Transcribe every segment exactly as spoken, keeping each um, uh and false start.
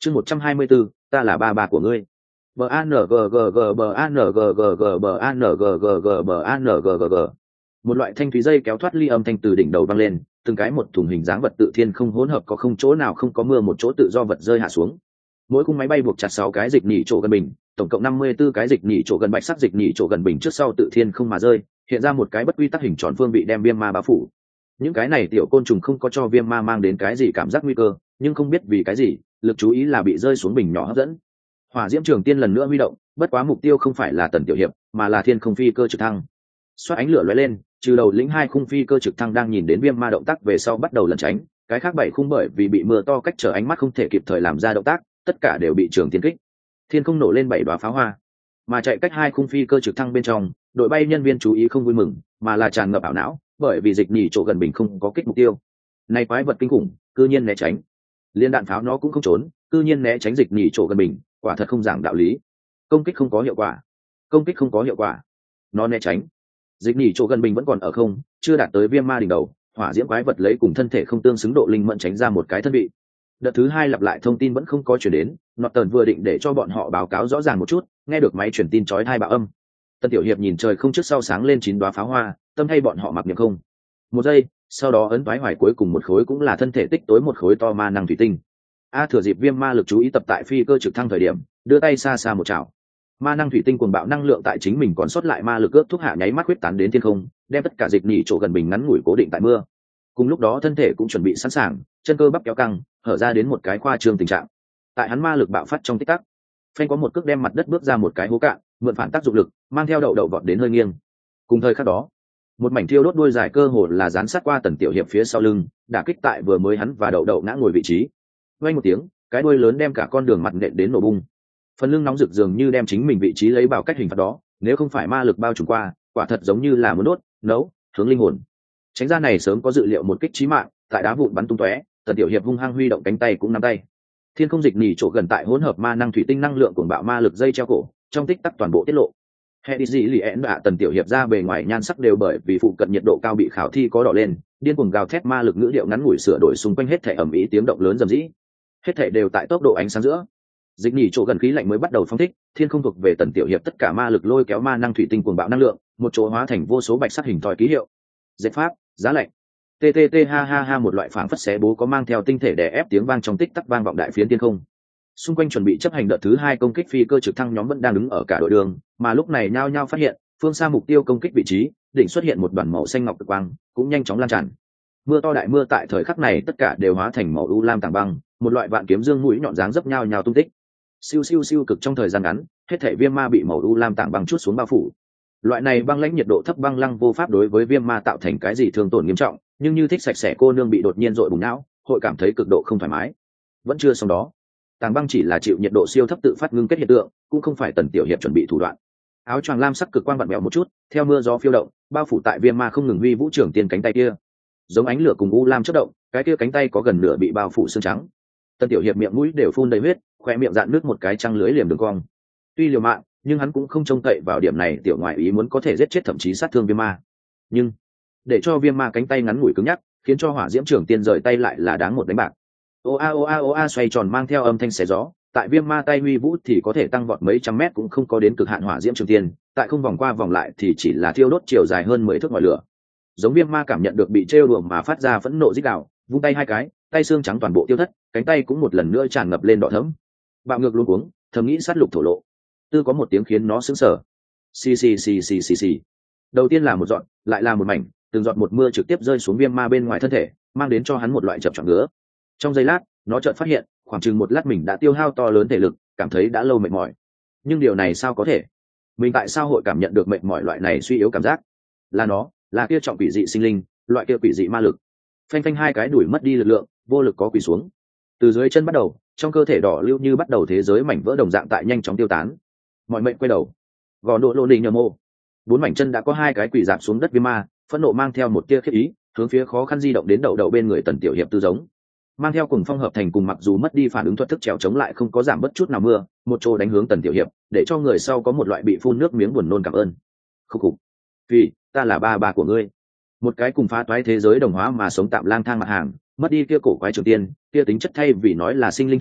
chương một trăm hai mươi bốn, ta là ba ba của ngươi. b a n g g g b a n g g g b a n g g g b a n g g g. Một loại thanh thúy dây kéo thoát ly âm thanh từ đỉnh đầu vang lên, từng cái một thùng hình dáng vật tự thiên không hỗn hợp, có không chỗ nào không có mưa, một chỗ tự do vật rơi hạ xuống. Mỗi khung máy bay buộc chặt sáu cái dịch nhỉ chỗ gần bình, tổng cộng năm mươi 54 cái dịch nhỉ chỗ gần bạch sắc dịch nhỉ chỗ gần bình trước sau tự thiên không mà rơi, hiện ra một cái bất quy tắc hình tròn phương bị đem viêm ma bao phủ. Những cái này tiểu côn trùng không có cho viêm ma mang đến cái gì cảm giác nguy cơ, nhưng không biết vì cái gì, lực chú ý là bị rơi xuống bình nhỏ hấp dẫn. Hỏa diễm trường tiên lần nữa huy động, bất quá mục tiêu không phải là Tần Tiểu Hiệp, mà là thiên không phi cơ trực thăng. Xoát ánh lửa lóe lên, trừ đầu lĩnh hai khung phi cơ trực thăng đang nhìn đến viêm ma động tác về sau bắt đầu lẩn tránh, cái khác bảy khung bởi vì bị mưa to cách trở ánh mắt không thể kịp thời làm ra động tác, tất cả đều bị trường tiên kích. Thiên không nổ lên bảy đóa pháo hoa, mà chạy cách hai khung phi cơ trực thăng bên trong, đội bay nhân viên chú ý không vui mừng, mà là tràn ngập ảo não, bởi vì dịch nhỉ chỗ gần bình không có kích mục tiêu. Này quái vật kinh khủng, cư nhiên né tránh. Liên đạn pháo nó cũng không trốn, cư nhiên né tránh dịch nhỉ chỗ gần bình, quả thật không giảng đạo lý. Công kích không có hiệu quả, công kích không có hiệu quả. Nó né tránh. Dịch nhỉ chỗ gần bình vẫn còn ở không, chưa đạt tới viêm ma đỉnh đầu, hỏa diễm quái vật lấy cùng thân thể không tương xứng độ linh mẫn tránh ra một cái thân vị. Đợt thứ hai lặp lại thông tin vẫn không có chuyển đến, Norton vừa định để cho bọn họ báo cáo rõ ràng một chút, nghe được máy truyền tin chói tai bạo âm. Tân Tiểu Hiệp nhìn trời không trước sau sáng lên chín đóa pháo hoa, tâm hay bọn họ mặc niệm không. Một giây, sau đó ấn toái hoài cuối cùng một khối cũng là thân thể tích tối một khối to ma năng thủy tinh. A thừa dịp viêm ma lực chú ý tập tại phi cơ trực thăng thời điểm, đưa tay xa xa một chảo. Ma năng thủy tinh cuồng bạo năng lượng tại chính mình còn sót lại ma lực ước thúc hạ nháy mắt huyết tán đến thiên không, đem tất cả dịch nhỉ chỗ gần bình ngắn ngủi cố định tại mưa. Cùng lúc đó thân thể cũng chuẩn bị sẵn sàng, chân cơ bắp kéo căng, hở ra đến một cái khoa trương tình trạng. Tại hắn ma lực bạo phát trong tích tắc, phanh có một cước đem mặt đất bước ra một cái hố cạn, mượn phản tác dụng lực, mang theo đậu đậu vọt đến hơi nghiêng. Cùng thời khắc đó, một mảnh thiêu đốt đuôi dài cơ hồ là dán sát qua Tần Tiểu Hiệp phía sau lưng, đả kích tại vừa mới hắn và đậu đậu ngã ngồi vị trí. Vang một tiếng, cái đuôi lớn đem cả con đường mặt nện đến nổ bung. Phần lưng nóng rực dường như đem chính mình vị trí lấy bảo cách hình phạt đó, nếu không phải ma lực bao trùm qua, quả thật giống như là muốn đốt, nấu, hướng linh hồn. Tránh ra này sớm có dự liệu một kích chí mạng, tại đá vụn bắn tung tóe, Tần Tiểu Hiệp hung hăng huy động cánh tay cũng nắm tay. Thiên không dịch nhỉ chỗ gần tại hỗn hợp ma năng thủy tinh năng lượng cuồng bạo ma lực dây treo cổ, trong tích tắc toàn bộ tiết lộ. Hệ đi dị lì ẹn đạ Tần Tiểu Hiệp ra bề ngoài nhan sắc đều bởi vì phụ cận nhiệt độ cao bị khảo thi có đỏ lên, điên cuồng gào thét ma lực ngữ điệu ngắn ngủi sửa đổi xung quanh hết thể ầm ĩ tiếng động lớn rầm rĩ. Hết thể đều tại tốc độ ánh sáng giữa. Dịch nhỉ chỗ gần khí lạnh mới bắt đầu phóng thích, thiên không thuộc về Tần Tiểu Hiệp tất cả ma lực lôi kéo ma năng thủy tinh cuồng bạo năng lượng, một chỗ hóa thành vô số bạch sắc hình thoi ký hiệu. Dệt pháp, giá lạnh. Ttt ha ha ha một loại phảng phất xé bố có mang theo tinh thể đè ép tiếng vang trong tích tắc vang vọng đại phiến thiên không. Xung quanh chuẩn bị chấp hành đợt thứ hai công kích phi cơ trực thăng nhóm vẫn đang đứng ở cả đội đường, mà lúc này nhao nhao phát hiện phương xa mục tiêu công kích vị trí đỉnh xuất hiện một đoàn màu xanh ngọc cực quang, cũng nhanh chóng lan tràn. Mưa to đại mưa tại thời khắc này tất cả đều hóa thành màu u lam tảng băng, một loại vạn kiếm dương mũi nhọn dáng dấp nhao nhao tung tích. Siêu siêu siêu cực trong thời gian ngắn, hết thảy viêm ma bị màu u lam tảng băng chút xuống bao phủ. Loại này băng lãnh nhiệt độ thấp băng lăng vô pháp đối với viêm ma tạo thành cái gì thương tổn nghiêm trọng, nhưng như thích sạch sẽ cô nương bị đột nhiên dội bùng não, hội cảm thấy cực độ không thoải mái. Vẫn chưa xong đó, tảng băng chỉ là chịu nhiệt độ siêu thấp tự phát ngưng kết hiện tượng, cũng không phải Tần Tiểu Hiệp chuẩn bị thủ đoạn. Áo choàng lam sắc cực quang vặn vẹo một chút, theo mưa gió phiêu động, bao phủ tại viêm ma không ngừng huy vũ trưởng tiên cánh tay kia. Giống ánh lửa cùng u lam chớp động, cái kia cánh tay có gần nửa bị bao phủ xương trắng. Tần Tiểu Hiệp miệng mũi đều phun đầy huyết, khóe miệng dạn nước một cái trăng lưới liềm đường cong. Tuy liều mạng, nhưng hắn cũng không trông cậy vào điểm này tiểu ngoại ý muốn có thể giết chết thậm chí sát thương viêm ma. Nhưng để cho viêm ma cánh tay ngắn ngủi cứng nhắc, khiến cho hỏa diễm trưởng tiên rời tay lại là đáng một đánh bạc. Ô a ô a ô a xoay tròn mang theo âm thanh xé gió, tại viêm ma tay huy vũ thì có thể tăng vọt mấy trăm mét cũng không có đến cực hạn hỏa diễm trường tiên, tại không vòng qua vòng lại thì chỉ là thiêu đốt chiều dài hơn mười thước ngọn lửa. Giống viêm ma cảm nhận được bị trêu đùa mà phát ra phẫn nộ rít gào, vung tay hai cái, tay xương trắng toàn bộ tiêu thất, cánh tay cũng một lần nữa tràn ngập lên đỏ thẫm. Bạo ngược luống cuống, thầm nghĩ sát lục thổ lộ. Tư có một tiếng khiến nó sững sờ. Xì xì xì xì xì xì. Đầu tiên là một giọt, lại là một mảnh, từng giọt một mưa trực tiếp rơi xuống viêm ma bên ngoài thân thể, mang đến cho hắn một loại chập choạng ngứa. Trong giây lát, nó chợt phát hiện, khoảng chừng một lát mình đã tiêu hao to lớn thể lực, cảm thấy đã lâu mệt mỏi. Nhưng điều này sao có thể? Mình tại sao hội cảm nhận được mệt mỏi loại này suy yếu cảm giác? Là nó, là kia trọng quỷ dị sinh linh, loại kia quỷ dị ma lực. Phanh phanh hai cái đuổi mất đi lực lượng, vô lực có quỳ xuống. Từ dưới chân bắt đầu, trong cơ thể đỏ lưu như bắt đầu thế giới mảnh vỡ đồng dạng tại nhanh chóng tiêu tán. Mọi mệnh quay đầu. Gò độ lộ đình nhờ mô. Bốn mảnh chân đã có hai cái quỳ dạp xuống đất viêm ma, phẫn nộ mang theo một tia khiếp ý, hướng phía khó khăn di động đến đầu đầu bên người Tần Tiểu Hiệp tư giống. Mang theo cùng phong hợp thành cùng mặc dù mất đi phản ứng thuật thức trèo chống lại không có giảm bất chút nào mưa, một chỗ đánh hướng Tần Tiểu Hiệp, để cho người sau có một loại bị phun nước miếng buồn nôn cảm ơn. Khúc khục. Vì ta là ba bà của ngươi. Một cái cùng phá toái thế giới đồng hóa mà sống tạm lang thang mặt hàng, mất đi kia cổ quái trường tiên, kia tính chất thay vì nói là sinh linh thể,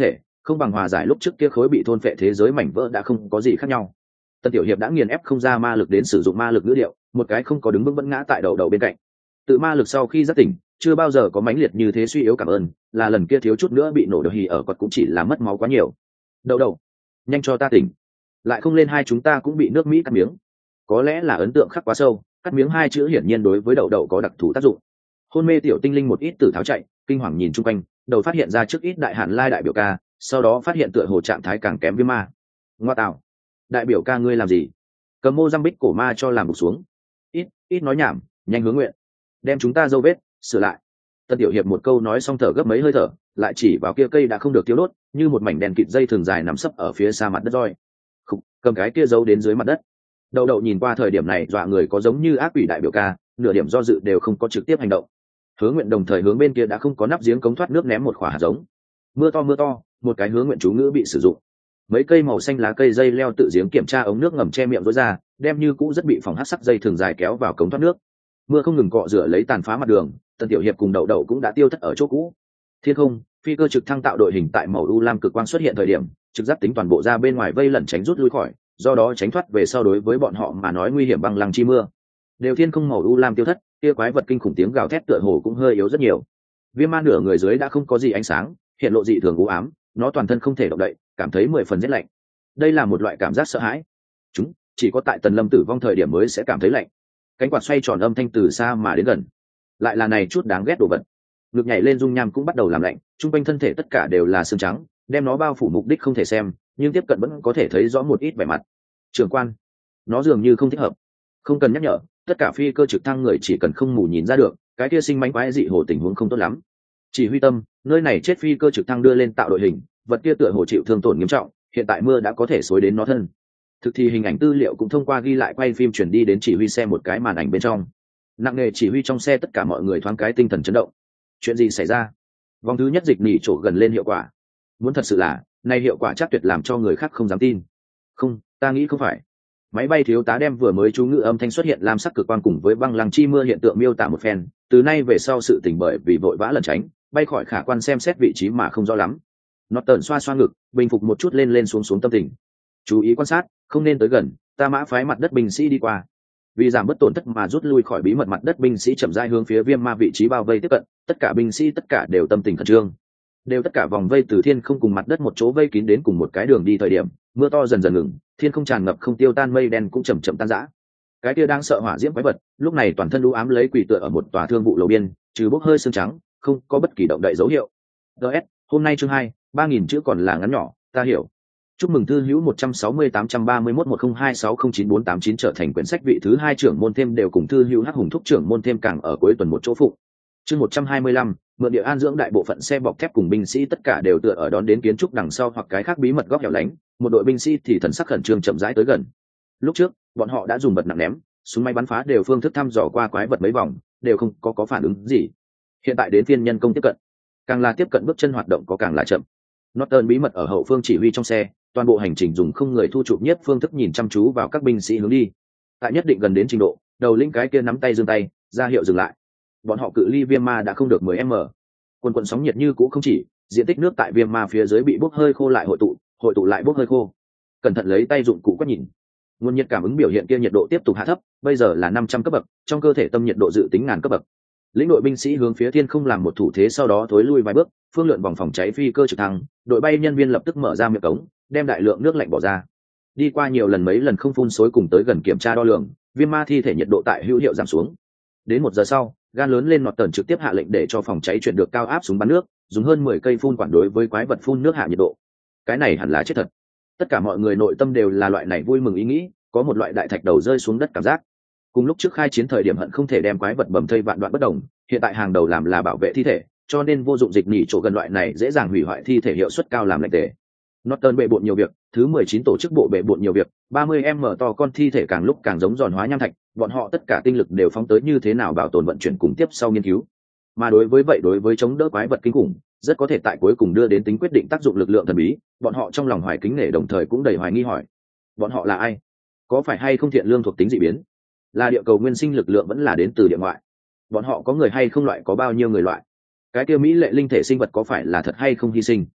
không bằng hòa giải lúc trước kia khối bị thôn phệ thế giới mảnh vỡ đã không có gì khác nhau. Tân tiểu hiệp đã nghiền ép không ra ma lực đến sử dụng ma lực ngữ điệu, một cái không có đứng vững vẫn ngã tại đầu đầu bên cạnh. Tự ma lực sau khi giác tỉnh, chưa bao giờ có mãnh liệt như thế suy yếu cảm ơn, là lần kia thiếu chút nữa bị nổ đầu hì ở quật cũng chỉ là mất máu quá nhiều. Đầu đầu, nhanh cho ta tỉnh, lại không lên hai chúng ta cũng bị nước Mỹ cắt miếng. Có lẽ là ấn tượng khắc quá sâu, cắt miếng hai chữ hiển nhiên đối với đậu đậu có đặc thù tác dụng. Hôn mê tiểu tinh linh một ít tử tháo chạy, kinh hoàng nhìn chung quanh, đầu phát hiện ra trước ít đại hạn lai đại biểu ca, sau đó phát hiện tựa hồ trạng thái càng kém viêm ma. Ngoa tạo, đại biểu ca ngươi làm gì? Cầm mô giăng bích cổ ma cho làm bục xuống. Ít ít nói nhảm, nhanh hướng nguyện, đem chúng ta dâu vết sửa lại. Tân tiểu hiệp một câu nói xong thở gấp mấy hơi thở, lại chỉ vào kia cây đã không được tiêu đốt, như một mảnh đèn kịt dây thường dài nằm sấp ở phía xa mặt đất roi. Khục, cầm cái kia giấu đến dưới mặt đất. Đậu đậu nhìn qua thời điểm này dọa người có giống như ác quỷ đại biểu ca, nửa điểm do dự đều không có trực tiếp hành động. Hướng nguyện đồng thời hướng bên kia đã không có nắp giếng cống thoát nước ném một quả hạt giống. Mưa to mưa to, một cái hướng nguyện chú ngữ bị sử dụng. Mấy cây màu xanh lá cây dây leo tự giếng kiểm tra ống nước ngầm che miệng rối ra, đem như cũ rất bị phòng hắc sắc dây thường dài kéo vào cống thoát nước. Mưa không ngừng cọ rửa lấy tàn phá mặt đường, Tần tiểu hiệp cùng đậu đậu cũng đã tiêu thất ở chỗ cũ. Thiên không, phi cơ trực thăng tạo đội hình tại màu u lam cực quang xuất hiện thời điểm, trực giác tính toàn bộ ra bên ngoài vây lẩn tránh rút lui khỏi, do đó tránh thoát về sau đối với bọn họ mà nói nguy hiểm băng lăng chi mưa. Đều thiên không màu u lam tiêu thất, kia quái vật kinh khủng tiếng gào thét tựa hồ cũng hơi yếu rất nhiều. Viêm ma nửa người dưới đã không có gì ánh sáng, hiện lộ dị thường u ám, nó toàn thân không thể động đậy, cảm thấy mười phần rét lạnh. Đây là một loại cảm giác sợ hãi. Chúng chỉ có tại Tần Lâm tử vong thời điểm mới sẽ cảm thấy lạnh. Cánh quạt xoay tròn âm thanh từ xa mà đến gần, lại là này chút đáng ghét đồ vật. Ngực nhảy lên dung nham cũng bắt đầu làm lạnh, trung quanh thân thể tất cả đều là xương trắng, đem nó bao phủ mục đích không thể xem, nhưng tiếp cận vẫn có thể thấy rõ một ít vẻ mặt. Trưởng quan, nó dường như không thích hợp. Không cần nhắc nhở, tất cả phi cơ trực thăng người chỉ cần không mù nhìn ra được, cái kia sinh mánh quái dị hồ tình huống không tốt lắm. Chỉ huy tâm, nơi này chết phi cơ trực thăng đưa lên tạo đội hình, vật kia tựa hồ chịu thương tổn nghiêm trọng, hiện tại mưa đã có thể xối đến nó thân. Thực thì hình ảnh tư liệu cũng thông qua ghi lại quay phim chuyển đi đến chỉ huy xe một cái màn ảnh bên trong. Nặng nề chỉ huy trong xe tất cả mọi người thoáng cái tinh thần chấn động. Chuyện gì xảy ra? Vòng thứ nhất dịch nỉ trổ gần lên hiệu quả. Muốn thật sự là, này hiệu quả chắc tuyệt làm cho người khác không dám tin. Không, ta nghĩ không phải. Máy bay thiếu tá đem vừa mới chú ngữ âm thanh xuất hiện lam sắc cực quang cùng với băng lăng chi mưa hiện tượng miêu tả một phen, từ nay về sau sự tình bởi vì vội vã lẩn tránh, bay khỏi khả quan xem xét vị trí mà không rõ lắm. Nó tợn xoa xoa ngực, bình phục một chút lên lên xuống xuống tâm tình. Chú ý quan sát, không nên tới gần, ta mã phái mặt đất binh sĩ đi qua. Vì giảm bất tổn thất mà rút lui khỏi bí mật mặt đất binh sĩ chậm rãi hướng phía viêm ma vị trí bao vây tiếp cận, tất cả binh sĩ tất cả đều tâm tình khẩn trương. Đều tất cả vòng vây từ thiên không cùng mặt đất một chỗ vây kín đến cùng một cái đường đi thời điểm, mưa to dần dần ngừng, thiên không tràn ngập không tiêu tan mây đen cũng chậm chậm tan rã. Cái kia đang sợ hỏa diễm quái vật, lúc này toàn thân u ám lấy quỷ tựa ở một tòa thương vụ lầu biên, trừ bốc hơi sương trắng, không có bất kỳ động đậy dấu hiệu. ds hôm nay chương hai, ba nghìn chữ còn là ngắn nhỏ, ta hiểu. Chúc mừng thư hữu một trăm sáu mươi tám trăm ba mươi mốt một không hai sáu không chín bốn tám chín trở thành quyển sách vị thứ hai trưởng môn thêm đều cùng thư hữu hắc hùng thúc trưởng môn thêm càng ở cuối tuần một chỗ phụ. Chương một trăm hai mươi lăm, mượn địa an dưỡng đại bộ phận xe bọc thép cùng binh sĩ tất cả đều tựa ở đón đến kiến trúc đằng sau hoặc cái khác bí mật góc hẻo lánh, một đội binh sĩ thì thần sắc khẩn trương chậm rãi tới gần. Lúc trước, bọn họ đã dùng bật nặng ném, súng máy bắn phá đều phương thức thăm dò qua quái vật mấy vòng, đều không có có phản ứng gì. Hiện tại đến phiên nhân công tiếp cận, càng là tiếp cận bước chân hoạt động có càng là chậm. Norton bí mật ở hậu phương chỉ huy trong xe, toàn bộ hành trình dùng không người thu chụp nhất phương thức nhìn chăm chú vào các binh sĩ hướng đi. Tại nhất định gần đến trình độ, đầu lĩnh cái kia nắm tay giương tay, ra hiệu dừng lại. Bọn họ cự ly viêm ma đã không được mười mét. Quần quần sóng nhiệt như cũ không chỉ, diện tích nước tại viêm ma phía dưới bị bốc hơi khô lại hội tụ, hội tụ lại bốc hơi khô. Cẩn thận lấy tay dụng cụ quét nhìn. Nguồn nhiệt cảm ứng biểu hiện kia nhiệt độ tiếp tục hạ thấp, bây giờ là năm trăm cấp bậc, trong cơ thể tâm nhiệt độ dự tính ngàn cấp bậc. Lĩnh đội binh sĩ hướng phía thiên không làm một thủ thế sau đó thối lui vài bước, phương lượn vòng phòng cháy phi cơ trực thăng, đội bay nhân viên lập tức mở ra miệng cống, đem đại lượng nước lạnh bỏ ra. Đi qua nhiều lần mấy lần không phun xối cùng tới gần kiểm tra đo lường, viêm ma thi thể nhiệt độ tại hữu hiệu giảm xuống. Đến một giờ sau, gan lớn lên nọt tần trực tiếp hạ lệnh để cho phòng cháy chuyển được cao áp súng bắn nước, dùng hơn mười cây phun quản đối với quái vật phun nước hạ nhiệt độ. Cái này hẳn là chết thật. Tất cả mọi người nội tâm đều là loại này vui mừng ý nghĩ, có một loại đại thạch đầu rơi xuống đất cảm giác. Cùng lúc trước khai chiến thời điểm hận không thể đem quái vật bầm thây vạn đoạn bất đồng, hiện tại hàng đầu làm là bảo vệ thi thể, cho nên vô dụng dịch nỉ chỗ gần loại này dễ dàng hủy hoại thi thể hiệu suất cao làm lệnh tề. Norton bệ bộn nhiều việc, thứ mười chín tổ chức bộ bệ bộn nhiều việc, ba mươi em em to con thi thể càng lúc càng giống giòn hóa nham thạch, bọn họ tất cả tinh lực đều phóng tới như thế nào bảo tồn vận chuyển cùng tiếp sau nghiên cứu. Mà đối với vậy đối với chống đỡ quái vật kinh khủng, rất có thể tại cuối cùng đưa đến tính quyết định tác dụng lực lượng thần bí, bọn họ trong lòng hoài kính nể đồng thời cũng đầy hoài nghi hỏi. Bọn họ là ai? Có phải hay không thiện lương thuộc tính dị biến? Là địa cầu nguyên sinh lực lượng vẫn là đến từ địa ngoại? Bọn họ có người hay không loại có bao nhiêu người loại? Cái kia mỹ lệ linh thể sinh vật có phải là thật hay không hy sinh?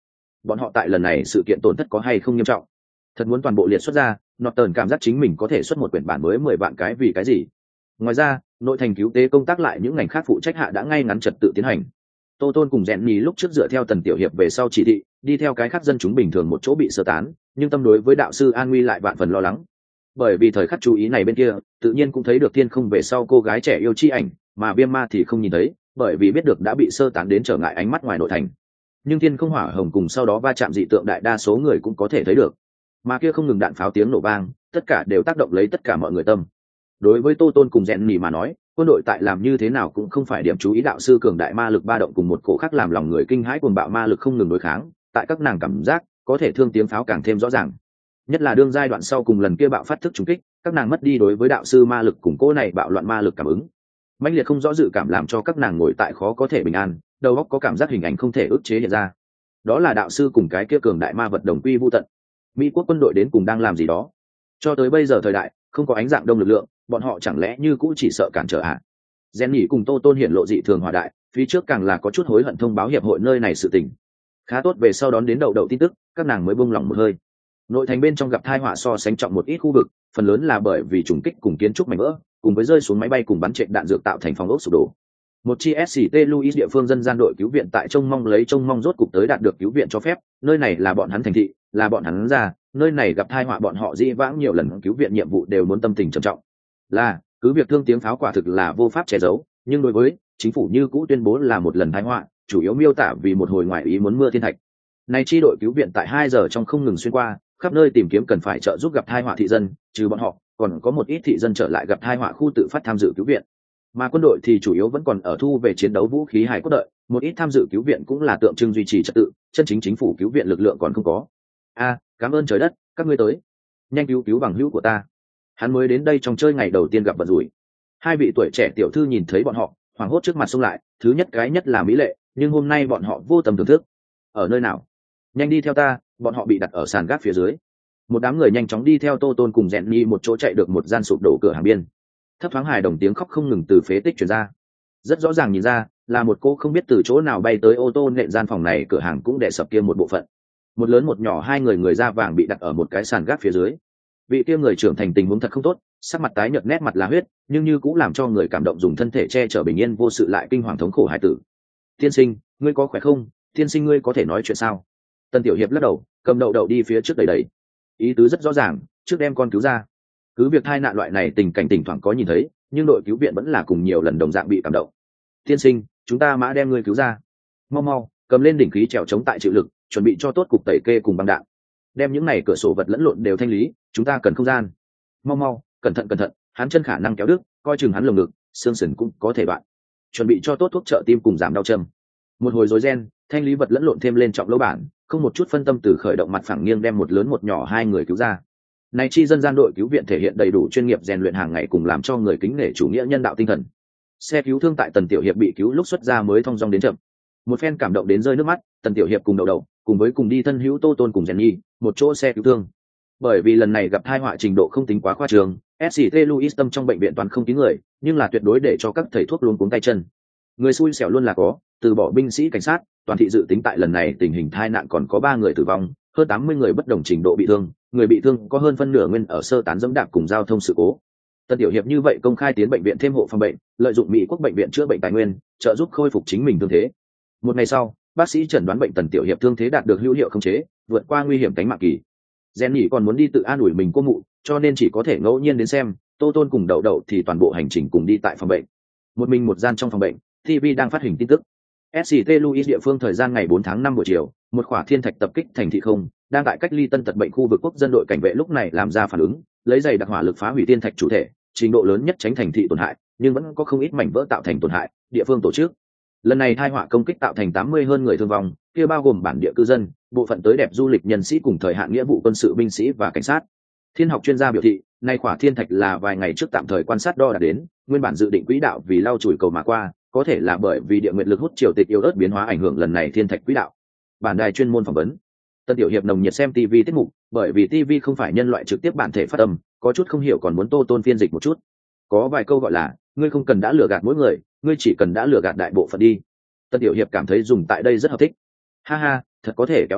bọn họ tại lần này sự kiện tổn thất có hay không nghiêm trọng. Thật muốn toàn bộ liệt xuất ra, Norton cảm giác chính mình có thể xuất một quyển bản mới mười vạn cái vì cái gì. Ngoài ra, nội thành cứu tế công tác lại những ngành khác phụ trách hạ đã ngay ngắn trật tự tiến hành. Tô Tôn cùng Rèn Nhì lúc trước dựa theo Tần Tiểu Hiệp về sau chỉ thị, đi theo cái khác dân chúng bình thường một chỗ bị sơ tán, nhưng tâm đối với đạo sư an nguy lại vạn phần lo lắng. Bởi vì thời khắc chú ý này bên kia, tự nhiên cũng thấy được thiên không về sau cô gái trẻ yêu chi ảnh, mà Viêm Ma thì không nhìn thấy, bởi vì biết được đã bị sơ tán đến trở ngại ánh mắt ngoài nội thành. Nhưng thiên không hỏa hồng cùng sau đó va chạm dị tượng đại đa số người cũng có thể thấy được. Mà kia không ngừng đạn pháo tiếng nổ vang, tất cả đều tác động lấy tất cả mọi người tâm. Đối với Tô Tôn cùng Rèn Nhì mà nói, quân đội tại làm như thế nào cũng không phải điểm chú ý đạo sư cường đại ma lực ba động cùng một cổ khác làm lòng người kinh hãi cuồng bạo ma lực không ngừng đối kháng, tại các nàng cảm giác có thể thương tiếng pháo càng thêm rõ ràng. Nhất là đương giai đoạn sau cùng lần kia bạo phát thức trùng kích, các nàng mất đi đối với đạo sư ma lực cùng cố này bạo loạn ma lực cảm ứng. Mãnh liệt không rõ dự cảm làm cho các nàng ngồi tại khó có thể bình an, đầu óc có cảm giác hình ảnh không thể ức chế hiện ra. Đó là đạo sư cùng cái kia cường đại ma vật đồng quy vu tận. Mỹ quốc quân đội đến cùng đang làm gì đó? Cho tới bây giờ thời đại, không có ánh dạng đông lực lượng, bọn họ chẳng lẽ như cũ chỉ sợ cản trở à? Rèn Nhì cùng Tô Tôn hiển lộ dị thường hòa đại, phía trước càng là có chút hối hận thông báo hiệp hội nơi này sự tình. Khá tốt về sau đón đến đầu đầu tin tức, các nàng mới buông lòng một hơi. Nội thành bên trong gặp tai họa so sánh trọng một ít khu vực, phần lớn là bởi vì trùng kích cùng kiến trúc mảnh vỡ, cùng với rơi xuống máy bay cùng bắn trệ đạn dược tạo thành phòng ốc sụp đổ. Một chi ét xê tê Louis địa phương dân gian đội cứu viện tại trông mong lấy trông mong rốt cục tới đạt được cứu viện cho phép, nơi này là bọn hắn thành thị, là bọn hắn ra, nơi này gặp tai họa bọn họ dĩ vãng nhiều lần cứu viện nhiệm vụ đều muốn tâm tình trầm trọng. Là, cứ việc thương tiếng pháo quả thực là vô pháp che giấu, nhưng đối với chính phủ như cũ tuyên bố là một lần tai họa, chủ yếu miêu tả vì một hồi ngoại ý muốn mưa thiên thạch. Này chi đội cứu viện tại hai giờ trong không ngừng xuyên qua, khắp nơi tìm kiếm cần phải trợ giúp gặp tai họa thị dân, trừ bọn họ, còn có một ít thị dân trở lại gặp tai họa khu tự phát tham dự cứu viện. Mà quân đội thì chủ yếu vẫn còn ở thu về chiến đấu vũ khí hải cốt đợi, một ít tham dự cứu viện cũng là tượng trưng duy trì trật tự, chân chính chính phủ cứu viện lực lượng còn không có. A, cảm ơn trời đất, các ngươi tới, nhanh cứu cứu bằng hữu của ta. Hắn mới đến đây trong chơi ngày đầu tiên gặp vận rủi. Hai vị tuổi trẻ tiểu thư nhìn thấy bọn họ, hoảng hốt trước mặt xông lại, thứ nhất cái nhất là mỹ lệ, nhưng hôm nay bọn họ vô tâm thưởng thức. Ở nơi nào? Nhanh đi theo ta, bọn họ bị đặt ở sàn gác phía dưới. Một đám người nhanh chóng đi theo Tô Tôn cùng Rèn Nhi một chỗ chạy được một gian sụp đổ cửa hàng biên. Thấp thoáng hài đồng tiếng khóc không ngừng từ phế tích truyền ra. Rất rõ ràng nhìn ra, là một cô không biết từ chỗ nào bay tới ô tô nện gian phòng này, cửa hàng cũng đè sập kia một bộ phận. Một lớn một nhỏ hai người người da vàng bị đặt ở một cái sàn gác phía dưới. Vị kia người trưởng thành tình huống thật không tốt, sắc mặt tái nhợt nét mặt là huyết, nhưng như cũng làm cho người cảm động dùng thân thể che chở bình yên vô sự lại kinh hoàng thống khổ hải tử. Tiên sinh, ngươi có khỏe không? Tiên sinh ngươi có thể nói chuyện sao? Tần Tiểu Hiệp lắc đầu, cầm đậu đậu đi phía trước đầy đầy. Ý tứ rất rõ ràng, trước đem con cứu ra. Cứ việc tai nạn loại này tình cảnh thỉnh thoảng có nhìn thấy, nhưng đội cứu viện vẫn là cùng nhiều lần đồng dạng bị cảm động. Tiên sinh, chúng ta mã đem ngươi cứu ra. Mau mau, cầm lên đỉnh khí trèo chống tại chịu lực, chuẩn bị cho tốt cục tẩy kê cùng băng đạn. Đem những này cửa sổ vật lẫn lộn đều thanh lý, chúng ta cần không gian. Mau mau, cẩn thận cẩn thận, hắn chân khả năng kéo đứt, coi chừng hắn lồng ngực, xương sườn cũng có thể đoạn. Chuẩn bị cho tốt thuốc trợ tim cùng giảm đau châm. Một hồi rối ren, thanh lý vật lẫn lộn thêm lên trọng lâu bản, không một chút phân tâm từ khởi động mặt phẳng nghiêng đem một lớn một nhỏ hai người cứu ra. Này chi dân gian đội cứu viện thể hiện đầy đủ chuyên nghiệp rèn luyện hàng ngày cùng làm cho người kính nể chủ nghĩa nhân đạo tinh thần. Xe cứu thương tại Tần Tiểu Hiệp bị cứu lúc xuất ra mới thong dong đến chậm. Một phen cảm động đến rơi nước mắt, Tần Tiểu Hiệp cùng đầu đầu, cùng với cùng đi thân hữu Tô Tôn cùng Rèn Nhi, một chỗ xe cứu thương. Bởi vì lần này gặp tai họa trình độ không tính quá khoa trương, ét xê tê Louis tâm trong bệnh viện toàn không kín người, nhưng là tuyệt đối để cho các thầy thuốc luôn cuống tay chân. Người xui xẻo luôn là có, từ bỏ binh sĩ cảnh sát, toàn thị dự tính tại lần này tình hình tai nạn còn có ba người tử vong, hơn tám mươi người bất đồng trình độ bị thương, người bị thương có hơn phân nửa nguyên ở sơ tán dẫm đạp cùng giao thông sự cố. Tần Tiểu Hiệp như vậy công khai tiến bệnh viện thêm hộ phòng bệnh, lợi dụng Mỹ quốc bệnh viện chữa bệnh tài nguyên, trợ giúp khôi phục chính mình thương thế. Một ngày sau, bác sĩ chẩn đoán bệnh Tần Tiểu Hiệp thương thế đạt được hữu hiệu khống chế, vượt qua nguy hiểm tính mạng kỳ. Gen nhỉ còn muốn đi tự an ủi mình cô mụ, cho nên chỉ có thể ngẫu nhiên đến xem. Tô Tôn cùng Đậu Đậu thì toàn bộ hành trình cùng đi tại phòng bệnh. Một mình một gian trong phòng bệnh, ti vi đang phát hình tin tức. ét xê tê Louis địa phương thời gian ngày bốn tháng năm buổi chiều, một quả thiên thạch tập kích thành thị không, đang tại cách ly tân tật bệnh khu vực quốc dân đội cảnh vệ lúc này làm ra phản ứng, lấy dày đặc hỏa lực phá hủy thiên thạch chủ thể, trình độ lớn nhất tránh thành thị tổn hại, nhưng vẫn có không ít mảnh vỡ tạo thành tổn hại, địa phương tổ chức. Lần này tai họa công kích tạo thành tám mươi hơn người thương vong, kia bao gồm bản địa cư dân, bộ phận tới đẹp du lịch nhân sĩ cùng thời hạn nghĩa vụ quân sự binh sĩ và cảnh sát. Thiên học chuyên gia biểu thị, nay quả thiên thạch là vài ngày trước tạm thời quan sát đo đạt đến, nguyên bản dự định quỹ đạo vì lau chùi cầu mà qua, có thể là bởi vì địa nguyệt lực hút triều tịch yếu ớt biến hóa ảnh hưởng lần này thiên thạch quỹ đạo. Bản đài chuyên môn phỏng vấn. Tân Tiểu Hiệp nồng nhiệt xem ti vi tiết mục, bởi vì ti vi không phải nhân loại trực tiếp bản thể phát âm, có chút không hiểu còn muốn Tô Tôn phiên dịch một chút. Có vài câu gọi là, ngươi không cần đã lừa gạt mỗi người, ngươi chỉ cần đã lừa gạt đại bộ phận đi. Tân Tiểu Hiệp cảm thấy dùng tại đây rất hợp thích. Ha ha, thật có thể kéo a,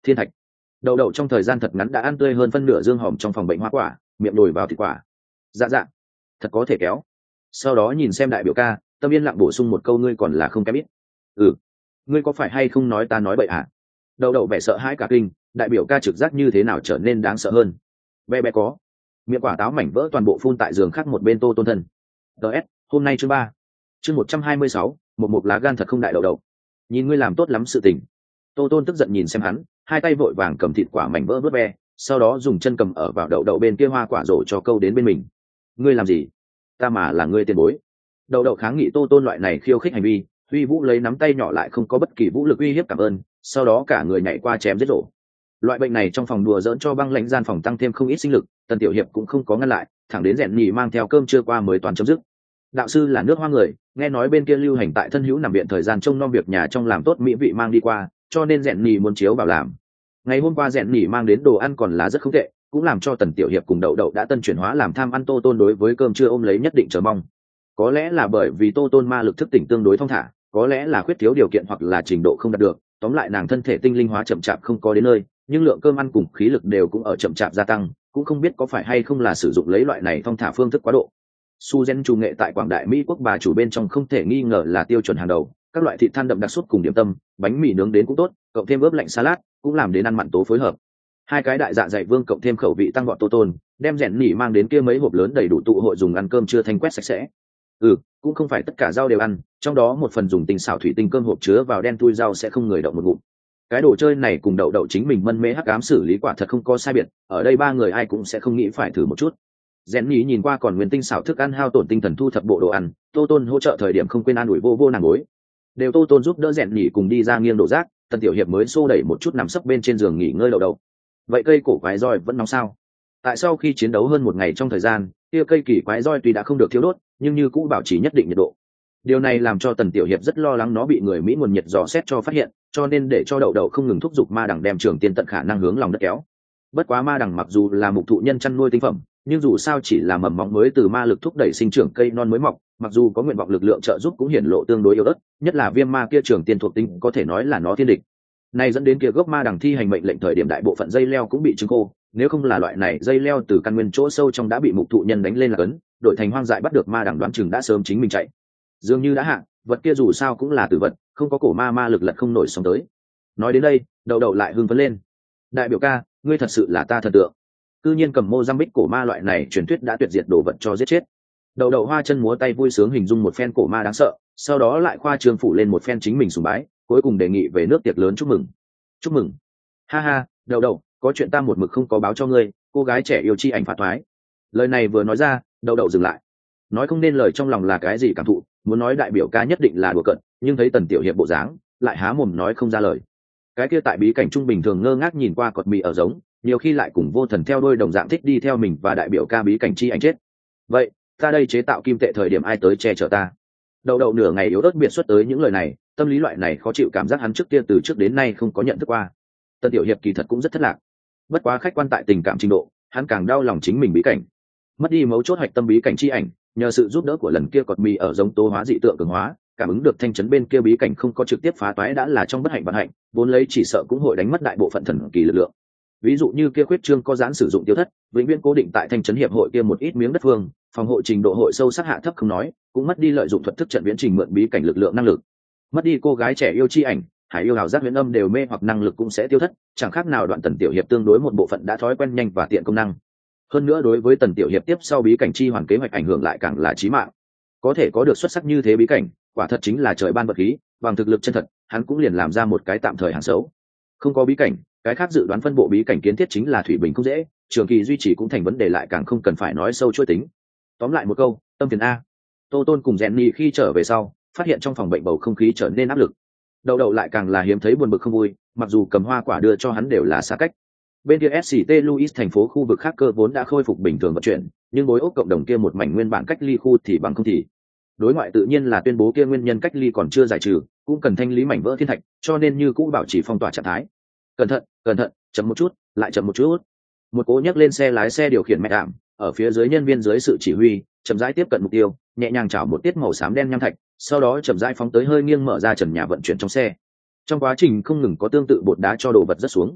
thiên thạch. Đậu đậu trong thời gian thật ngắn đã ăn tươi hơn phân nửa dương hòm trong phòng bệnh hoa quả, miệng đồi vào thịt quả. Dạ dạ, thật có thể kéo. Sau đó nhìn xem đại biểu ca, tâm yên lặng bổ sung một câu, ngươi còn là không kém ít. Ừ, ngươi có phải hay không nói ta nói bậy à? Đậu đậu vẻ sợ hãi cả kinh, đại biểu ca trực giác như thế nào trở nên đáng sợ hơn. Bé bé có. Miệng quả táo mảnh vỡ toàn bộ phun tại giường khác một bên Tô Tôn thân. ts hôm nay chương ba, chương một trăm hai mươi sáu, một một lá gan thật không đại đậu đậu. Nhìn ngươi làm tốt lắm sự tình. Tô Tôn tức giận nhìn xem hắn, hai tay vội vàng cầm thịt quả mảnh vỡ vớt ve, sau đó dùng chân cầm ở vào đậu đậu bên kia hoa quả rổ cho câu đến bên mình. Ngươi làm gì? Ta mà là ngươi tiền bối. Đậu đậu kháng nghị Tô Tôn loại này khiêu khích hành vi, Huy Vũ lấy nắm tay nhỏ lại không có bất kỳ vũ lực uy hiếp cảm ơn, sau đó cả người nhảy qua chém giết rổ. Loại bệnh này trong phòng đùa dỡn cho băng lãnh gian phòng tăng thêm không ít sinh lực, Tần Tiểu Hiệp cũng không có ngăn lại, thẳng đến rèn nhì mang theo cơm trưa qua mới toàn chấm dứt. Đạo sư là nước Hoa người, nghe nói bên kia lưu hành tại thân hữu nằm viện thời gian trông nom việc nhà trong làm tốt mỹ vị mang đi qua, cho nên rèn nhì muốn chiếu vào làm. Ngày hôm qua rèn nhì mang đến đồ ăn còn là rất không tệ, cũng làm cho Tần Tiểu Hiệp cùng Đậu Đậu đã tân chuyển hóa làm tham ăn Tô Tôn đối với cơm trưa ôm lấy nhất định chờ mong. Có lẽ là bởi vì Tô Tôn ma lực thức tỉnh tương đối thong thả, có lẽ là khuyết thiếu điều kiện hoặc là trình độ không đạt được, tóm lại nàng thân thể tinh linh hóa chậm chạp không có đến nơi, nhưng lượng cơm ăn cùng khí lực đều cũng ở chậm chạp gia tăng, cũng không biết có phải hay không là sử dụng lấy loại này thong thả phương thức quá độ. Su gen chủ nghệ tại Quảng Đại Mỹ quốc bà chủ bên trong không thể nghi ngờ là tiêu chuẩn hàng đầu, các loại thịt than đậm đặc sốt cùng điểm tâm, bánh mì nướng đến cũng tốt, cộng thêm ướp lạnh salad, cũng làm đến ăn mặn tố phối hợp. Hai cái đại dạ dày vương cộng thêm khẩu vị tăng vọt Tô Tôn, đem rèn nỉ mang đến kia mấy hộp lớn đầy đủ tụ hội dùng ăn cơm chưa thanh quét sạch sẽ. Ừ, cũng không phải tất cả rau đều ăn, trong đó một phần dùng tinh xảo thủy tinh cơm hộp chứa vào đen thui rau sẽ không người động một ngụm. Cái đồ chơi này cùng Đậu Đậu chính mình mân mê hắc ám xử lý quả thật không có sai biệt, ở đây ba người ai cũng sẽ không nghĩ phải thử một chút. Rèn nhí nhìn qua còn nguyên tinh xảo thức ăn hao tổn tinh thần thu thập bộ đồ ăn, Tô Tôn hỗ trợ thời điểm không quên an ủi vô vô nàng gối. Đều Tô Tôn giúp đỡ rèn nhí cùng đi ra nghiêng đổ rác, Tần Tiểu Hiệp mới xô đẩy một chút nằm sấp bên trên giường nghỉ ngơi Đậu Đậu. Vậy cây cổ quái roi vẫn nóng sao? Tại sau khi chiến đấu hơn một ngày trong thời gian, kia cây kỳ quái roi tuy đã không được thiêu đốt, nhưng như cũ bảo trì nhất định nhiệt độ. Điều này làm cho Tần Tiểu Hiệp rất lo lắng nó bị người Mỹ nguồn nhiệt dò xét cho phát hiện, cho nên để cho Đậu Đậu không ngừng thúc giục ma đằng đem trường tiên tận khả năng hướng lòng đất kéo. Bất quá ma đằng mặc dù là mục thụ nhân chăn nuôi tinh phẩm, nhưng dù sao chỉ là mầm móng mới từ ma lực thúc đẩy sinh trưởng cây non mới mọc, mặc dù có nguyện vọng lực lượng trợ giúp cũng hiển lộ tương đối yếu ớt, nhất là viêm ma kia trường tiên thuộc tính có thể nói là nó thiên địch. Này dẫn đến kia gốc ma đằng thi hành mệnh lệnh thời điểm đại bộ phận dây leo cũng bị trứng khô, nếu không là loại này dây leo từ căn nguyên chỗ sâu trong đã bị mục thụ nhân đánh lên là cấn, đội thành hoang dại bắt được ma đằng đoán chừng đã sớm chính mình chạy. Dường như đã hạ, vật kia dù sao cũng là tử vật, không có cổ ma ma lực lật không nổi sống tới. Nói đến đây, Đậu Đậu lại hưng phấn lên. Đại biểu ca, ngươi thật sự là ta thần tượng. Cư nhiên cầm Mozambique cổ ma loại này truyền thuyết đã tuyệt diệt đồ vật cho giết chết. Đậu Đậu hoa chân múa tay vui sướng hình dung một phen cổ ma đáng sợ, sau đó lại khoa trương phủ lên một phen chính mình sùng bái, cuối cùng đề nghị về nước tiệc lớn chúc mừng. Chúc mừng. Ha ha, Đậu Đậu, có chuyện ta một mực không có báo cho ngươi, cô gái trẻ yêu chi ảnh phá thoái. Lời này vừa nói ra, Đậu Đậu dừng lại. Nói không nên lời trong lòng là cái gì cảm thụ, muốn nói đại biểu ca nhất định là đùa cợt, nhưng thấy Tần Tiểu Hiệp bộ dáng, lại há mồm nói không ra lời. Cái kia tại bí cảnh trung bình thường ngơ ngác nhìn qua cọt mì ở giống, nhiều khi lại cùng vô thần theo đôi đồng dạng thích đi theo mình và đại biểu ca bí cảnh chi ảnh chết. Vậy, ta đây chế tạo kim tệ thời điểm ai tới che chở ta? Đậu Đậu nửa ngày yếu ớt biệt xuất tới những lời này, tâm lý loại này khó chịu cảm giác hắn trước kia từ trước đến nay không có nhận thức qua. Tần Tiểu Hiệp kỳ thật cũng rất thất lạc. Bất quá khách quan tại tình cảm trình độ, hắn càng đau lòng chính mình bí cảnh. Mất đi mấu chốt hạch tâm bí cảnh chi ảnh, nhờ sự giúp đỡ của lần kia cọt mì ở giống tố hóa dị tượng cường hóa, cảm ứng được thanh chấn bên kia bí cảnh không có trực tiếp phá toái đã là trong bất hạnh vận hạnh, vốn lấy chỉ sợ cũng hội đánh mất đại bộ phận thần kỳ lực lượng. Ví dụ như kia khuyết trương có gián sử dụng tiêu thất, vĩnh viễn cố định tại thanh chấn hiệp hội kia một ít miếng đất phương, phòng hộ trình độ hội sâu sắc hạ thấp không nói, cũng mất đi lợi dụng thuật thức trận viễn trình mượn bí cảnh lực lượng năng lực. Mất đi cô gái trẻ yêu chi ảnh, hải yêu hào giác huyễn âm đều mê hoặc năng lực cũng sẽ tiêu thất, chẳng khác nào đoạn Tần Tiểu Hiệp tương đối một bộ phận đã thói quen nhanh và tiện công năng. Hơn nữa đối với Tần Tiểu Hiệp tiếp sau bí cảnh chi hoàn kế hoạch ảnh hưởng lại càng là chí mạng. Có thể có được xuất sắc như thế bí cảnh, quả thật chính là trời ban vật khí, bằng thực lực chân thật, hắn cũng liền làm ra một cái tạm thời hàng xấu. Không có bí cảnh, cái khác dự đoán phân bộ bí cảnh kiến thiết chính là thủy bình không dễ, trường kỳ duy trì cũng thành vấn đề lại càng không cần phải nói sâu chuỗi tính. Tóm lại một câu, tâm phiền a. Tô Tôn cùng Jenny khi trở về sau, phát hiện trong phòng bệnh bầu không khí trở nên áp lực. Đậu Đậu lại càng là hiếm thấy buồn bực không vui, mặc dù cầm hoa quả đưa cho hắn đều là xa cách. Bên kia ét xê tê Louis thành phố khu vực khác cơ vốn đã khôi phục bình thường vận chuyển, nhưng bối ốc cộng đồng kia một mảnh nguyên bản cách ly khu thì bằng không thì. Đối ngoại tự nhiên là tuyên bố kia nguyên nhân cách ly còn chưa giải trừ, cũng cần thanh lý mảnh vỡ thiên thạch, cho nên như cũ bảo trì phong tỏa trạng thái. Cẩn thận, cẩn thận, chậm một chút, lại chậm một chút. Một cố nhấc lên xe lái xe điều khiển mẹ ảm, ở phía dưới nhân viên dưới sự chỉ huy, chậm rãi tiếp cận mục tiêu, nhẹ nhàng chảo một tiết màu xám đen nham thạch, sau đó chậm rãi phóng tới hơi nghiêng mở ra trần nhà vận chuyển trong xe. Trong quá trình không ngừng có tương tự bột đá cho đồ vật rất xuống.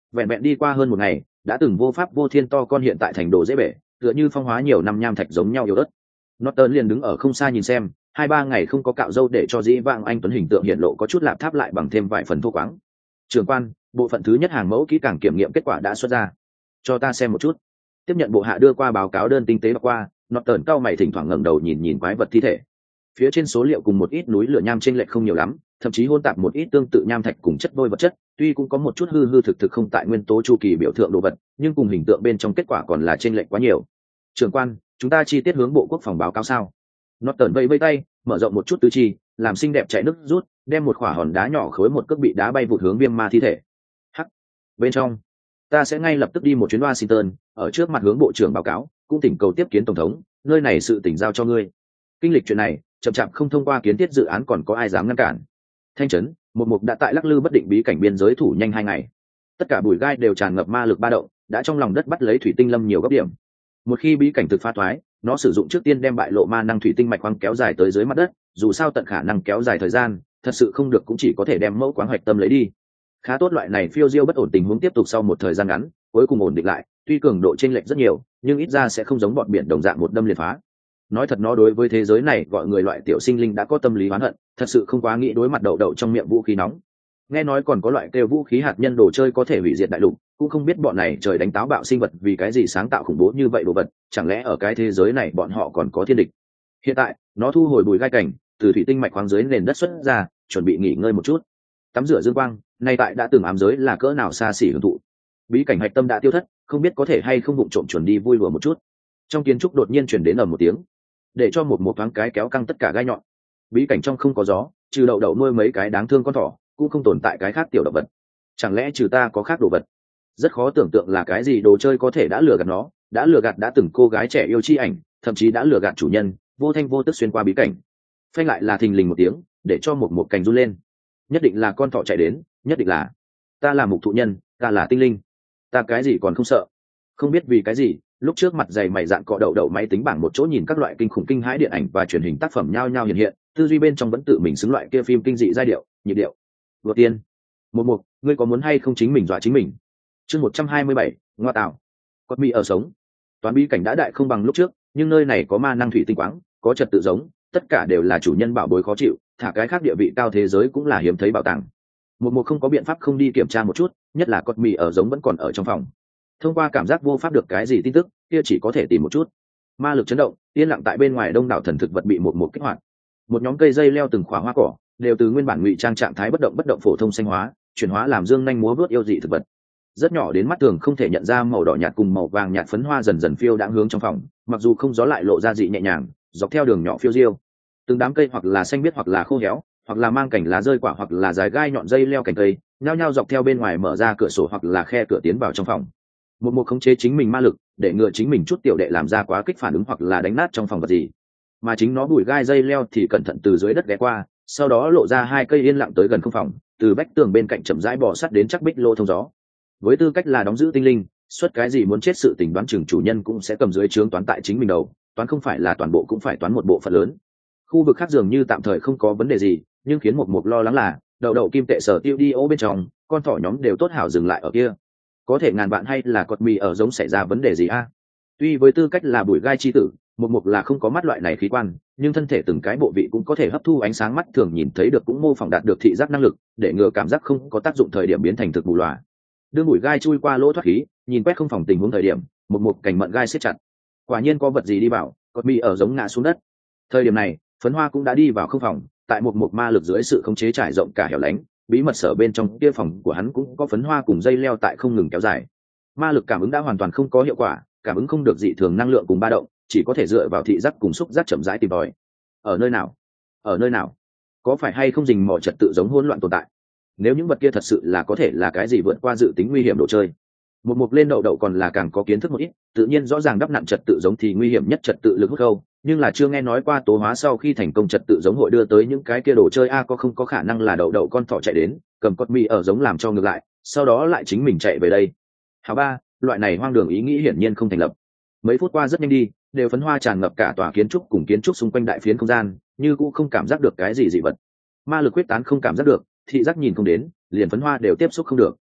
vẹn vẹn đi qua hơn một ngày, đã từng vô pháp vô thiên to con hiện tại thành đồ dễ bể, tựa như phong hóa nhiều năm nham thạch giống nhau yếu ớt. Norton liền đứng ở không xa nhìn xem, hai ba ngày không có cạo râu để cho dĩ vãng anh tuấn hình tượng hiện lộ có chút lạp tháp lại bằng thêm vài phần thô quáng. Trưởng quan, bộ phận thứ nhất hàng mẫu kỹ càng kiểm nghiệm kết quả đã xuất ra, cho ta xem một chút. Tiếp nhận bộ hạ đưa qua báo cáo đơn tinh tế đọc qua, Norton cau mày thỉnh thoảng ngẩng đầu nhìn nhìn quái vật thi thể. Phía trên số liệu cùng một ít núi lửa nham chênh lệch không nhiều lắm, thậm chí hôn tạp một ít tương tự nham thạch cùng chất vôi vật chất, tuy cũng có một chút hư hư thực thực không tại nguyên tố chu kỳ biểu tượng đồ vật, nhưng cùng hình tượng bên trong kết quả còn là chênh lệch quá nhiều. Trưởng quan, chúng ta chi tiết hướng bộ quốc phòng báo cáo sao? Norton vẫy vẫy tay, mở rộng một chút tứ chi, làm xinh đẹp chạy nước rút, đem một quả hòn đá nhỏ khối một cước bị đá bay vụt hướng viêm ma thi thể. Hắc. Bên trong, ta sẽ ngay lập tức đi một chuyến Washington, ở trước mặt hướng bộ trưởng báo cáo, cũng thỉnh cầu tiếp kiến tổng thống, nơi này sự tỉnh giao cho ngươi. Kinh lịch chuyện này, chậm chạp không thông qua kiến thiết dự án còn có ai dám ngăn cản. Thanh trấn, một mục đã tại lắc lư bất định bí cảnh biên giới thủ nhanh hai ngày. Tất cả bụi gai đều tràn ngập ma lực ba động, đã trong lòng đất bắt lấy thủy tinh lâm nhiều góc điểm. Một khi bí cảnh thực phá thoái, nó sử dụng trước tiên đem bại lộ ma năng thủy tinh mạch khoáng kéo dài tới dưới mặt đất, dù sao tận khả năng kéo dài thời gian, thật sự không được cũng chỉ có thể đem mẫu quáng hoạch tâm lấy đi. Khá tốt loại này phiêu diêu bất ổn tình huống tiếp tục sau một thời gian ngắn, cuối cùng ổn định lại, tuy cường độ chênh lệch rất nhiều, nhưng ít ra sẽ không giống bọn biển đồng dạng một đâm liệt phá. Nói thật nó đối với thế giới này gọi người loại tiểu sinh linh đã có tâm lý oán hận, thật sự không quá nghĩ đối mặt đậu đậu trong miệng vũ khí nóng. Nghe nói còn có loại kêu vũ khí hạt nhân đồ chơi có thể hủy diệt đại lục, cũng không biết bọn này trời đánh táo bạo sinh vật vì cái gì sáng tạo khủng bố như vậy đồ vật, chẳng lẽ ở cái thế giới này bọn họ còn có thiên địch. Hiện tại nó thu hồi bùi gai cảnh, từ thủy tinh mạch khoáng dưới nền đất xuất ra, chuẩn bị nghỉ ngơi một chút, tắm rửa dương quang. Nay tại đã từng ám giới là cỡ nào xa xỉ hưởng thụ. Bí cảnh hạch tâm đã tiêu thất, không biết có thể hay không vụng trộm chuẩn đi vui lùa một chút. Trong kiến trúc đột nhiên chuyển đến ở một tiếng, để cho một một thoáng cái kéo căng tất cả gai nhọn. Bí cảnh trong không có gió, trừ đậu đậu nuôi mấy cái đáng thương con thỏ, cũng không tồn tại cái khác tiểu động vật. Chẳng lẽ trừ ta có khác đồ vật? Rất khó tưởng tượng là cái gì đồ chơi có thể đã lừa gạt nó, đã lừa gạt đã từng cô gái trẻ yêu chi ảnh, thậm chí đã lừa gạt chủ nhân, vô thanh vô tức xuyên qua bí cảnh. Phanh lại là thình lình một tiếng, để cho một một cành run lên. Nhất định là con thỏ chạy đến, nhất định là ta là mục thụ nhân, ta là tinh linh, ta cái gì còn không sợ. Không biết vì cái gì, lúc trước mặt dày mày dạn cọ đậu đậu máy tính bảng một chỗ nhìn các loại kinh khủng kinh hãi điện ảnh và truyền hình tác phẩm nhao nhao hiện hiện, tư duy bên trong vẫn tự mình xứng loại kia phim kinh dị giai điệu, nhịp điệu. Vừa tiên, một một, ngươi có muốn hay không chính mình dọa chính mình? Chương một trăm hai mươi bảy, ngoa tạo. Quật mỹ ở sống. Toán bí cảnh đã đại không bằng lúc trước, nhưng nơi này có ma năng thủy tinh quáng, có trật tự giống, tất cả đều là chủ nhân bảo bối khó chịu, thả cái khác địa vị cao thế giới cũng là hiếm thấy bảo tàng. Một một không có biện pháp không đi kiểm tra một chút, nhất là cọt mì ở giống vẫn còn ở trong phòng. Thông qua cảm giác vô pháp được cái gì tin tức, kia chỉ có thể tìm một chút. Ma lực chấn động, yên lặng tại bên ngoài đông đảo thần thực vật bị một một kích hoạt. Một nhóm cây dây leo từng khóa hoa cỏ, đều từ nguyên bản ngụy trang trạng thái bất động bất động phổ thông xanh hóa, chuyển hóa làm dương nhanh múa vớt yêu dị thực vật. Rất nhỏ đến mắt thường không thể nhận ra màu đỏ nhạt cùng màu vàng nhạt phấn hoa dần dần phiêu đãng hướng trong phòng, mặc dù không gió lại lộ ra dị nhẹ nhàng, dọc theo đường nhỏ phiêu diêu. Từng đám cây hoặc là xanh biếc hoặc là khô héo, hoặc là mang cảnh lá rơi quả hoặc là dài gai nhọn dây leo cành cây, nhao nhao dọc theo bên ngoài mở ra cửa sổ hoặc là khe cửa tiến vào trong phòng. Một một khống chế chính mình ma lực, để ngừa chính mình chút tiểu đệ làm ra quá kích phản ứng hoặc là đánh nát trong phòng vật gì. Mà chính nó bùi gai dây leo thì cẩn thận từ dưới đất ghé qua, sau đó lộ ra hai cây yên lặng tới gần không phòng, từ vách tường bên cạnh chậm rãi bò sắt đến chắc bích lô thông gió. Với tư cách là đóng giữ tinh linh, suốt cái gì muốn chết sự tình đoán chừng chủ nhân cũng sẽ cầm dưới trướng toán tại chính mình đầu, toán không phải là toàn bộ cũng phải toán một bộ phận lớn. Khu vực khác dường như tạm thời không có vấn đề gì, nhưng khiến một một lo lắng là đậu đậu kim tệ sở tiêu đi ô bên trong, con thỏ nhóm đều tốt hảo dừng lại ở kia. Có thể ngàn bạn hay là cọt mì ở giống xảy ra vấn đề gì a? Tuy với tư cách là bùi gai chi tử, một mục là không có mắt loại này khí quan, nhưng thân thể từng cái bộ vị cũng có thể hấp thu ánh sáng mắt thường nhìn thấy được, cũng mô phỏng đạt được thị giác năng lực, để ngừa cảm giác không có tác dụng thời điểm biến thành thực bù lòa. Đưa bùi gai chui qua lỗ thoát khí, nhìn quét không phòng tình huống thời điểm, một mục cảnh mận gai siết chặt. Quả nhiên có vật gì đi vào, cọt mì ở giống ngã xuống đất. Thời điểm này, phấn hoa cũng đã đi vào không phòng, tại một mục ma lực dưới sự khống chế trải rộng cả hẻo lánh, bí mật sở bên trong kia phòng của hắn cũng có phấn hoa cùng dây leo tại không ngừng kéo dài. Ma lực cảm ứng đã hoàn toàn không có hiệu quả, cảm ứng không được dị thường năng lượng cùng ba động, chỉ có thể dựa vào thị giác cùng xúc giác chậm rãi tìm tòi. Ở nơi nào? Ở nơi nào? Có phải hay không rình mò trật tự giống hỗn loạn tồn tại? Nếu những vật kia thật sự là có thể là cái gì vượt qua dự tính nguy hiểm đồ chơi. Một mục lên đậu đậu còn là càng có kiến thức một ít, tự nhiên rõ ràng đắp nặn trật tự giống thì nguy hiểm nhất trật tự lực hút khâu, nhưng là chưa nghe nói qua tố hóa sau khi thành công trật tự giống hội đưa tới những cái kia đồ chơi a, có không có khả năng là đậu đậu con thỏ chạy đến, cầm con mì ở giống làm cho ngược lại, sau đó lại chính mình chạy về đây. Hào ba, loại này hoang đường ý nghĩ hiển nhiên không thành lập. Mấy phút qua rất nhanh đi, đều phấn hoa tràn ngập cả tòa kiến trúc cùng kiến trúc xung quanh đại phiến không gian, như cũng không cảm giác được cái gì dị vật. Ma lực quyết tán không cảm giác được, thị giác nhìn không đến, liền phấn hoa đều tiếp xúc không được.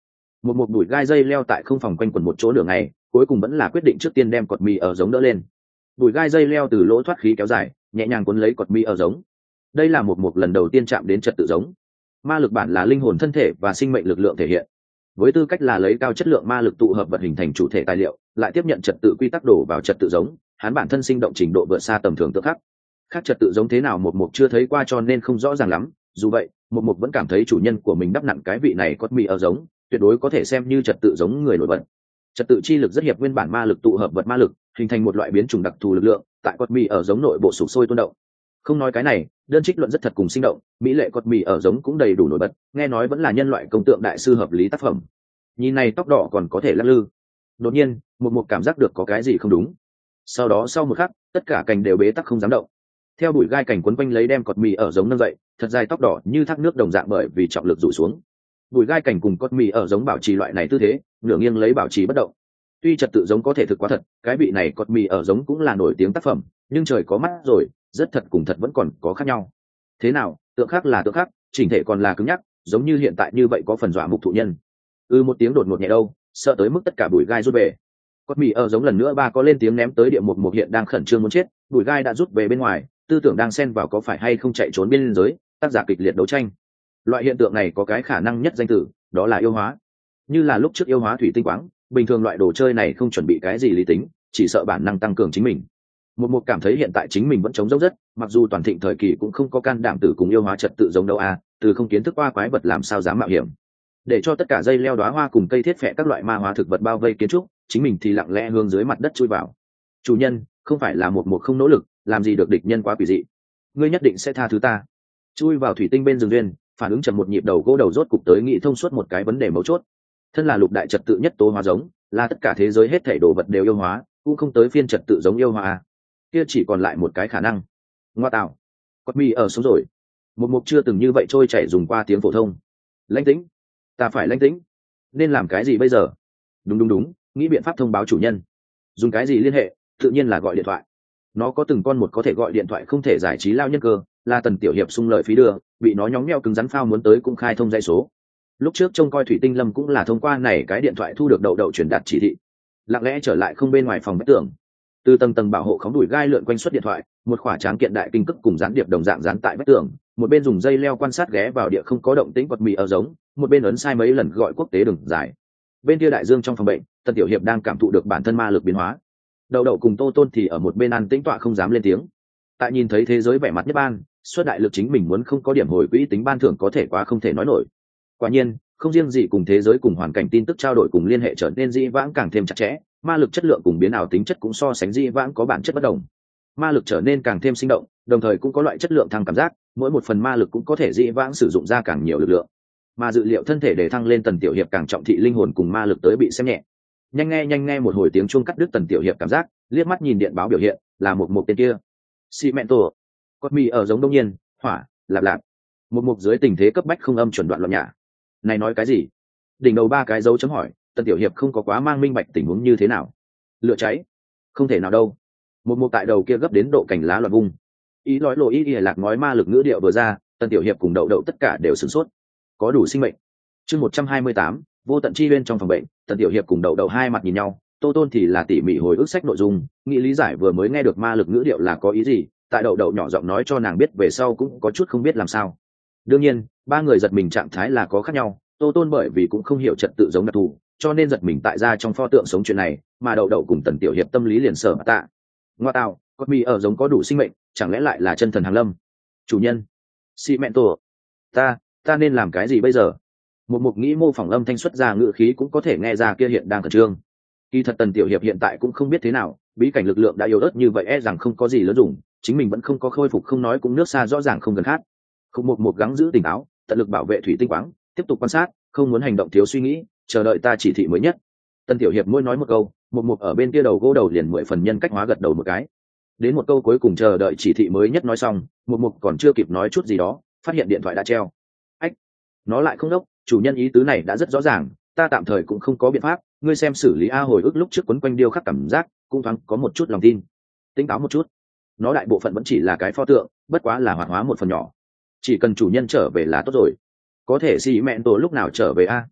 một một bụi gai dây leo tại không phòng quanh quần một chỗ đường này, cuối cùng vẫn là quyết định trước tiên đem cột mì ở giống đỡ lên. Bụi gai dây leo từ lỗ thoát khí kéo dài, nhẹ nhàng cuốn lấy cột mì ở giống. Đây là một một lần đầu tiên chạm đến trật tự giống. Ma lực bản là linh hồn thân thể và sinh mệnh lực lượng thể hiện. Với tư cách là lấy cao chất lượng ma lực tụ hợp vật hình thành chủ thể tài liệu, lại tiếp nhận trật tự quy tắc đổ vào trật tự giống, hắn bản thân sinh động trình độ vượt xa tầm thường tự khắc. Khác trật tự giống thế nào một một chưa thấy qua cho nên không rõ ràng lắm, dù vậy, một một vẫn cảm thấy chủ nhân của mình đắp nặng cái vị này cốt mì ở giống, tuyệt đối có thể xem như trật tự giống người nổi bật. Trật tự chi lực rất hiệp nguyên bản ma lực tụ hợp vật ma lực, hình thành một loại biến chủng đặc thù lực lượng, tại cốt mì ở giống nội bộ sục sôi tuôn động. Không nói cái này, đơn trích luận rất thật cùng sinh động, mỹ lệ cốt mì ở giống cũng đầy đủ nổi bật, nghe nói vẫn là nhân loại công tượng đại sư hợp lý tác phẩm. Nhìn này tóc đỏ còn có thể lắc lư. Đột nhiên, một một cảm giác được có cái gì không đúng. Sau đó sau một khắc, tất cả cành đều bế tắc không dám động. Theo bụi gai cảnh quấn quanh lấy đem cột mì ở giống nâng dậy, thật dài tóc đỏ như thác nước đồng dạng bởi vì trọng lực rủ xuống. Bụi gai cảnh cùng cột mì ở giống bảo trì loại này tư thế, nửa nghiêng lấy bảo trì bất động. Tuy trật tự giống có thể thực quá thật, cái vị này cột mì ở giống cũng là nổi tiếng tác phẩm, nhưng trời có mắt rồi, rất thật cùng thật vẫn còn có khác nhau. Thế nào, tượng khác là tượng khác, chỉnh thể còn là cứng nhắc, giống như hiện tại như vậy có phần dọa mục thụ nhân. Ư ừ, một tiếng đột ngột nhẹ đâu, sợ tới mức tất cả bụi gai rút về. Cột mì ở giống lần nữa ba có lên tiếng ném tới địa một một hiện đang khẩn trương muốn chết, bụi gai đã rút về bên ngoài, tư tưởng đang xen vào có phải hay không chạy trốn biên giới, tác giả kịch liệt đấu tranh. Loại hiện tượng này có cái khả năng nhất danh từ, đó là yêu hóa. Như là lúc trước yêu hóa thủy tinh quáng, bình thường loại đồ chơi này không chuẩn bị cái gì lý tính, chỉ sợ bản năng tăng cường chính mình. Một một cảm thấy hiện tại chính mình vẫn chống dốc rất, mặc dù toàn thịnh thời kỳ cũng không có can đảm tử cùng yêu hóa trật tự giống đâu à, từ không kiến thức qua quái vật làm sao dám mạo hiểm. Để cho tất cả dây leo đóa hoa cùng cây thiết phệ các loại ma hóa thực vật bao vây kiến trúc, chính mình thì lặng lẽ hướng dưới mặt đất chui vào. Chủ nhân, không phải là một một không nỗ lực, làm gì được địch nhân quá quỷ dị. Ngươi nhất định sẽ tha thứ ta. Chui vào thủy tinh bên rừng duyên, phản ứng chậm một nhịp đầu gỗ đầu rốt cục tới nghĩ thông suốt một cái vấn đề mấu chốt. Thân là lục đại trật tự nhất tố hóa giống, là tất cả thế giới hết thảy đồ vật đều yêu hóa, cũng không tới phiên trật tự giống yêu hóa. Kia chỉ còn lại một cái khả năng. Ngoa tạo, cốt mì ở sống rồi. Một mục chưa từng như vậy trôi chảy dùng qua tiếng phổ thông. Lãnh tĩnh, ta phải lãnh tĩnh. Nên làm cái gì bây giờ? Đúng đúng đúng, nghĩ biện pháp thông báo chủ nhân. Dùng cái gì liên hệ? Tự nhiên là gọi điện thoại. Nó có từng con một có thể gọi điện thoại không thể giải trí lao nhân cơ, là Tần Tiểu Hiệp sung lợi phí đưa, bị nó nhóng nhẽo cứng rắn phao muốn tới cũng khai thông dây số. Lúc trước trông coi Thủy Tinh Lâm cũng là thông qua này cái điện thoại thu được đậu đậu truyền đạt chỉ thị. Lặng lẽ trở lại không bên ngoài phòng bếp tường, từ tầng tầng bảo hộ khóng đuổi gai lượn quanh suất điện thoại, một khỏa tráng kiện đại kinh cức cùng gián điệp đồng dạng dán tại vách tường, một bên dùng dây leo quan sát ghé vào địa không có động tĩnh quật mì ở giống, một bên ấn sai mấy lần gọi quốc tế đường dài. Bên kia đại dương trong phòng bệnh, Tần Tiểu Hiệp đang cảm thụ được bản thân ma lực biến hóa. Đậu đậu cùng Tô Tôn thì ở một bên ăn tĩnh tọa không dám lên tiếng. Tại nhìn thấy thế giới vẻ mặt nhất ban, suất đại lực chính mình muốn không có điểm hồi quỹ tính ban thưởng có thể quá không thể nói nổi. Quả nhiên, không riêng gì cùng thế giới cùng hoàn cảnh tin tức trao đổi cùng liên hệ trở nên dĩ vãng càng thêm chặt chẽ, ma lực chất lượng cùng biến ảo tính chất cũng so sánh dĩ vãng có bản chất bất đồng. Ma lực trở nên càng thêm sinh động, đồng thời cũng có loại chất lượng thăng cảm giác, mỗi một phần ma lực cũng có thể dĩ vãng sử dụng ra càng nhiều lực lượng. Mà dự liệu thân thể để thăng lên Tần Tiểu Hiệp càng trọng thị linh hồn cùng ma lực tới bị xem nhẹ. Nhanh nghe nhanh nghe một hồi tiếng chuông cắt đứt Tần Tiểu Hiệp cảm giác, liếc mắt nhìn điện báo biểu hiện, là một một tên kia. Cimento, cốt mì ở giống đông nhiên, hỏa, lạp lạp. Một mục dưới tình thế cấp bách không âm chuẩn đoạn loạn nhả. Này nói cái gì? Đỉnh đầu ba cái dấu chấm hỏi, Tần Tiểu Hiệp không có quá mang minh bạch tình huống như thế nào. Lửa cháy? Không thể nào đâu. Một mục tại đầu kia gấp đến độ cành lá loạn vung. Ý nói lộ ý ý lạc nói ma lực ngữ điệu vừa ra, Tần Tiểu Hiệp cùng đậu đậu tất cả đều sửng sốt. Có đủ sinh mệnh. Chương một trăm hai mươi tám, vô tận chi bên trong phòng bệnh, Tần Tiểu Hiệp cùng đậu đậu hai mặt nhìn nhau, Tô Tôn thì là tỉ mỉ hồi ức sách nội dung, nghĩ lý giải vừa mới nghe được ma lực ngữ điệu là có ý gì, tại đậu đậu nhỏ giọng nói cho nàng biết về sau cũng có chút không biết làm sao. Đương nhiên, ba người giật mình trạng thái là có khác nhau, Tô Tôn bởi vì cũng không hiểu trật tự giống đặc thù, cho nên giật mình tại ra trong pho tượng sống chuyện này, mà đậu đậu cùng Tần Tiểu Hiệp tâm lý liền sở tạ. Ngoa tạo, con mì ở giống có đủ sinh mệnh, chẳng lẽ lại là chân thần hàng lâm? Chủ nhân, Cimento, ta, ta nên làm cái gì bây giờ? Một mục nghĩ mô phỏng âm thanh xuất ra ngữ khí cũng có thể nghe ra kia hiện đang khẩn trương. Kỳ thật Tần Tiểu Hiệp hiện tại cũng không biết thế nào, bí cảnh lực lượng đã yếu ớt như vậy e rằng không có gì lớn dùng, chính mình vẫn không có khôi phục không nói cũng nước xa rõ ràng không gần khát. Không một một gắng giữ tỉnh táo, tận lực bảo vệ thủy tinh quáng, tiếp tục quan sát, không muốn hành động thiếu suy nghĩ, chờ đợi ta chỉ thị mới nhất. Tần Tiểu Hiệp môi nói một câu, một một ở bên kia đầu gỗ đầu liền mười phần nhân cách hóa gật đầu một cái. Đến một câu cuối cùng chờ đợi chỉ thị mới nhất nói xong, một một còn chưa kịp nói chút gì đó, phát hiện điện thoại đã treo. Ách, nó lại không đốc, chủ nhân ý tứ này đã rất rõ ràng, ta tạm thời cũng không có biện pháp, ngươi xem xử lý a hồi ức lúc trước quấn quanh điêu khắc cảm giác, cũng thoáng có một chút lòng tin. Tính táo một chút, nó đại bộ phận vẫn chỉ là cái pho tượng, bất quá là hoạt hóa một phần nhỏ. Chỉ cần chủ nhân trở về là tốt rồi. Có thể xì mẹn tổ lúc nào trở về a?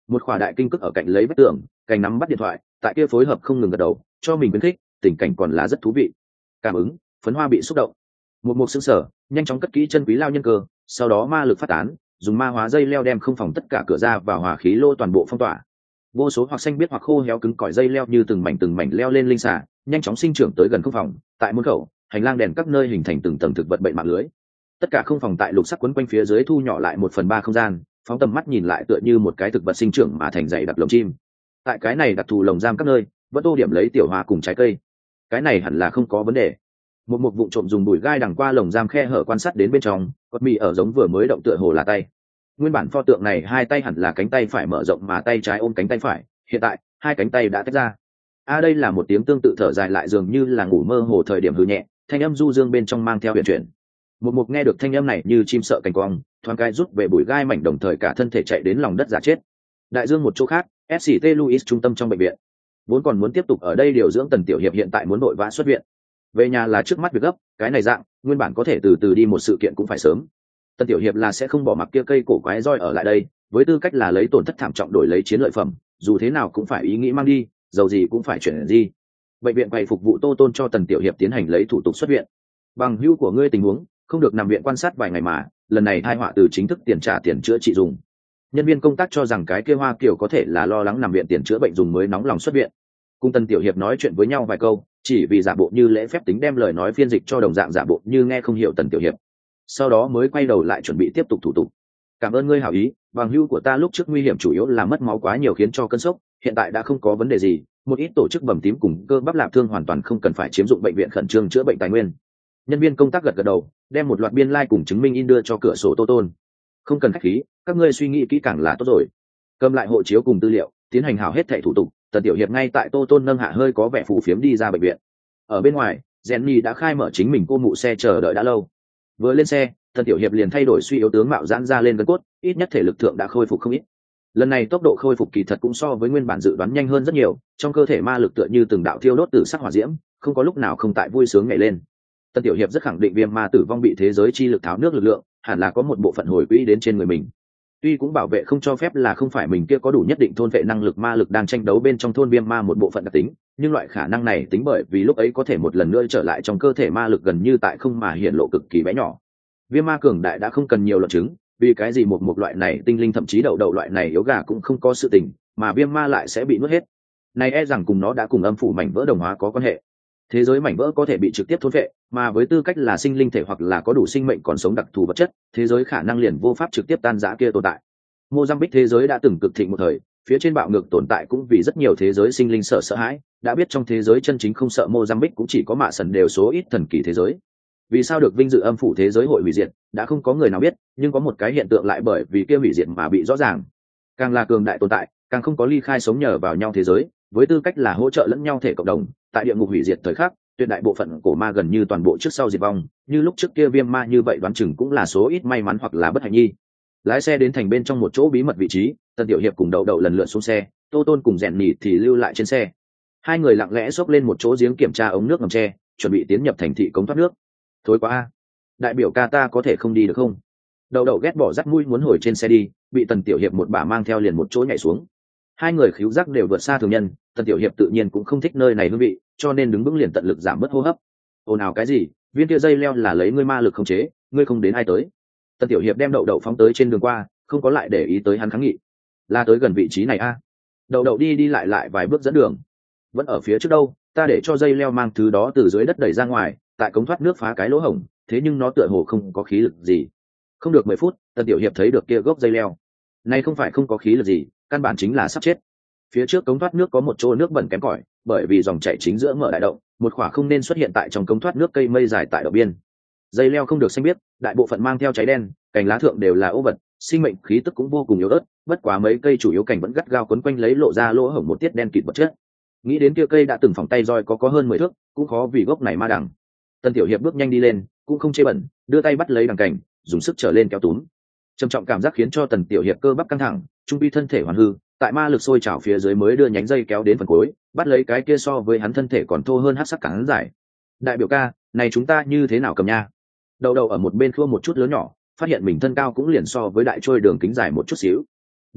một khỏa đại kinh cức ở cạnh lấy vách tường, cành nắm bắt điện thoại, tại kia phối hợp không ngừng gật đầu cho mình khuyến khích, tình cảnh còn là rất thú vị. Cảm ứng, phấn hoa bị xúc động, một một sững sờ, nhanh chóng cất kỹ chân quý lao nhân cơ, sau đó ma lực phát tán, dùng ma hóa dây leo đem không phòng tất cả cửa ra và hỏa khí lô toàn bộ phong tỏa. Vô số hoặc xanh biết hoặc khô héo cứng cỏi dây leo như từng mảnh từng mảnh leo lên linh xà, nhanh chóng sinh trưởng tới gần không phòng, tại môn khẩu, hành lang đèn các nơi hình thành từng tầng thực vật bệnh mạng lưới. Tất cả không phòng tại lục sắc quấn quanh phía dưới thu nhỏ lại một phần ba không gian, phóng tầm mắt nhìn lại tựa như một cái thực vật sinh trưởng mà thành dày đặc lồng chim. Tại cái này đặc thù lồng giam các nơi, vẫn tô điểm lấy tiểu hoa cùng trái cây. Cái này hẳn là không có vấn đề. Một một vụ trộm dùng bùi gai đằng qua lồng giam khe hở quan sát đến bên trong, cột mì ở giống vừa mới động tựa hồ là tay. Nguyên bản pho tượng này hai tay hẳn là cánh tay phải mở rộng mà tay trái ôm cánh tay phải, hiện tại hai cánh tay đã tách ra. A à, đây là một tiếng tương tự thở dài lại dường như là ngủ mơ hồ thời điểm hư nhẹ, thanh âm du dương bên trong mang theo huyền chuyển. Một mục nghe được thanh âm này như chim sợ cành cong, thoáng cái rút về bụi gai mảnh đồng thời cả thân thể chạy đến lòng đất giả chết. Đại dương một chỗ khác, ét xê tê Louis trung tâm trong bệnh viện. Vốn còn muốn tiếp tục ở đây điều dưỡng Tần Tiểu Hiệp hiện tại muốn vội vã xuất viện. Về nhà là trước mắt việc gấp, cái này dạng, nguyên bản có thể từ từ đi một sự kiện cũng phải sớm. Tần Tiểu Hiệp là sẽ không bỏ mặc kia cây cổ quái roi ở lại đây, với tư cách là lấy tổn thất thảm trọng đổi lấy chiến lợi phẩm, dù thế nào cũng phải ý nghĩ mang đi, dầu gì cũng phải chuyển gì. Bệnh viện quầy phục vụ Tô Tôn cho Tần Tiểu Hiệp tiến hành lấy thủ tục xuất viện. Bằng hữu của ngươi tình huống, không được nằm viện quan sát vài ngày mà, lần này tai họa từ chính thức tiền trả tiền chữa trị dùng. Nhân viên công tác cho rằng cái kia Hoa Kiều có thể là lo lắng nằm viện tiền chữa bệnh dùng mới nóng lòng xuất viện. Cùng Tần Tiểu Hiệp nói chuyện với nhau vài câu, chỉ vì giả bộ như lễ phép tính đem lời nói phiên dịch cho đồng dạng giả bộ như nghe không hiểu Tần Tiểu Hiệp. Sau đó mới quay đầu lại chuẩn bị tiếp tục thủ tục. Cảm ơn ngươi hảo ý, bằng hữu của ta lúc trước nguy hiểm chủ yếu là mất máu quá nhiều khiến cho cơn sốc, hiện tại đã không có vấn đề gì, một ít tổ chức bầm tím cùng cơ bắp lạp thương hoàn toàn không cần phải chiếm dụng bệnh viện khẩn trương chữa bệnh tài nguyên. Nhân viên công tác gật gật đầu, đem một loạt biên lai like cùng chứng minh in đưa cho cửa sổ Tô Tôn. Không cần khách khí, các ngươi suy nghĩ kỹ càng là tốt rồi. Cầm lại hộ chiếu cùng tư liệu, tiến hành hảo hết thảy thủ tục. Tần Tiểu Hiệp ngay tại Tô Tôn nâng hạ hơi có vẻ phù phiếm đi ra bệnh viện. Ở bên ngoài, Jenny đã khai mở chính mình cô mụ xe chờ đợi đã lâu. Vừa lên xe, Tần Tiểu Hiệp liền thay đổi suy yếu tướng mạo giãn ra lên gân cốt, ít nhất thể lực thượng đã khôi phục không ít. Lần này tốc độ khôi phục kỳ thật cũng so với nguyên bản dự đoán nhanh hơn rất nhiều, trong cơ thể ma lực tựa như từng đạo thiêu đốt từ sắc hỏa diễm, không có lúc nào không tại vui sướng nhảy lên. Tần Tiểu Hiệp rất khẳng định viêm ma tử vong bị thế giới chi lực tháo nước lực lượng, hẳn là có một bộ phận hồi quỹ đến trên người mình. Tuy cũng bảo vệ không cho phép là không phải mình kia có đủ nhất định thôn vệ năng lực ma lực đang tranh đấu bên trong thôn viêm ma một bộ phận đặc tính, nhưng loại khả năng này tính bởi vì lúc ấy có thể một lần nữa trở lại trong cơ thể ma lực gần như tại không mà hiện lộ cực kỳ bé nhỏ. Viêm ma cường đại đã không cần nhiều luận chứng, vì cái gì một một loại này tinh linh thậm chí đậu đậu loại này yếu gà cũng không có sự tình, mà viêm ma lại sẽ bị nuốt hết. Này e rằng cùng nó đã cùng âm phủ mảnh vỡ đồng hóa có quan hệ. Thế giới mảnh vỡ có thể bị trực tiếp thôn vệ, mà với tư cách là sinh linh thể hoặc là có đủ sinh mệnh còn sống đặc thù vật chất, thế giới khả năng liền vô pháp trực tiếp tan rã kia tồn tại. Mozambique thế giới đã từng cực thịnh một thời, phía trên bạo ngược tồn tại cũng vì rất nhiều thế giới sinh linh sợ sợ hãi, đã biết trong thế giới chân chính không sợ Mozambique cũng chỉ có mạ sần đều số ít thần kỳ thế giới. Vì sao được vinh dự âm phủ thế giới hội hủy diệt, đã không có người nào biết, nhưng có một cái hiện tượng lại bởi vì kia hủy diệt mà bị rõ ràng. Càng là cường đại tồn tại, càng không có ly khai sống nhờ vào nhau thế giới, với tư cách là hỗ trợ lẫn nhau thể cộng đồng, tại địa ngục hủy diệt thời khắc, tuyệt đại bộ phận cổ ma gần như toàn bộ trước sau diệt vong, như lúc trước kia viêm ma như vậy đoán chừng cũng là số ít may mắn hoặc là bất hạnh nhi. Lái xe đến thành bên trong một chỗ bí mật vị trí, Tần Tiểu Hiệp cùng đậu đậu lần lượt xuống xe, Tô Tôn cùng rèn nhỉ thì lưu lại trên xe. Hai người lặng lẽ xốc lên một chỗ giếng kiểm tra ống nước ngầm tre, chuẩn bị tiến nhập thành thị cống thoát nước. Thối quá a, đại biểu ca ta có thể không đi được không? Đậu đậu ghét bỏ rắt mũi muốn hồi trên xe đi, bị Tần Tiểu Hiệp một bà mang theo liền một chỗ nhảy xuống. Hai người khíu giác đều vượt xa thường nhân, Tần Tiểu Hiệp tự nhiên cũng không thích nơi này hương vị, cho nên đứng vững liền tận lực giảm bớt hô hấp. Ồn ào cái gì, viên kia dây leo là lấy ngươi ma lực khống chế, ngươi không đến ai tới. Tần Tiểu Hiệp đem đậu đậu phóng tới trên đường qua, không có lại để ý tới hắn kháng nghị. Là tới gần vị trí này a. À? Đậu đậu đi đi lại lại vài bước dẫn đường. Vẫn ở phía trước đâu, ta để cho dây leo mang thứ đó từ dưới đất đẩy ra ngoài, tại cống thoát nước phá cái lỗ hổng, thế nhưng nó tựa hồ không có khí lực gì. Không được mười phút, Tần Tiểu Hiệp thấy được kia gốc dây leo. Này không phải không có khí lực gì, căn bản chính là sắp chết. Phía trước cống thoát nước có một chỗ nước bẩn kém cỏi, bởi vì dòng chảy chính giữa mở đại động, một khỏa không nên xuất hiện tại trong cống thoát nước cây mây dài tại đầu biên. Dây leo không được xanh biếc, đại bộ phận mang theo cháy đen, cành lá thượng đều là ố vật, sinh mệnh khí tức cũng vô cùng yếu ớt, bất quá mấy cây chủ yếu cành vẫn gắt gao quấn quanh lấy lộ ra lỗ hổng một tiết đen kịt vật chất. Nghĩ đến kia cây đã từng phỏng tay roi có có hơn mười thước, cũng khó vì gốc này ma đằng. Tần Tiểu Hiệp bước nhanh đi lên, cũng không chê bẩn, đưa tay bắt lấy đằng cành, dùng sức trở lên kéo túm. Trầm trọng cảm giác khiến cho Tần Tiểu Hiệp cơ bắp căng thẳng, trung vi thân thể hoàn hư, tại ma lực sôi trào phía dưới mới đưa nhánh dây kéo đến phần cuối, bắt lấy cái kia so với hắn thân thể còn thô hơn hắc sắc cán dài. Đại biểu ca, này chúng ta như thế nào cầm nha? Đầu đầu ở một bên khua một chút lớn nhỏ, phát hiện mình thân cao cũng liền so với đại trôi đường kính dài một chút xíu.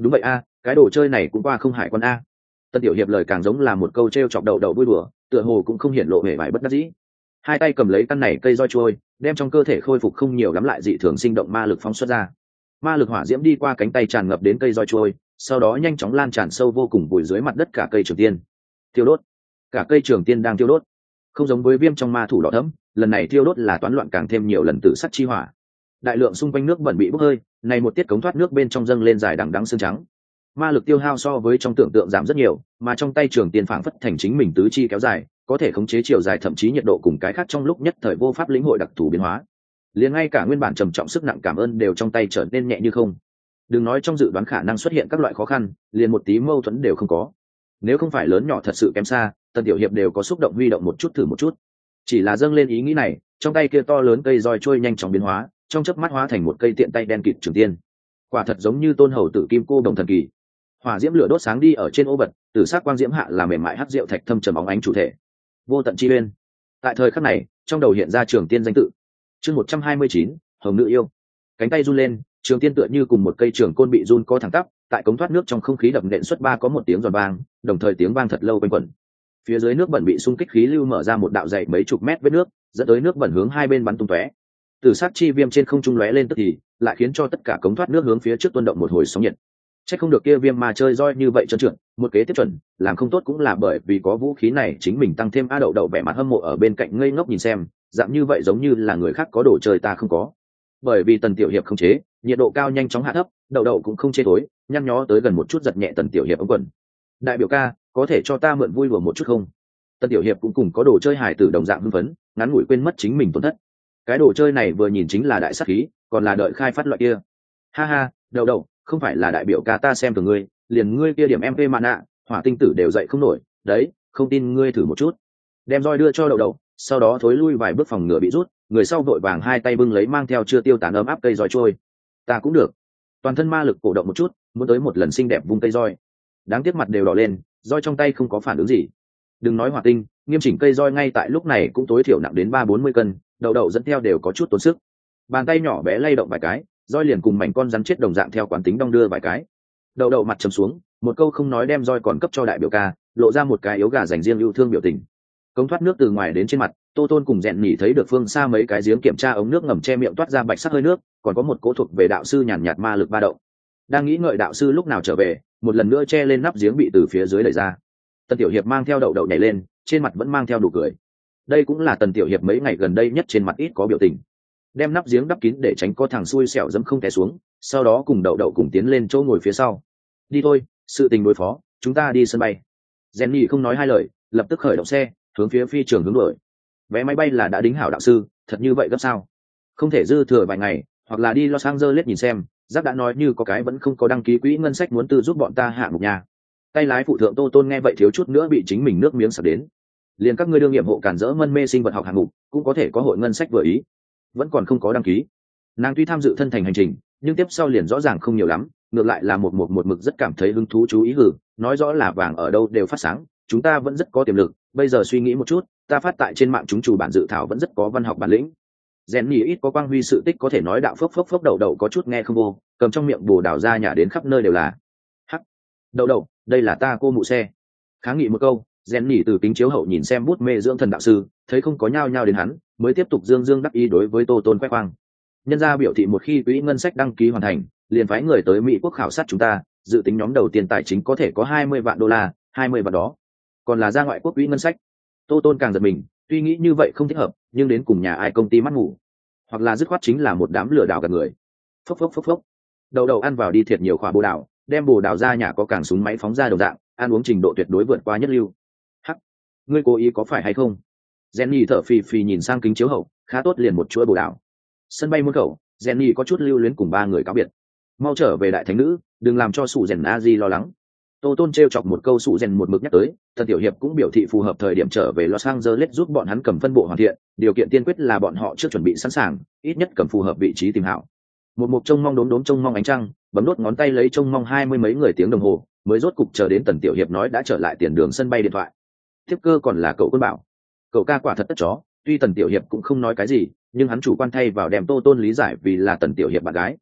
đúng vậy a, cái đồ chơi này cũng qua không hải quan a. Tân tiểu hiệp lời càng giống là một câu t r e o chọc đậu đậu vui đùa, tựa hồ cũng không hiện lộ vẻ vải bất đắc dĩ. Hai tay cầm lấy căn này cây roi trôi, đem trong cơ thể khôi phục không nhiều lắm lại dị thường sinh động ma lực phóng xuất ra. Ma lực hỏa diễm đi qua cánh tay tràn ngập đến cây roi trôi, sau đó nhanh chóng lan tràn sâu vô cùng vùi dưới mặt đất cả cây trường tiên. Thiêu đốt, cả cây trường tiên đang thiêu đốt. Không giống với viêm trong ma thủ đỏ thẫm, lần này thiêu đốt là toán loạn càng thêm nhiều lần tử sắc chi hỏa. Đại lượng xung quanh nước bẩn bị bốc hơi, này một tiết cống thoát nước bên trong dâng lên dài đằng đẵng xương trắng. Ma lực tiêu hao so với trong tưởng tượng giảm rất nhiều, mà trong tay trường tiên phảng phất thành chính mình tứ chi kéo dài, có thể khống chế chiều dài thậm chí nhiệt độ cùng cái khác trong lúc nhất thời vô pháp lĩnh hội đặc thù biến hóa. Liền ngay cả nguyên bản trầm trọng sức nặng cảm ơn đều trong tay trở nên nhẹ như không. Đừng nói trong dự đoán khả năng xuất hiện các loại khó khăn, liền một tí mâu thuẫn đều không có. Nếu không phải lớn nhỏ thật sự kém xa, Tần tiểu hiệp đều có xúc động huy động một chút thử một chút. Chỉ là dâng lên ý nghĩ này, trong tay kia to lớn cây roi trôi nhanh chóng biến hóa, trong chớp mắt hóa thành một cây tiện tay đen kịt trường tiên. Quả thật giống như tôn hầu tử kim cô đồng thần kỳ. Hỏa diễm lửa đốt sáng đi ở trên ô bật, tử sắc quang diễm hạ là mềm mại hắc diệu thạch thâm trầm óng ánh chủ thể. Vô tận chi uyên. Tại thời khắc này, trong đầu hiện ra trường tiên danh tự. Chương một trăm hai mươi chín, Hồng nữ yêu. Cánh tay run lên, trường tiên tựa như cùng một cây trường côn bị run co thẳng tắp, tại cống thoát nước trong không khí đập nện xuất ba có một tiếng giòn vang, đồng thời tiếng vang thật lâu quanh quẩn. Phía dưới nước bẩn bị xung kích khí lưu mở ra một đạo dày mấy chục mét vết nước, dẫn tới nước bẩn hướng hai bên bắn tung tóe. Từ sát chi viêm trên không trung lóe lên tức thì, lại khiến cho tất cả cống thoát nước hướng phía trước tuôn động một hồi sóng nhiệt. Chắc không được kia viêm mà chơi roi như vậy trơn trượt, một kế tiếp chuẩn, làm không tốt cũng là bởi vì có vũ khí này chính mình tăng thêm a đậu đậu vẻ mặt hâm mộ ở bên cạnh ngây ngốc nhìn xem, dạng như vậy giống như là người khác có đồ chơi ta không có. Bởi vì Tần tiểu hiệp không chế, nhiệt độ cao nhanh chóng hạ thấp, đậu đậu cũng không chê tối, nhăn nhó tới gần một chút giật nhẹ Tần tiểu hiệp ống quần. Đại biểu ca, có thể cho ta mượn vui đùa một chút không? Tần tiểu hiệp cũng cùng có đồ chơi hài tử đồng dạng hưng phấn, ngắn ngủi quên mất chính mình tổn thất. Cái đồ chơi này vừa nhìn chính là đại sát khí, còn là đợi khai phát loại kia. Ha ha, đậu đậu, không phải là đại biểu ca ta xem thường ngươi, liền ngươi kia điểm em pê mạn nạ, hỏa tinh tử đều dậy không nổi, đấy, không tin ngươi thử một chút. Đem roi đưa cho đậu đậu, sau đó thối lui vài bước phòng ngựa bị rút, người sau vội vàng hai tay bưng lấy mang theo chưa tiêu tán ấm áp cây roi trôi. Ta cũng được. Toàn thân ma lực cổ động một chút, muốn tới một lần xinh đẹp vung cây roi. Đáng tiếc mặt đều đỏ lên, roi trong tay không có phản ứng gì. Đừng nói hỏa tinh, nghiêm chỉnh cây roi ngay tại lúc này cũng tối thiểu nặng đến ba bốn mươi cân, đậu đậu dẫn theo đều có chút tốn sức. Bàn tay nhỏ bé lay động vài cái, roi liền cùng mảnh con rắn chết đồng dạng theo quán tính đong đưa vài cái. Đậu đậu mặt trầm xuống, một câu không nói đem roi còn cấp cho đại biểu ca, lộ ra một cái yếu gà dành riêng yêu thương biểu tình. Cống thoát nước từ ngoài đến trên mặt, Tô Tôn cùng Dẹn Nhỉ thấy được phương xa mấy cái giếng kiểm tra ống nước ngầm che miệng toát ra bạch sắc hơi nước, còn có một cỗ thuộc về đạo sư nhàn nhạt ma lực ba động. Đang nghĩ ngợi đạo sư lúc nào trở về, một lần nữa che lên nắp giếng bị từ phía dưới đẩy ra. Tần tiểu hiệp mang theo đậu đậu nhảy lên, trên mặt vẫn mang theo nụ cười. Đây cũng là Tần tiểu hiệp mấy ngày gần đây nhất trên mặt ít có biểu tình. Đem nắp giếng đắp kín để tránh có thằng xui xẻo dẫm không té xuống, sau đó cùng đậu đậu cùng tiến lên chỗ ngồi phía sau. Đi thôi, sự tình đối phó, chúng ta đi sân bay. Jenny không nói hai lời, lập tức khởi động xe, hướng phía phi trường hướng đuổi. Vé máy bay là đã đính hảo đạo sư, thật như vậy gấp sao? Không thể dư thừa vài ngày, hoặc là đi Los Angeles nhìn xem. Giác đã nói như có cái vẫn không có đăng ký quỹ ngân sách muốn tư giúp bọn ta hạ mục nhà. Tay lái phụ thượng Tô Tôn nghe vậy thiếu chút nữa bị chính mình nước miếng sặc đến. Liền các ngươi đương nhiệm hộ cản dỡ mân mê sinh vật học hạng mục, cũng có thể có hội ngân sách vừa ý. Vẫn còn không có đăng ký. Nàng tuy tham dự thân thành hành trình, nhưng tiếp sau liền rõ ràng không nhiều lắm, ngược lại là một một một mực rất cảm thấy hứng thú chú ý hử, nói rõ là vàng ở đâu đều phát sáng, chúng ta vẫn rất có tiềm lực, bây giờ suy nghĩ một chút, ta phát tại trên mạng chúng chủ bản dự thảo vẫn rất có văn học bản lĩnh. Rèn nhỉ ít có quang huy sự tích có thể nói đạo phốc phốc phốc đầu đầu có chút nghe không vô, cầm trong miệng bồ đào ra nhả đến khắp nơi đều là. Hắc, đầu đầu, đây là ta cô mụ xe. Kháng nghị một câu, rèn nhỉ từ kính chiếu hậu nhìn xem bút mê dưỡng thần đạo sư, thấy không có nhao nhao đến hắn, mới tiếp tục dương dương đắc ý đối với Tô Tôn khoe khoang. Nhân gia biểu thị một khi quỹ ngân sách đăng ký hoàn thành, liền phái người tới Mỹ quốc khảo sát chúng ta, dự tính nhóm đầu tiên tài chính có thể có hai mươi vạn đô la, hai mươi vạn đó. Còn là ra ngoại quốc quỹ ngân sách. Tô Tôn càng giật mình, tuy nghĩ như vậy không thích hợp, nhưng đến cùng nhà ai công ty mắt ngủ, hoặc là dứt khoát chính là một đám lừa đảo gạt người. Phốc phốc phốc phốc. Đầu đầu ăn vào đi thiệt nhiều khỏa bồ đào, đem bồ đào ra nhà có càng súng máy phóng ra đồng dạng, ăn uống trình độ tuyệt đối vượt qua nhất lưu. Hắc, ngươi cố ý có phải hay không? Jenny thở phì phì nhìn sang kính chiếu hậu, khá tốt liền một chuỗi bồ đào. Sân bay môn khẩu, Jenny có chút lưu luyến cùng ba người cáo biệt. Mau trở về đại thánh nữ, đừng làm cho sủ rèn a di lo lắng. Tô Tôn trêu chọc một câu sủ rèn một mực nhắc tới, Tần tiểu hiệp cũng biểu thị phù hợp thời điểm trở về Los Angeles giúp bọn hắn cầm phân bộ hoàn thiện, điều kiện tiên quyết là bọn họ trước chuẩn bị sẵn sàng, ít nhất cầm phù hợp vị trí tìm hảo. Một mục trông mong đốm đốm trông mong ánh trăng, bấm đốt ngón tay lấy trông mong hai mươi mấy người tiếng đồng hồ, mới rốt cục chờ đến Tần tiểu hiệp nói đã trở lại tiền đường sân bay điện thoại. Tiếp cơ còn là cậu quân bảo. Cậu ca quả thật tất chó, tuy Tần tiểu hiệp cũng không nói cái gì, nhưng hắn chủ quan thay vào đem Tô Tôn lý giải vì là Tần tiểu hiệp bạn gái.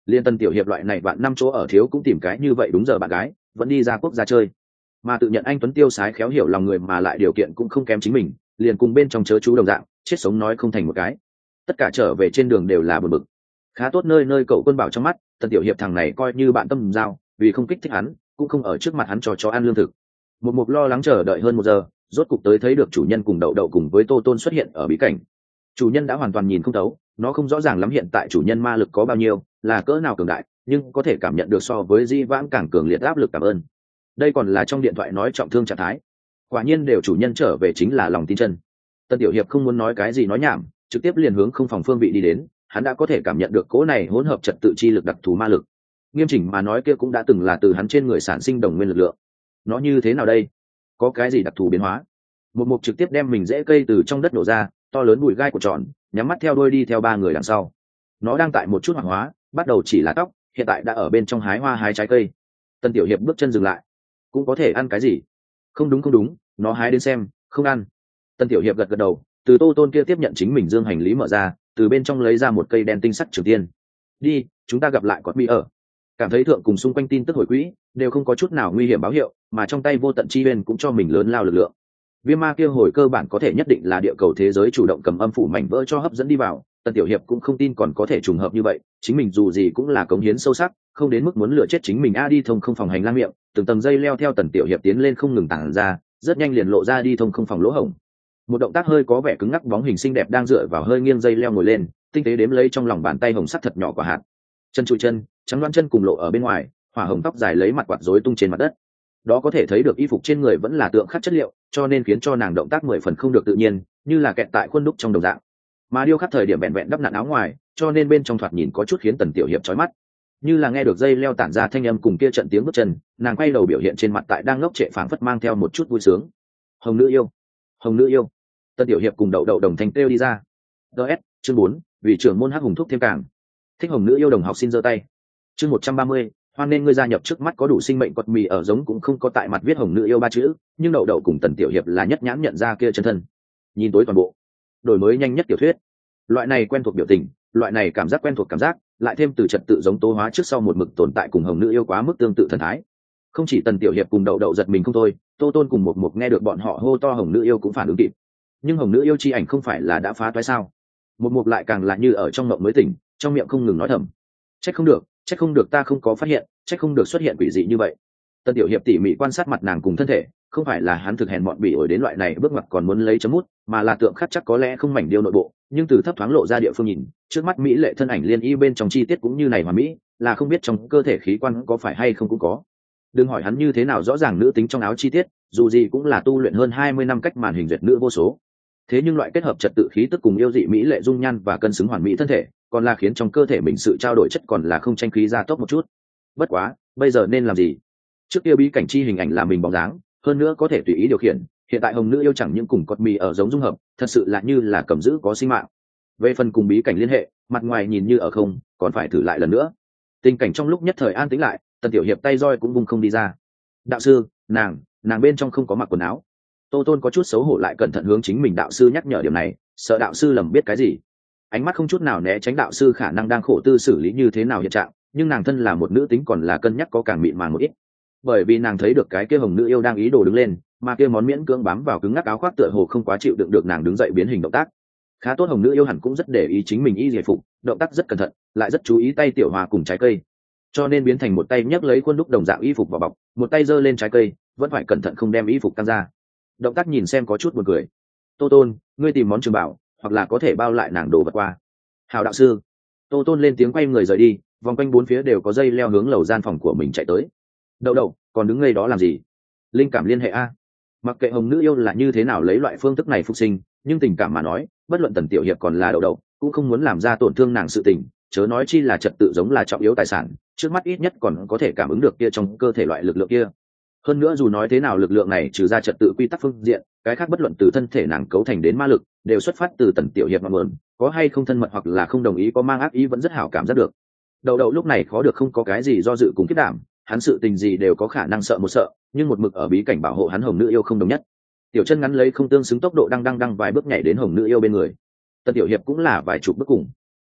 Liên Tân tiểu hiệp loại này bạn năm chỗ ở thiếu cũng tìm cái như vậy đúng giờ bạn gái vẫn đi ra quốc gia chơi, mà tự nhận anh tuấn tiêu sái khéo hiểu lòng người mà lại điều kiện cũng không kém chính mình, liền cùng bên trong chớ chú đồng dạng chết sống nói không thành một cái. Tất cả trở về trên đường đều là buồn bực. Khá tốt nơi nơi cậu quân bảo trong mắt Tân tiểu hiệp thằng này coi như bạn tâm giao, vì không kích thích hắn cũng không ở trước mặt hắn cho chó ăn lương thực. Một mục lo lắng chờ đợi hơn một giờ, rốt cục tới thấy được chủ nhân cùng đậu đậu cùng với Tô Tôn xuất hiện ở bí cảnh. Chủ nhân đã hoàn toàn nhìn không thấu, nó không rõ ràng lắm hiện tại chủ nhân ma lực có bao nhiêu, là cỡ nào cường đại, nhưng có thể cảm nhận được so với di vãng càng cường liệt áp lực cảm ơn. Đây còn là trong điện thoại nói trọng thương trạng thái. Quả nhiên đều chủ nhân trở về chính là lòng tin chân. Tân tiểu hiệp không muốn nói cái gì nói nhảm, trực tiếp liền hướng không phòng phương vị đi đến. Hắn đã có thể cảm nhận được cỗ này hỗn hợp trật tự chi lực đặc thù ma lực. Nghiêm chỉnh mà nói kia cũng đã từng là từ hắn trên người sản sinh đồng nguyên lực lượng. Nó như thế nào đây? Có cái gì đặc thù biến hóa? Một mục trực tiếp đem mình rễ cây từ trong đất nổ ra, to lớn bụi gai của tròn, nhắm mắt theo đuôi đi theo ba người đằng sau. Nó đang tại một chút hoạt hóa, bắt đầu chỉ là tóc, hiện tại đã ở bên trong hái hoa hái trái cây. Tân tiểu hiệp bước chân dừng lại. Cũng có thể ăn cái gì? Không đúng không đúng, nó hái đến xem, không ăn. Tân tiểu hiệp gật gật đầu, từ Tô Tôn kia tiếp nhận chính mình dương hành lý mở ra, từ bên trong lấy ra một cây đen tinh sắc trường tiên. Đi, chúng ta gặp lại cọt mi ở. Cảm thấy thượng cùng xung quanh tin tức hồi quỹ đều không có chút nào nguy hiểm báo hiệu, mà trong tay vô tận chi bên cũng cho mình lớn lao lực lượng. Viêm ma kia hồi cơ bản có thể nhất định là địa cầu thế giới chủ động cầm âm phủ mảnh vỡ cho hấp dẫn đi vào. Tân tiểu hiệp cũng không tin còn có thể trùng hợp như vậy, chính mình dù gì cũng là cống hiến sâu sắc, không đến mức muốn lừa chết chính mình. A đi thông không phòng hành lang miệng, từng tầng dây leo theo Tần tiểu hiệp tiến lên không ngừng tản ra, rất nhanh liền lộ ra đi thông không phòng lỗ hổng. Một động tác hơi có vẻ cứng ngắc bóng hình xinh đẹp đang dựa vào hơi nghiêng dây leo ngồi lên, tinh tế đếm lấy trong lòng bàn tay hồng sắc thật nhỏ quả hạt. Chân trụi chân, trắng loáng chân cùng lộ ở bên ngoài, hỏa hồng tóc dài lấy mặt quạt rối tung trên mặt đất. Đó có thể thấy được y phục trên người vẫn là tượng khắc chất liệu, cho nên khiến cho nàng động tác mười phần không được tự nhiên, như là kẹt tại khuôn đúc trong đồng dạng. Mà điêu khắc thời điểm vẹn vẹn đắp nặn áo ngoài, cho nên bên trong thoạt nhìn có chút khiến Tần tiểu hiệp chói mắt. Như là nghe được dây leo tản ra thanh âm cùng kia trận tiếng bước chân, nàng quay đầu biểu hiện trên mặt tại đang ngốc trệ phảng phất mang theo một chút vui sướng. Hồng nữ yêu, hồng nữ yêu. Tần tiểu hiệp cùng đậu đậu đồng thanh kêu đi ra. ds chương bốn, vì trưởng môn hắc hùng thúc thêm càng. Thích hồng nữ yêu đồng học xin giơ tay. Chương một trăm ba mươi, hoan nên ngươi gia nhập trước mắt có đủ sinh mệnh quật mì ở giống cũng không có tại mặt viết hồng nữ yêu ba chữ, nhưng đậu đậu cùng Tần tiểu hiệp là nhất nhãn nhận ra kia chân thân. Nhìn tối toàn bộ, đổi mới nhanh nhất tiểu thuyết. Loại này quen thuộc biểu tình, loại này cảm giác quen thuộc cảm giác, lại thêm từ trật tự giống tố hóa trước sau một mực tồn tại cùng hồng nữ yêu quá mức tương tự thần thái. Không chỉ Tần tiểu hiệp cùng đậu đậu giật mình không thôi, Tô Tôn cùng một mục nghe được bọn họ hô to hồng nữ yêu cũng phản ứng kịp. Nhưng hồng nữ yêu chi ảnh không phải là đã phá toái sao? Một mục lại càng là như ở trong mộng mới tỉnh, trong miệng không ngừng nói thầm. Trách không được, trách không được ta không có phát hiện, trách không được xuất hiện quỷ dị như vậy. Tần tiểu hiệp tỉ mỉ quan sát mặt nàng cùng thân thể, không phải là hắn thực hèn mọn bỉ ổi đến loại này bước ngoặt còn muốn lấy chấm mút, mà là tượng khắc chắc có lẽ không mảnh điêu nội bộ, nhưng từ thấp thoáng lộ ra địa phương nhìn, trước mắt mỹ lệ thân ảnh liên y bên trong chi tiết cũng như này mà mỹ, là không biết trong cơ thể khí quan có phải hay không cũng có. Đừng hỏi hắn như thế nào rõ ràng nữ tính trong áo chi tiết, dù gì cũng là tu luyện hơn hai mươi năm cách màn hình duyệt nữ vô số. Thế nhưng loại kết hợp trật tự khí tức cùng yêu dị mỹ lệ dung nhan và cân xứng hoàn mỹ thân thể, còn là khiến trong cơ thể mình sự trao đổi chất còn là không tranh khí ra tốc một chút. Bất quá, bây giờ nên làm gì? Trước kia bí cảnh chi hình ảnh là mình bóng dáng, hơn nữa có thể tùy ý điều khiển, hiện tại hồng nữ yêu chẳng những cùng cọt mì ở giống dung hợp, thật sự là như là cầm giữ có sinh mạng. Về phần cùng bí cảnh liên hệ, mặt ngoài nhìn như ở không, còn phải thử lại lần nữa. Tình cảnh trong lúc nhất thời an tĩnh lại, Tần tiểu hiệp tay roi cũng vung không đi ra. Đạo sư, nàng, nàng bên trong không có mặc quần áo. Tô Tôn có chút xấu hổ lại cẩn thận hướng chính mình đạo sư nhắc nhở điểm này, sợ đạo sư lầm biết cái gì. Ánh mắt không chút nào né tránh đạo sư khả năng đang khổ tư xử lý như thế nào hiện trạng, nhưng nàng thân là một nữ tính còn là cân nhắc có càng mịn màng một ít. Bởi vì nàng thấy được cái kia hồng nữ yêu đang ý đồ đứng lên, mà kia món miễn cưỡng bám vào cứng ngắc áo khoác tựa hồ không quá chịu đựng được nàng đứng dậy biến hình động tác. Khá tốt hồng nữ yêu hẳn cũng rất để ý chính mình y giải phục, động tác rất cẩn thận, lại rất chú ý tay tiểu hoa cùng trái cây, cho nên biến thành một tay nhấc lấy khuôn đúc đồng dạng y phục vào bọc, một tay giơ lên trái cây, vẫn phải cẩn thận không đem y phục căng ra. Động tác nhìn xem có chút buồn cười. Tô Tôn, ngươi tìm món trường bảo, hoặc là có thể bao lại nàng đồ vật qua. Hào đạo sư. Tô Tôn lên tiếng quay người rời đi, vòng quanh bốn phía đều có dây leo hướng lầu gian phòng của mình chạy tới. Đậu đậu, còn đứng ngay đó làm gì? Linh cảm liên hệ a. Mặc kệ hồng nữ yêu là như thế nào lấy loại phương thức này phục sinh, nhưng tình cảm mà nói, bất luận Tần tiểu hiệp còn là đậu đậu, cũng không muốn làm ra tổn thương nàng sự tình, chớ nói chi là trật tự giống là trọng yếu tài sản, trước mắt ít nhất còn có thể cảm ứng được kia trong cơ thể loại lực lượng kia. Hơn nữa dù nói thế nào lực lượng này trừ ra trật tự quy tắc phương diện, cái khác bất luận từ thân thể nàng cấu thành đến ma lực, đều xuất phát từ Tần tiểu hiệp mà nguồn, có hay không thân mật hoặc là không đồng ý có mang ác ý vẫn rất hảo cảm giác được. Đậu đậu lúc này khó được không có cái gì do dự cùng kết đảm, hắn sự tình gì đều có khả năng sợ một sợ, nhưng một mực ở bí cảnh bảo hộ hắn hồng nữ yêu không đồng nhất. Tiểu chân ngắn lấy không tương xứng tốc độ đang đang đang vài bước nhảy đến hồng nữ yêu bên người. Tần tiểu hiệp cũng là vài chục bước cùng.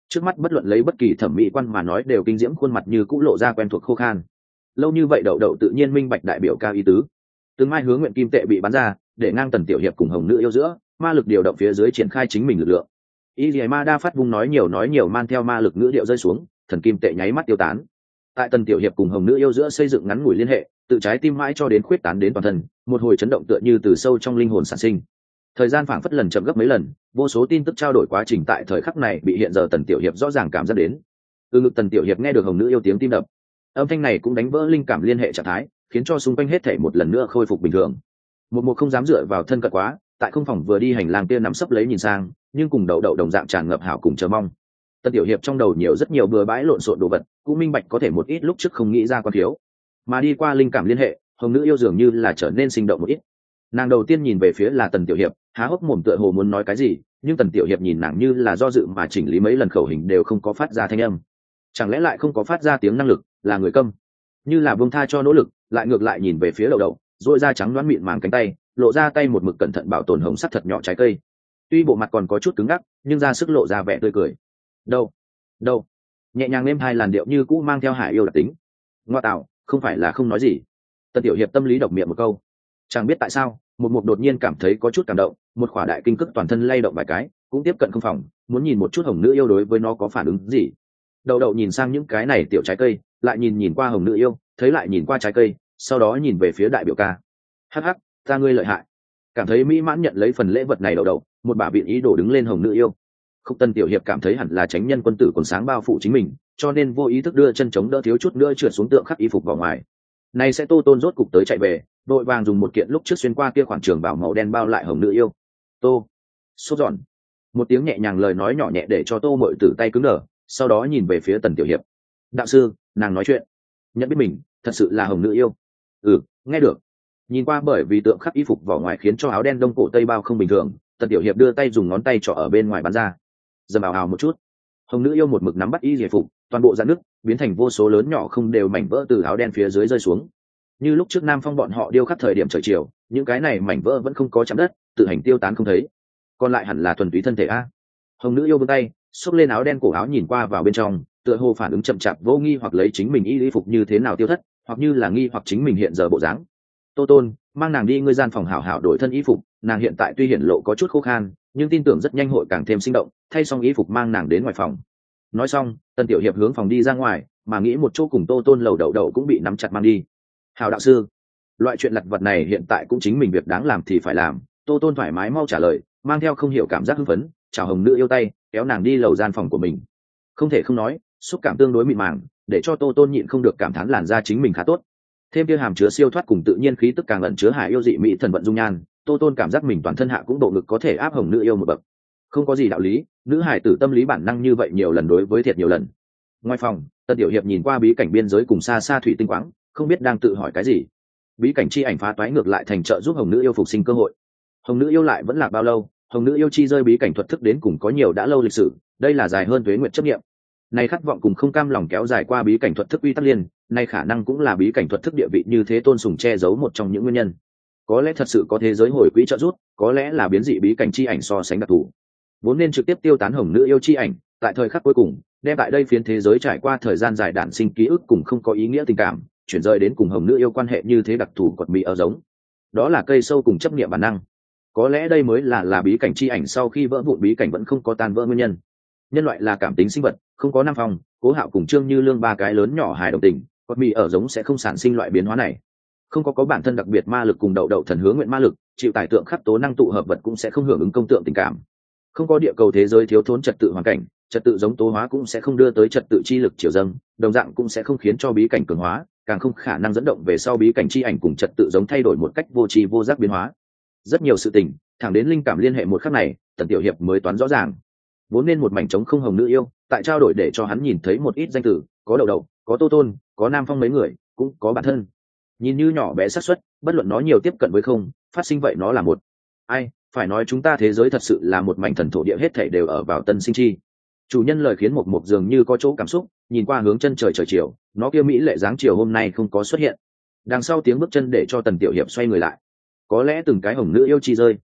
trước mắt bất luận lấy bất kỳ thẩm mỹ quan mà nói đều kinh diễm, khuôn mặt như cũ lộ ra quen thuộc khô khan. Lâu như vậy đậu đậu tự nhiên minh bạch đại biểu cao ý tứ. Từng mai hướng nguyện kim tệ bị bắn ra để ngang Tần Tiểu Hiệp cùng hồng nữ yêu giữa, ma lực điều động phía dưới triển khai chính mình lực lượng. Y Lìa Ma Đa phát vung nói nhiều nói nhiều man theo ma lực ngữ điệu rơi xuống, thần kim tệ nháy mắt tiêu tán. Tại Tần Tiểu Hiệp cùng hồng nữ yêu giữa xây dựng ngắn ngủi liên hệ, từ trái tim mãi cho đến khuyết tán đến toàn thân, một hồi chấn động tựa như từ sâu trong linh hồn sản sinh. Thời gian phảng phất lần chậm gấp mấy lần, vô số tin tức trao đổi quá trình tại thời khắc này bị hiện giờ Tần Tiểu Hiệp rõ ràng cảm giác đến. Từ ngực Tần Tiểu Hiệp nghe được hồng nữ yêu tiếng tim đập, âm thanh này cũng đánh vỡ linh cảm liên hệ trạng thái, khiến cho xung quanh hết thảy một lần nữa khôi phục bình thường. Một mục không dám dựa vào thân cận quá, tại không phòng vừa đi hành lang kia nằm sấp lấy nhìn sang, nhưng cùng đậu đậu đồng dạng tràn ngập hảo cùng chờ mong. Tần Tiểu Hiệp trong đầu nhiều rất nhiều bừa bãi lộn xộn đồ vật, cũng minh bạch có thể một ít lúc trước không nghĩ ra quan thiếu, mà đi qua linh cảm liên hệ, hồng nữ yêu dường như là trở nên sinh động một ít. Nàng đầu tiên nhìn về phía là Tần Tiểu Hiệp, há hốc mồm tựa hồ muốn nói cái gì, nhưng Tần Tiểu Hiệp nhìn nàng như là do dự mà chỉnh lý mấy lần khẩu hình đều không có phát ra thanh âm. Chẳng lẽ lại không có phát ra tiếng năng lực, là người câm? Như là buông tha cho nỗ lực, lại ngược lại nhìn về phía đậu đậu, duỗi ra trắng đoán mịn màng cánh tay, lộ ra tay một mực cẩn thận bảo tồn hồng sắc thật nhỏ trái cây. Tuy bộ mặt còn có chút cứng ngắc, nhưng ra sức lộ ra vẻ tươi cười. Đâu, đâu, nhẹ nhàng êm hai làn điệu như cũ mang theo hải yêu đặc tính. Ngoa tạo, không phải là không nói gì. Tần Tiểu Hiệp tâm lý độc miệng một câu. Chẳng biết tại sao, một mục đột nhiên cảm thấy có chút cảm động, một khỏa đại kinh cức toàn thân lay động vài cái, cũng tiếp cận không phòng, muốn nhìn một chút hồng nữ yêu đối với nó có phản ứng gì. Đậu đậu nhìn sang những cái này tiểu trái cây, lại nhìn nhìn qua hồng nữ yêu, thấy lại nhìn qua trái cây, sau đó nhìn về phía đại biểu ca. Hắc hắc, ta ngươi lợi hại. Cảm thấy mỹ mãn nhận lấy phần lễ vật này đậu đậu, một bà biện ý đồ đứng lên hồng nữ yêu. Khúc Tân Tiểu Hiệp cảm thấy hẳn là tránh nhân quân tử còn sáng bao phủ chính mình, cho nên vô ý thức đưa chân chống đỡ thiếu chút nữa trượt xuống tượng khắc y phục vào ngoài. Này sẽ Tô Tôn rốt cục tới chạy về, đội vàng dùng một kiện lúc trước xuyên qua kia khoảng trường bảo màu đen bao lại hồng nữ yêu. Tô, sốt giòn. Một tiếng nhẹ nhàng lời nói nhỏ nhẹ để cho Tô Mội Tử tay cứng đờ, sau đó nhìn về phía Tần Tiểu Hiệp. Đạo sư, nàng nói chuyện, nhận biết mình, thật sự là hồng nữ yêu. Ừ, nghe được. Nhìn qua bởi vì tượng khắc y phục vỏ ngoài khiến cho áo đen đông cổ tây bao không bình thường, Tần Tiểu Hiệp đưa tay dùng ngón tay trỏ ở bên ngoài bắn ra. Dầm ào ào một chút, hồng nữ yêu một mực nắm bắt y giải phục, toàn bộ dạn nước biến thành vô số lớn nhỏ không đều mảnh vỡ từ áo đen phía dưới rơi xuống. Như lúc trước Nam Phong bọn họ điêu khắc thời điểm trời chiều, những cái này mảnh vỡ vẫn không có chạm đất, tự hành tiêu tán không thấy. Còn lại hẳn là thuần túy thân thể a. Hồng nữ yêu vươn tay, xốc lên áo đen cổ áo nhìn qua vào bên trong, tựa hồ phản ứng chậm chạp vô nghi hoặc lấy chính mình y y phục như thế nào tiêu thất, hoặc như là nghi hoặc chính mình hiện giờ bộ dáng. Tô Tôn, mang nàng đi ngươi gian phòng hảo hảo đổi thân y phục, nàng hiện tại tuy hiển lộ có chút khô khan, nhưng tin tưởng rất nhanh hội càng thêm sinh động, thay xong y phục mang nàng đến ngoài phòng. Nói xong, Tần Tiểu Hiệp hướng phòng đi ra ngoài, mà nghĩ một chỗ cùng Tô Tôn lầu đậu đậu cũng bị nắm chặt mang đi. Hảo đạo sư, loại chuyện lặt vặt này hiện tại cũng chính mình việc đáng làm thì phải làm. Tô Tôn thoải mái mau trả lời, mang theo không hiểu cảm giác hưng phấn, chào hồng nữ yêu tay, kéo nàng đi lầu gian phòng của mình. Không thể không nói, xúc cảm tương đối mịn màng, để cho Tô Tôn nhịn không được cảm thán làn da chính mình khá tốt. Thêm kia hàm chứa siêu thoát cùng tự nhiên khí tức càng ẩn chứa hải yêu dị mỹ thần vận dung nhan, Tô Tôn cảm giác mình toàn thân hạ cũng độ ngực có thể áp hồng nữ yêu một bậc. Không có gì đạo lý, nữ hải tử tâm lý bản năng như vậy nhiều lần đối với thiệt nhiều lần. Ngoài phòng, Tần Tiểu Hiệp nhìn qua bí cảnh biên giới cùng xa xa thủy tinh quáng, không biết đang tự hỏi cái gì. Bí cảnh chi ảnh phá toái ngược lại thành trợ giúp hồng nữ yêu phục sinh cơ hội. Hồng nữ yêu lại vẫn là bao lâu? Hồng nữ yêu chi rơi bí cảnh thuật thức đến cùng có nhiều đã lâu lịch sử, đây là dài hơn tuế nguyệt chấp nghiệm. Này khát vọng cùng không cam lòng kéo dài qua bí cảnh thuật thức uy tắc liên, nay khả năng cũng là bí cảnh thuật thức địa vị như thế tôn sùng che giấu một trong những nguyên nhân. Có lẽ thật sự có thế giới hồi quỹ trợ giúp, có lẽ là biến dị bí cảnh chi ảnh so sánh đặc thù. Vốn nên trực tiếp tiêu tán hồng nữ yêu chi ảnh, tại thời khắc cuối cùng, đem tại đây phiến thế giới trải qua thời gian dài đản sinh ký ức cùng không có ý nghĩa tình cảm, chuyển rời đến cùng hồng nữ yêu quan hệ như thế đặc thù quật mỹ ở giống. Đó là cây sâu cùng chấp niệm bản năng. Có lẽ đây mới là là bí cảnh chi ảnh sau khi vỡ vụn bí cảnh vẫn không có tan vỡ nguyên nhân. Nhân loại là cảm tính sinh vật, không có Nam Phong, Cố Hạo cùng Trương Như Lương ba cái lớn nhỏ hài đồng tình, quật mỹ ở giống sẽ không sản sinh loại biến hóa này. Không có có bản thân đặc biệt ma lực cùng đậu đậu thần hướng nguyện ma lực, chịu tài tượng khắc tố năng tụ hợp vật cũng sẽ không hưởng ứng công tượng tình cảm. Không có địa cầu thế giới thiếu thốn trật tự hoàn cảnh, trật tự giống tố hóa cũng sẽ không đưa tới trật tự chi lực chiều dâng, đồng dạng cũng sẽ không khiến cho bí cảnh cường hóa, càng không khả năng dẫn động về sau bí cảnh chi ảnh cùng trật tự giống thay đổi một cách vô tri vô giác biến hóa. Rất nhiều sự tình, thẳng đến linh cảm liên hệ một khắc này, Tần Tiểu Hiệp mới toán rõ ràng. Vốn nên một mảnh trống không hồng nữ yêu, tại trao đổi để cho hắn nhìn thấy một ít danh từ, có đậu đậu, có Tô Tôn, có Nam Phong mấy người, cũng có bản thân. Nhìn như nhỏ bé xác suất, bất luận nó nhiều tiếp cận với không, phát sinh vậy nó là một. Ai, phải nói chúng ta thế giới thật sự là một mảnh thần thổ địa hết thảy đều ở vào tân sinh chi. Chủ nhân lời khiến một mục dường như có chỗ cảm xúc, nhìn qua hướng chân trời trời chiều, nó kia mỹ lệ dáng chiều hôm nay không có xuất hiện. Đằng sau tiếng bước chân để cho Tần Tiểu Hiệp xoay người lại. Có lẽ từng cái hồng nữ yêu chi rơi,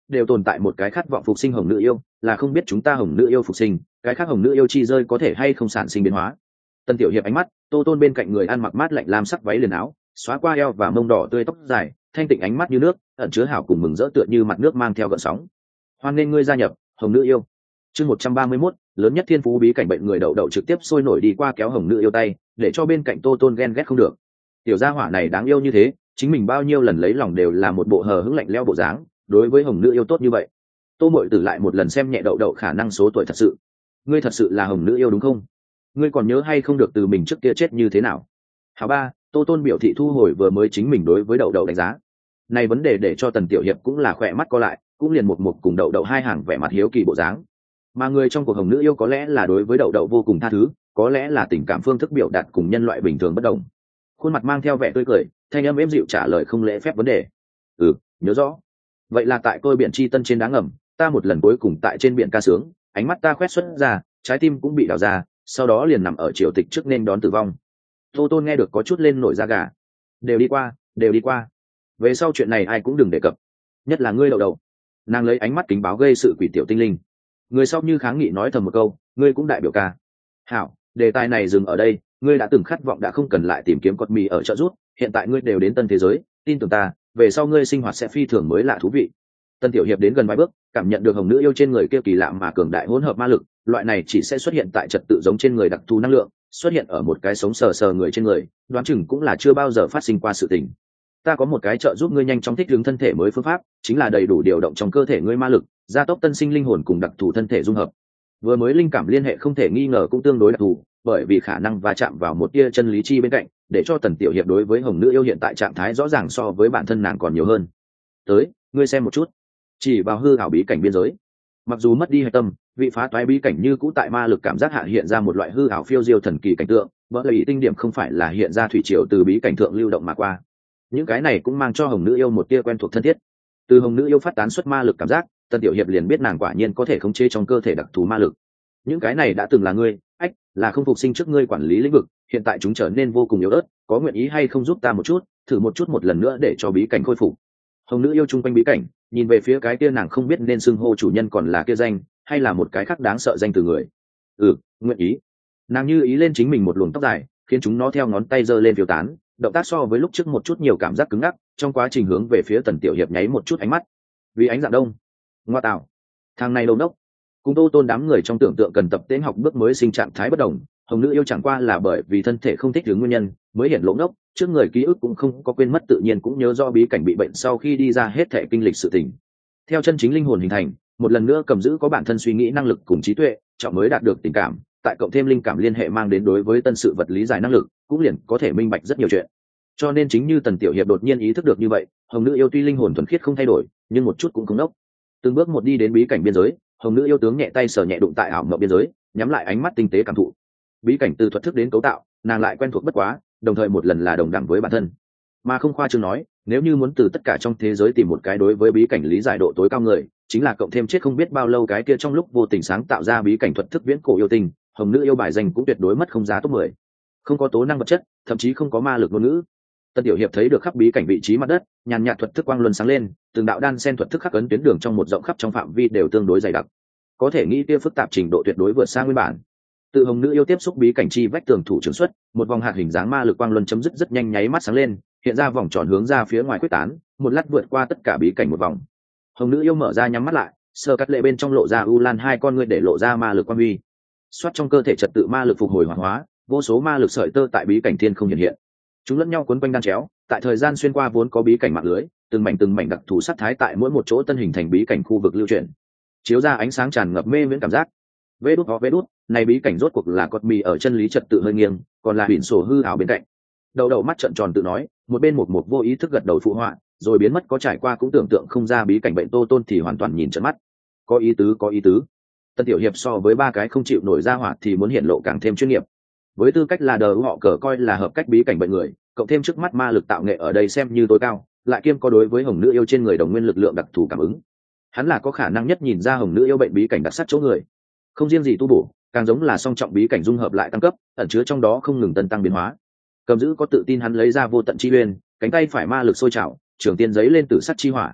đều tồn tại một cái khát vọng phục sinh hồng nữ yêu, là không biết chúng ta hồng nữ yêu phục sinh, cái khác hồng nữ yêu chi rơi có thể hay không sản sinh biến hóa. Tân Tiểu Hiệp ánh mắt, Tô Tôn bên cạnh người ăn mặc mát lạnh lam sắc váy liền áo, xóa qua eo và mông đỏ tươi tóc dài, thanh tịnh ánh mắt như nước, ẩn chứa hảo cùng mừng rỡ tựa như mặt nước mang theo gợn sóng. Hoan nên ngươi gia nhập hồng nữ yêu. Chương một trăm ba mươi mốt, lớn nhất thiên phú bí cảnh bệnh người đậu đậu trực tiếp sôi nổi đi qua kéo hồng nữ yêu tay, để cho bên cạnh Tô Tôn ghen ghét không được. Tiểu gia hỏa này đáng yêu như thế, chính mình bao nhiêu lần lấy lòng đều là một bộ hờ hững lạnh lẽo bộ dáng, đối với hồng nữ yêu tốt như vậy. Tô Mội Tử lại một lần xem nhẹ đậu đậu khả năng số tuổi thật sự. Ngươi thật sự là hồng nữ yêu đúng không? Ngươi còn nhớ hay không được từ mình trước kia chết như thế nào? Hảo ba, Tô Tôn biểu thị thu hồi vừa mới chính mình đối với đậu đậu đánh giá. Này vấn đề để cho Tần Tiểu Hiệp cũng là khỏe mắt co lại, cũng liền một một cùng đậu đậu hai hàng vẻ mặt hiếu kỳ bộ dáng. Mà người trong cuộc hồng nữ yêu có lẽ là đối với đậu đậu vô cùng tha thứ, có lẽ là tình cảm phương thức biểu đạt cùng nhân loại bình thường bất đồng. Khuôn mặt mang theo vẻ tươi cười, thanh âm êm dịu trả lời không lễ phép vấn đề. Ừ, nhớ rõ. Vậy là tại tôi biển chi tân trên đá ngầm, ta một lần cuối cùng tại trên biển ca sướng, ánh mắt ta khoét xuất ra, trái tim cũng bị đào ra, sau đó liền nằm ở triều tịch trước nên đón tử vong. Tô Tôn nghe được có chút lên nổi da gà. Đều đi qua, đều đi qua. Về sau chuyện này ai cũng đừng đề cập, nhất là ngươi đậu đậu. Nàng lấy ánh mắt kính báo gây sự quỷ tiểu tinh linh. Người sau như kháng nghị nói thầm một câu, ngươi cũng đại biểu ca. Hảo, đề tài này dừng ở đây, ngươi đã từng khát vọng đã không cần lại tìm kiếm cột mì ở trợ rút, hiện tại ngươi đều đến tân thế giới, tin tưởng ta, về sau ngươi sinh hoạt sẽ phi thường mới lạ thú vị. Tân Tiểu Hiệp đến gần vài bước, cảm nhận được hồng nữ yêu trên người kia kỳ lạ mà cường đại hỗn hợp ma lực, loại này chỉ sẽ xuất hiện tại trật tự giống trên người đặc thù năng lượng, xuất hiện ở một cái sống sờ sờ người trên người, đoán chừng cũng là chưa bao giờ phát sinh qua sự tình. Ta có một cái trợ giúp ngươi nhanh chóng thích ứng thân thể mới phương pháp, chính là đầy đủ điều động trong cơ thể ngươi ma lực, gia tốc tân sinh linh hồn cùng đặc thù thân thể dung hợp. Vừa mới linh cảm liên hệ không thể nghi ngờ cũng tương đối đặc thù, bởi vì khả năng va chạm vào một tia chân lý chi bên cạnh, để cho Tần Tiểu Hiệp đối với hồng nữ yêu hiện tại trạng thái rõ ràng so với bản thân nàng còn nhiều hơn. Tới, ngươi xem một chút. Chỉ vào hư ảo bí cảnh biên giới. Mặc dù mất đi hệ tâm, vị phá toái bí cảnh như cũ tại ma lực cảm giác hạ hiện ra một loại hư ảo phiêu diêu thần kỳ cảnh tượng, bởi vì tinh điểm không phải là hiện ra thủy triều từ bí cảnh thượng lưu động mà qua. Những cái này cũng mang cho hồng nữ yêu một tia quen thuộc thân thiết. Từ hồng nữ yêu phát tán xuất ma lực cảm giác, Tần Tiểu Hiệp liền biết nàng quả nhiên có thể khống chế trong cơ thể đặc thù ma lực. Những cái này đã từng là ngươi, ách, là không phục sinh trước ngươi quản lý lĩnh vực, hiện tại chúng trở nên vô cùng yếu ớt, có nguyện ý hay không giúp ta một chút, thử một chút một lần nữa để cho bí cảnh khôi phục. Hồng nữ yêu chung quanh bí cảnh, nhìn về phía cái kia nàng không biết nên xưng hô chủ nhân còn là kia danh, hay là một cái khác đáng sợ danh từ người. Ừ, nguyện ý. Nàng như ý lên chính mình một luồng tóc dài, khiến chúng nó theo ngón tay giơ lên phiêu tán, động tác so với lúc trước một chút nhiều cảm giác cứng ngắc, trong quá trình hướng về phía Tần Tiểu Hiệp nháy một chút ánh mắt. Vì ánh dạng đông. Ngoa tạo. Thằng này đầu đốc. Cùng Tô Tôn đám người trong tưởng tượng cần tập tễnh học bước mới sinh trạng thái bất đồng, hồng nữ yêu chẳng qua là bởi vì thân thể không thích ứng nguyên nhân mới hiện lỗ ngốc, trước người ký ức cũng không có quên mất, tự nhiên cũng nhớ rõ bí cảnh bị bệnh sau khi đi ra hết thể kinh lịch sự tình. Theo chân chính linh hồn hình thành, một lần nữa cầm giữ có bản thân suy nghĩ năng lực cùng trí tuệ, trọng mới đạt được tình cảm, tại cộng thêm linh cảm liên hệ mang đến đối với tân sự vật lý giải năng lực, cũng liền có thể minh bạch rất nhiều chuyện. Cho nên chính như Tần Tiểu Hiệp đột nhiên ý thức được như vậy, hồng nữ yêu tuy linh hồn thuần khiết không thay đổi, nhưng một chút cũng không đốc. Từng bước một đi đến bí cảnh biên giới, hồng nữ yêu tướng nhẹ tay sờ nhẹ đụng tại ảo mộng biên giới, nhắm lại ánh mắt tinh tế cảm thụ. Bí cảnh từ thuật thức đến cấu tạo, nàng lại quen thuộc bất quá, đồng thời một lần là đồng đẳng với bản thân. Mà không khoa trương nói, nếu như muốn từ tất cả trong thế giới tìm một cái đối với bí cảnh lý giải độ tối cao người, chính là cộng thêm chết không biết bao lâu cái kia trong lúc vô tình sáng tạo ra bí cảnh thuật thức viễn cổ yêu tình, hồng nữ yêu bài danh cũng tuyệt đối mất không giá top mười. Không có tố năng vật chất, thậm chí không có ma lực ngôn ngữ. Tân Tiểu Hiệp thấy được khắp bí cảnh vị trí mặt đất, nhàn nhạt thuật thức quang luân sáng lên, từng đạo đan sen thuật thức khắc ấn tuyến đường trong một rộng khắp trong phạm vi đều tương đối dày đặc. Có thể nghĩ kia phức tạp trình độ tuyệt đối vượt xa nguyên bản. Tự hồng nữ yêu tiếp xúc bí cảnh chi vách tường thủ trưởng xuất, một vòng hạt hình dáng ma lực quang luân chấm dứt rất nhanh nháy mắt sáng lên, hiện ra vòng tròn hướng ra phía ngoài quyết tán, một lát vượt qua tất cả bí cảnh một vòng. Hồng nữ yêu mở ra nhắm mắt lại, sơ cắt lệ bên trong lộ ra u lan hai con ngươi để lộ ra ma lực quang huy. Xoát trong cơ thể trật tự ma lực phục hồi hoạt hóa, vô số ma lực sợi tơ tại bí cảnh thiên không hiện hiện. Chúng lẫn nhau quấn quanh đan chéo, tại thời gian xuyên qua vốn có bí cảnh mạng lưới, từng mảnh từng mảnh đặc thù sát thái tại mỗi một chỗ tân hình thành bí cảnh khu vực lưu chuyển, chiếu ra ánh sáng tràn ngập mê miễn cảm giác. Vê đút có vê đút, này bí cảnh rốt cuộc là cột mì ở chân lý trật tự hơi nghiêng, còn là biển sổ hư ảo bên cạnh. Đầu đầu mắt trợn tròn tự nói, một bên một một vô ý thức gật đầu phụ họa, rồi biến mất có trải qua cũng tưởng tượng không ra bí cảnh bệnh Tô Tôn thì hoàn toàn nhìn trợn mắt. Có ý tứ, có ý tứ. Tân Tiểu Hiệp so với ba cái không chịu nổi ra hỏa thì muốn hiện lộ càng thêm chuyên nghiệp. Với tư cách là đờ họ cờ coi là hợp cách bí cảnh bệnh người, cộng thêm trước mắt ma lực tạo nghệ ở đây xem như tối cao, lại kiêm có đối với hồng nữ yêu trên người đồng nguyên lực lượng đặc thù cảm ứng. Hắn là có khả năng nhất nhìn ra hồng nữ yêu bệnh bí cảnh đặc sắc chỗ người. Không riêng gì tu bổ, càng giống là song trọng bí cảnh dung hợp lại tăng cấp, ẩn chứa trong đó không ngừng tân tăng biến hóa. Cầm giữ có tự tin hắn lấy ra vô tận chi uyên, cánh tay phải ma lực sôi trào, trường tiên giấy lên tử sắc chi hỏa.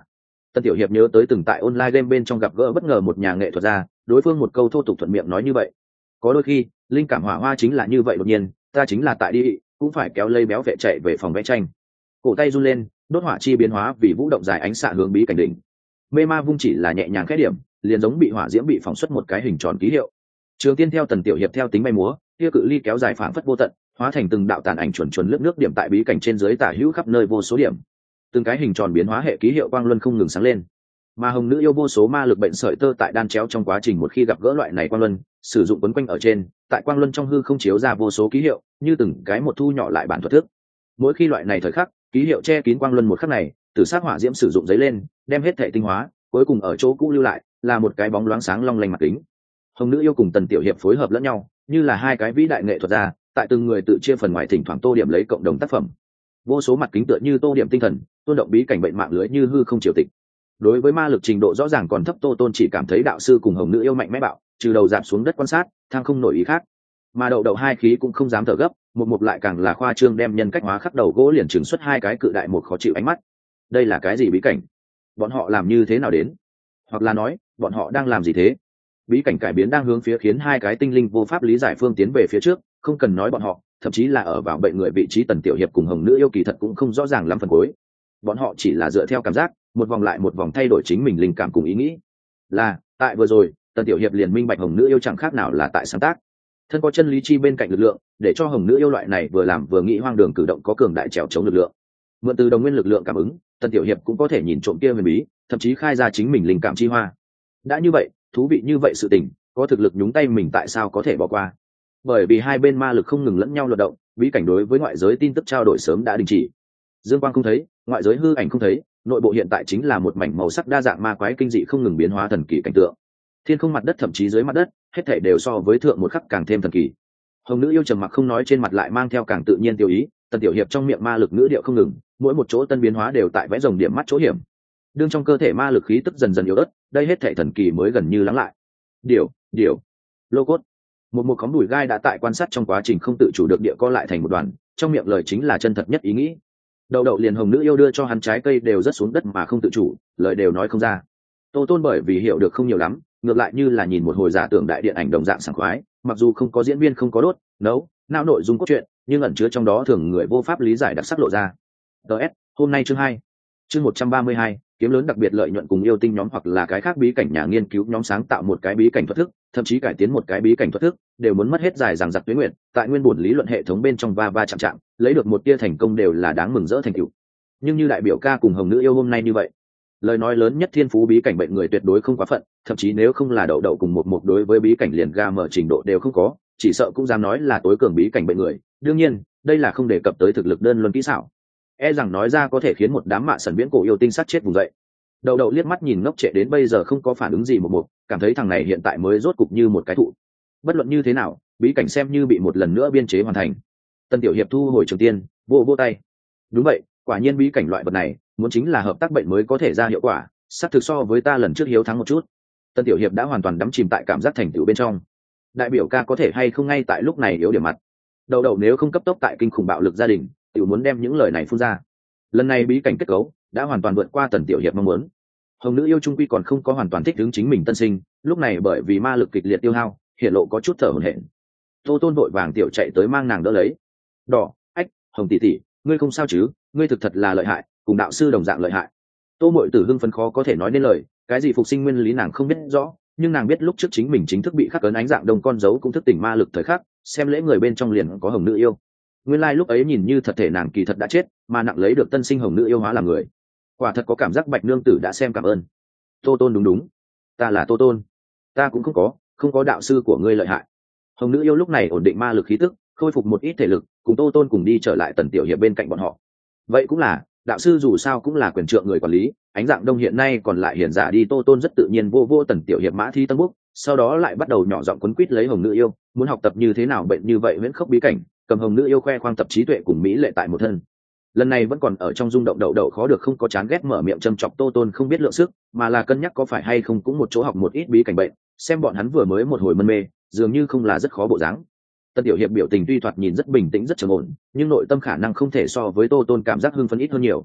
Tân Tiểu Hiệp nhớ tới từng tại online game bên trong gặp gỡ bất ngờ một nhà nghệ thuật gia, đối phương một câu thô tục thuận miệng nói như vậy. Có đôi khi, linh cảm hỏa hoa chính là như vậy đột nhiên, ta chính là tại đi, cũng phải kéo lây béo vệ chạy về phòng vẽ tranh. Cổ tay run lên, đốt hỏa chi biến hóa vì vũ động dài ánh xạ hướng bí cảnh đỉnh. Mê ma vung chỉ là nhẹ nhàng khẽ điểm, liền giống bị hỏa diễm bị phóng xuất một cái hình tròn ký hiệu. Trường Tiên theo Tần Tiểu Hiệp theo tính bay múa, kia cự ly kéo dài phảng phất vô tận, hóa thành từng đạo tàn ảnh chuẩn chuẩn lướt nước điểm tại bí cảnh trên dưới tả hữu khắp nơi vô số điểm. Từng cái hình tròn biến hóa hệ ký hiệu quang luân không ngừng sáng lên. Mà hồng nữ yêu vô số ma lực bệnh sợi tơ tại đan chéo trong quá trình một khi gặp gỡ loại này quang luân, sử dụng quấn quanh ở trên, tại quang luân trong hư không chiếu ra vô số ký hiệu, như từng cái một thu nhỏ lại bản thuật thức. Mỗi khi loại này thời khắc, ký hiệu che kín quang luân một khắc này, tử sát hỏa diễm sử dụng giấy lên, đem hết thể tinh hóa, cuối cùng ở chỗ cũ lưu lại, là một cái bóng loáng sáng long lanh mặt kính. Hồng nữ yêu cùng Tần Tiểu Hiệp phối hợp lẫn nhau, như là hai cái vĩ đại nghệ thuật gia, tại từng người tự chia phần ngoài thỉnh thoảng tô điểm lấy cộng đồng tác phẩm. Vô số mặt kính tựa như tô điểm tinh thần, tôn động bí cảnh bệnh mạng lưới như hư không triều tịch. Đối với ma lực trình độ rõ ràng còn thấp Tô Tôn chỉ cảm thấy đạo sư cùng hồng nữ yêu mạnh mẽ bạo, trừ đầu giảm xuống đất quan sát, thang không nổi ý khác. Mà đậu đậu hai khí cũng không dám thở gấp, một mục lại càng là khoa trương đem nhân cách hóa khắc đầu gỗ liền trừng xuất hai cái cự đại một khó chịu ánh mắt. Đây là cái gì bí cảnh? Bọn họ làm như thế nào đến? Hoặc là nói, bọn họ đang làm gì thế? Bí cảnh cải biến đang hướng phía khiến hai cái tinh linh vô pháp lý giải phương tiến về phía trước, không cần nói bọn họ, thậm chí là ở vào bệnh người vị trí Tần Tiểu Hiệp cùng hồng nữ yêu kỳ thật cũng không rõ ràng lắm phần cuối. Bọn họ chỉ là dựa theo cảm giác, một vòng lại một vòng thay đổi chính mình linh cảm cùng ý nghĩ. Là, tại vừa rồi, Tần Tiểu Hiệp liền minh bạch hồng nữ yêu chẳng khác nào là tại sáng tác. Thân có chân lý chi bên cạnh lực lượng, để cho hồng nữ yêu loại này vừa làm vừa nghĩ hoang đường cử động có cường đại trèo chống lực lượng. Mượn từ đồng nguyên lực lượng cảm ứng, Tần Tiểu Hiệp cũng có thể nhìn trộm kia huyền bí, thậm chí khai ra chính mình linh cảm chi hoa. Đã như vậy, thú vị như vậy sự tình, có thực lực nhúng tay mình tại sao có thể bỏ qua? Bởi vì hai bên ma lực không ngừng lẫn nhau luật động, bí cảnh đối với ngoại giới tin tức trao đổi sớm đã đình chỉ. Dương quang không thấy, ngoại giới hư ảnh không thấy, nội bộ hiện tại chính là một mảnh màu sắc đa dạng ma quái kinh dị không ngừng biến hóa thần kỳ cảnh tượng. Thiên không mặt đất thậm chí dưới mặt đất, hết thảy đều so với thượng một khắc càng thêm thần kỳ. Hồng nữ yêu trầm mặc không nói, trên mặt lại mang theo càng tự nhiên tiêu ý. Tần Tiểu Hiệp trong miệng ma lực ngữ điệu không ngừng, mỗi một chỗ tân biến hóa đều tại vẽ rồng điểm mắt chỗ hiểm. Đương trong cơ thể ma lực khí tức dần dần yếu ớt, đây hết thảy thần kỳ mới gần như lắng lại. Điều, điều, lô cốt. Một một khóm đùi gai đã tại quan sát trong quá trình không tự chủ được địa co lại thành một đoàn, trong miệng lời chính là chân thật nhất ý nghĩ. Đậu đậu liền hồng nữ yêu đưa cho hắn trái cây đều rất xuống đất mà không tự chủ, lời đều nói không ra. Tô Tôn bởi vì hiểu được không nhiều lắm, ngược lại như là nhìn một hồi giả tưởng đại điện ảnh đồng dạng sảng khoái, mặc dù không có diễn viên, không có đốt nấu não nội dung cốt truyện, nhưng ẩn chứa trong đó thường người vô pháp lý giải đặc sắc lộ ra. ts hôm nay chương hai, chương một trăm ba mươi hai, kiếm lớn đặc biệt lợi nhuận cùng yêu tinh nhóm hoặc là cái khác bí cảnh nhà nghiên cứu nhóm sáng tạo một cái bí cảnh thuật thức, thậm chí cải tiến một cái bí cảnh thuật thức, đều muốn mất hết dài dằng dặc tuyến nguyện, tại nguyên bổn lý luận hệ thống bên trong va va chạm chạm, lấy được một tia thành công đều là đáng mừng rỡ thành tựu. Nhưng như đại biểu ca cùng hồng nữ yêu hôm nay như vậy, lời nói lớn nhất thiên phú bí cảnh bệnh người tuyệt đối không quá phận, thậm chí nếu không là đậu đậu cùng một một đối với bí cảnh liền ga mở trình độ đều không có, chỉ sợ cũng dám nói là tối cường bí cảnh bệnh người. Đương nhiên, đây là không đề cập tới thực lực đơn luân kỹ xảo, e rằng nói ra có thể khiến một đám mạ sần viễn cổ yêu tinh sát chết vùng dậy. Đậu đậu liếc mắt nhìn ngốc trệ đến bây giờ không có phản ứng gì một một, cảm thấy thằng này hiện tại mới rốt cục như một cái thụ. Bất luận như thế nào, bí cảnh xem như bị một lần nữa biên chế hoàn thành. Tân Tiểu Hiệp thu hồi trường tiên, vô vô tay. Đúng vậy, quả nhiên bí cảnh loại vật này, muốn chính là hợp tác bệnh mới có thể ra hiệu quả, xác thực so với ta lần trước hiếu thắng một chút. Tân Tiểu Hiệp đã hoàn toàn đắm chìm tại cảm giác thành tựu bên trong. Đại biểu ca có thể hay không ngay tại lúc này yếu điểm mặt. Đầu đầu nếu không cấp tốc tại kinh khủng bạo lực gia đình, tiểu muốn đem những lời này phun ra. Lần này bí cảnh kết cấu đã hoàn toàn vượt qua Tần Tiểu Hiệp mong muốn. Hồng nữ yêu trung quy còn không có hoàn toàn thích ứng chính mình tân sinh, lúc này bởi vì ma lực kịch liệt tiêu hao, hiện lộ có chút thở hổn hển. Tô Tôn vội vàng tiểu chạy tới mang nàng đỡ lấy. Đỏ, ách, Hồng tỷ tỷ, ngươi không sao chứ? Ngươi thực thật là lợi hại, cùng đạo sư đồng dạng lợi hại. Tô Mội Tử hưng phấn khó có thể nói nên lời, cái gì phục sinh nguyên lý nàng không biết rõ, nhưng nàng biết lúc trước chính mình chính thức bị khắc ấn ánh dạng đồng con dấu cũng thức tỉnh ma lực thời khắc, xem lễ người bên trong liền có hồng nữ yêu. Nguyên lai like lúc ấy nhìn như thật thể nàng kỳ thật đã chết, mà nặng lấy được tân sinh hồng nữ yêu hóa làm người. Quả thật có cảm giác bạch nương tử đã xem cảm ơn. Tô Tôn đúng đúng, ta là Tô Tôn, ta cũng không có, không có đạo sư của ngươi lợi hại. Hồng nữ yêu lúc này ổn định ma lực khí tức, khôi phục một ít thể lực, cùng Tô Tôn cùng đi trở lại Tần Tiểu Hiệp bên cạnh bọn họ. Vậy cũng là, đạo sư dù sao cũng là quyền trượng người quản lý, ánh dạng đông hiện nay còn lại hiển giả đi. Tô Tôn rất tự nhiên vô vô Tần Tiểu Hiệp mã thi tân búc, sau đó lại bắt đầu nhỏ giọng quấn quýt lấy hồng nữ yêu, muốn học tập như thế nào bệnh như vậy huyễn khốc bí cảnh, cầm hồng nữ yêu khoe khoang tập trí tuệ cùng mỹ lệ tại một thân. Lần này vẫn còn ở trong rung động đậu đậu khó được không có chán ghét mở miệng châm chọc Tô Tôn không biết lượng sức, mà là cân nhắc có phải hay không cũng một chỗ học một ít bí cảnh bệnh, xem bọn hắn vừa mới một hồi mân mê, dường như không là rất khó bộ dáng. Tân Tiểu Hiệp biểu tình tuy thoạt nhìn rất bình tĩnh rất trầm ổn, nhưng nội tâm khả năng không thể so với Tô Tôn cảm giác hưng phấn ít hơn nhiều.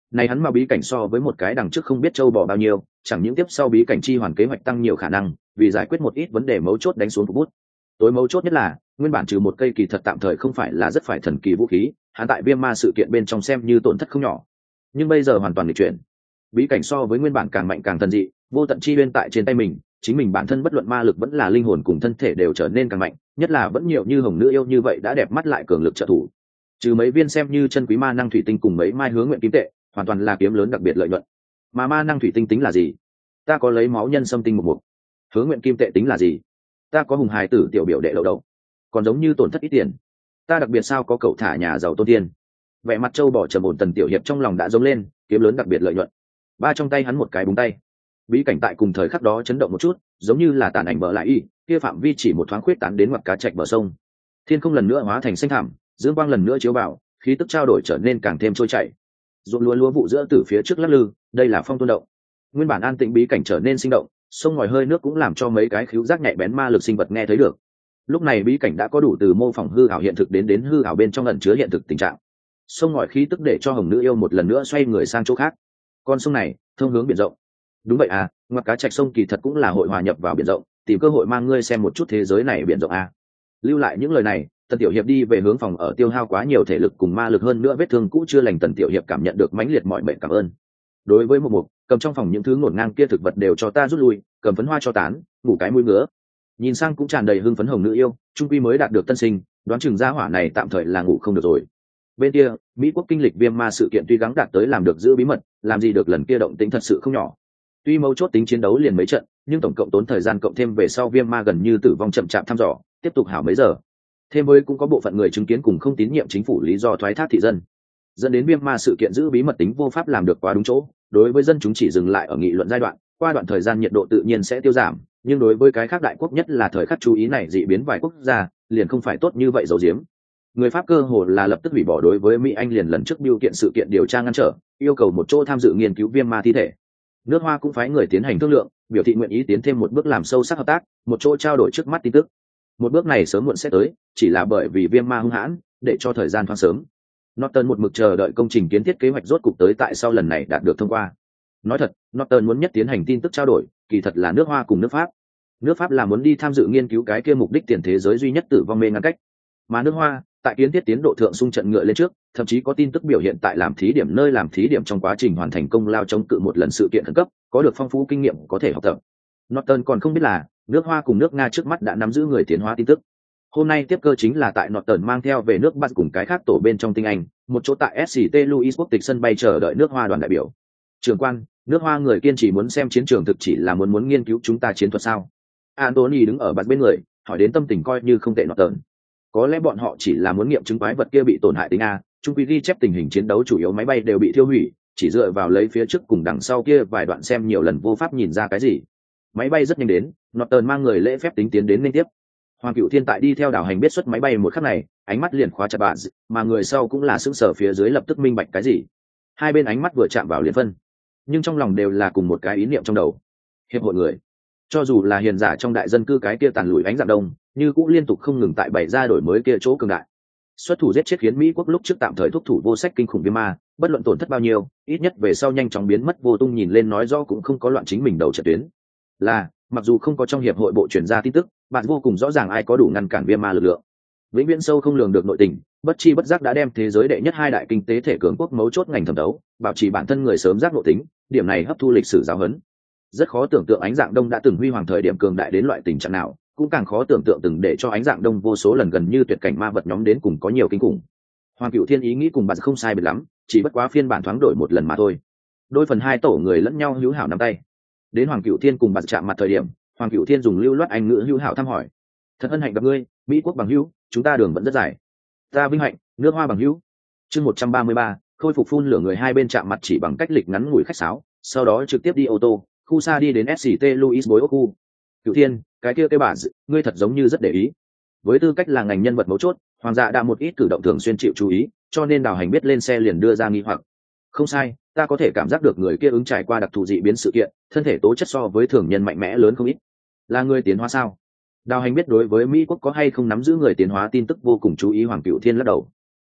Này hắn mà bí cảnh so với một cái đằng trước không biết châu bò bao nhiêu, chẳng những tiếp sau bí cảnh chi hoàn kế hoạch tăng nhiều khả năng, vì giải quyết một ít vấn đề mấu chốt đánh xuống phục bút. Tối mấu chốt nhất là, nguyên bản trừ một cây kỳ thật tạm thời không phải là rất phải thần kỳ vũ khí, hắn tại viêm ma sự kiện bên trong xem như tổn thất không nhỏ. Nhưng bây giờ hoàn toàn nghịch chuyển. Bí cảnh so với nguyên bản càng mạnh càng thần dị, vô tận chi bên tại trên tay mình, chính mình bản thân bất luận ma lực vẫn là linh hồn cùng thân thể đều trở nên càng mạnh, nhất là vẫn nhiều như hồng nữ yêu như vậy đã đẹp mắt lại cường lực trợ thủ. Trừ mấy viên xem như chân quý ma năng thủy tinh cùng mấy mai hướng nguyện kim tệ, hoàn toàn là kiếm lớn đặc biệt lợi nhuận. Mà ma năng thủy tinh tính là gì? Ta có lấy máu nhân xâm tinh một mục. Hướng nguyện kim tệ tính là gì? Ta có hùng hài tử tiểu biểu đệ đậu đậu. Còn giống như tổn thất ít tiền. Ta đặc biệt sao có cậu thả nhà giàu tôn tiên. Vẻ mặt châu bỏ trầm ổn tần tiểu hiệp trong lòng đã giống lên, kiếm lớn đặc biệt lợi nhuận. Ba trong tay hắn một cái búng tay. Bí cảnh tại cùng thời khắc đó chấn động một chút, giống như là tàn ảnh bờ lại y, kia phạm vi chỉ một thoáng khuyết tán đến mặt cá trạch bờ sông. Thiên không lần nữa hóa thành xanh thảm, dương quang lần nữa chiếu vào, khí tức trao đổi trở nên càng thêm trôi chảy. Ruộng lúa lúa vụ giữa từ phía trước lắc lư, đây là phong tuôn động. Nguyên bản an tĩnh bí cảnh trở nên sinh động, sông ngòi hơi nước cũng làm cho mấy cái khứu giác nhạy bén ma lực sinh vật nghe thấy được. Lúc này bí cảnh đã có đủ từ mô phỏng hư ảo hiện thực đến đến hư ảo bên trong ẩn chứa hiện thực tình trạng. Sông ngòi khí tức để cho hồng nữ yêu một lần nữa xoay người sang chỗ khác. Con sông này thông hướng biển rộng. Đúng vậy à, ngoặc cá trạch sông kỳ thật cũng là hội hòa nhập vào biển rộng, tìm cơ hội mang ngươi xem một chút thế giới này biển rộng à. Lưu lại những lời này, tần tiểu hiệp đi về hướng phòng ở, tiêu hao quá nhiều thể lực cùng ma lực hơn nữa vết thương cũ chưa lành, tần tiểu hiệp cảm nhận được mãnh liệt mọi mệnh cảm ơn. Đối với một mục, cầm trong phòng những thứ ngổn ngang kia thực vật đều cho ta rút lui, cầm phấn hoa cho tán, ngủ cái mũi ngứa. Nhìn sang cũng tràn đầy hưng phấn hồng nữ yêu, trung quy mới đạt được tân sinh, đoán chừng gia hỏa này tạm thời là ngủ không được rồi. Bên kia, Mỹ quốc kinh lịch viêm ma sự kiện tuy gắng đạt tới làm được giữ bí mật, làm gì được lần kia động tĩnh thật sự không nhỏ. Tuy mấu chốt tính chiến đấu liền mấy trận, nhưng tổng cộng tốn thời gian cộng thêm về sau viêm ma gần như tử vong chậm chạp thăm dò, tiếp tục hảo mấy giờ. Thêm với cũng có bộ phận người chứng kiến cùng không tín nhiệm chính phủ lý do thoái thác thị dân, dẫn đến viêm ma sự kiện giữ bí mật tính vô pháp làm được quá đúng chỗ. Đối với dân chúng chỉ dừng lại ở nghị luận giai đoạn, qua đoạn thời gian nhiệt độ tự nhiên sẽ tiêu giảm, nhưng đối với cái khác đại quốc, nhất là thời khắc chú ý này dị biến vài quốc gia, liền không phải tốt như vậy giấu giếm. Người Pháp cơ hồ là lập tức hủy bỏ đối với Mỹ Anh liền lần trước biêu kiện sự kiện điều tra ngăn trở, yêu cầu một chỗ tham dự nghiên cứu viêm ma thi thể. Nước Hoa cũng phái người tiến hành thương lượng, biểu thị nguyện ý tiến thêm một bước làm sâu sắc hợp tác, một chỗ trao đổi trước mắt tin tức. Một bước này sớm muộn sẽ tới, chỉ là bởi vì viêm ma hung hãn, để cho thời gian thoáng sớm. Norton một mực chờ đợi công trình kiến thiết kế hoạch rốt cục tới, tại sau lần này đạt được thông qua. Nói thật, Norton muốn nhất tiến hành tin tức trao đổi, kỳ thật là nước Hoa cùng nước Pháp. Nước Pháp là muốn đi tham dự nghiên cứu cái kia mục đích tiền thế giới duy nhất tử vong mê ngăn cách, mà nước Hoa tại kiến thiết tiến độ thượng xung trận ngựa lên trước, thậm chí có tin tức biểu hiện tại làm thí điểm nơi làm thí điểm trong quá trình hoàn thành công lao chống cự một lần sự kiện khẩn cấp, có được phong phú kinh nghiệm có thể học tập. Norton còn không biết là nước Hoa cùng nước Nga trước mắt đã nắm giữ người tiến hóa tin tức. Hôm nay tiếp cơ chính là tại Norton mang theo về nước Bắc cùng cái khác tổ bên trong tinh Anh, một chỗ tại ét xê tê Louis quốc tịch sân bay chờ đợi nước Hoa đoàn đại biểu. Trưởng quan, nước Hoa người kiên trì muốn xem chiến trường thực chỉ là muốn muốn nghiên cứu chúng ta chiến thuật sao? Anthony đứng ở bạt bên người, hỏi đến tâm tình coi như không tệ Norton. Có lẽ bọn họ chỉ là muốn nghiệm chứng quái vật kia bị tổn hại tính a, trung quy ghi chép tình hình chiến đấu chủ yếu máy bay đều bị thiêu hủy, chỉ dựa vào lấy phía trước cùng đằng sau kia vài đoạn xem nhiều lần vô pháp nhìn ra cái gì. Máy bay rất nhanh đến, Norton mang người lễ phép tính tiến đến liên tiếp. Hoàng Cửu Thiên tại đi theo đảo hành biết xuất máy bay một khắc này, ánh mắt liền khóa chặt bạn, mà người sau cũng là sững sờ phía dưới lập tức minh bạch cái gì. Hai bên ánh mắt vừa chạm vào liền phân, nhưng trong lòng đều là cùng một cái ý niệm trong đầu. Hiệp hội người, cho dù là hiền giả trong đại dân cư cái kia tàn lùi ánh dạng đông, như cũng liên tục không ngừng tại bày ra đổi mới kia chỗ cường đại. Xuất thủ giết chết khiến Mỹ quốc lúc trước tạm thời thúc thủ vô sách kinh khủng viêm ma, bất luận tổn thất bao nhiêu, ít nhất về sau nhanh chóng biến mất vô tung, nhìn lên nói rõ cũng không có loạn chính mình đầu trận tuyến. Là, mặc dù không có trong hiệp hội bộ truyền ra tin tức, bạn vô cùng rõ ràng ai có đủ ngăn cản viêm ma lực lượng. Vĩnh viễn sâu không lường được nội tình, bất chi bất giác đã đem thế giới đệ nhất hai đại kinh tế thể cường quốc mấu chốt ngành thẩm đấu, bảo trì bản thân người sớm giác nội tính, điểm này hấp thu lịch sử giáo huấn. Rất khó tưởng tượng ánh dạng đông đã từng huy hoàng thời điểm cường đại đến loại tình trạng nào, cũng càng khó tưởng tượng từng để cho ánh dạng đông vô số lần gần như tuyệt cảnh ma vật nhóm đến cùng có nhiều kinh khủng. Hoàng Cửu Thiên ý nghĩ cùng bạn không sai biệt lắm, chỉ bất quá phiên bản thoáng đổi một lần mà thôi. Đôi phần hai tổ người lẫn nhau hữu hảo nắm tay. Đến Hoàng Cửu Thiên cùng bạn chạm mặt thời điểm, Hoàng Cửu Thiên dùng lưu loát anh ngữ hữu hảo thăm hỏi: thật hân hạnh gặp ngươi, Mỹ quốc bằng hữu, chúng ta đường vẫn rất dài. Ta vinh hạnh, nước Hoa bằng hữu. Chương một trăm ba mươi ba, khôi phục phun lửa, người hai bên chạm mặt chỉ bằng cách lịch ngắn ngủi khách sáo, sau đó trực tiếp đi ô tô, khu xa đi đến ét xê tê Louis bối ô khu. Cửu Thiên, cái kia cái bà, ngươi thật giống như rất để ý. Với tư cách là ngành nhân vật mấu chốt, Hoàng gia đã một ít cử động thường xuyên chịu chú ý, cho nên Đào Hành biết lên xe liền đưa ra nghi hoặc. Không sai, ta có thể cảm giác được người kia ứng trải qua đặc thù dị biến sự kiện, thân thể tố chất so với thường nhân mạnh mẽ lớn không ít. Là người tiến hóa sao? Đào Hành biết đối với Mỹ quốc có hay không nắm giữ người tiến hóa tin tức vô cùng chú ý. Hoàng Cửu Thiên lắc đầu.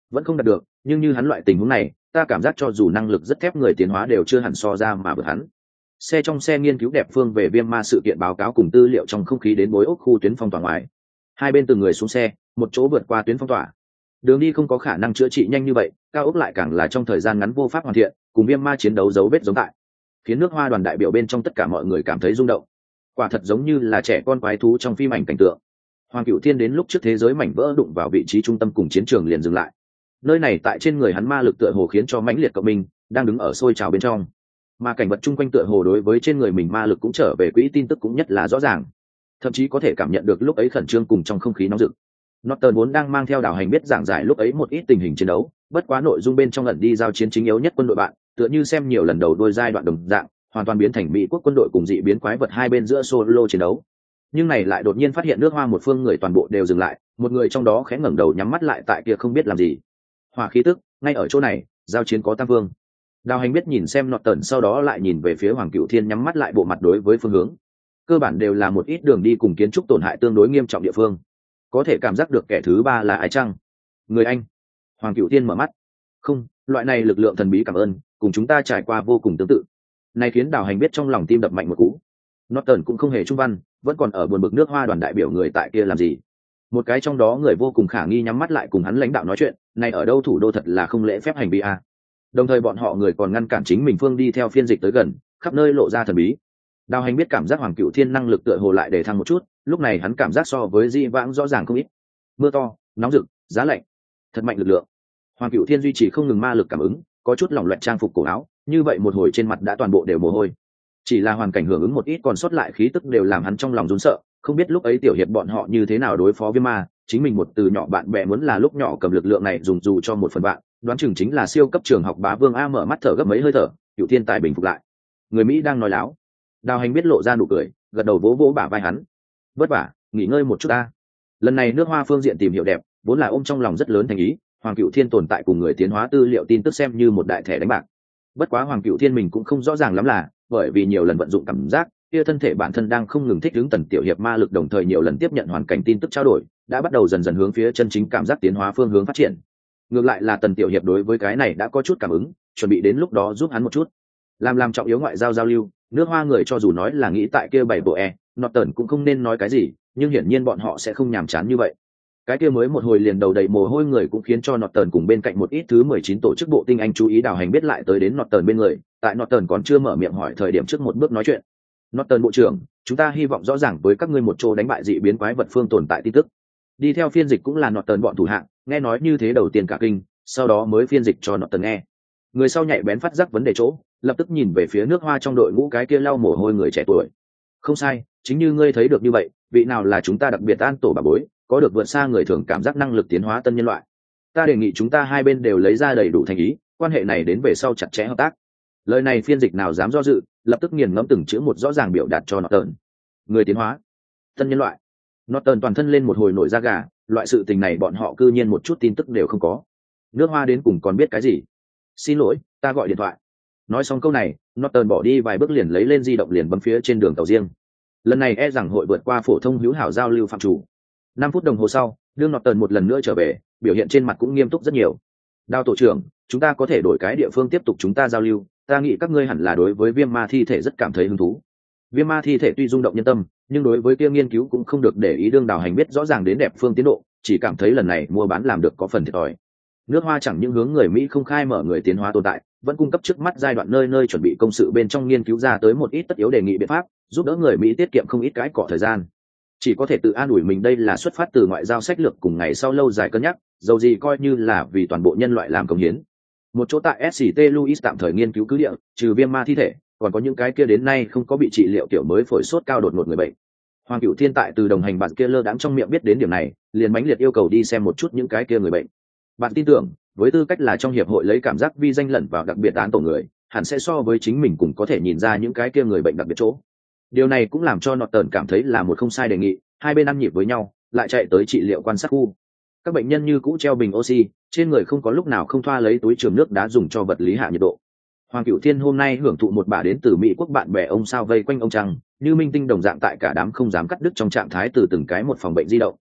vẫn không đạt được, nhưng như hắn loại tình huống này ta cảm giác cho dù năng lực rất thép người tiến hóa đều chưa hẳn so ra mà vượt hắn. Xe trong xe nghiên cứu đẹp phương về viêm ma sự kiện báo cáo cùng tư liệu trong không khí đến bối ốc khu tuyến phong tỏa ngoài. Hai bên từng người xuống xe, một chỗ vượt qua tuyến phong tỏa. Đường đi không có khả năng chữa trị nhanh như vậy, cao ốc lại càng là trong thời gian ngắn vô pháp hoàn thiện, cùng viêm ma chiến đấu dấu vết giống tại, khiến nước Hoa đoàn đại biểu bên trong tất cả mọi người cảm thấy rung động. Quả thật giống như là trẻ con quái thú trong phim ảnh cảnh tượng. Hoàng Cửu Thiên đến lúc trước thế giới mảnh vỡ đụng vào vị trí trung tâm cùng chiến trường liền dừng lại. Nơi này tại trên người hắn ma lực tựa hồ khiến cho mãnh liệt cộng minh, đang đứng ở sôi trào bên trong. Mà cảnh vật chung quanh tựa hồ đối với trên người mình ma lực cũng trở về quỹ tin tức cũng nhất là rõ ràng. Thậm chí có thể cảm nhận được lúc ấy khẩn trương cùng trong không khí nóng rực. Norton vốn đang mang theo đảo hành biết giảng giải lúc ấy một ít tình hình chiến đấu, bất quá nội dung bên trong ẩn đi giao chiến chính yếu nhất quân đội bạn, tựa như xem nhiều lần đầu đôi giai đoạn đồng dạng, hoàn toàn biến thành Mỹ quốc quân đội cùng dị biến quái vật hai bên giữa solo chiến đấu. Nhưng này lại đột nhiên phát hiện nước Hoa một phương người toàn bộ đều dừng lại, một người trong đó khẽ ngẩng đầu nhắm mắt lại tại kia không biết làm gì. Hỏa khí tức, ngay ở chỗ này, giao chiến có tam vương. Đào hành biết nhìn xem Norton sau đó lại nhìn về phía Hoàng Cửu Thiên nhắm mắt lại bộ mặt đối với phương hướng. Cơ bản đều là một ít đường đi cùng kiến trúc tổn hại tương đối nghiêm trọng địa phương. Có thể cảm giác được kẻ thứ ba là ai chăng? Người Anh. Hoàng Cửu Thiên mở mắt. Không, loại này lực lượng thần bí cảm ơn, cùng chúng ta trải qua vô cùng tương tự. Này khiến Đào hành biết trong lòng tim đập mạnh một cú. Norton cũng không hề trung văn, vẫn còn ở buồn bực nước Hoa đoàn đại biểu người tại kia làm gì. Một cái trong đó người vô cùng khả nghi nhắm mắt lại cùng hắn lãnh đạo nói chuyện, này ở đâu thủ đô thật là không lễ phép hành vi a. Đồng thời bọn họ người còn ngăn cản chính mình phương đi theo phiên dịch tới gần, khắp nơi lộ ra thần bí. Đào hành biết cảm giác Hoàng Cửu Thiên năng lực tựa hồ lại để thăng một chút, lúc này hắn cảm giác so với di vãng rõ ràng không ít. Mưa to, nóng rực, giá lạnh, thật mạnh lực lượng. Hoàng Cửu Thiên duy trì không ngừng ma lực cảm ứng, có chút lỏng loẹt trang phục cổ áo, như vậy một hồi trên mặt đã toàn bộ đều mồ hôi. Chỉ là hoàn cảnh hưởng ứng một ít còn sót lại khí tức đều làm hắn trong lòng run sợ, không biết lúc ấy tiểu hiệp bọn họ như thế nào đối phó với ma, chính mình một từ nhỏ bạn bè muốn là lúc nhỏ cầm lực lượng này dùng dù cho một phần bạn, đoán chừng chính là siêu cấp trường học bá vương a. Mở mắt thở gấp mấy hơi thở, Cửu Thiên tài bình phục lại. Người Mỹ đang nói láo. Đào hành biết lộ ra nụ cười, gật đầu vỗ vỗ bả vai hắn. Vất vả, nghỉ ngơi một chút ta. Lần này nước Hoa phương diện tìm hiểu đẹp, vốn là ôm trong lòng rất lớn thành ý, Hoàng Cửu Thiên tồn tại cùng người tiến hóa tư liệu tin tức xem như một đại thẻ đánh bạc. Bất quá Hoàng Cửu Thiên mình cũng không rõ ràng lắm là, bởi vì nhiều lần vận dụng cảm giác, kia thân thể bản thân đang không ngừng thích ứng tần tiểu hiệp ma lực, đồng thời nhiều lần tiếp nhận hoàn cảnh tin tức trao đổi, đã bắt đầu dần dần hướng phía chân chính cảm giác tiến hóa phương hướng phát triển. Ngược lại là tần tiểu hiệp đối với cái này đã có chút cảm ứng, chuẩn bị đến lúc đó giúp hắn một chút. Làm làm trọng yếu ngoại giao giao lưu, nước Hoa người cho dù nói là nghĩ tại kia bảy bộ e, Norton cũng không nên nói cái gì, nhưng hiển nhiên bọn họ sẽ không nhàm chán như vậy. Cái kia mới một hồi liền đầu đầy mồ hôi người cũng khiến cho Norton cùng bên cạnh một ít thứ mười chín tổ chức bộ tinh anh chú ý. Đào hành biết lại tới đến Norton bên người, tại Norton còn chưa mở miệng hỏi thời điểm trước một bước nói chuyện. Norton bộ trưởng, chúng ta hy vọng rõ ràng với các ngươi một chỗ đánh bại dị biến quái vật phương tồn tại tin tức. Đi theo phiên dịch cũng là Norton bọn thủ hạng, nghe nói như thế đầu tiên cả kinh, sau đó mới phiên dịch cho Norton nghe. Người sau nhạy bén phát giác vấn đề chỗ, lập tức nhìn về phía nước Hoa trong đội ngũ cái kia lau mồ hôi người trẻ tuổi. Không sai, chính như ngươi thấy được như vậy, vị nào là chúng ta đặc biệt an tổ bà bối, có được vượt xa người thường cảm giác năng lực tiến hóa tân nhân loại. Ta đề nghị chúng ta hai bên đều lấy ra đầy đủ thành ý, quan hệ này đến về sau chặt chẽ hợp tác. Lời này phiên dịch nào dám do dự, lập tức nghiền ngẫm từng chữ một rõ ràng biểu đạt cho Norton. Người tiến hóa, tân nhân loại. Norton toàn thân lên một hồi nổi da gà, loại sự tình này bọn họ cư nhiên một chút tin tức đều không có. Nước Hoa đến cùng còn biết cái gì? Xin lỗi, ta gọi điện thoại. Nói xong câu này, Norton bỏ đi vài bước liền lấy lên di động liền bấm phía trên đường tàu riêng. Lần này e rằng hội vượt qua phổ thông hữu hảo giao lưu phạm chủ. Năm phút đồng hồ sau, đương Norton một lần nữa trở về, biểu hiện trên mặt cũng nghiêm túc rất nhiều. Đào tổ trưởng, chúng ta có thể đổi cái địa phương tiếp tục chúng ta giao lưu, ta nghĩ các ngươi hẳn là đối với viêm ma thi thể rất cảm thấy hứng thú. Viêm ma thi thể tuy rung động nhân tâm, nhưng đối với kia nghiên cứu cũng không được để ý. Đương Đào hành biết rõ ràng đến đẹp phương tiến độ, chỉ cảm thấy lần này mua bán làm được có phần thiệt thòi. Nước Hoa chẳng những hướng người Mỹ không khai mở người tiến hóa tồn tại, vẫn cung cấp trước mắt giai đoạn nơi nơi chuẩn bị công sự bên trong nghiên cứu ra tới một ít tất yếu đề nghị biện pháp, giúp đỡ người Mỹ tiết kiệm không ít cái cọ thời gian. Chỉ có thể tự an ủi mình đây là xuất phát từ ngoại giao sách lược cùng ngày sau lâu dài cân nhắc, dầu gì coi như là vì toàn bộ nhân loại làm công hiến. Một chỗ tại ét xê tê Louis tạm thời nghiên cứu cứ địa, trừ viêm ma thi thể, còn có những cái kia đến nay không có bị trị liệu kiểu mới phổi sốt cao đột ngột người bệnh. Hoàng Cửu Thiên tại từ đồng hành bạn kia lơ đãng trong miệng biết đến điểm này, liền mãnh liệt yêu cầu đi xem một chút những cái kia người bệnh. Bạn tin tưởng, với tư cách là trong hiệp hội lấy cảm giác vi danh lẫn vào đặc biệt án tổ người, hẳn sẽ so với chính mình cũng có thể nhìn ra những cái kia người bệnh đặc biệt chỗ. Điều này cũng làm cho Norton cảm thấy là một không sai đề nghị, hai bên ăn nhịp với nhau, lại chạy tới trị liệu quan sát khu. Các bệnh nhân như cũ treo bình oxy, trên người không có lúc nào không thoa lấy túi trường nước đá dùng cho vật lý hạ nhiệt độ. Hoàng Cửu Thiên hôm nay hưởng thụ một bả đến từ Mỹ quốc bạn bè ông sao vây quanh ông trăng, như minh tinh đồng dạng tại cả đám không dám cắt đứt trong trạng thái từ từng cái một phòng bệnh di động.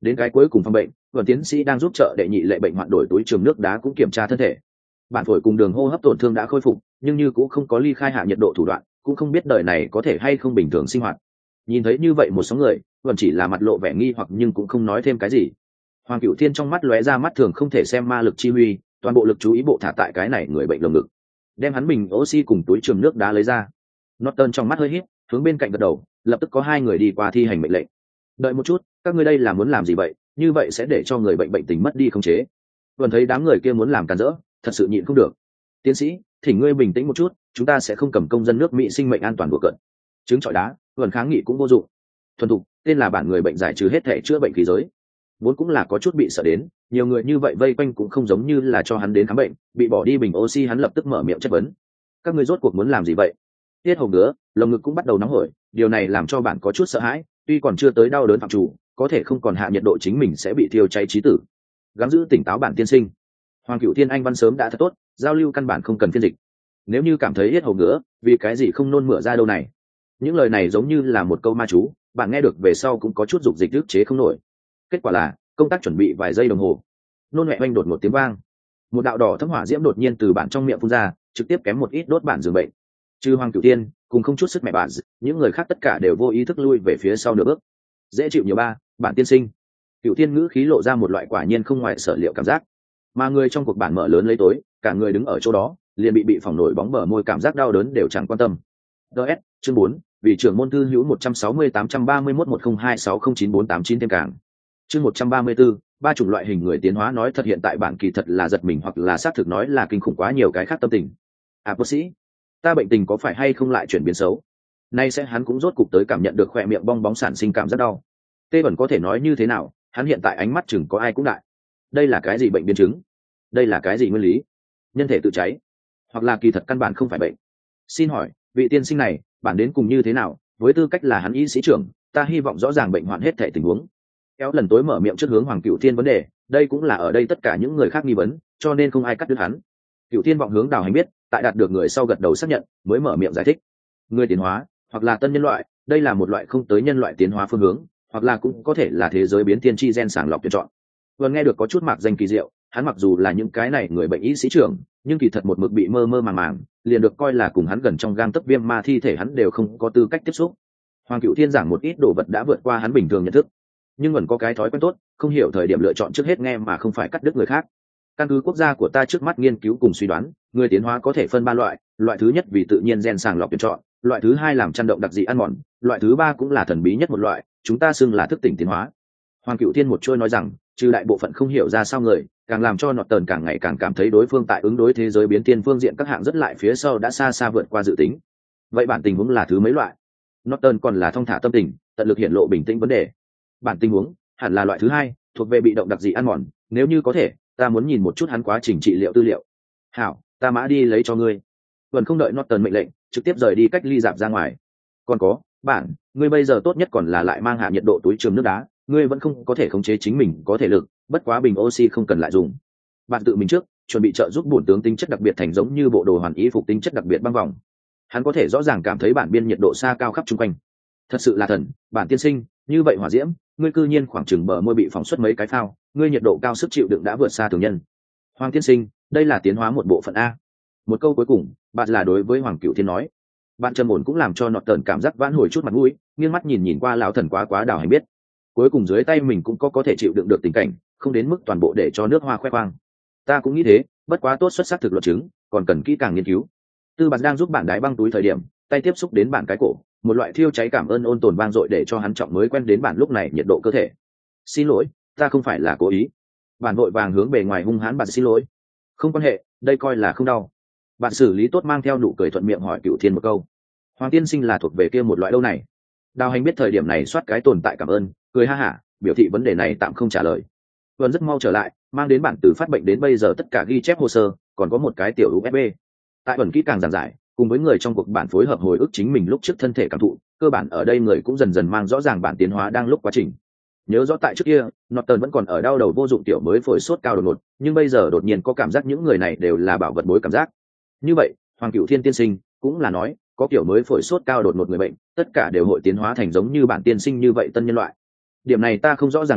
Đến cái cuối cùng phòng bệnh, vườn tiến sĩ đang giúp trợ đệ nhị lệ bệnh hoạn đổi túi trường nước đá cũng kiểm tra thân thể. Bản phổi cùng đường hô hấp tổn thương đã khôi phục, nhưng như cũng không có ly khai hạ nhiệt độ thủ đoạn, cũng không biết đời này có thể hay không bình thường sinh hoạt. Nhìn thấy như vậy một số người, vẫn chỉ là mặt lộ vẻ nghi hoặc nhưng cũng không nói thêm cái gì. Hoàng Cửu Thiên trong mắt lóe ra mắt thường không thể xem ma lực chi huy, toàn bộ lực chú ý bộ thả tại cái này người bệnh lồng ngực, đem hắn bình oxy cùng túi trường nước đá lấy ra. Norton trong mắt hơi híp, hướng bên cạnh gật đầu, lập tức có hai người đi qua thi hành mệnh lệnh. Đợi một chút, các ngươi đây là muốn làm gì vậy? Như vậy sẽ để cho người bệnh bệnh tình mất đi khống chế. Vẫn thấy đám người kia muốn làm cản rỡ, thật sự nhịn không được. Tiến sĩ, thỉnh ngươi bình tĩnh một chút, chúng ta sẽ không cầm công dân nước Mỹ sinh mệnh an toàn đùa cợt. Chứng chọi đá, vẫn kháng nghị cũng vô dụng. Thuần thục, tên là bản người bệnh giải trừ hết thể chữa bệnh khí giới. Vốn cũng là có chút bị sợ đến, nhiều người như vậy vây quanh cũng không giống như là cho hắn đến khám bệnh, bị bỏ đi bình oxy hắn lập tức mở miệng chất vấn. Các ngươi rốt cuộc muốn làm gì vậy? Tiết hầu ngứa, lồng ngực cũng bắt đầu nóng hổi, điều này làm cho bạn có chút sợ hãi, tuy còn chưa tới đau đớn phạm chủ, có thể không còn hạ nhiệt độ chính mình sẽ bị thiêu cháy chí tử. Gắng giữ tỉnh táo bản tiên sinh. Hoàng Cửu Thiên Anh văn sớm đã thật tốt, giao lưu căn bản không cần phiên dịch. Nếu như cảm thấy yết hầu ngứa, vì cái gì không nôn mửa ra đâu này? Những lời này giống như là một câu ma chú, bạn nghe được về sau cũng có chút dục dịch ức chế không nổi. Kết quả là, công tác chuẩn bị vài giây đồng hồ, nôn mẹ oanh đột một tiếng vang, một đạo đỏ thấm hỏa diễm đột nhiên từ bản trong miệng phun ra, trực tiếp kém một ít đốt bản giường bệnh. Trừ Hoàng Cửu Thiên, cùng không chút sức mẹ bạn, những người khác tất cả đều vô ý thức lui về phía sau nửa bước. Dễ chịu nhiều ba, bản tiên sinh. Cửu Thiên ngữ khí lộ ra một loại quả nhiên không ngoài sở liệu cảm giác, mà người trong cuộc bản mở lớn lấy tối, cả người đứng ở chỗ đó, liền bị bị phỏng nổi bóng bờ môi, cảm giác đau đớn đều chẳng quan tâm. ds chương bốn, vì trưởng môn thư hữu một trăm sáu mươi tám trăm ba mươi mốt một không hai sáu không chín bốn tám chín thêm càng. Chương một trăm ba mươi tư, ba chủng loại hình người tiến hóa nói thật hiện tại bản kỳ thật là giật mình hoặc là xác thực nói là kinh khủng quá nhiều cái khác tâm tình. À bác sĩ, ta bệnh tình có phải hay không lại chuyển biến xấu? Nay sẽ hắn cũng rốt cục tới cảm nhận được khỏe miệng bong bóng sản sinh cảm rất đau. Tê Bẩn có thể nói như thế nào, hắn hiện tại ánh mắt chừng có ai cũng đại. Đây là cái gì bệnh biến chứng? Đây là cái gì nguyên lý? Nhân thể tự cháy? Hoặc là kỳ thật căn bản không phải bệnh? Xin hỏi, vị tiên sinh này, bản đến cùng như thế nào? Với tư cách là hắn y sĩ trưởng, ta hy vọng rõ ràng bệnh hoạn hết thể tình huống. Kéo lần tối mở miệng trước hướng Hoàng Cửu Thiên vấn đề, đây cũng là ở đây tất cả những người khác nghi vấn, cho nên không ai cắt đứt hắn. Cửu Thiên vọng hướng Đào Hành biết, tại đạt được người sau gật đầu xác nhận, mới mở miệng giải thích. Người tiến hóa, hoặc là tân nhân loại, đây là một loại không tới nhân loại tiến hóa phương hướng, hoặc là cũng có thể là thế giới biến thiên chi gen sàng lọc tuyển chọn. Vừa nghe được có chút mạc danh kỳ diệu, hắn mặc dù là những cái này người bệnh y sĩ trưởng, nhưng kỳ thật một mực bị mơ mơ màng màng, liền được coi là cùng hắn gần trong gang tấc viêm ma thi thể hắn đều không có tư cách tiếp xúc. Hoàng Cửu Thiên giảng một ít đồ vật đã vượt qua hắn bình thường nhận thức, nhưng vẫn có cái thói quen tốt, không hiểu thời điểm lựa chọn trước hết nghe mà không phải cắt đứt người khác. Căn cứ quốc gia của ta trước mắt nghiên cứu cùng suy đoán, người tiến hóa có thể phân ba loại, loại thứ nhất vì tự nhiên gen sàng lọc tuyển chọn, loại thứ hai làm chăn động đặc dị ăn mòn, loại thứ ba cũng là thần bí nhất một loại, chúng ta xưng là thức tỉnh tiến hóa. Hoàng Cửu Thiên một trôi nói rằng, trừ đại bộ phận không hiểu ra sao người, càng làm cho nọt tờn càng ngày càng cảm thấy đối phương tại ứng đối thế giới biến thiên phương diện các hạng rất lại phía sau đã xa xa vượt qua dự tính. Vậy bản tình huống là thứ mấy loại? Nọt tờn còn là thong thả tâm tình, tận lực hiển lộ bình tĩnh vấn đề. Bản tình huống hẳn là loại thứ hai, thuộc về bị động đặc dị ăn mòn, nếu như có thể, ta muốn nhìn một chút hắn quá trình trị liệu tư liệu. Hảo, ta mã đi lấy cho ngươi. Vẫn không đợi Norton mệnh lệnh, trực tiếp rời đi cách ly dạp ra ngoài. Còn có, bản, ngươi bây giờ tốt nhất còn là lại mang hạ nhiệt độ túi trường nước đá, ngươi vẫn không có thể khống chế chính mình có thể lực, bất quá bình oxy không cần lại dùng. Bạn tự mình trước, chuẩn bị trợ giúp bổn tướng tính chất đặc biệt thành giống như bộ đồ hoàn y phục tính chất đặc biệt băng vòng. Hắn có thể rõ ràng cảm thấy bản biên nhiệt độ xa cao khắp chung quanh. Thật sự là thần, bản tiên sinh, như vậy hỏa diễm, ngươi cư nhiên khoảng chừng bờ môi bị phóng xuất mấy cái phao, ngươi nhiệt độ cao sức chịu đựng đã vượt xa thường nhân. Hoàng tiên sinh, đây là tiến hóa một bộ phận a. Một câu cuối cùng, bạn là đối với Hoàng Cửu Thiên nói. Bạn trầm ổn cũng làm cho nọt tờn cảm giác vãn hồi chút mặt mũi, nghiêng mắt nhìn nhìn qua lão thần quá quá Đào Hành biết, cuối cùng dưới tay mình cũng có có thể chịu đựng được tình cảnh, không đến mức toàn bộ để cho nước hoa khoe khoang. Ta cũng nghĩ thế, bất quá tốt xuất sắc thực luật chứng, còn cần kỹ càng nghiên cứu. Tư Bạn đang giúp bạn đái băng túi thời điểm, tay tiếp xúc đến bạn cái cổ, một loại thiêu cháy cảm ơn ôn tồn vang dội để cho hắn trọng mới quen đến bạn lúc này nhiệt độ cơ thể. Xin lỗi, ta không phải là cố ý. Bạn vội vàng hướng bề ngoài hung hãn bạn xin lỗi. Không quan hệ, đây coi là không đau. Bạn xử lý tốt mang theo nụ cười thuận miệng hỏi Cửu Thiên một câu. Hoàng tiên sinh là thuộc về kia một loại đâu này? Đào Hành biết thời điểm này soát cái tồn tại cảm ơn, cười ha hả, biểu thị vấn đề này tạm không trả lời. Tuấn rất mau trở lại, mang đến bản từ phát bệnh đến bây giờ tất cả ghi chép hồ sơ, còn có một cái tiểu u ét bê. Tại ẩn kỹ càng giảng giải, cùng với người trong cuộc bản phối hợp hồi ức chính mình lúc trước thân thể cảm thụ, cơ bản ở đây người cũng dần dần mang rõ ràng bản tiến hóa đang lúc quá trình. Nhớ rõ tại trước kia, Norton vẫn còn ở đau đầu vô dụng tiểu mới phổi sốt cao đột ngột, nhưng bây giờ đột nhiên có cảm giác những người này đều là bảo vật bối cảm giác. Như vậy, Hoàng Cửu Thiên tiên sinh cũng là nói, có kiểu mới phổi sốt cao đột ngột người bệnh, tất cả đều hội tiến hóa thành giống như bản tiên sinh như vậy tân nhân loại. Điểm này ta không rõ ràng lắm,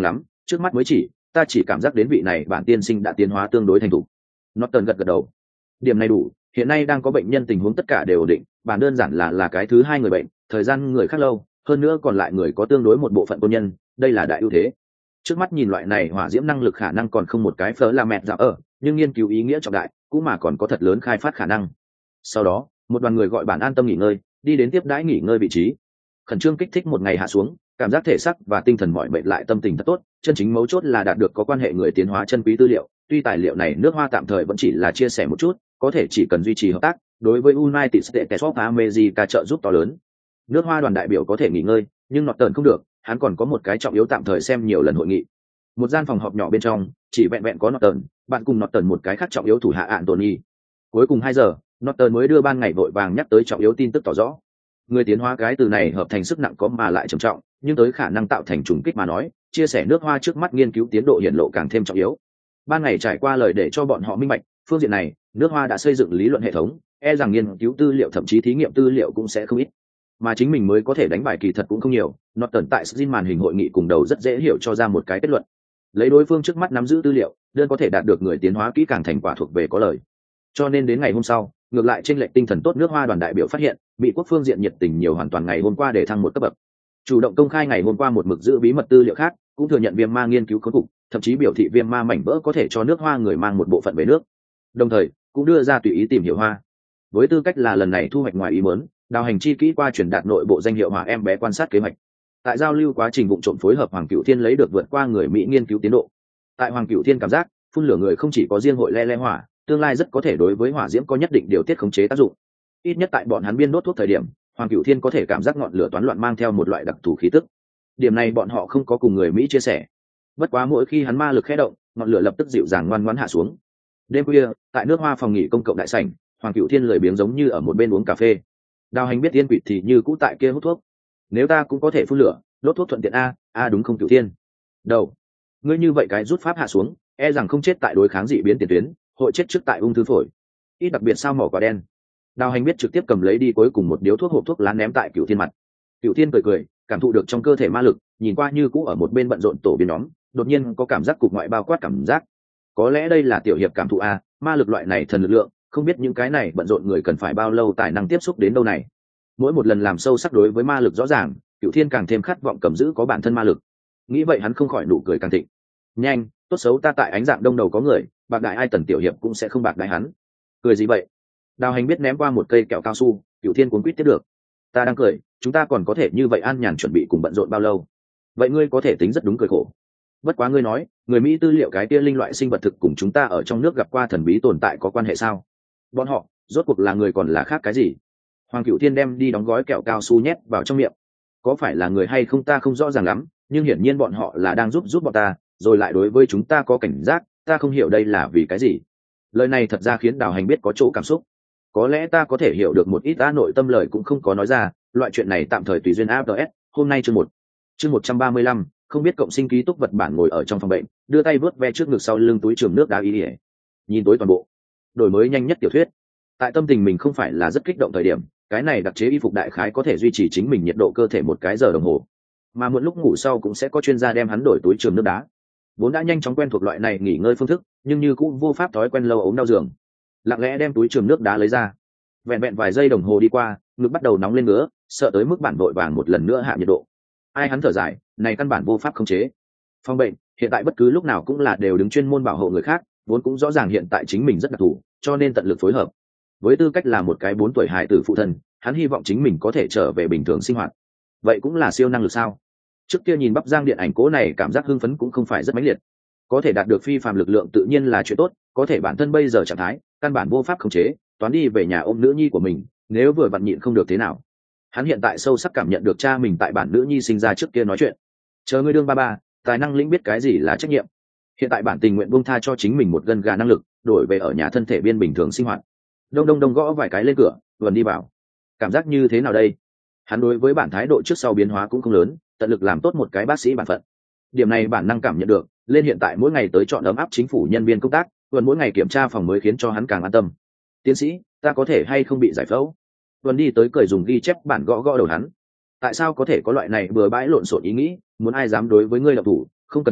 trước mắt mới chỉ ta chỉ cảm giác đến vị này bản tiên sinh đã tiến hóa tương đối thành thục. Norton gật gật đầu. Điểm này đủ, hiện nay đang có bệnh nhân tình huống tất cả đều ổn định, bản đơn giản là là cái thứ hai người bệnh, thời gian người khác lâu, hơn nữa còn lại người có tương đối một bộ phận quân nhân, đây là đại ưu thế. Trước mắt nhìn loại này hỏa diễm năng lực khả năng còn không một cái phớ là mẹ dạo ở, nhưng nghiên cứu ý nghĩa trọng đại, cũng mà còn có thật lớn khai phát khả năng. Sau đó, một đoàn người gọi bản an tâm nghỉ ngơi, đi đến tiếp đãi nghỉ ngơi vị trí. Khẩn trương kích thích một ngày hạ xuống, cảm giác thể xác và tinh thần mỏi mệt lại tâm tình thật tốt, chân chính mấu chốt là đạt được có quan hệ người tiến hóa chân quý tư liệu, tuy tài liệu này nước Hoa tạm thời vẫn chỉ là chia sẻ một chút, có thể chỉ cần duy trì hợp tác, đối với United States of America trợ giúp to lớn. Nước Hoa đoàn đại biểu có thể nghỉ ngơi, nhưng Norton không được, hắn còn có một cái trọng yếu tạm thời xem nhiều lần hội nghị. Một gian phòng họp nhỏ bên trong, chỉ vẹn vẹn có Norton, bạn cùng Norton một cái khác trọng yếu thủ hạ Anthony. Cuối cùng hai giờ, Norton mới đưa ban ngày vội vàng nhắc tới trọng yếu tin tức tỏ rõ. Người tiến hóa cái từ này hợp thành sức nặng có mà lại trầm trọng, nhưng tới khả năng tạo thành trùng kích mà nói, chia sẻ nước Hoa trước mắt nghiên cứu tiến độ hiện lộ càng thêm trọng yếu. Ban ngày trải qua lời để cho bọn họ minh bạch, phương diện này, nước Hoa đã xây dựng lý luận hệ thống, e rằng nghiên cứu tư liệu thậm chí thí nghiệm tư liệu cũng sẽ không ít. Mà chính mình mới có thể đánh bài kỳ thật cũng không nhiều, Norton tại Skin màn hình hội nghị cùng đầu rất dễ hiểu cho ra một cái kết luận. Lấy đối phương trước mắt nắm giữ tư liệu, đơn có thể đạt được người tiến hóa kỹ càng thành quả thuộc về có lời. Cho nên đến ngày hôm sau, ngược lại trên lệnh tinh thần tốt nước Hoa đoàn đại biểu phát hiện, bị quốc phương diện nhiệt tình nhiều hoàn toàn ngày hôm qua để thăng một cấp bậc. Chủ động công khai ngày hôm qua một mực giữ bí mật tư liệu khác, cũng thừa nhận viêm ma nghiên cứu khối cục, thậm chí biểu thị viêm ma mảnh vỡ có thể cho nước Hoa người mang một bộ phận về nước. Đồng thời, cũng đưa ra tùy ý tìm hiểu Hoa. Với tư cách là lần này thu hoạch ngoài ý muốn, đào hành chi kỹ qua truyền đạt nội bộ danh hiệu Hỏa em bé quan sát kế hoạch. Tại giao lưu quá trình vụng trộm phối hợp Hoàng Cửu Thiên lấy được vượt qua người Mỹ nghiên cứu tiến độ. Tại Hoàng Cửu Thiên cảm giác, phun lửa người không chỉ có riêng hội le le hỏa, tương lai rất có thể đối với hỏa diễm có nhất định điều tiết khống chế tác dụng. Ít nhất tại bọn hắn biên đốt thuốc thời điểm, Hoàng Cửu Thiên có thể cảm giác ngọn lửa toán loạn mang theo một loại đặc thù khí tức. Điểm này bọn họ không có cùng người Mỹ chia sẻ. Bất quá mỗi khi hắn ma lực khẽ động, ngọn lửa lập tức dịu dàng ngoan ngoãn hạ xuống. Đêm khuya, tại nước Hoa phòng nghỉ công cộng đại sảnh, Hoàng Cửu Thiên lười biếng giống như ở một bên uống cà phê. Đào Hành biết Tiên Quỷ thì như cũ tại kia hút thuốc. Nếu ta cũng có thể phun lửa, đốt thuốc thuận tiện a, a đúng không Cửu Thiên? Đầu, ngươi như vậy cái rút pháp hạ xuống, e rằng không chết tại đối kháng dị biến tiền tuyến, hội chết trước tại ung thư phổi. Ít đặc biệt sao mỏ quả đen. Đào Hành biết trực tiếp cầm lấy đi cuối cùng một điếu thuốc hộp thuốc lá ném tại Cửu Thiên mặt. Cửu Thiên cười cười, cảm thụ được trong cơ thể ma lực, nhìn qua như cũ ở một bên bận rộn tổ biên nhóm, đột nhiên có cảm giác cục ngoại bao quát cảm giác. Có lẽ đây là tiểu hiệp cảm thụ a, ma lực loại này thần lực lượng, không biết những cái này bận rộn người cần phải bao lâu tài năng tiếp xúc đến đâu này. Mỗi một lần làm sâu sắc đối với ma lực rõ ràng, Cửu Thiên càng thêm khát vọng cầm giữ có bản thân ma lực. Nghĩ vậy hắn không khỏi nụ cười càng thịnh. Nhanh, tốt xấu ta tại ánh dạng đông đầu có người, bạc đại ai tần tiểu hiệp cũng sẽ không bạc đại hắn. Cười gì vậy? Đào Hành biết ném qua một cây kẹo cao su, Cửu Thiên cuốn quýt tiếp được. Ta đang cười, chúng ta còn có thể như vậy an nhàn chuẩn bị cùng bận rộn bao lâu? Vậy ngươi có thể tính rất đúng cười khổ. Bất quá ngươi nói, người Mỹ tư liệu cái kia linh loại sinh vật thực cùng chúng ta ở trong nước gặp qua thần bí tồn tại có quan hệ sao? Bọn họ, rốt cuộc là người còn là khác cái gì? Hoàng Cửu Thiên đem đi đóng gói kẹo cao su nhét vào trong miệng. Có phải là người hay không ta không rõ ràng lắm, nhưng hiển nhiên bọn họ là đang giúp giúp bọn ta, rồi lại đối với chúng ta có cảnh giác, ta không hiểu đây là vì cái gì. Lời này thật ra khiến Đào Hành biết có chỗ cảm xúc. Có lẽ ta có thể hiểu được một ít ta nội tâm lời cũng không có nói ra, loại chuyện này tạm thời tùy duyên a đê ét. Hôm nay chương một, chương một trăm ba mươi lăm, không biết cộng sinh ký túc vật bản ngồi ở trong phòng bệnh, đưa tay vớt ve trước ngực sau lưng túi trường nước đá ý ỉa. Nhìn tối toàn bộ, đổi mới nhanh nhất tiểu thuyết. Tại tâm tình mình không phải là rất kích động thời điểm, cái này đặc chế y phục đại khái có thể duy trì chính mình nhiệt độ cơ thể một cái giờ đồng hồ, mà một lúc ngủ sau cũng sẽ có chuyên gia đem hắn đổi túi trường nước đá. Vốn đã nhanh chóng quen thuộc loại này nghỉ ngơi phương thức, nhưng như cũng vô pháp thói quen lâu ốm đau giường. Lặng lẽ đem túi trường nước đá lấy ra, vẹn vẹn vài giây đồng hồ đi qua, ngực bắt đầu nóng lên ngứa, sợ tới mức bản vội vàng một lần nữa hạ nhiệt độ. Ai hắn thở dài, này căn bản vô pháp khống chế. Phòng bệnh hiện tại bất cứ lúc nào cũng là đều đứng chuyên môn bảo hộ người khác, vốn cũng rõ ràng hiện tại chính mình rất đặc thù, cho nên tận lực phối hợp. Với tư cách là một cái bốn tuổi hài tử phụ thân, hắn hy vọng chính mình có thể trở về bình thường sinh hoạt. Vậy cũng là siêu năng lực sao? Trước kia nhìn bắp giang điện ảnh cố này cảm giác hưng phấn cũng không phải rất mãnh liệt. Có thể đạt được phi phàm lực lượng tự nhiên là chuyện tốt, có thể bản thân bây giờ trạng thái căn bản vô pháp khống chế, toán đi về nhà ôm nữ nhi của mình, nếu vừa vặn nhịn không được thế nào. Hắn hiện tại sâu sắc cảm nhận được cha mình tại bản nữ nhi sinh ra trước kia nói chuyện. Chờ ngươi đương ba ba, tài năng lĩnh biết cái gì là trách nhiệm. Hiện tại bản tình nguyện buông tha cho chính mình một gân gà năng lực, đổi về ở nhà thân thể biên bình thường sinh hoạt. Đông đông đông gõ vài cái lên cửa, vườn đi vào. Cảm giác như thế nào đây? Hắn đối với bản thái độ trước sau biến hóa cũng không lớn, tận lực làm tốt một cái bác sĩ bản phận. Điểm này bản năng cảm nhận được, lên hiện tại mỗi ngày tới chọn ấm áp chính phủ nhân viên công tác, vườn mỗi ngày kiểm tra phòng mới khiến cho hắn càng an tâm. Tiến sĩ, ta có thể hay không bị giải phẫu? Vườn đi tới cười dùng ghi chép bản gõ gõ đầu hắn. Tại sao có thể có loại này bừa bãi lộn xộn ý nghĩ, muốn ai dám đối với ngươi động thủ, không cần ta,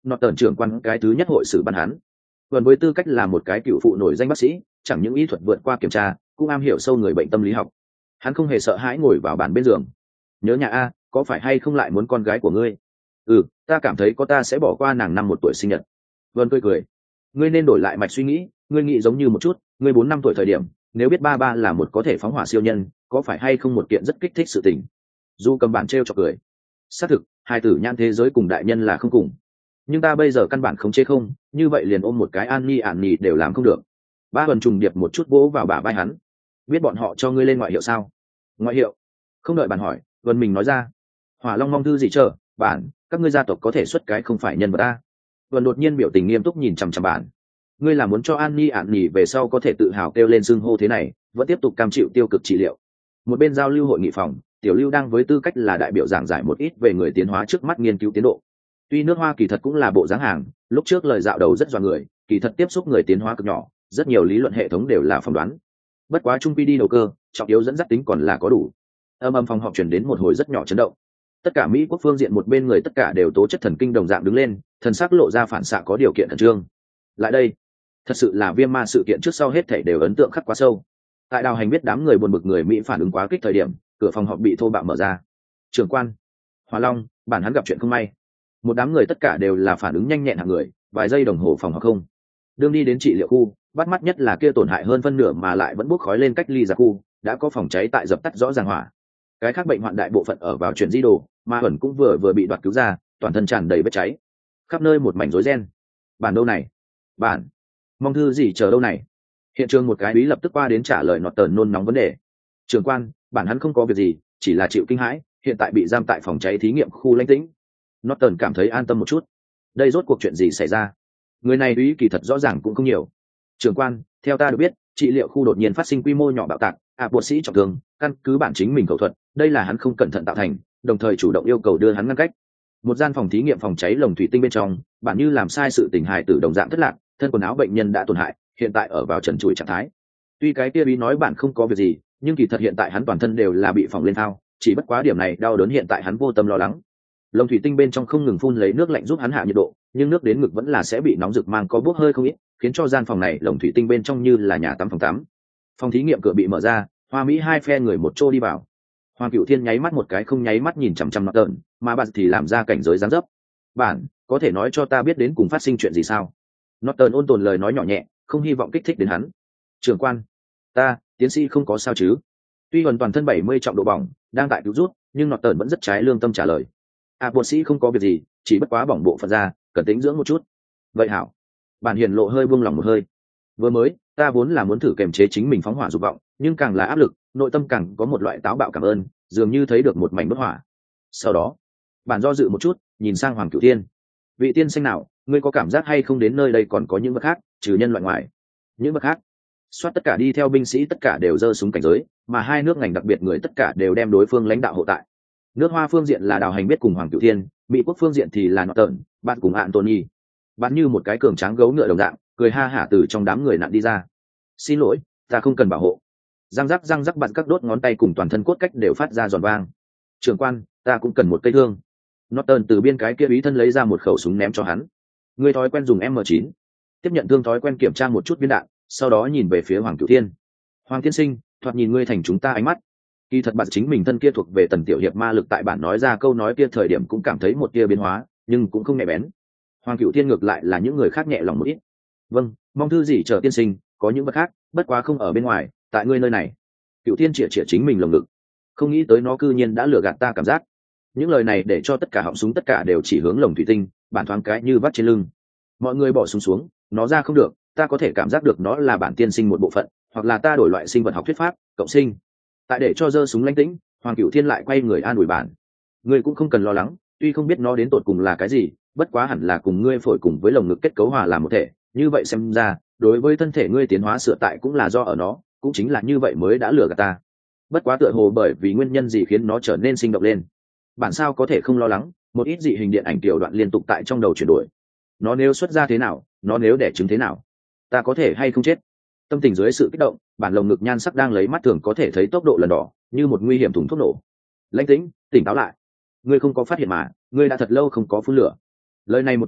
nọt tần trưởng quan cái thứ nhất hội xử ban hắn. Vân với tư cách là một cái cựu phụ nổi danh bác sĩ, chẳng những y thuật vượt qua kiểm tra, cũng am hiểu sâu người bệnh tâm lý học. Hắn không hề sợ hãi ngồi vào bàn bên giường. Nhớ nhà a, có phải hay không lại muốn con gái của ngươi? Ừ, ta cảm thấy có ta sẽ bỏ qua nàng năm một tuổi sinh nhật. Vân cười cười. Ngươi nên đổi lại mạch suy nghĩ, ngươi nghĩ giống như một chút, ngươi bốn năm tuổi thời điểm, nếu biết ba ba là một có thể phóng hỏa siêu nhân, có phải hay không một kiện rất kích thích sự tình? Du cầm bản treo chọc cười. Xác thực, hai tử nhan thế giới cùng đại nhân là không cùng. Nhưng ta bây giờ căn bản không chế không, như vậy liền ôm một cái an nhi ản nhì đều làm không được. Ba Vân trùng điệp một chút vỗ vào bả vai hắn. Biết bọn họ cho ngươi lên ngoại hiệu sao? Ngoại hiệu? Không đợi bạn hỏi, Vân mình nói ra. Hỏa Long mong thư gì chờ, bản, các ngươi gia tộc có thể xuất cái không phải nhân vật ta. Vân đột nhiên biểu tình nghiêm túc nhìn chằm chằm bản. Ngươi là muốn cho an nhi ản nhì về sau có thể tự hào kêu lên xưng hô thế này, vẫn tiếp tục cam chịu tiêu cực trị liệu. Một bên giao lưu hội nghị phòng, Tiểu Lưu đang với tư cách là đại biểu giảng giải một ít về người tiến hóa trước mắt nghiên cứu tiến độ. Tuy nước Hoa kỳ thật cũng là bộ dáng hàng, lúc trước lời dạo đầu rất dọa người, kỳ thật tiếp xúc người tiến hóa cực nhỏ, rất nhiều lý luận hệ thống đều là phỏng đoán. Bất quá trung pi đi đầu cơ, trọng yếu dẫn dắt tính còn là có đủ. Âm âm phòng họp chuyển đến một hồi rất nhỏ chấn động. Tất cả Mỹ quốc phương diện một bên người tất cả đều tố chất thần kinh đồng dạng đứng lên, thần sắc lộ ra phản xạ có điều kiện khẩn trương. Lại đây, thật sự là viêm ma sự kiện trước sau hết thảy đều ấn tượng khắc quá sâu. Tại đào hành biết đám người buồn bực người Mỹ phản ứng quá kích thời điểm, cửa phòng họp bị thô bạo mở ra. Trưởng quan, Hỏa Long, bản hắn gặp chuyện không may. Một đám người tất cả đều là phản ứng nhanh nhẹn hạng người, vài giây đồng hồ phòng họp không. Đương đi đến trị liệu khu, bắt mắt nhất là kia tổn hại hơn phân nửa mà lại vẫn bốc khói lên cách ly ra khu, đã có phòng cháy tại dập tắt rõ ràng hỏa. Cái khác bệnh hoạn đại bộ phận ở vào chuyển di đồ, mà ẩn cũng vừa vừa bị đoạt cứu ra, toàn thân tràn đầy vết cháy, khắp nơi một mảnh rối ren. Bản đâu này? Bản, mong thư gì chờ đâu này? Hiện trường một cái bí lập tức qua đến trả lời nọt tờn nôn nóng vấn đề. Trưởng quan, bản hắn không có việc gì, chỉ là chịu kinh hãi, hiện tại bị giam tại phòng cháy thí nghiệm khu lãnh tĩnh. Norton cảm thấy an tâm một chút. Đây rốt cuộc chuyện gì xảy ra? Người này ý kỳ thật rõ ràng cũng không nhiều. Trưởng quan, theo ta được biết, trị liệu khu đột nhiên phát sinh quy mô nhỏ bạo tạc, à bột sĩ trọng thương, căn cứ bản chính mình khẩu thuật, đây là hắn không cẩn thận tạo thành, đồng thời chủ động yêu cầu đưa hắn ngăn cách. Một gian phòng thí nghiệm phòng cháy lồng thủy tinh bên trong, bản như làm sai sự tình hài tử đồng dạng thất lạc, thân quần áo bệnh nhân đã tổn hại, hiện tại ở vào trần trụi trạng thái. Tuy cái kia bí nói bản không có việc gì, nhưng kỳ thật hiện tại hắn toàn thân đều là bị phỏng lên thao, chỉ bất quá điểm này đau đớn hiện tại hắn vô tâm lo lắng. Lồng thủy tinh bên trong không ngừng phun lấy nước lạnh giúp hắn hạ nhiệt độ, nhưng nước đến ngực vẫn là sẽ bị nóng rực mang có bốc hơi không ít, khiến cho gian phòng này lồng thủy tinh bên trong như là nhà tắm phòng tắm. Phòng thí nghiệm cửa bị mở ra, Hoa Mỹ hai phe người một chỗ đi vào. Hoàng Cửu Thiên nháy mắt một cái không nháy mắt nhìn chằm chằm Norton, mà bạn thì làm ra cảnh giới giáng dấp. Bản, có thể nói cho ta biết đến cùng phát sinh chuyện gì sao? Norton ôn tồn lời nói nhỏ nhẹ, không hy vọng kích thích đến hắn. Trưởng quan, ta, tiến sĩ không có sao chứ? Tuy hoàn toàn thân bảy mươi trọng độ bỏng, đang tại cứu rút, nhưng Norton vẫn rất trái lương tâm trả lời. À, bột sĩ không có việc gì, chỉ bất quá bỏng bộ phận ra, cần tính dưỡng một chút. Vậy hảo. Bản hiền lộ hơi buông lỏng một hơi. Vừa mới, ta vốn là muốn thử kiềm chế chính mình phóng hỏa dục vọng, nhưng càng là áp lực, nội tâm càng có một loại táo bạo cảm ơn, dường như thấy được một mảnh đốt hỏa. Sau đó, bản do dự một chút, nhìn sang Hoàng Cửu Thiên. Vị tiên sinh nào, ngươi có cảm giác hay không đến nơi đây còn có những vật khác, trừ nhân loại ngoài? Những vật khác? Soát tất cả đi theo binh sĩ tất cả đều giơ súng cảnh giới, mà hai nước ngành đặc biệt người tất cả đều đem đối phương lãnh đạo hộ tại. Nước Hoa phương diện là Đào Hành biết cùng Hoàng Cửu Thiên, Mỹ quốc phương diện thì là Norton, bạn cùng Anthony. Bạn như một cái cường tráng gấu ngựa đồng dạng, cười ha hả từ trong đám người nạn đi ra. Xin lỗi, ta không cần bảo hộ. Răng rắc răng rắc bạn các đốt ngón tay cùng toàn thân cốt cách đều phát ra giòn vang. Trưởng quan, ta cũng cần một cây thương. Norton từ biên cái kia bí thân lấy ra một khẩu súng ném cho hắn. Ngươi thói quen dùng M chín. Tiếp nhận thương thói quen kiểm tra một chút viên đạn, sau đó nhìn về phía Hoàng Cửu Thiên. Hoàng tiên sinh, thoạt nhìn ngươi thành chúng ta ánh mắt. Kỳ thật bạn chính mình thân kia thuộc về tần tiểu hiệp ma lực, tại bản nói ra câu nói kia thời điểm cũng cảm thấy một tia biến hóa, nhưng cũng không nhẹ bén. Hoàng Cửu Thiên ngược lại là những người khác nhẹ lòng một ít. Vâng, mong thư gì chờ tiên sinh, có những vật khác, bất quá không ở bên ngoài, tại ngươi nơi này. Cửu Thiên chĩa chĩa chính mình lồng ngực. Không nghĩ tới nó cư nhiên đã lừa gạt ta cảm giác. Những lời này để cho tất cả họng súng tất cả đều chỉ hướng lồng thủy tinh, bản thoáng cái như vắt trên lưng. Mọi người bỏ súng xuống, nó ra không được, ta có thể cảm giác được nó là bản tiên sinh một bộ phận, hoặc là ta đổi loại sinh vật học thuyết pháp, cộng sinh. Tại để cho giơ súng lãnh tĩnh, Hoàng Cửu Thiên lại quay người an ủi bản. Ngươi cũng không cần lo lắng, tuy không biết nó đến tột cùng là cái gì, bất quá hẳn là cùng ngươi phổi cùng với lồng ngực kết cấu hòa làm một thể, như vậy xem ra, đối với thân thể ngươi tiến hóa sửa tại cũng là do ở nó, cũng chính là như vậy mới đã lừa gạt ta. Bất quá tựa hồ bởi vì nguyên nhân gì khiến nó trở nên sinh động lên. Bản sao có thể không lo lắng, một ít dị hình điện ảnh tiểu đoạn liên tục tại trong đầu chuyển đổi. Nó nếu xuất ra thế nào, nó nếu đẻ trứng thế nào, ta có thể hay không chết? Tâm tình dưới sự kích động, bản lồng ngực nhan sắc đang lấy mắt thường có thể thấy tốc độ lần đỏ, như một nguy hiểm thùng thuốc nổ. Lãnh tĩnh, tỉnh táo lại. Ngươi không có phát hiện mà, ngươi đã thật lâu không có phun lửa. Lời này một chỗ,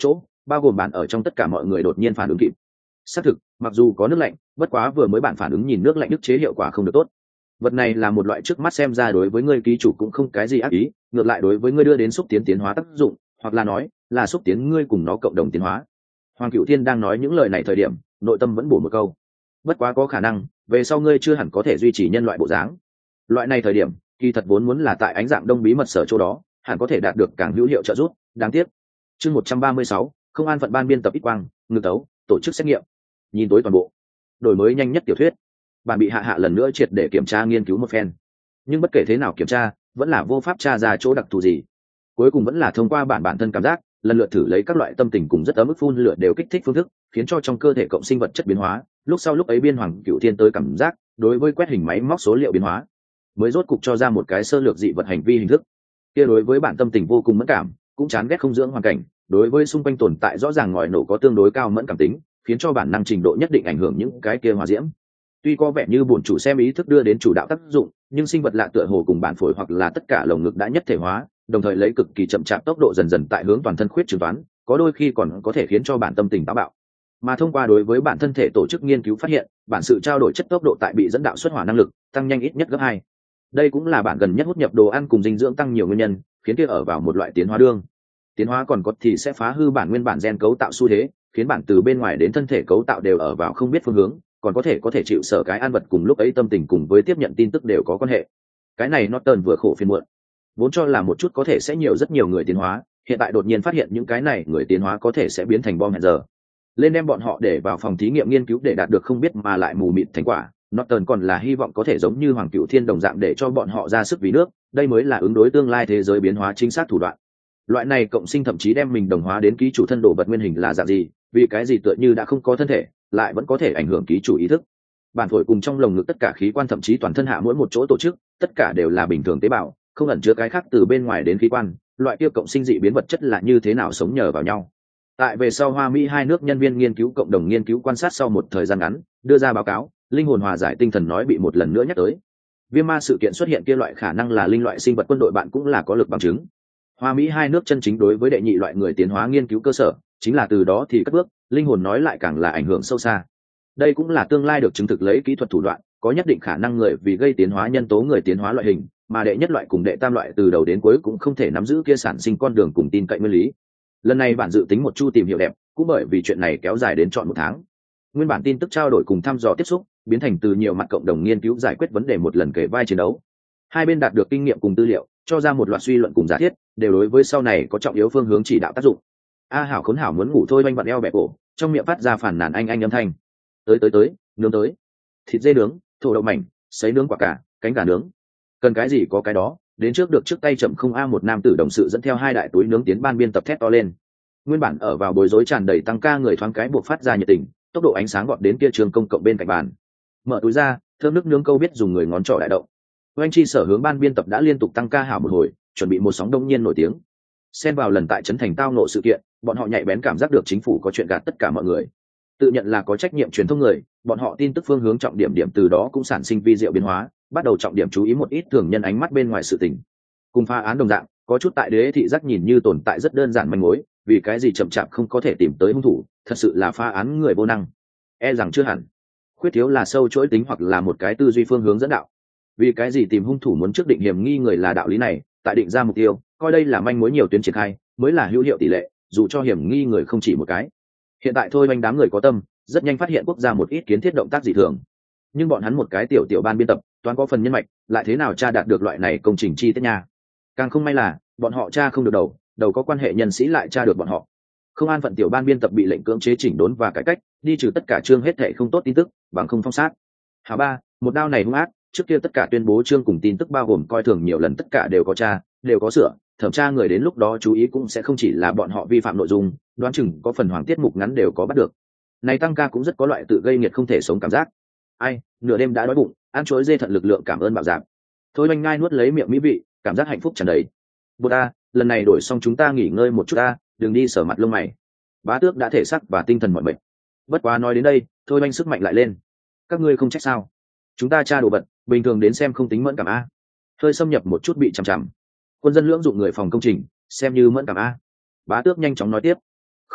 bao gồm bạn ở trong tất cả mọi người đột nhiên phản ứng kịp. Xác thực, mặc dù có nước lạnh, bất quá vừa mới bạn phản ứng nhìn nước lạnh ức chế hiệu quả không được tốt. Vật này là một loại trước mắt xem ra đối với ngươi ký chủ cũng không cái gì ác ý, ngược lại đối với ngươi đưa đến xúc tiến tiến hóa tác dụng, hoặc là nói là xúc tiến ngươi cùng nó cộng đồng tiến hóa. Hoàng Cửu Thiên đang nói những lời này thời điểm, nội tâm vẫn bổ một câu: bất quá có khả năng về sau ngươi chưa hẳn có thể duy trì nhân loại bộ dáng. Loại này thời điểm kỳ thật vốn muốn là tại ánh dạng đông bí mật sở chỗ đó hẳn có thể đạt được càng hữu hiệu trợ giúp. Đáng tiếc chương một trăm ba mươi sáu, không an phận ban biên tập ít quang ngư tấu tổ chức xét nghiệm nhìn tối toàn bộ đổi mới nhanh nhất tiểu thuyết. Bạn bị hạ hạ lần nữa triệt để kiểm tra nghiên cứu một phen, nhưng bất kể thế nào kiểm tra vẫn là vô pháp tra ra chỗ đặc thù gì. Cuối cùng vẫn là thông qua bản bản thân cảm giác lần lượt thử lấy các loại tâm tình cùng rất ấm ức phun lửa đều kích thích phương thức, khiến cho trong cơ thể cộng sinh vật chất biến hóa. Lúc sau lúc ấy biên Hoàng Cửu Thiên tới cảm giác đối với quét hình máy móc số liệu biến hóa mới rốt cục cho ra một cái sơ lược dị vật hành vi hình thức. Kia đối với bản tâm tình vô cùng mẫn cảm, cũng chán ghét không dưỡng hoàn cảnh, đối với xung quanh tồn tại rõ ràng ngòi nổ có tương đối cao mẫn cảm tính, khiến cho bản năng trình độ nhất định ảnh hưởng những cái kia hòa diễm. Tuy có vẻ như bổn chủ xem ý thức đưa đến chủ đạo tác dụng, nhưng sinh vật lạ tựa hồ cùng bản phổi hoặc là tất cả lồng ngực đã nhất thể hóa, đồng thời lấy cực kỳ chậm chạp tốc độ dần dần tại hướng toàn thân khuyết trương toán, có đôi khi còn có thể khiến cho bản tâm tình táo bạo. Mà thông qua đối với bản thân thể tổ chức nghiên cứu phát hiện, bản sự trao đổi chất tốc độ tại bị dẫn đạo xuất hỏa năng lực tăng nhanh ít nhất gấp hai. Đây cũng là bản gần nhất hút nhập đồ ăn cùng dinh dưỡng tăng nhiều nguyên nhân, khiến kia ở vào một loại tiến hóa đương. Tiến hóa còn có thì sẽ phá hư bản nguyên bản gen cấu tạo xu thế, khiến bản từ bên ngoài đến thân thể cấu tạo đều ở vào không biết phương hướng, còn có thể có thể chịu sở cái ăn vật cùng lúc ấy tâm tình cùng với tiếp nhận tin tức đều có quan hệ. Cái này Norton vừa khổ phiền muộn, vốn cho là một chút có thể sẽ nhiều rất nhiều người tiến hóa, hiện tại đột nhiên phát hiện những cái này người tiến hóa có thể sẽ biến thành bom hẹn giờ. Lên đem bọn họ để vào phòng thí nghiệm nghiên cứu để đạt được không biết mà lại mù mịt thành quả. Norton còn là hy vọng có thể giống như Hoàng Cửu Thiên đồng dạng để cho bọn họ ra sức vì nước, đây mới là ứng đối tương lai thế giới biến hóa chính xác thủ đoạn. Loại này cộng sinh thậm chí đem mình đồng hóa đến ký chủ thân đồ vật nguyên hình là dạng gì, vì cái gì tựa như đã không có thân thể, lại vẫn có thể ảnh hưởng ký chủ ý thức. Bản phổi cùng trong lồng ngực tất cả khí quan thậm chí toàn thân hạ mỗi một chỗ tổ chức, tất cả đều là bình thường tế bào, không ẩn chứa cái khác từ bên ngoài đến khí quan. Loại kia cộng sinh dị biến vật chất là như thế nào sống nhờ vào nhau. Tại về sau Hoa Mỹ hai nước nhân viên nghiên cứu cộng đồng nghiên cứu quan sát sau một thời gian ngắn, đưa ra báo cáo, linh hồn hòa giải tinh thần nói bị một lần nữa nhắc tới. Viêm ma sự kiện xuất hiện kia loại khả năng là linh loại sinh vật quân đội bạn cũng là có lực bằng chứng. Hoa Mỹ hai nước chân chính đối với đệ nhị loại người tiến hóa nghiên cứu cơ sở, chính là từ đó thì cất bước, linh hồn nói lại càng là ảnh hưởng sâu xa. Đây cũng là tương lai được chứng thực lấy kỹ thuật thủ đoạn, có nhất định khả năng người vì gây tiến hóa nhân tố người tiến hóa loại hình, mà đệ nhất loại cùng đệ tam loại từ đầu đến cuối cũng không thể nắm giữ kia sản sinh con đường cùng tin cậy nguyên lý. Lần này bản dự tính một chu tìm hiểu đẹp, cũng bởi vì chuyện này kéo dài đến trọn một tháng. Nguyên bản tin tức trao đổi cùng thăm dò tiếp xúc, biến thành từ nhiều mặt cộng đồng nghiên cứu giải quyết vấn đề một lần kể vai chiến đấu. Hai bên đạt được kinh nghiệm cùng tư liệu, cho ra một loạt suy luận cùng giả thiết, đều đối với sau này có trọng yếu phương hướng chỉ đạo tác dụng. A Hảo khốn hảo muốn ngủ thôi oanh vặn eo bẹ cổ, trong miệng phát ra phản nàn anh anh âm thanh. Tới tới tới, nướng tới. Thịt dê nướng, thổ đậu mảnh, sấy nướng quả cà, cánh gà nướng. Cần cái gì có cái đó, đến trước được trước tay chậm không a một nam tử đồng sự dẫn theo hai đại túi nướng tiến ban biên tập thét to lên. Nguyên bản ở vào bối rối tràn đầy tăng ca người thoáng cái buộc phát ra nhiệt tình, tốc độ ánh sáng gọn đến kia trường công cộng bên cạnh bàn. Mở túi ra, thơm nước nướng câu biết dùng người ngón trỏ đại động. Oanh chi sở hướng ban biên tập đã liên tục tăng ca hảo một hồi, chuẩn bị một sóng đông nhiên nổi tiếng. Xen vào lần tại trấn thành tao nộ sự kiện, bọn họ nhạy bén cảm giác được chính phủ có chuyện gạt tất cả mọi người. Tự nhận là có trách nhiệm truyền thông người, bọn họ tin tức phương hướng trọng điểm điểm từ đó cũng sản sinh vi diệu biến hóa, bắt đầu trọng điểm chú ý một ít thường nhân ánh mắt bên ngoài sự tình. Cùng phá án đồng dạng, có chút tại đế thị giác nhìn như tồn tại rất đơn giản manh mối, vì cái gì chậm chạp không có thể tìm tới hung thủ, thật sự là phá án người vô năng. E rằng chưa hẳn. Khuyết thiếu là sâu chuỗi tính hoặc là một cái tư duy phương hướng dẫn đạo. Vì cái gì tìm hung thủ muốn trước định hiểm nghi người là đạo lý này, tại định ra mục tiêu, coi đây là manh mối nhiều tuyến triển khai, mới là hữu hiệu tỷ lệ, dù cho hiểm nghi người không chỉ một cái. Hiện tại thôi anh đám người có tâm, rất nhanh phát hiện quốc gia một ít kiến thiết động tác dị thường. Nhưng bọn hắn một cái tiểu tiểu ban biên tập, toán có phần nhân mạch, lại thế nào tra đạt được loại này công trình chi tiết nha. Càng không may là, bọn họ tra không được đầu, đầu có quan hệ nhân sĩ lại tra được bọn họ. Không an phận tiểu ban biên tập bị lệnh cưỡng chế chỉnh đốn và cải cách, đi trừ tất cả chương hết thảy không tốt tin tức, bằng không phong sát. Hả ba, một đao này hung ác, trước kia tất cả tuyên bố chương cùng tin tức bao gồm coi thường nhiều lần tất cả đều có tra, đều có sửa, thẩm tra người đến lúc đó chú ý cũng sẽ không chỉ là bọn họ vi phạm nội dung, đoán chừng có phần hoàng tiết mục ngắn đều có bắt được. Này tăng ca cũng rất có loại tự gây nghiệt không thể sống cảm giác. Ai, nửa đêm đã đói bụng, ăn chuối dê thận lực lượng cảm ơn bạo giảm. Thôi anh ngai nuốt lấy miệng mỹ vị, cảm giác hạnh phúc tràn đầy. Bột a, lần này đổi xong chúng ta nghỉ ngơi một chút a, đừng đi sở mặt lông mày. Bá tước đã thể xác và tinh thần mọi mệt. Bất quá nói đến đây, thôi anh sức mạnh lại lên. Các ngươi không trách sao? Chúng ta tra đồ vật, bình thường đến xem không tính mẫn cảm a. Hơi xâm nhập một chút bị chằm chằm. Quân dân lưỡng dụng người phòng công trình, xem như mẫn cảm a. Bá tước nhanh chóng nói tiếp. Không phải,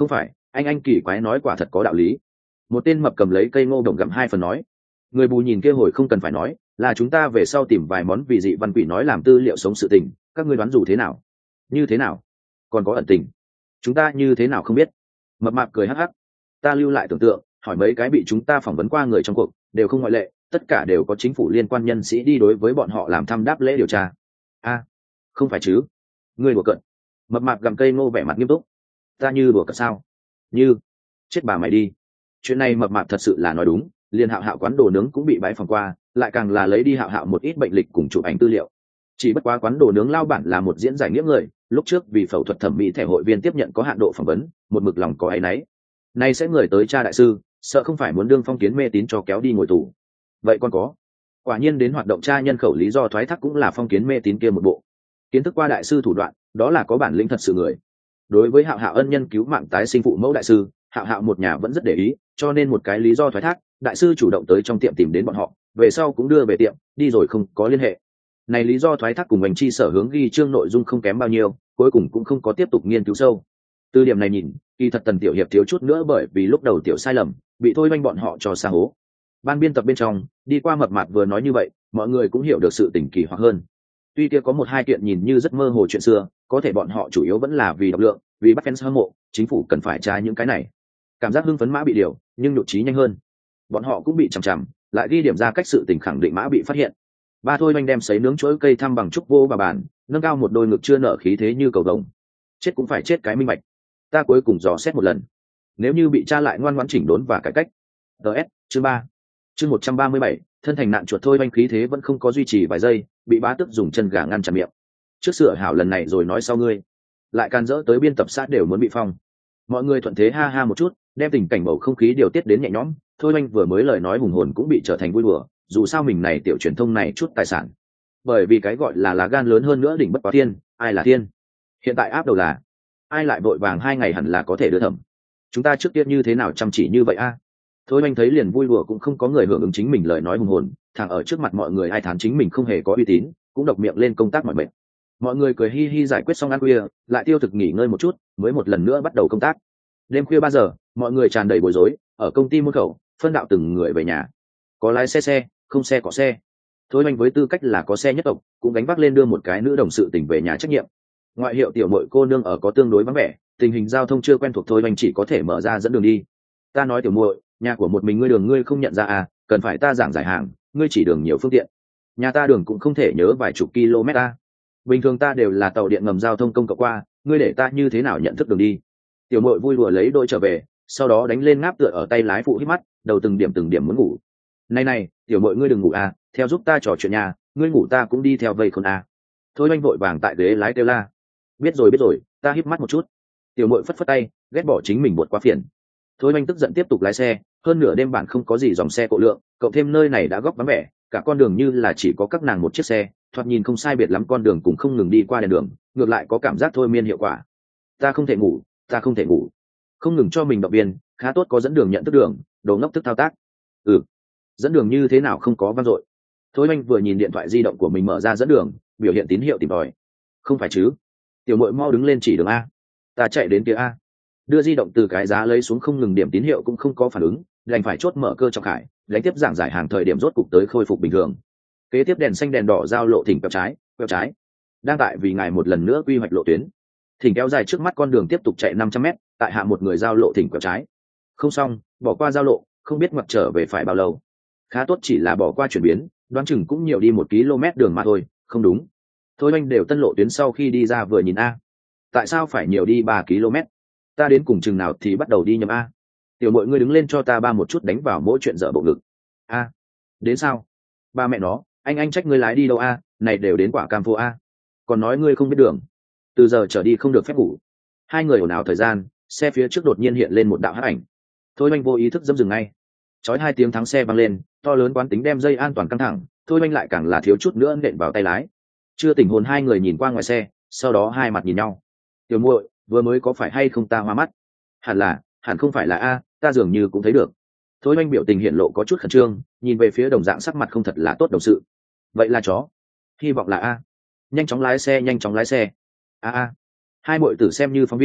Anh anh kỳ quái nói quả thật có đạo lý. Một tên mập cầm lấy cây ngô đồng gặm hai phần nói. Người bù nhìn kia hồi không cần phải nói, là chúng ta về sau tìm vài món vị dị văn quỷ nói làm tư liệu sống sự tình, các ngươi đoán dù thế nào? Như thế nào? Còn có ẩn tình? Chúng ta như thế nào không biết? Mập mạp cười hắc hắc. Ta lưu lại tưởng tượng, hỏi mấy cái bị chúng ta phỏng vấn qua người trong cuộc, đều không ngoại lệ, tất cả đều có chính phủ liên quan nhân sĩ đi đối với bọn họ làm thăm đáp lễ điều tra. A, không phải chứ? Ngươi đùa cợt. Mập mạp gặm cây ngô vẻ mặt nghiêm túc. Ta như đùa cợt sao? Như, chết bà mày đi. Chuyện này mập mạp thật sự là nói đúng, liền Hạo Hạo quán đồ nướng cũng bị bãi phòng qua, lại càng là lấy đi Hạo Hạo một ít bệnh lịch cùng chụp ảnh tư liệu. Chỉ bất quá quán đồ nướng lao bản là một diễn giải nghĩa người, lúc trước vì phẫu thuật thẩm mỹ thẻ hội viên tiếp nhận có hạn độ phỏng vấn, một mực lòng có áy náy. Nay sẽ người tới cha đại sư, sợ không phải muốn đương phong kiến mê tín cho kéo đi ngồi tù. Vậy còn có, quả nhiên đến hoạt động tra nhân khẩu lý do thoái thác cũng là phong kiến mê tín kia một bộ. Kiến thức qua đại sư thủ đoạn, đó là có bản lĩnh thật sự người. Đối với Hạo Hạo ân nhân cứu mạng tái sinh phụ mẫu đại sư, Hạo Hạo một nhà vẫn rất để ý, cho nên một cái lý do thoái thác, đại sư chủ động tới trong tiệm tìm đến bọn họ, về sau cũng đưa về tiệm, đi rồi không có liên hệ. Này lý do thoái thác cùng ngành chi sở hướng ghi chương nội dung không kém bao nhiêu, cuối cùng cũng không có tiếp tục nghiên cứu sâu. Từ điểm này nhìn, kỳ thật Tần Tiểu Hiệp thiếu chút nữa bởi vì lúc đầu tiểu sai lầm, bị thôi manh bọn họ cho sa hố. Ban biên tập bên trong, đi qua mập mạp vừa nói như vậy, mọi người cũng hiểu được sự tình kỳ hoặc hơn. Tuy kia có một hai kiện nhìn như rất mơ hồ chuyện xưa, có thể bọn họ chủ yếu vẫn là vì độc lượng, vì bắt fans hâm mộ, chính phủ cần phải tra những cái này. Cảm giác hưng phấn mã bị điều, nhưng nhụt chí nhanh hơn. Bọn họ cũng bị chằm chằm, lại ghi điểm ra cách sự tình khẳng định mã bị phát hiện. Ba thôi manh đem sấy nướng chuỗi cây thăm bằng trúc vô bà bàn, nâng cao một đôi ngực chưa nở khí thế như cầu đồng. Chết cũng phải chết cái minh bạch. Ta cuối cùng dò xét một lần. Nếu như bị tra lại ngoan ngoãn chỉnh đốn và cải cách. ds chương ba chương một trăm ba mươi bảy, thân thành nạn chuột thôi manh khí thế vẫn không có duy trì vài giây, bị bá tức dùng chân gà ngăn chặn miệng. Trước sửa hảo lần này rồi nói sau ngươi. Lại can dỡ tới biên tập sát đều muốn bị phong. Mọi người thuận thế ha ha một chút, đem tình cảnh bầu không khí điều tiết đến nhẹ nhõm. Thôi manh vừa mới lời nói hùng hồn cũng bị trở thành vui đùa, dù sao mình này tiểu truyền thông này chút tài sản. Bởi vì cái gọi là lá gan lớn hơn nữa đỉnh bất quá thiên, ai là thiên? Hiện tại áp đầu là ai lại vội vàng hai ngày hẳn là có thể đưa thẩm. Chúng ta trước tiên như thế nào chăm chỉ như vậy a? Thôi anh thấy liền vui đùa cũng không có người hưởng ứng chính mình lời nói hùng hồn, thẳng ở trước mặt mọi người ai thán chính mình không hề có uy tín, cũng độc miệng lên công tác mọi mệt. Mọi người cười hi hi giải quyết xong ăn khuya, lại tiêu thực nghỉ ngơi một chút, mới một lần nữa bắt đầu công tác. Đêm khuya ba giờ, mọi người tràn đầy bối rối, ở công ty môn khẩu, phân đạo từng người về nhà. Có lái xe xe, không xe có xe. Thôi anh với tư cách là có xe nhất tộc, cũng gánh vác lên đưa một cái nữ đồng sự tỉnh về nhà trách nhiệm. Ngoại hiệu tiểu muội cô nương ở có tương đối vắng vẻ, tình hình giao thông chưa quen thuộc thôi anh chỉ có thể mở ra dẫn đường đi. Ta nói tiểu muội, nhà của một mình ngươi đường ngươi không nhận ra à, cần phải ta giảng giải hàng, ngươi chỉ đường nhiều phương tiện. Nhà ta đường cũng không thể nhớ vài chục km a. Bình thường ta đều là tàu điện ngầm giao thông công cộng qua, ngươi để ta như thế nào nhận thức đường đi. Tiểu muội vui đùa lấy đôi trở về, sau đó đánh lên ngáp tựa ở tay lái phụ hít mắt, đầu từng điểm từng điểm muốn ngủ. Này này, tiểu muội ngươi đừng ngủ à, theo giúp ta trò chuyện nhà, ngươi ngủ ta cũng đi theo vây khôn à. Thôi anh vội vàng tại ghế lái kêu la. Biết rồi biết rồi, ta híp mắt một chút. Tiểu muội phất phất tay, ghét bỏ chính mình buột quá phiền. Thôi anh tức giận tiếp tục lái xe, hơn nửa đêm bạn không có gì dòng xe cộ lượng, cộng thêm nơi này đã góc vắng vẻ, cả con đường như là chỉ có các nàng một chiếc xe, thoạt nhìn không sai biệt lắm, con đường cũng không ngừng đi qua đèn đường, ngược lại có cảm giác thôi miên hiệu quả. Ta không thể ngủ, ta không thể ngủ. Không ngừng cho mình động viên, khá tốt có dẫn đường nhận thức đường, đồ ngốc thức thao tác. Ừ, dẫn đường như thế nào không có vang dội. Thôi anh vừa nhìn điện thoại di động của mình mở ra dẫn đường, biểu hiện tín hiệu tìm tòi. Không phải chứ? Tiểu muội mau đứng lên chỉ đường a. Ta chạy đến kia a. Đưa di động từ cái giá lấy xuống không ngừng điểm tín hiệu cũng không có phản ứng, đành phải chốt mở cơ trọng khải, đánh tiếp giảng giải hàng thời điểm rốt cục tới khôi phục bình thường. Kế tiếp đèn xanh đèn đỏ giao lộ thỉnh quẹo trái, quẹo trái. Đang tại vì ngài một lần nữa quy hoạch lộ tuyến. Thỉnh kéo dài trước mắt con đường tiếp tục chạy năm trăm mét, tại hạ một người giao lộ thỉnh quẹo trái. Không xong, bỏ qua giao lộ, không biết ngoặt trở về phải bao lâu. Khá tốt chỉ là bỏ qua chuyển biến, đoán chừng cũng nhiều đi một km đường mà thôi, không đúng. Thôi anh đều tân lộ tuyến sau khi đi ra vừa nhìn a. Tại sao phải nhiều đi ba km? Ta đến cùng chừng nào thì bắt đầu đi nhầm a. Tiểu muội ngươi đứng lên cho ta ba một chút đánh vào mỗi chuyện dở bộ ngực. A. Đến sao? Ba mẹ nó, anh anh trách ngươi lái đi đâu a, này đều đến quả cam phố a. Còn nói ngươi không biết đường. Từ giờ trở đi không được phép ngủ. Hai người ồn ào thời gian, xe phía trước đột nhiên hiện lên một đạo hắc ảnh. Thôi anh vô ý thức dẫm dừng ngay. Chói hai tiếng thắng xe vang lên, to lớn quán tính đem dây an toàn căng thẳng, thôi anh lại càng là thiếu chút nữa nện vào tay lái. Chưa tỉnh hồn hai người nhìn qua ngoài xe, sau đó hai mặt nhìn nhau. Tiểu muội, vừa mới có phải hay không ta hoa mắt? Hẳn là, hẳn không phải là a, ta dường như cũng thấy được. Thôi anh biểu tình hiện lộ có chút khẩn trương, nhìn về phía đồng dạng sắc mặt không thật là tốt đồng sự. Vậy là chó? Hy vọng là a. Nhanh chóng lái xe, nhanh chóng lái xe. A a. Hai muội tử xem như phóng viên,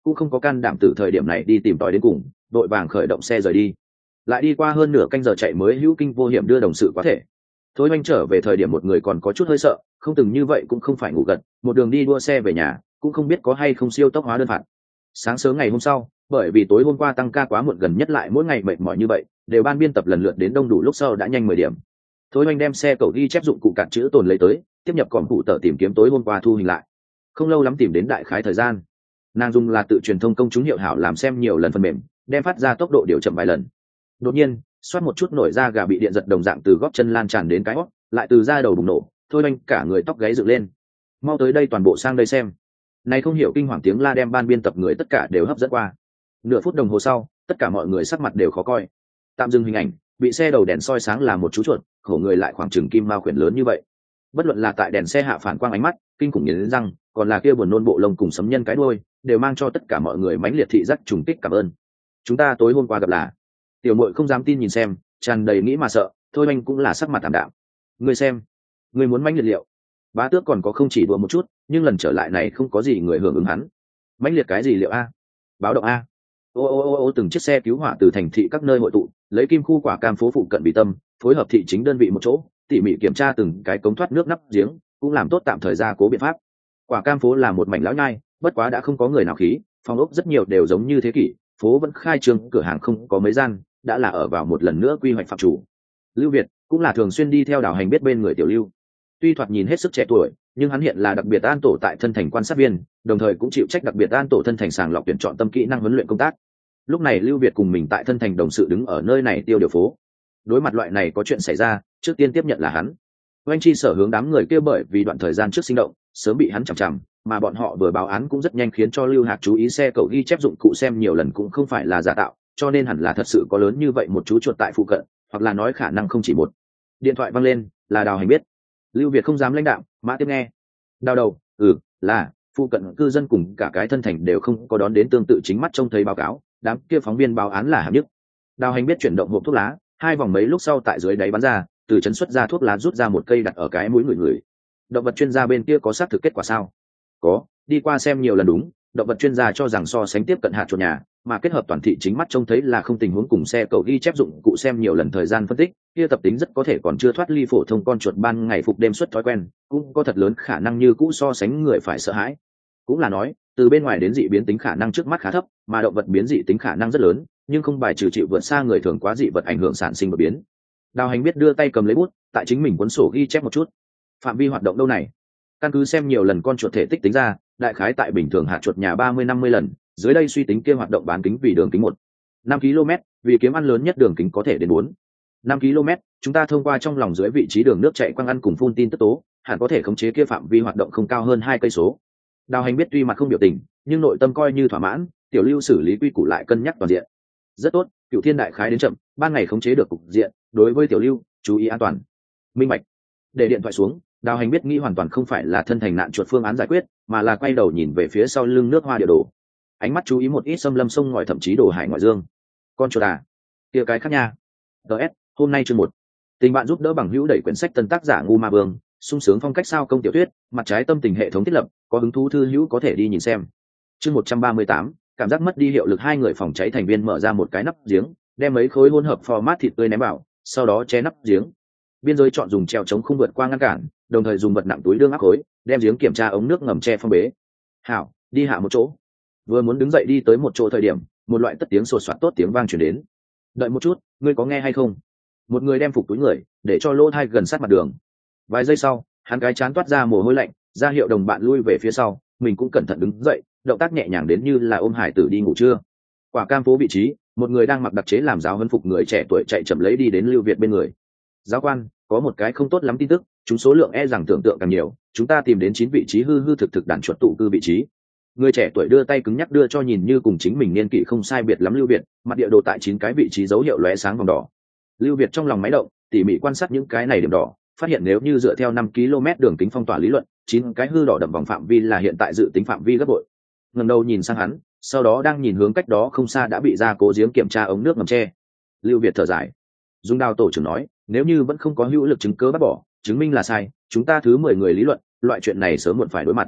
cũng không có can đảm từ thời điểm này đi tìm tòi đến cùng, đội vàng khởi động xe rời đi. Lại đi qua hơn nửa canh giờ chạy mới hữu kinh vô hiểm đưa đồng sự có thể. Thôi Anh trở về thời điểm một người còn có chút hơi sợ, không từng như vậy cũng không phải ngủ gật, một đường đi đua xe về nhà, cũng không biết có hay không siêu tốc hóa đơn phạt. Sáng sớm ngày hôm sau, bởi vì tối hôm qua tăng ca quá muộn, gần nhất lại mỗi ngày mệt mỏi như vậy, đều ban biên tập lần lượt đến đông đủ, lúc sau đã nhanh mười điểm. Thôi Anh đem xe cậu ghi chép dụng cụ cạn chữ tồn lấy tới, tiếp nhập còm phụ tờ tìm kiếm tối hôm qua thu hình lại. Không lâu lắm tìm đến đại khái thời gian. Nàng dùng là tự truyền thông công chúng hiệu hảo làm xem nhiều lần phần mềm, đem phát ra tốc độ điều chậm vài lần. Đột nhiên, xoát một chút nổi ra gà bị điện giật đồng dạng từ gót chân lan tràn đến cái hót, lại từ da đầu bùng nổ. Thôi Anh cả người tóc gáy dựng lên. Mau tới đây, toàn bộ sang đây xem. Này không hiểu kinh hoàng tiếng la đem ban biên tập người tất cả đều hấp dẫn qua. Nửa phút đồng hồ sau, tất cả mọi người sắc mặt đều khó coi. Tạm dừng hình ảnh, bị xe đầu đèn soi sáng là một chú chuột, khổ người lại khoảng chừng kim mao khuyển lớn như vậy. Bất luận là tại đèn xe hạ phản quang ánh mắt, kinh khủng nghiến răng, còn là kia buồn nôn bộ lông cùng sấm nhân cái đuôi, đều mang cho tất cả mọi người mãnh liệt thị giác trùng kích cảm ơn. Chúng ta tối hôm qua gặp là. Tiểu muội không dám tin nhìn xem, tràn đầy nghĩ mà sợ, Thôi Anh cũng là sắc mặt tạm đạm. Ngươi xem, ngươi muốn mãnh liệt liệu. Bá Tước còn có không chỉ đùa một chút, nhưng lần trở lại này không có gì người hưởng ứng hắn. Mãnh liệt cái gì liệu a? Báo động a? Ô ô ô ô từng chiếc xe cứu hỏa từ thành thị các nơi hội tụ, lấy kim khu quả cam phố phụ cận bị tâm, phối hợp thị chính đơn vị một chỗ, tỉ mỉ kiểm tra từng cái cống thoát nước nắp giếng, cũng làm tốt tạm thời gia cố biện pháp. Quả cam phố là một mảnh lão nhai, bất quá đã không có người nào khí, phòng ốc rất nhiều đều giống như thế kỷ, phố vẫn khai trương, cửa hàng không có mấy gian, đã là ở vào một lần nữa quy hoạch phạm chủ. Lưu Việt cũng là thường xuyên đi theo Đào Hành biết bên người Tiểu Lưu. Tuy thoạt nhìn hết sức trẻ tuổi, nhưng hắn hiện là đặc biệt an tổ tại thân thành quan sát viên, đồng thời cũng chịu trách đặc biệt an tổ thân thành sàng lọc tuyển chọn tâm kỹ năng huấn luyện công tác. Lúc này Lưu Việt cùng mình tại thân thành đồng sự đứng ở nơi này tiêu điều phố. Đối mặt loại này có chuyện xảy ra, trước tiên tiếp nhận là hắn. Oanh Chi sở hướng đám người kia bởi vì đoạn thời gian trước sinh động, sớm bị hắn chằm chằm, mà bọn họ vừa báo án cũng rất nhanh khiến cho Lưu Hạc chú ý xe cậu ghi chép dụng cụ xem nhiều lần cũng không phải là giả tạo, cho nên hẳn là thật sự có lớn như vậy một chú chuột tại phụ cận, hoặc là nói khả năng không chỉ một. Điện thoại vang lên, là Đào Hành biết. Lưu Việt không dám lãnh đạo, mã tiếp nghe. Đào đầu, ừ, là phụ cận cư dân cùng cả cái thân thành đều không có đón đến tương tự chính mắt trông thấy báo cáo, đám kia phóng viên báo án là hạng nhất. Đào Hành biết chuyển động hộp thuốc lá, hai vòng mấy lúc sau tại dưới đáy bắn ra, từ chấn xuất ra thuốc lá rút ra một cây đặt ở cái mũi người người. Động vật chuyên gia bên kia có xác thực kết quả sao? Có, đi qua xem nhiều lần đúng, động vật chuyên gia cho rằng so sánh tiếp cận hạt chuột nhà, mà kết hợp toàn thị chính mắt trông thấy là không tình huống cùng xe cậu ghi chép dụng cụ xem nhiều lần thời gian phân tích, kia tập tính rất có thể còn chưa thoát ly phổ thông con chuột ban ngày phục đêm suốt thói quen, cũng có thật lớn khả năng như cũ so sánh người phải sợ hãi. Cũng là nói, từ bên ngoài đến dị biến tính khả năng trước mắt khá thấp, mà động vật biến dị tính khả năng rất lớn, nhưng không bài trừ chịu vượt xa người thường quá dị vật ảnh hưởng sản sinh đột biến. Đào Hành biết đưa tay cầm lấy bút, tại chính mình cuốn sổ ghi chép một chút. Phạm vi hoạt động đâu này? Căn cứ xem nhiều lần con chuột thể tích tính ra, đại khái tại bình thường hạt chuột nhà ba mươi năm mươi lần, dưới đây suy tính kia hoạt động bán kính vì đường kính một năm ki lô mét, vì kiếm ăn lớn nhất đường kính có thể đến bốn năm ki lô mét, chúng ta thông qua trong lòng dưới vị trí đường nước chạy quang ăn cùng phun tin tức tố, hẳn có thể khống chế kia phạm vi hoạt động không cao hơn hai cây số. Đào Hành biết tuy mặt không biểu tình, nhưng nội tâm coi như thỏa mãn, Tiểu Lưu xử lý quy củ lại cân nhắc toàn diện. Rất tốt, Cựu Thiên đại khái đến chậm, ban ngày khống chế được cục diện, đối với Tiểu Lưu, chú ý an toàn. Minh bạch. Để điện thoại xuống, Đào Hành biết nghĩ hoàn toàn không phải là thân thành nạn chuột phương án giải quyết, mà là quay đầu nhìn về phía sau lưng nước hoa địa đồ. Ánh mắt chú ý một ít xâm lâm sông ngòi, thậm chí đồ hải ngoại dương. Con chuột à? Kia cái khác nha. ds hôm nay chương một. Tình bạn giúp đỡ bằng hữu đẩy quyển sách tân tác giả Ngu Ma Vương, sung sướng phong cách sao công tiểu thuyết, mặt trái tâm tình hệ thống thiết lập, có hứng thú thư hữu có thể đi nhìn xem. Chương một trăm ba mươi tám, cảm giác mất đi hiệu lực, hai người phòng cháy thành viên mở ra một cái nắp giếng, đem mấy khối hỗn hợp format thịt tươi ném vào, sau đó che nắp giếng. Biên giới chọn dùng treo chống không vượt qua ngăn cản, đồng thời dùng vật nặng túi đương áp khối, đem giếng kiểm tra ống nước ngầm che phong bế. Hảo, đi hạ một chỗ. Vừa muốn đứng dậy đi tới một chỗ thời điểm, một loại tất tiếng sột soạt tốt tiếng vang truyền đến. Đợi một chút, ngươi có nghe hay không? Một người đem phục túi người, để cho lỗ thai gần sát mặt đường. Vài giây sau, hắn cái chán toát ra mồ hôi lạnh, ra hiệu đồng bạn lui về phía sau, mình cũng cẩn thận đứng dậy, động tác nhẹ nhàng đến như là ôm hải tử đi ngủ trưa. Quả cam phố vị trí, một người đang mặc đặc chế làm giáo huấn phục người trẻ tuổi chạy chậm lấy đi đến Lưu Việt bên người. Giáo quan, có một cái không tốt lắm tin tức, chúng số lượng e rằng tưởng tượng càng nhiều, chúng ta tìm đến chín vị trí hư hư thực thực đàn chuột tụ cư vị trí. Người trẻ tuổi đưa tay cứng nhắc đưa cho nhìn như cùng chính mình niên kỷ không sai biệt lắm Lưu Việt, mặt địa đồ tại chín cái vị trí dấu hiệu lóe sáng vòng đỏ. Lưu Việt trong lòng máy động, tỉ mỉ quan sát những cái này điểm đỏ, phát hiện nếu như dựa theo năm ki lô mét đường kính phong tỏa lý luận, chín cái hư đỏ đậm vòng phạm vi là hiện tại dự tính phạm vi gấp bội. Ngẩng đầu nhìn sang hắn, sau đó đang nhìn hướng cách đó không xa đã bị ra cố giếng kiểm tra ống nước ngầm che. Lưu Việt thở dài. Dung Đào tổ trưởng nói, nếu như vẫn không có hữu lực chứng cứ bắt bỏ, chứng minh là sai, chúng ta thứ mười người lý luận, loại chuyện này sớm muộn phải đối mặt.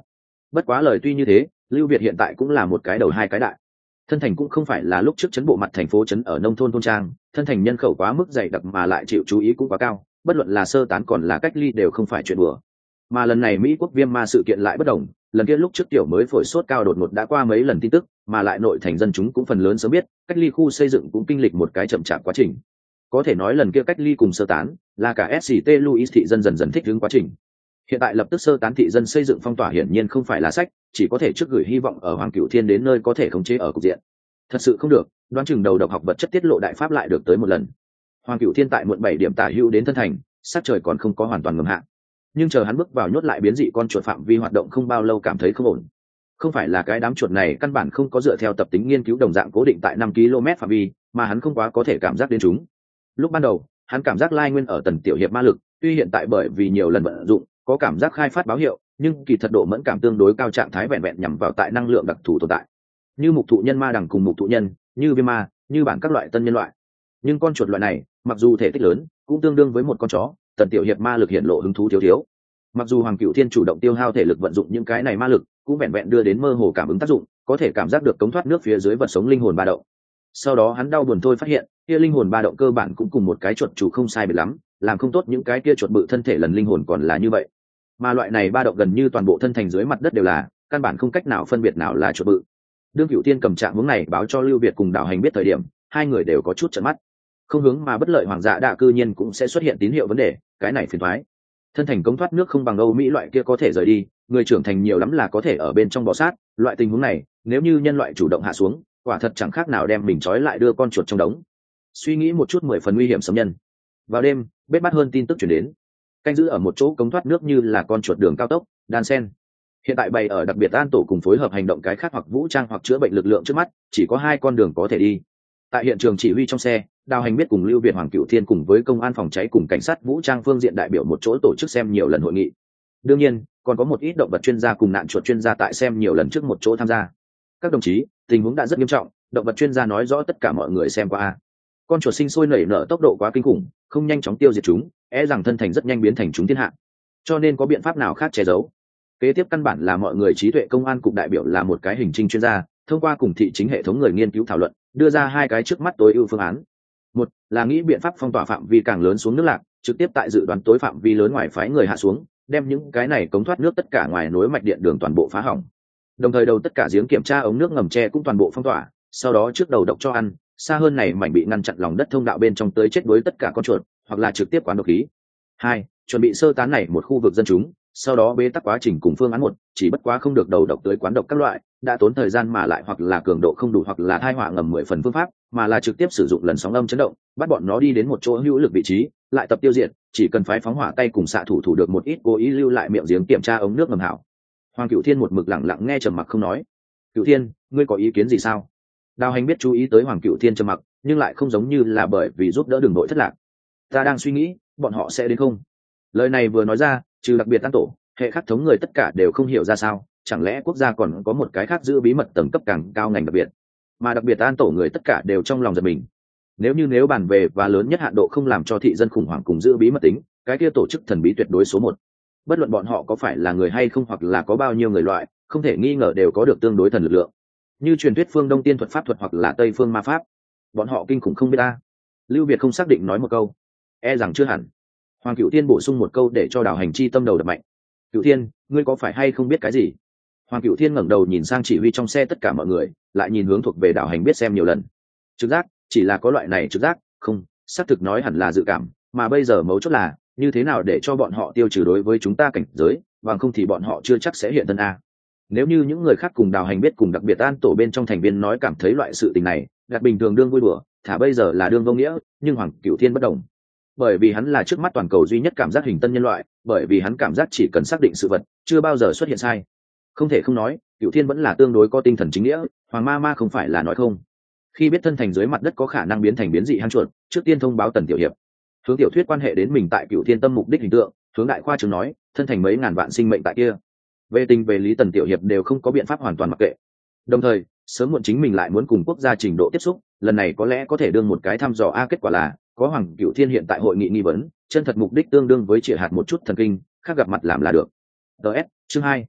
Bất quá lời tuy như thế, Lưu Việt hiện tại cũng là một cái đầu hai cái đại. Thân thành cũng không phải là lúc trước chấn bộ mặt thành phố chấn ở nông thôn thôn trang, thân thành nhân khẩu quá mức dày đặc mà lại chịu chú ý cũng quá cao, bất luận là sơ tán còn là cách ly đều không phải chuyện đùa. Mà lần này Mỹ quốc viêm ma sự kiện lại bất đồng, lần kia lúc trước tiểu mới phổi sốt cao đột ngột đã qua mấy lần tin tức, mà lại nội thành dân chúng cũng phần lớn sớm biết, cách ly khu xây dựng cũng kinh lịch một cái chậm chạp quá trình. Có thể nói lần kia cách ly cùng sơ tán là cả ét xê tê Louis thị dân dần dần thích ứng quá trình. Hiện tại lập tức sơ tán thị dân xây dựng phong tỏa hiển nhiên không phải là sách, chỉ có thể trước gửi hy vọng ở Hoàng Cửu Thiên đến nơi có thể khống chế ở cục diện. Thật sự không được, đoán chừng đầu độc học vật chất tiết lộ đại pháp lại được tới một lần. Hoàng Cửu Thiên tại muộn bảy điểm tả hữu đến thân thành, sát trời còn không có hoàn toàn ngầm hạ. Nhưng chờ hắn bước vào nhốt lại biến dị con chuột phạm vi hoạt động không bao lâu cảm thấy không ổn. Không phải là cái đám chuột này căn bản không có dựa theo tập tính nghiên cứu đồng dạng cố định tại năm ki lô mét phạm vi, mà hắn không quá có thể cảm giác đến chúng. Lúc ban đầu, hắn cảm giác lai nguyên ở tần tiểu hiệp ma lực, tuy hiện tại bởi vì nhiều lần vận dụng, có cảm giác khai phát báo hiệu, nhưng kỳ thật độ mẫn cảm tương đối cao, trạng thái vẹn vẹn nhằm vào tại năng lượng đặc thù tồn tại. Như mục thụ nhân ma đằng cùng mục thụ nhân, như viêm ma, như bản các loại tân nhân loại. Nhưng con chuột loại này, mặc dù thể tích lớn, cũng tương đương với một con chó, tần tiểu hiệp ma lực hiện lộ hứng thú thiếu thiếu. Mặc dù Hoàng Cửu Thiên chủ động tiêu hao thể lực vận dụng những cái này ma lực, cũng vẹn vẹn đưa đến mơ hồ cảm ứng tác dụng, có thể cảm giác được cống thoát nước phía dưới vật sống linh hồn ba động. Sau đó hắn đau buồn thôi phát hiện, kia linh hồn ba động cơ bản cũng cùng một cái chuột chủ không sai biệt lắm, làm không tốt những cái kia chuột bự thân thể lần linh hồn còn là như vậy. Mà loại này ba động gần như toàn bộ thân thành dưới mặt đất đều là, căn bản không cách nào phân biệt nào là chuột bự. Đương Cửu Thiên cầm trạng hướng này báo cho Lưu Việt cùng Đào Hành biết thời điểm, hai người đều có chút trợn mắt. Không hướng mà bất lợi hoàng dạ đạ cư nhiên cũng sẽ xuất hiện tín hiệu vấn đề, cái này phiền toái. Thân thành cống thoát nước không bằng Âu Mỹ loại kia có thể rời đi, người trưởng thành nhiều lắm là có thể ở bên trong bò sát, loại tình huống này, nếu như nhân loại chủ động hạ xuống, quả thật chẳng khác nào đem mình trói lại đưa con chuột trong đống. Suy nghĩ một chút mười phần nguy hiểm xâm nhân. Vào đêm, bết bát hơn tin tức chuyển đến. Canh giữ ở một chỗ cống thoát nước như là con chuột đường cao tốc, đan sen. Hiện tại bày ở đặc biệt an tổ cùng phối hợp hành động cái khác hoặc vũ trang hoặc chữa bệnh lực lượng trước mắt, chỉ có hai con đường có thể đi. Tại hiện trường chỉ huy trong xe, Đào Hành biết cùng Lưu Việt Hoàng Cửu Thiên cùng với công an phòng cháy cùng cảnh sát vũ trang phương diện đại biểu một chỗ tổ chức xem nhiều lần hội nghị. Đương nhiên, còn có một ít động vật chuyên gia cùng nạn chuột chuyên gia tại xem nhiều lần trước một chỗ tham gia. Các đồng chí, tình huống đã rất nghiêm trọng, động vật chuyên gia nói rõ tất cả mọi người xem qua. Con chuột sinh sôi nảy nở tốc độ quá kinh khủng, không nhanh chóng tiêu diệt chúng, e rằng thân thành rất nhanh biến thành chúng thiên hạ. Cho nên có biện pháp nào khác che giấu? Kế tiếp căn bản là mọi người trí tuệ công an cục đại biểu là một cái hình trinh chuyên gia, thông qua cùng thị chính hệ thống người nghiên cứu thảo luận, đưa ra hai cái trước mắt tối ưu phương án. Một là nghĩ biện pháp phong tỏa phạm vi càng lớn xuống nước lạc, trực tiếp tại dự đoán tối phạm vi lớn ngoài phái người hạ xuống, đem những cái này cống thoát nước tất cả ngoài nối mạch điện đường toàn bộ phá hỏng. Đồng thời đầu tất cả giếng kiểm tra ống nước ngầm tre cũng toàn bộ phong tỏa, sau đó trước đầu độc cho ăn, xa hơn này mảnh bị ngăn chặn lòng đất thông đạo bên trong tới chết đuối tất cả con chuột, hoặc là trực tiếp quán độc khí. Hai, chuẩn bị sơ tán này một khu vực dân chúng, sau đó bế tắc quá trình cùng phương án một, chỉ bất quá không được đầu độc tới quán độc các loại, đã tốn thời gian mà lại hoặc là cường độ không đủ hoặc là thai họa ngầm mười phần phương pháp, mà là trực tiếp sử dụng lần sóng âm chấn động, bắt bọn nó đi đến một chỗ hữu lực vị trí, lại tập tiêu diệt, chỉ cần phái phóng hỏa tay cùng xạ thủ thủ được một ít cố ý lưu lại miệng giếng kiểm tra ống nước ngầm hảo. Hoàng Cửu Thiên một mực lặng lặng nghe trầm mặc không nói. Cửu Thiên, ngươi có ý kiến gì sao? Đào Hành biết chú ý tới Hoàng Cửu Thiên trầm mặc, nhưng lại không giống như là bởi vì giúp đỡ đường đội thất lạc. Ta đang suy nghĩ, bọn họ sẽ đến không? Lời này vừa nói ra, trừ đặc biệt tan tổ, hệ khắc thống người tất cả đều không hiểu ra sao, chẳng lẽ quốc gia còn có một cái khác giữ bí mật tầng cấp càng cao ngành đặc biệt, mà đặc biệt an tổ người tất cả đều trong lòng giật mình. Nếu như nếu bàn về và lớn nhất hạn độ không làm cho thị dân khủng hoảng cùng giữ bí mật tính, cái kia tổ chức thần bí tuyệt đối số một. Bất luận bọn họ có phải là người hay không hoặc là có bao nhiêu người loại, không thể nghi ngờ đều có được tương đối thần lực lượng. Như truyền thuyết phương Đông tiên thuật pháp thuật hoặc là Tây phương ma pháp, bọn họ kinh khủng không biết ta. Lưu Việt không xác định nói một câu, e rằng chưa hẳn. Hoàng Cửu Thiên bổ sung một câu để cho Đào Hành chi tâm đầu đập mạnh. Cửu Thiên, ngươi có phải hay không biết cái gì? Hoàng Cửu Thiên ngẩng đầu nhìn sang chỉ huy trong xe tất cả mọi người, lại nhìn hướng thuộc về Đào Hành biết xem nhiều lần. Trực giác, chỉ là có loại này trực giác, không, xác thực nói hẳn là dự cảm, mà bây giờ mấu chốt là như thế nào để cho bọn họ tiêu trừ đối với chúng ta cảnh giới, bằng không thì bọn họ chưa chắc sẽ hiện thân a. Nếu như những người khác cùng Đào Hành biết cùng đặc biệt an tổ bên trong thành viên nói cảm thấy loại sự tình này, đặt bình thường đương vui đùa, thả bây giờ là đương vô nghĩa, nhưng Hoàng Cửu Thiên bất đồng. Bởi vì hắn là trước mắt toàn cầu duy nhất cảm giác hình tân nhân loại, bởi vì hắn cảm giác chỉ cần xác định sự vật, chưa bao giờ xuất hiện sai. Không thể không nói, Cửu Thiên vẫn là tương đối có tinh thần chính nghĩa, Hoàng Ma Ma không phải là nói không. Khi biết thân thành dưới mặt đất có khả năng biến thành biến dị hang chuột, trước tiên thông báo Tần Tiểu Hiệp. Hướng tiểu thuyết quan hệ đến mình tại Cửu Thiên tâm mục đích hình tượng, hướng đại khoa trường nói, thân thành mấy ngàn vạn sinh mệnh tại kia. Về tình về lý Tần Tiểu Hiệp đều không có biện pháp hoàn toàn mặc kệ. Đồng thời, sớm muộn chính mình lại muốn cùng quốc gia trình độ tiếp xúc, lần này có lẽ có thể đương một cái thăm dò a kết quả là có Hoàng Cửu Thiên hiện tại hội nghị nghi vấn, chân thật mục đích tương đương với chỉ hạt một chút thần kinh, khác gặp mặt làm là được. ds chương hai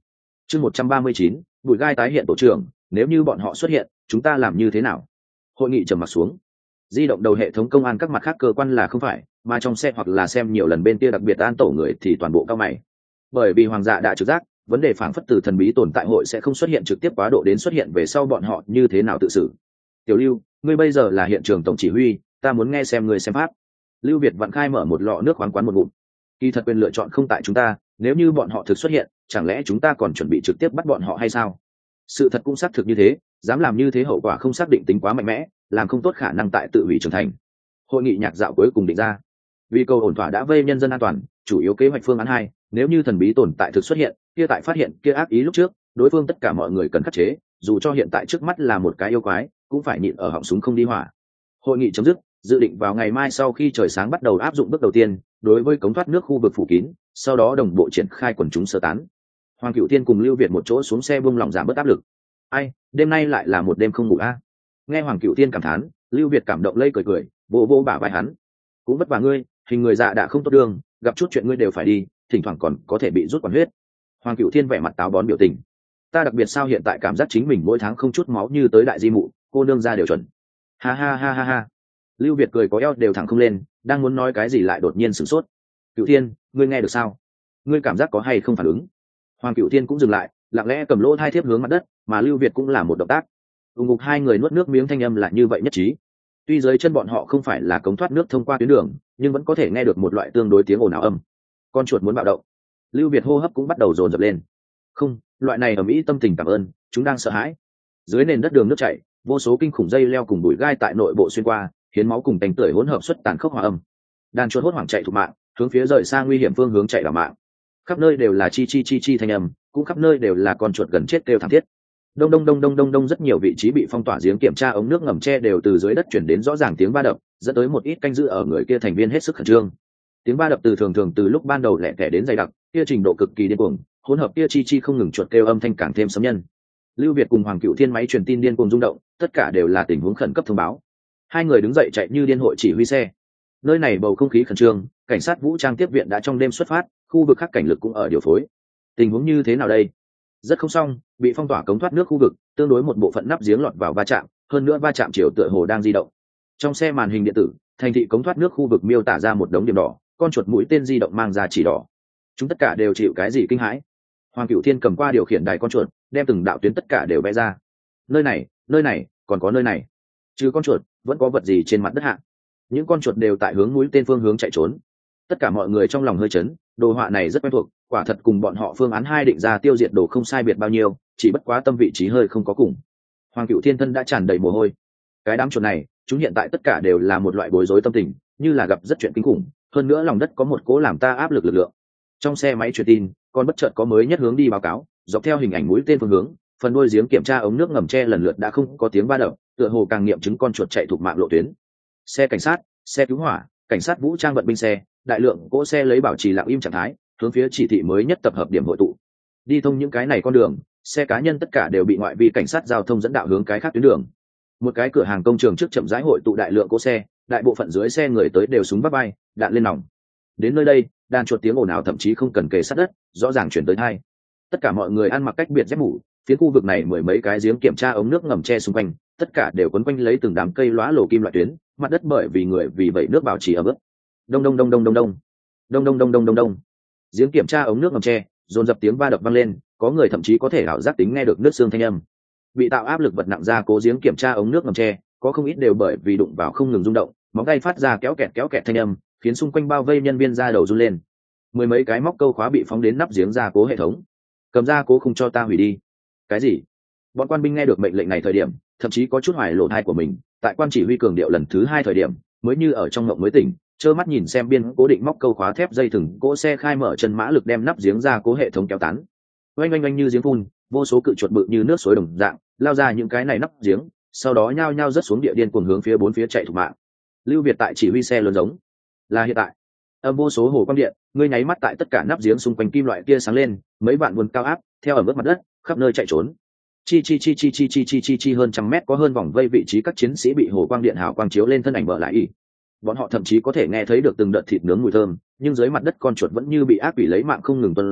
chương một trăm ba mươi chín, bụi gai tái hiện tổ trưởng, nếu như bọn họ xuất hiện chúng ta làm như thế nào? Hội nghị trầm mặc xuống. Di động đầu hệ thống công an các mặt khác cơ quan là không phải, mà trong xe hoặc là xem nhiều lần bên kia đặc biệt an tổ người thì toàn bộ cao mày. Bởi vì hoàng dạ đã trực giác vấn đề phảng phất từ thần bí tồn tại hội sẽ không xuất hiện trực tiếp quá độ đến xuất hiện về sau bọn họ như thế nào tự xử. Tiểu Lưu, ngươi bây giờ là hiện trường tổng chỉ huy, ta muốn nghe xem ngươi xem pháp. Lưu Việt vặn khai mở một lọ nước khoáng quán một ngụm. Kỳ thật quyền lựa chọn không tại chúng ta, nếu như bọn họ thực xuất hiện chẳng lẽ chúng ta còn chuẩn bị trực tiếp bắt bọn họ hay sao? Sự thật cũng xác thực như thế, dám làm như thế hậu quả không xác định tính quá mạnh mẽ, làm không tốt khả năng tại tự hủy trưởng thành. Hội nghị nhạc dạo cuối cùng định ra, vì cầu ổn thỏa đã vây nhân dân an toàn, chủ yếu kế hoạch phương án hai, nếu như thần bí tồn tại thực xuất hiện kia tại phát hiện kia ác ý lúc trước đối phương tất cả mọi người cần khắc chế, dù cho hiện tại trước mắt là một cái yêu quái cũng phải nhịn ở họng súng không đi hỏa. Hội nghị chấm dứt, dự định vào ngày mai sau khi trời sáng bắt đầu áp dụng bước đầu tiên đối với cống thoát nước khu vực phủ kín, sau đó đồng bộ triển khai quần chúng sơ tán. Hoàng Cửu Tiên cùng Lưu Việt một chỗ xuống xe buông lỏng giảm bớt áp lực. Ai, đêm nay lại là một đêm không ngủ a. À? Nghe Hoàng Cửu Tiên cảm thán, Lưu Việt cảm động lây cười cười, vỗ vỗ bả vai hắn. Cũng vất vả ngươi, hình người già đã không tốt đường, gặp chút chuyện ngươi đều phải đi, thỉnh thoảng còn có thể bị rút quản huyết. Hoàng Cửu Thiên vẻ mặt táo bón biểu tình. Ta đặc biệt sao hiện tại cảm giác chính mình mỗi tháng không chút máu như tới đại di mụ, cô nương ra đều chuẩn. Ha ha ha ha ha. Lưu Việt cười có eo đều thẳng không lên, đang muốn nói cái gì lại đột nhiên sửng sốt. Cửu Thiên, ngươi nghe được sao? Ngươi cảm giác có hay không phản ứng? Hoàng Cửu Thiên cũng dừng lại, lặng lẽ cầm lỗ thai thiếp hướng mặt đất, mà Lưu Việt cũng làm một động tác. Ùng ục hai người nuốt nước miếng thanh âm là như vậy nhất trí. Tuy dưới chân bọn họ không phải là cống thoát nước thông qua tuyến đường, nhưng vẫn có thể nghe được một loại tương đối tiếng ồn ào âm. Con chuột muốn bạo động. Lưu Việt hô hấp cũng bắt đầu dồn dập lên. Không, loại này ầm ĩ tâm tình cảm ơn, chúng đang sợ hãi. Dưới nền đất đường nước chảy, vô số kinh khủng dây leo cùng bụi gai tại nội bộ xuyên qua, hiến máu cùng tanh tưởi hỗn hợp xuất tàn khốc hòa âm. Đàn chuột hốt hoảng chạy thục mạng, hướng phía rời xa nguy hiểm phương hướng chạy vào mạng. Khắp nơi đều là chi chi chi chi thanh âm, cũng khắp nơi đều là con chuột gần chết kêu thảm thiết. Đông đông đông đông đông đông rất nhiều vị trí bị phong tỏa giếng kiểm tra ống nước ngầm tre đều từ dưới đất chuyển đến rõ ràng tiếng va đập, dẫn tới một ít canh giữ ở người kia thành viên hết sức khẩn trương. Tiếng va đập từ thường thường từ lúc ban đầu lẻ tẻ đến dày đặc, kia trình độ cực kỳ điên cuồng, hỗn hợp kia chi chi không ngừng chuột kêu âm thanh càng thêm sấm nhân. Lưu Việt cùng Hoàng Cửu Thiên máy truyền tin điên cuồng rung động, tất cả đều là tình huống khẩn cấp thông báo. Hai người đứng dậy chạy như điên hội chỉ huy xe. Nơi này bầu không khí khẩn trương, cảnh sát vũ trang tiếp viện đã trong đêm xuất phát, khu vực khác cảnh lực cũng ở điều phối. Tình huống như thế nào đây? Rất không xong, bị phong tỏa cống thoát nước khu vực, tương đối một bộ phận nắp giếng lọt vào va chạm, hơn nữa va chạm chiều tựa hồ đang di động. Trong xe màn hình điện tử, thành thị cống thoát nước khu vực miêu tả ra một đống điểm đỏ, con chuột mũi tên di động mang ra chỉ đỏ. Chúng tất cả đều chịu cái gì kinh hãi? Hoàng Cửu Thiên cầm qua điều khiển đài con chuột, đem từng đạo tuyến tất cả đều vẽ ra. Nơi này, nơi này, còn có nơi này. Trừ con chuột, vẫn có vật gì trên mặt đất hạ. Những con chuột đều tại hướng mũi tên phương hướng chạy trốn. Tất cả mọi người trong lòng hơi chấn, đồ họa này rất quen thuộc, quả thật cùng bọn họ phương án hai định ra tiêu diệt đồ không sai biệt bao nhiêu, chỉ bất quá tâm vị trí hơi không có cùng. Hoàng Cửu Thiên thân đã tràn đầy mồ hôi. Cái đám chuột này, chúng hiện tại tất cả đều là một loại bối rối tâm tình, như là gặp rất chuyện kinh khủng, hơn nữa lòng đất có một cố làm ta áp lực lực lượng. Trong xe máy truyền tin, còn bất chợt có mới nhất hướng đi báo cáo, dọc theo hình ảnh mũi tên phương hướng, phần đuôi giếng kiểm tra ống nước ngầm tre lần lượt đã không có tiếng va đập, tựa hồ càng nghiệm chứng con chuột chạy thuộc mạng lộ tuyến. Xe cảnh sát, xe cứu hỏa, cảnh sát vũ trang vận binh xe, đại lượng cỗ xe lấy bảo trì lặng im trạng thái, hướng phía chỉ thị mới nhất tập hợp điểm hội tụ. Đi thông những cái này con đường, xe cá nhân tất cả đều bị ngoại vi cảnh sát giao thông dẫn đạo hướng cái khác tuyến đường. Một cái cửa hàng công trường trước chậm rãi hội tụ đại lượng cỗ xe, đại bộ phận dưới xe người tới đều súng vắt bay, đạn lên nòng. Đến nơi đây, đàn chuột tiếng ồn ào thậm chí không cần kề sát đất, rõ ràng chuyển tới hai. Tất cả mọi người ăn mặc cách biệt dép mũ, phía khu vực này mười mấy cái giếng kiểm tra ống nước ngầm tre xung quanh, tất cả đều quấn quanh lấy từng đám cây lóa lổ kim loại tuyến, mặt đất bởi vì người vì vậy nước bảo trì ẩm ướt. Đông đông đông đông đông đông, đông đông đông đông đông đông. Giếng kiểm tra ống nước ngầm tre, dồn dập tiếng va đập vang lên, có người thậm chí có thể ảo giác tính nghe được nước xương thanh âm. Bị tạo áp lực vật nặng ra cố giếng kiểm tra ống nước ngầm tre, có không ít đều bởi vì đụng vào không ngừng rung động, móng tay phát ra kéo kẹt kéo kẹt thanh âm, khiến xung quanh bao vây nhân viên ra đầu run lên. Mười mấy cái móc câu khóa bị phóng đến nắp giếng ra cố hệ thống. Cầm ra cố không cho ta hủy đi. Cái gì? Bọn quan binh nghe được mệnh lệnh này thời điểm, thậm chí có chút hoài lộ thai của mình, tại quan chỉ huy cường điệu lần thứ hai thời điểm, mới như ở trong mộng mới tỉnh, trơ mắt nhìn xem biên cố định móc câu khóa thép dây thừng cỗ xe khai mở chân mã lực đem nắp giếng ra cố hệ thống kéo tán. Oanh oanh oanh như giếng phun, vô số cự chuột bự như nước suối đồng dạng, lao ra những cái này nắp giếng, sau đó nhao nhao rớt xuống địa điên cuồng hướng phía bốn phía chạy thục mạng. Lưu Việt tại chỉ huy xe lớn giống. Là hiện tại. Âm vô số hồ quang điện, ngươi nháy mắt tại tất cả nắp giếng xung quanh kim loại kia sáng lên, mấy vạn nguồn cao áp, theo ở mức mặt đất, khắp nơi chạy trốn. Chi chi chi chi chi chi chi chi chi hơn trăm mét có hơn vòng vây vị trí các chiến sĩ bị hồ quang điện hào quang chiếu lên thân ảnh vợ lại ỉ. Bọn họ thậm chí có thể nghe thấy được từng đợt thịt nướng mùi thơm, nhưng dưới mặt đất con chuột vẫn như bị ác quỷ lấy mạng không ngừng tuôn ra,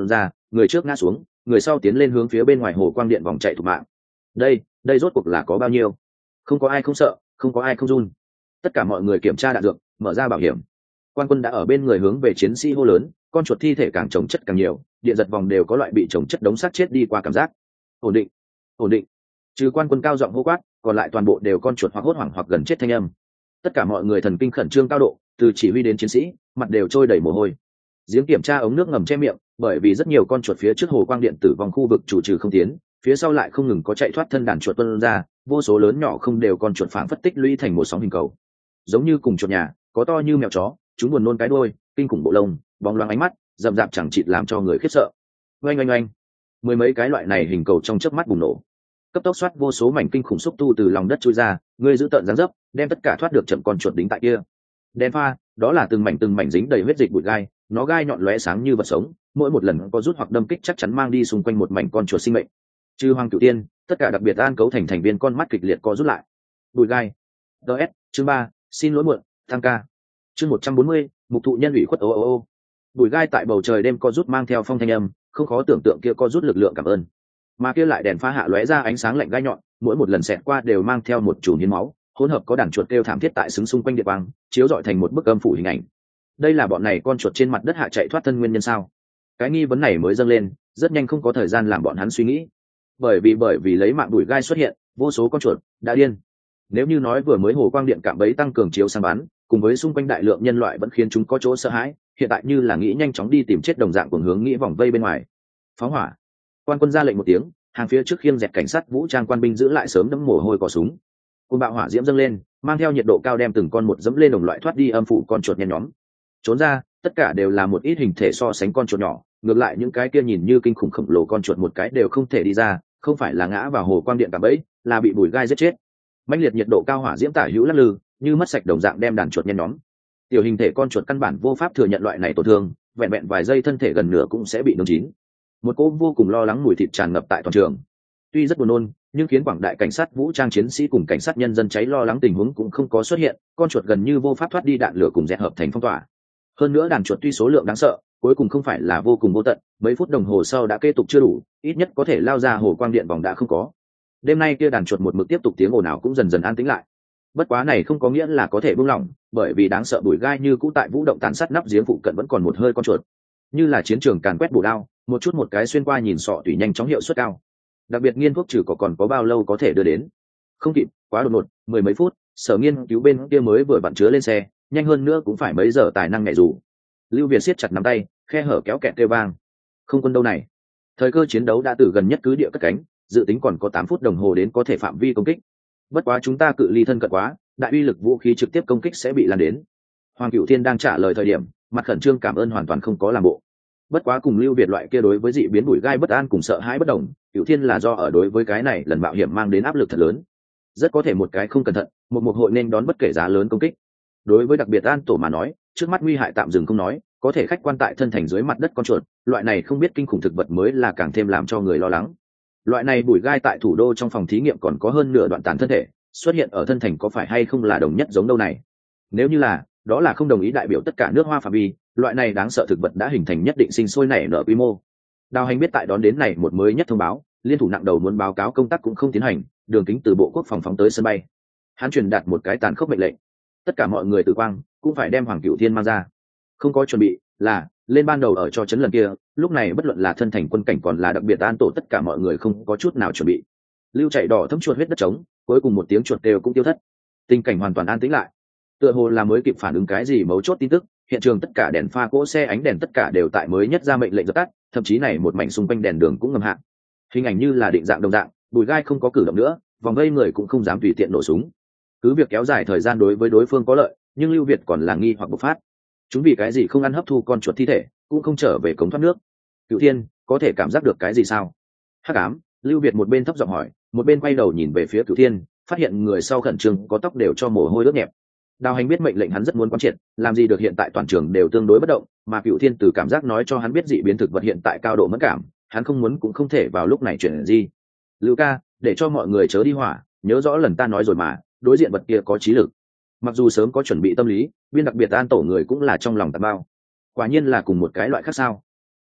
người trước ngã xuống, người sau tiến lên hướng phía bên ngoài hồ quang điện vòng chạy thủ mạng. Đây, đây rốt cuộc là có bao nhiêu? Không có ai không sợ, không có ai không run. Tất cả mọi người kiểm tra đạn dược, mở ra bảo hiểm. Quan quân đã ở bên người hướng về chiến sĩ hô lớn, con chuột thi thể càng chồng chất càng nhiều, điện giật vòng đều có loại bị chồng chất đống xác chết đi qua cảm giác. Ổn định, ổn định. Trừ quan quân cao giọng hô quát, còn lại toàn bộ đều con chuột hoặc hốt hoảng hoặc gần chết thanh âm. Tất cả mọi người thần kinh khẩn trương cao độ, từ chỉ huy đến chiến sĩ, mặt đều trôi đầy mồ hôi. Giếng kiểm tra ống nước ngầm che miệng, bởi vì rất nhiều con chuột phía trước hồ quang điện tử vòng khu vực chủ trừ không tiến, phía sau lại không ngừng có chạy thoát thân đàn chuột tuôn ra, vô số lớn nhỏ không đều con chuột phảng phất tích lũy thành một sóng hình cầu. Giống như cùng chuột nhà, có to như mèo chó, chúng buồn nôn cái đuôi, kinh khủng bộ lông, bóng loáng ánh mắt, rậm rạp chẳng chịt làm cho người khiếp sợ. Oanh oanh oanh, mười mấy cái loại này hình cầu trong chớp mắt bùng nổ, cấp tốc xoát vô số mảnh kinh khủng xúc tu từ lòng đất chui ra, người giữ tợn dáng dấp, đem tất cả thoát được chậm con chuột đính tại kia. Đen pha, đó là từng mảnh từng mảnh dính đầy huyết dịch bụi gai, nó gai nhọn lóe sáng như vật sống, mỗi một lần có rút hoặc đâm kích chắc chắn mang đi xung quanh một mảnh con chuột sinh mệnh. Trừ Hoàng Cửu Tiên, tất cả đặc biệt an cấu thành thành viên con mắt kịch liệt co rút lại. Bụi gai. ds chương ba, xin lỗi muộn, thăng ca. Chương một trăm bốn mươi, mục thụ nhân ủy khuất ô ô ô. Bụi gai tại bầu trời đêm co rút mang theo phong thanh âm, không khó tưởng tượng kia co rút lực lượng cảm ơn. Mà kia lại đèn pha hạ lóe ra ánh sáng lạnh gai nhọn, mỗi một lần xẹt qua đều mang theo một chùm hiến máu, hỗn hợp có đàn chuột kêu thảm thiết tại xứng xung quanh địa quang, chiếu rọi thành một bức âm phủ hình ảnh. Đây là bọn này con chuột trên mặt đất hạ chạy thoát thân nguyên nhân sao? Cái nghi vấn này mới dâng lên, rất nhanh không có thời gian làm bọn hắn suy nghĩ. Bởi vì bởi vì lấy mạng đuổi gai xuất hiện, vô số con chuột đã điên. Nếu như nói vừa mới hồ quang điện cạm bẫy tăng cường chiếu sáng bắn, cùng với xung quanh đại lượng nhân loại vẫn khiến chúng có chỗ sợ hãi, hiện tại như là nghĩ nhanh chóng đi tìm chết đồng dạng cuồng hướng nghĩ vòng vây bên ngoài. Phóng hỏa. Quan quân ra lệnh một tiếng, hàng phía trước khiêng dẹt cảnh sát vũ trang quan binh giữ lại sớm đẫm mồ hôi cò súng. Cơn bạo hỏa diễm dâng lên, mang theo nhiệt độ cao đem từng con một dẫm lên đồng loại thoát đi âm phủ con chuột nhen nhóm. Trốn ra, tất cả đều là một ít hình thể so sánh con chuột nhỏ, ngược lại những cái kia nhìn như kinh khủng khổng lồ con chuột một cái đều không thể đi ra, không phải là ngã vào hồ quang điện cạm bẫy, là bị bùi gai giết chết. Mãnh liệt nhiệt độ cao hỏa diễm tả hữu lắc lư, như mất sạch đồng dạng đem đàn chuột nhen nhóm. Tiểu hình thể con chuột căn bản vô pháp thừa nhận loại này tổn thương, vẹn vẹn vài giây thân thể gần nửa cũng sẽ bị nướng chín. Một cỗ vô cùng lo lắng mùi thịt tràn ngập tại toàn trường. Tuy rất buồn nôn, nhưng khiến quảng đại cảnh sát vũ trang chiến sĩ cùng cảnh sát nhân dân cháy lo lắng tình huống cũng không có xuất hiện, con chuột gần như vô pháp thoát đi đạn lửa cùng dẹt hợp thành phong tỏa. Hơn nữa đàn chuột tuy số lượng đáng sợ, cuối cùng không phải là vô cùng vô tận, mấy phút đồng hồ sau đã kế tục chưa đủ, ít nhất có thể lao ra hồ quang điện vòng đã không có. Đêm nay kia đàn chuột một mực tiếp tục tiếng ồn ào cũng dần dần an tĩnh lại. Bất quá này không có nghĩa là có thể buông lỏng, bởi vì đáng sợ bụi gai như cũ tại vũ động tàn sát nắp giếng phụ cận vẫn còn một hơi con chuột. Như là chiến trường càn quét bổ đao, một chút một cái xuyên qua nhìn sọ tùy nhanh chóng hiệu suất cao. Đặc biệt nghiên thuốc trừ cỏ còn có bao lâu có thể đưa đến? Không kịp, quá đột ngột, mười mấy phút, sở nghiên cứu bên kia mới vừa vặn chứa lên xe, nhanh hơn nữa cũng phải mấy giờ tài năng nhảy dù. Lưu Việt siết chặt nắm tay, khe hở kéo kẹt kêu vang. Không quân đâu này? Thời cơ chiến đấu đã từ gần nhất cứ địa cất cánh, dự tính còn có tám phút đồng hồ đến có thể phạm vi công kích. Bất quá chúng ta cự ly thân cận quá, đại uy lực vũ khí trực tiếp công kích sẽ bị lan đến. Hoàng Cửu Thiên đang trả lời thời điểm, mặt khẩn trương cảm ơn hoàn toàn không có làm bộ. Bất quá cùng Lưu Việt loại kia đối với dị biến bụi gai bất an cùng sợ hãi bất đồng, Cửu Thiên là do ở đối với cái này lần mạo hiểm mang đến áp lực thật lớn. Rất có thể một cái không cẩn thận, một một hội nên đón bất kể giá lớn công kích. Đối với đặc biệt an tổ mà nói, trước mắt nguy hại tạm dừng không nói, có thể khách quan tại thân thành dưới mặt đất con chuột, loại này không biết kinh khủng thực vật mới là càng thêm làm cho người lo lắng. Loại này bụi gai tại thủ đô trong phòng thí nghiệm còn có hơn nửa đoạn tàn thân thể, xuất hiện ở thân thành có phải hay không là đồng nhất giống đâu này? Nếu như là, đó là không đồng ý đại biểu tất cả nước Hoa phạm vi, loại này đáng sợ thực vật đã hình thành nhất định sinh sôi nảy nở quy mô. Đào Hành biết tại đón đến này một mới nhất thông báo, liên thủ nặng đầu muốn báo cáo công tác cũng không tiến hành, đường kính từ bộ quốc phòng phóng tới sân bay. Hắn truyền đạt một cái tàn khốc mệnh lệnh, tất cả mọi người tử quang cũng phải đem Hoàng Cửu Thiên mang ra. Không có chuẩn bị là lên ban đầu ở cho chấn lần kia, lúc này bất luận là thân thành quân cảnh còn là đặc biệt an tổ, tất cả mọi người không có chút nào chuẩn bị. Lưu chạy đỏ thấm chuột huyết đất trống, cuối cùng một tiếng chuột đều cũng tiêu thất. Tình cảnh hoàn toàn an tĩnh lại, tựa hồ là mới kịp phản ứng cái gì mấu chốt tin tức. Hiện trường tất cả đèn pha cỗ xe ánh đèn tất cả đều tại mới nhất ra mệnh lệnh dập tắt, thậm chí này một mảnh xung quanh đèn đường cũng ngầm hạ. Hình ảnh như là định dạng đồng dạng, bùi gai không có cử động nữa, vòng vây người cũng không dám tùy tiện nổ súng. Cứ việc kéo dài thời gian đối với đối phương có lợi, nhưng Lưu Việt còn là nghi hoặc bộc phát. Chúng vì cái gì không ăn hấp thu con chuột thi thể, cũng không trở về cống thoát nước? Cửu Thiên có thể cảm giác được cái gì sao? Hắc ám. Lưu Việt một bên thấp giọng hỏi, một bên quay đầu nhìn về phía Cửu Thiên, phát hiện người sau khẩn trương có tóc đều cho mồ hôi ướt nhẹp. Đào Hành biết mệnh lệnh hắn rất muốn quán triệt, làm gì được hiện tại toàn trường đều tương đối bất động, mà Cửu Thiên từ cảm giác nói cho hắn biết dị biến thực vật hiện tại cao độ mẫn cảm, hắn không muốn cũng không thể vào lúc này chuyển gì. Lưu ca, để cho mọi người chớ đi hỏa, nhớ rõ lần ta nói rồi mà, đối diện vật kia có trí lực. Mặc dù sớm có chuẩn bị tâm lý, viên đặc biệt an tổ người cũng là trong lòng tạt bao. Quả nhiên là cùng một cái loại khác sao? Không,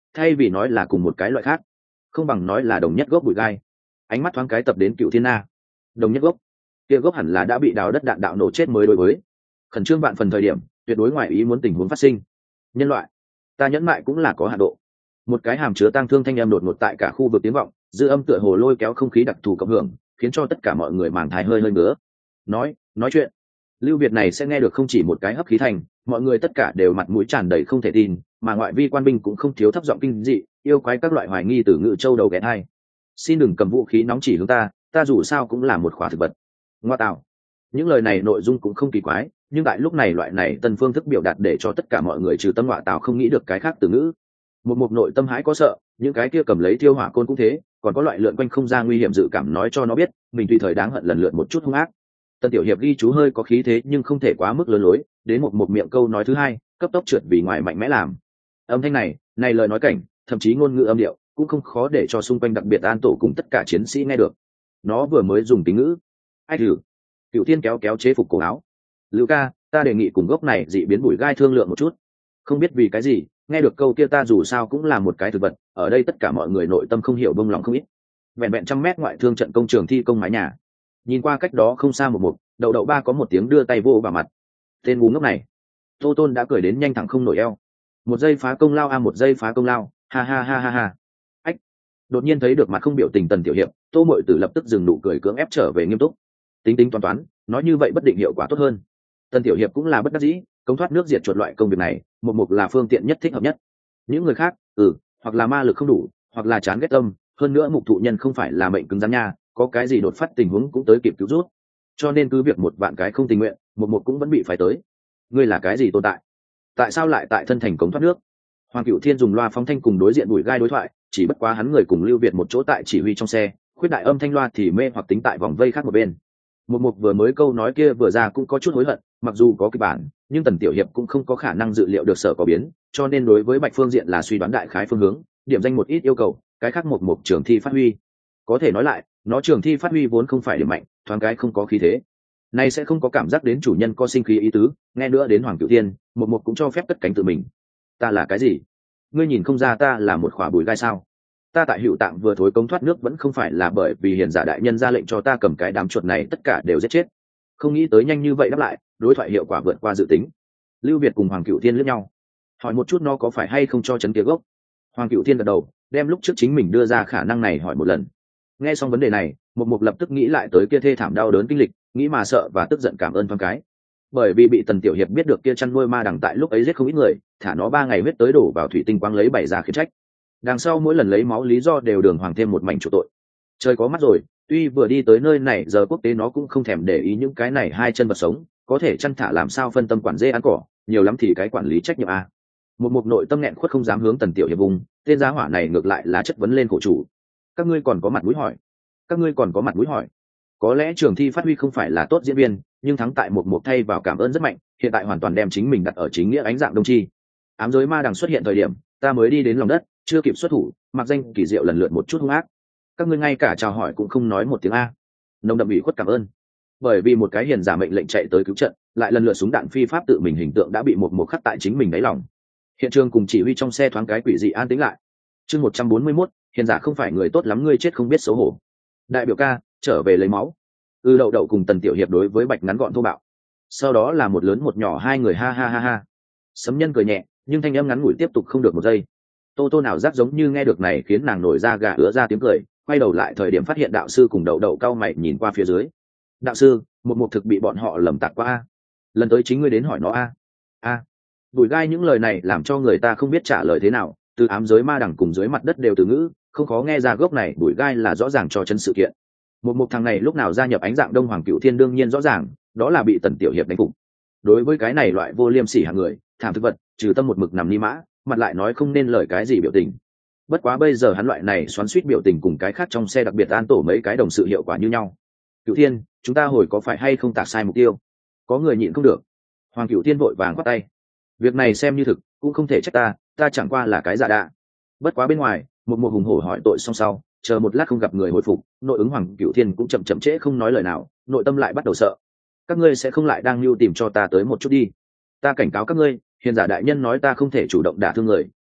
thay vì nói là cùng một cái loại khác, không bằng nói là đồng nhất gốc bụi gai. Ánh mắt thoáng cái tập đến Cựu Thiên Na. Đồng nhất gốc, kia gốc hẳn là đã bị đào đất đạn đạo nổ chết mới đối với. Khẩn trương vạn phần thời điểm, tuyệt đối ngoài ý muốn tình huống phát sinh. Nhân loại, ta nhẫn mại cũng là có hạn độ. Một cái hàm chứa tang thương thanh âm đột ngột tại cả khu vực tiếng vọng, dư âm tựa hồ lôi kéo không khí đặc thù cộng hưởng, khiến cho tất cả mọi người màng thai hơi hơi ngứa. Nói, nói chuyện. Lưu Việt này sẽ nghe được không chỉ một cái hấp khí thành, mọi người tất cả đều mặt mũi tràn đầy không thể tin, mà ngoại vi quan binh cũng không thiếu thấp giọng kinh dị, yêu quái các loại hoài nghi từ ngữ châu đầu ghé hai. Xin đừng cầm vũ khí nóng chỉ hướng ta, ta dù sao cũng là một khóa thực vật. Ngoa tạo. Những lời này nội dung cũng không kỳ quái, nhưng tại lúc này loại này tân phương thức biểu đạt để cho tất cả mọi người trừ tâm ngoại tạo không nghĩ được cái khác từ ngữ. Một mục nội tâm hãi có sợ, những cái kia cầm lấy thiêu hỏa côn cũng thế, còn có loại lượn quanh không ra nguy hiểm dự cảm nói cho nó biết mình tùy thời đáng hận lần lượt một chút hung ác. Tân tiểu hiệp ghi chú hơi có khí thế nhưng không thể quá mức lớn lối, đến một một miệng câu nói thứ hai cấp tốc trượt vì ngoài mạnh mẽ làm. Âm thanh này này lời nói cảnh, thậm chí ngôn ngữ âm điệu cũng không khó để cho xung quanh đặc biệt an tổ cùng tất cả chiến sĩ nghe được. Nó vừa mới dùng tính ngữ ai thử. Cựu Thiên kéo kéo chế phục cổ áo. Lưu ca, ta đề nghị cùng gốc này dị biến bụi gai thương lượng một chút. Không biết vì cái gì, nghe được câu kia ta dù sao cũng là một cái thực vật, ở đây tất cả mọi người nội tâm không hiểu bông lòng không ít. Vẹn vẹn trăm mét ngoại thương trận công trường thi công mái nhà, nhìn qua cách đó không xa một một đậu đậu ba có một tiếng đưa tay vô vào mặt. Tên ngu ngốc này, Tô Tôn đã cười đến nhanh thẳng không nổi eo. Một giây phá công lao a một giây phá công lao, ha ha ha ha ha. Ách! Đột nhiên thấy được mặt không biểu tình Tần tiểu hiệp, Tô Mội Tử lập tức dừng nụ cười cưỡng ép trở về nghiêm túc. Tính tính toán toán, nói như vậy bất định hiệu quả tốt hơn. Tần tiểu hiệp cũng là bất đắc dĩ, công thoát nước diệt chuột loại công việc này, một mục là phương tiện nhất thích hợp nhất. Những người khác, ừ, hoặc là ma lực không đủ, hoặc là chán ghét tâm, hơn nữa mục thụ nhân không phải là mệnh cứng rắn nha, có cái gì đột phát tình huống cũng tới kịp cứu rút. Cho nên cứ việc một vạn cái không tình nguyện, một một cũng vẫn bị phải tới. Ngươi là cái gì tồn tại? Tại sao lại tại thân thành cống thoát nước? Hoàng Cựu Thiên dùng loa phóng thanh cùng đối diện bụi gai đối thoại, chỉ bất quá hắn người cùng Lưu Việt một chỗ tại chỉ huy trong xe, khuyết đại âm thanh loa thì mê hoặc tính tại vòng vây khác một bên. Một mục vừa mới câu nói kia vừa ra cũng có chút hối hận, mặc dù có kịch bản, nhưng Tần tiểu hiệp cũng không có khả năng dự liệu được sở có biến, cho nên đối với Bạch Phương Diện là suy đoán đại khái phương hướng, điểm danh một ít yêu cầu, cái khác một mục trường thi phát huy. Có thể nói lại, nó trường thi phát huy vốn không phải điểm mạnh, thoáng cái không có khí thế. Nay sẽ không có cảm giác đến chủ nhân có sinh khí ý tứ, nghe nữa đến Hoàng Cửu Thiên, một mục cũng cho phép cất cánh tự mình. Ta là cái gì? Ngươi nhìn không ra ta là một khỏa bùi gai sao? Ta tại Hữu Tạng vừa thối cống thoát nước vẫn không phải là bởi vì hiền giả đại nhân ra lệnh cho ta cầm cái đám chuột này tất cả đều giết chết. Không nghĩ tới nhanh như vậy đáp lại, đối thoại hiệu quả vượt qua dự tính. Lưu Việt cùng Hoàng Cửu Thiên liếc nhau, hỏi một chút nó có phải hay không cho chấn kia gốc. Hoàng Cửu Thiên gật đầu, đem lúc trước chính mình đưa ra khả năng này hỏi một lần. Nghe xong vấn đề này, một mục lập tức nghĩ lại tới kia thê thảm đau đớn kinh lịch, nghĩ mà sợ và tức giận cảm ơn thoáng cái. Bởi vì bị Tần tiểu hiệp biết được kia chăn nuôi ma đằng tại lúc ấy giết không ít người, thả nó ba ngày huyết tới đổ vào thủy tinh quang lấy bày ra khiển trách. Đằng sau mỗi lần lấy máu lý do đều đường hoàng thêm một mảnh chủ tội. Trời có mắt rồi, tuy vừa đi tới nơi này giờ quốc tế nó cũng không thèm để ý những cái này hai chân vật sống, có thể chăn thả làm sao phân tâm quản dê ăn cỏ, nhiều lắm thì cái quản lý trách nhiệm a. Một mục nội tâm nghẹn khuất không dám hướng Tần tiểu hiệp vùng, tên giá hỏa này ngược lại là chất vấn lên khổ chủ. Các ngươi còn có mặt mũi hỏi? Các ngươi còn có mặt mũi hỏi? Có lẽ trường thi phát huy không phải là tốt diễn viên, nhưng thắng tại một mục thay vào cảm ơn rất mạnh, hiện tại hoàn toàn đem chính mình đặt ở chính nghĩa ánh dạng đông chi. Ám giới ma đằng xuất hiện thời điểm, ta mới đi đến lòng đất, chưa kịp xuất thủ, mặc danh kỳ diệu lần lượt một chút hung ác. Các ngươi ngay cả chào hỏi cũng không nói một tiếng a. Nông đậm ủy khuất cảm ơn. Bởi vì một cái hiền giả mệnh lệnh chạy tới cứu trận, lại lần lượt súng đạn phi pháp tự mình hình tượng đã bị một một khắc tại chính mình đáy lòng. Hiện trường cùng chỉ huy trong xe thoáng cái quỷ dị an tĩnh lại. Chương một trăm bốn mươi mốt, hiền giả không phải người tốt lắm, ngươi chết không biết xấu hổ. Đại biểu ca, trở về lấy máu. Ư đậu đậu cùng Tần tiểu hiệp đối với Bạch ngắn gọn thô bạo. Sau đó là một lớn một nhỏ hai người ha ha ha ha. Sấm Nhân cười nhẹ, nhưng thanh âm ngắn ngủi tiếp tục không được một giây. Tô Tô nào giác giống như nghe được này khiến nàng nổi da gà ứa ra tiếng cười, quay đầu lại thời điểm phát hiện đạo sư cùng đậu đậu cao mày nhìn qua phía dưới. Đạo sư, một mục thực bị bọn họ lầm tạc qua a. Lần tới chính ngươi đến hỏi nó a. A. Bùi gai những lời này làm cho người ta không biết trả lời thế nào, từ ám giới ma đằng cùng dưới mặt đất đều từ ngữ, không khó nghe ra gốc này bùi gai là rõ ràng cho chân sự kiện. Một mục thằng này lúc nào gia nhập ánh dạng đông Hoàng Cựu Thiên đương nhiên rõ ràng, đó là bị Tần tiểu hiệp đánh phục. Đối với cái này loại vô liêm sỉ hạng người, thảm thực vật, trừ tâm một mực nằm ni mã, mặt lại nói không nên lời cái gì biểu tình. Bất quá bây giờ hắn loại này xoắn xuýt biểu tình cùng cái khác trong xe đặc biệt an tổ mấy cái đồng sự hiệu quả như nhau. Cựu Thiên, chúng ta hồi có phải hay không tạc sai mục tiêu? Có người nhịn không được. Hoàng Cựu Thiên vội vàng quát tay. Việc này xem như thực, cũng không thể trách ta, ta chẳng qua là cái giả đạ. Bất quá bên ngoài, một một hùng hổ hỏi tội xong sau, chờ một lát không gặp người hồi phục, nội ứng Hoàng Cựu Thiên cũng chậm chậm trễ không nói lời nào, nội tâm lại bắt đầu sợ. Các ngươi sẽ không lại đang lưu tìm cho ta tới một chút đi. Ta cảnh cáo các ngươi, hiền giả đại nhân nói ta không thể chủ động đả thương người,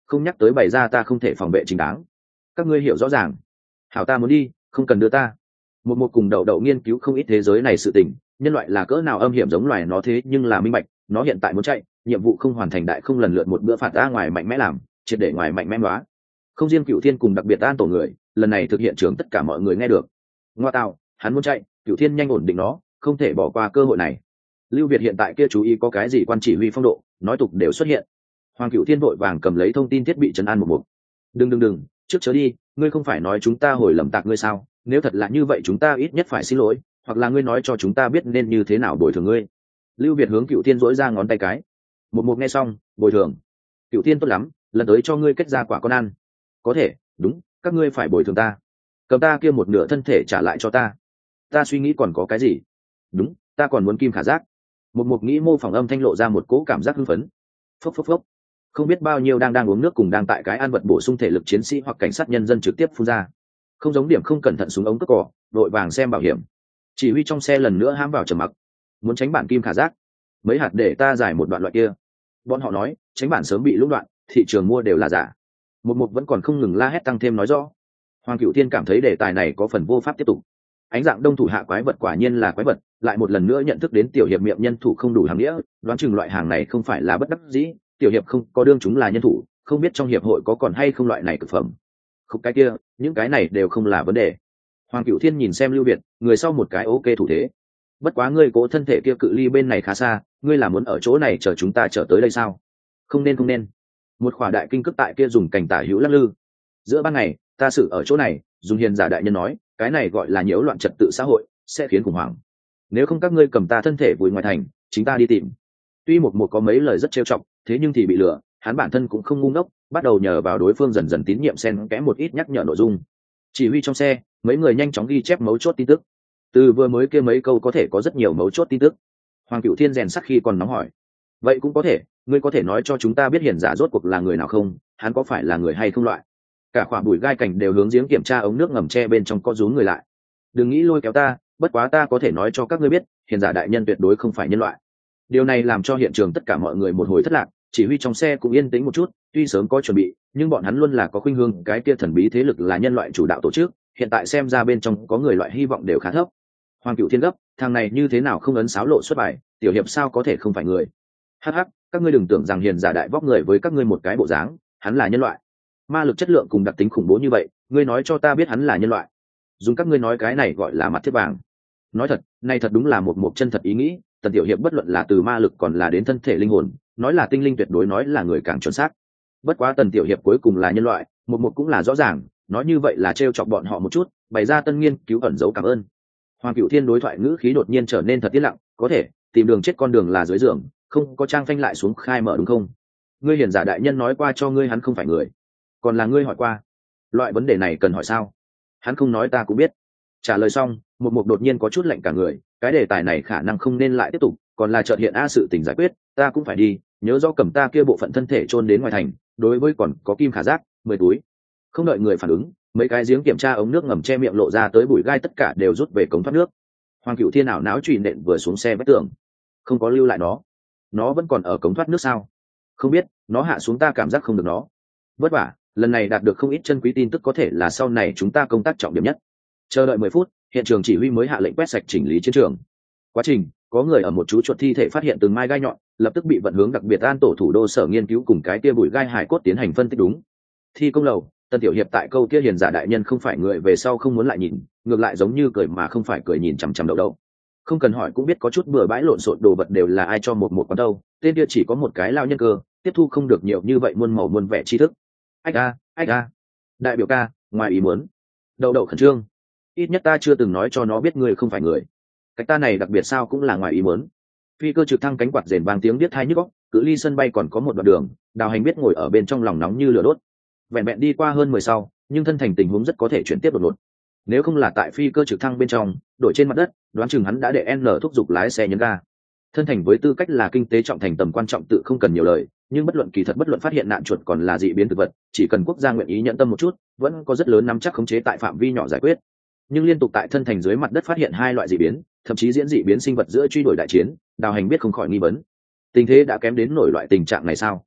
không nhắc tới bày ra ta không thể phòng vệ chính đáng. Các ngươi hiểu rõ ràng. Hảo, ta muốn đi, không cần đưa ta. Một một cùng đậu đậu nghiên cứu không ít thế giới này sự tình, nhân loại là cỡ nào âm hiểm giống loài nó thế nhưng là minh bạch, nó hiện tại muốn chạy, nhiệm vụ không hoàn thành đại không lần lượt một bữa phạt ra ngoài mạnh mẽ làm, triệt để ngoài mạnh mẽ đoá. Không riêng Cửu Thiên cùng đặc biệt an tổ người, lần này thực hiện trưởng tất cả mọi người nghe được. Ngoa tạo, hắn muốn chạy, Cửu Thiên nhanh ổn định nó, không thể bỏ qua cơ hội này. Lưu Việt hiện tại kia chú ý có cái gì quan chỉ huy phong độ, nói tục đều xuất hiện. Hoàng Cửu Thiên vội vàng cầm lấy thông tin thiết bị trấn an một một. Đừng đừng đừng, trước chớ đi, ngươi không phải nói chúng ta hồi lầm tạc ngươi sao? Nếu thật là như vậy chúng ta ít nhất phải xin lỗi, hoặc là ngươi nói cho chúng ta biết nên như thế nào bồi thường ngươi. Lưu Việt hướng Cửu Thiên dỗi ra ngón tay cái. Một một nghe xong, bồi thường. Cửu Thiên tốt lắm, lần tới cho ngươi kết ra quả con ăn. Có thể, đúng, các ngươi phải bồi thường ta. Cầm ta kia một nửa thân thể trả lại cho ta. Ta suy nghĩ còn có cái gì? Đúng, ta còn muốn kim khả giác. Một một nghĩ mô phỏng âm thanh lộ ra một cỗ cảm giác hưng phấn. Phốc phốc phốc. Không biết bao nhiêu đang đang uống nước cùng đang tại cái ăn vật bổ sung thể lực chiến sĩ hoặc cảnh sát nhân dân trực tiếp phun ra. Không giống điểm không cẩn thận súng ống cất cỏ, đội vàng xem bảo hiểm. Chỉ huy trong xe lần nữa hãm vào trầm mặc. Muốn tránh bản kim khả giác, mấy hạt để ta giải một đoạn loại kia. Bọn họ nói tránh bản sớm bị lũng đoạn, thị trường mua đều là giả. Một mục vẫn còn không ngừng la hét tăng thêm nói rõ. Hoàng Cửu Thiên cảm thấy đề tài này có phần vô pháp tiếp tục. Ánh dạng đông thủ hạ quái vật quả nhiên là quái vật, lại một lần nữa nhận thức đến tiểu hiệp miệng nhân thủ không đủ hàng nghĩa, đoán chừng loại hàng này không phải là bất đắc dĩ, tiểu hiệp không có đương chúng là nhân thủ, không biết trong hiệp hội có còn hay không loại này cực phẩm. Không cái kia, những cái này đều không là vấn đề. Hoàng Cửu Thiên nhìn xem Lưu Việt, người sau một cái ok thủ thế. Bất quá ngươi cố thân thể kia cự ly bên này khá xa, ngươi là muốn ở chỗ này chờ chúng ta trở tới đây sao? Không nên không nên. Một khỏa đại kinh cước tại kia dùng cảnh tả hữu lắc lư. Giữa ban ngày, ta xử ở chỗ này, dùng hiền giả đại nhân nói, cái này gọi là nhiễu loạn trật tự xã hội, sẽ khiến khủng hoảng. Nếu không các ngươi cầm ta thân thể vùi ngoài thành, chính ta đi tìm. Tuy một một có mấy lời rất trêu chọc, thế nhưng thì bị lừa, hắn bản thân cũng không ngu ngốc, bắt đầu nhờ vào đối phương dần dần tín nhiệm xen kẽ một ít nhắc nhở nội dung. Chỉ huy trong xe, mấy người nhanh chóng ghi chép mấu chốt tin tức. Từ vừa mới kia mấy câu có thể có rất nhiều mấu chốt tin tức. Hoàng Cửu Thiên rèn sắc khi còn nóng hỏi, vậy cũng có thể, ngươi có thể nói cho chúng ta biết hiền giả rốt cuộc là người nào không, hắn có phải là người hay không loại? Cả khỏa bụi gai cảnh đều hướng giếng kiểm tra ống nước ngầm tre bên trong có rúm người lại. Đừng nghĩ lôi kéo ta, bất quá ta có thể nói cho các ngươi biết, hiền giả đại nhân tuyệt đối không phải nhân loại. Điều này làm cho hiện trường tất cả mọi người một hồi thất lạc, chỉ huy trong xe cũng yên tĩnh một chút, tuy sớm có chuẩn bị, nhưng bọn hắn luôn là có khuynh hướng cái kia thần bí thế lực là nhân loại chủ đạo tổ chức, hiện tại xem ra bên trong có người loại hy vọng đều khá thấp. Hoàng Cửu Thiên gấp, thằng này như thế nào không ấn sáo lộ xuất bài, tiểu hiệp sao có thể không phải người? Hắc hắc, các ngươi đừng tưởng rằng hiền giả đại vóc người với các ngươi một cái bộ dáng, hắn là nhân loại. Ma lực chất lượng cùng đặc tính khủng bố như vậy, ngươi nói cho ta biết hắn là nhân loại. Dùng các ngươi nói cái này gọi là mặt thiết vàng. Nói thật, này thật đúng là một một chân thật ý nghĩ, tần tiểu hiệp bất luận là từ ma lực còn là đến thân thể linh hồn, nói là tinh linh tuyệt đối nói là người càng chuẩn xác. Bất quá tần tiểu hiệp cuối cùng là nhân loại, một một cũng là rõ ràng, nói như vậy là trêu chọc bọn họ một chút, bày ra tân nghiên cứu ẩn giấu cảm ơn. Hoàng Cửu Thiên đối thoại ngữ khí đột nhiên trở nên thật tiết lặng, có thể tìm đường chết con đường là dưới giường, không có trang phanh lại xuống khai mở đúng không? Ngươi hiền giả đại nhân nói qua cho ngươi hắn không phải người, còn là ngươi hỏi qua. Loại vấn đề này cần hỏi sao? Hắn không nói ta cũng biết. Trả lời xong, một mục đột nhiên có chút lạnh cả người, cái đề tài này khả năng không nên lại tiếp tục, còn là chợt hiện a sự tình giải quyết, ta cũng phải đi, nhớ do cầm ta kia bộ phận thân thể chôn đến ngoài thành, đối với còn có kim khả giác, mười túi. Không đợi người phản ứng, mấy cái giếng kiểm tra ống nước ngầm che miệng lộ ra tới bụi gai tất cả đều rút về cống thoát nước. Hoàng Cửu Thiên ảo não chùy nện vừa xuống xe vách tường, không có lưu lại nó, nó vẫn còn ở cống thoát nước sao? Không biết, nó hạ xuống ta cảm giác không được nó. Vất vả, lần này đạt được không ít chân quý tin tức, có thể là sau này chúng ta công tác trọng điểm nhất. Chờ đợi mười phút, hiện trường chỉ huy mới hạ lệnh quét sạch chỉnh lý chiến trường. Quá trình, có người ở một chú chuột thi thể phát hiện từng mai gai nhọn, lập tức bị vận hướng đặc biệt an tổ thủ đô sở nghiên cứu cùng cái kia bụi gai hải cốt tiến hành phân tích đúng. Thi công lầu, Tần tiểu hiệp tại câu kia hiền giả đại nhân không phải người về sau không muốn lại nhìn, ngược lại giống như cười mà không phải cười nhìn chằm chằm đậu đậu. Không cần hỏi cũng biết có chút bừa bãi lộn xộn đồ vật đều là ai cho một một con đâu, tên kia chỉ có một cái lao nhân cơ, tiếp thu không được nhiều như vậy muôn màu muôn vẻ tri thức. Ách a, ách a, đại biểu ca, ngoài ý muốn. Đậu đậu khẩn trương, ít nhất ta chưa từng nói cho nó biết người không phải người. Cách ta này đặc biệt sao cũng là ngoài ý muốn. Phi cơ trực thăng cánh quạt rền vang tiếng biết thai nhức óc, cự ly sân bay còn có một đoạn đường, Đào Hành biết ngồi ở bên trong lòng nóng như lửa đốt. Vẹn vẹn đi qua hơn mười sau, nhưng thân thành tình huống rất có thể chuyển tiếp đột ngột. Nếu không là tại phi cơ trực thăng bên trong, đổi trên mặt đất, đoán chừng hắn đã để N thúc giục lái xe nhấn ga. Thân thành với tư cách là kinh tế trọng thành tầm quan trọng tự không cần nhiều lời, nhưng bất luận kỳ thật bất luận phát hiện nạn chuột còn là dị biến thực vật, chỉ cần quốc gia nguyện ý nhận tâm một chút, vẫn có rất lớn nắm chắc khống chế tại phạm vi nhỏ giải quyết. Nhưng liên tục tại thân thành dưới mặt đất phát hiện hai loại dị biến, thậm chí diễn dị biến sinh vật giữa truy đuổi đại chiến, Đào Hành biết không khỏi nghi vấn. Tình thế đã kém đến nổi loại tình trạng này sao?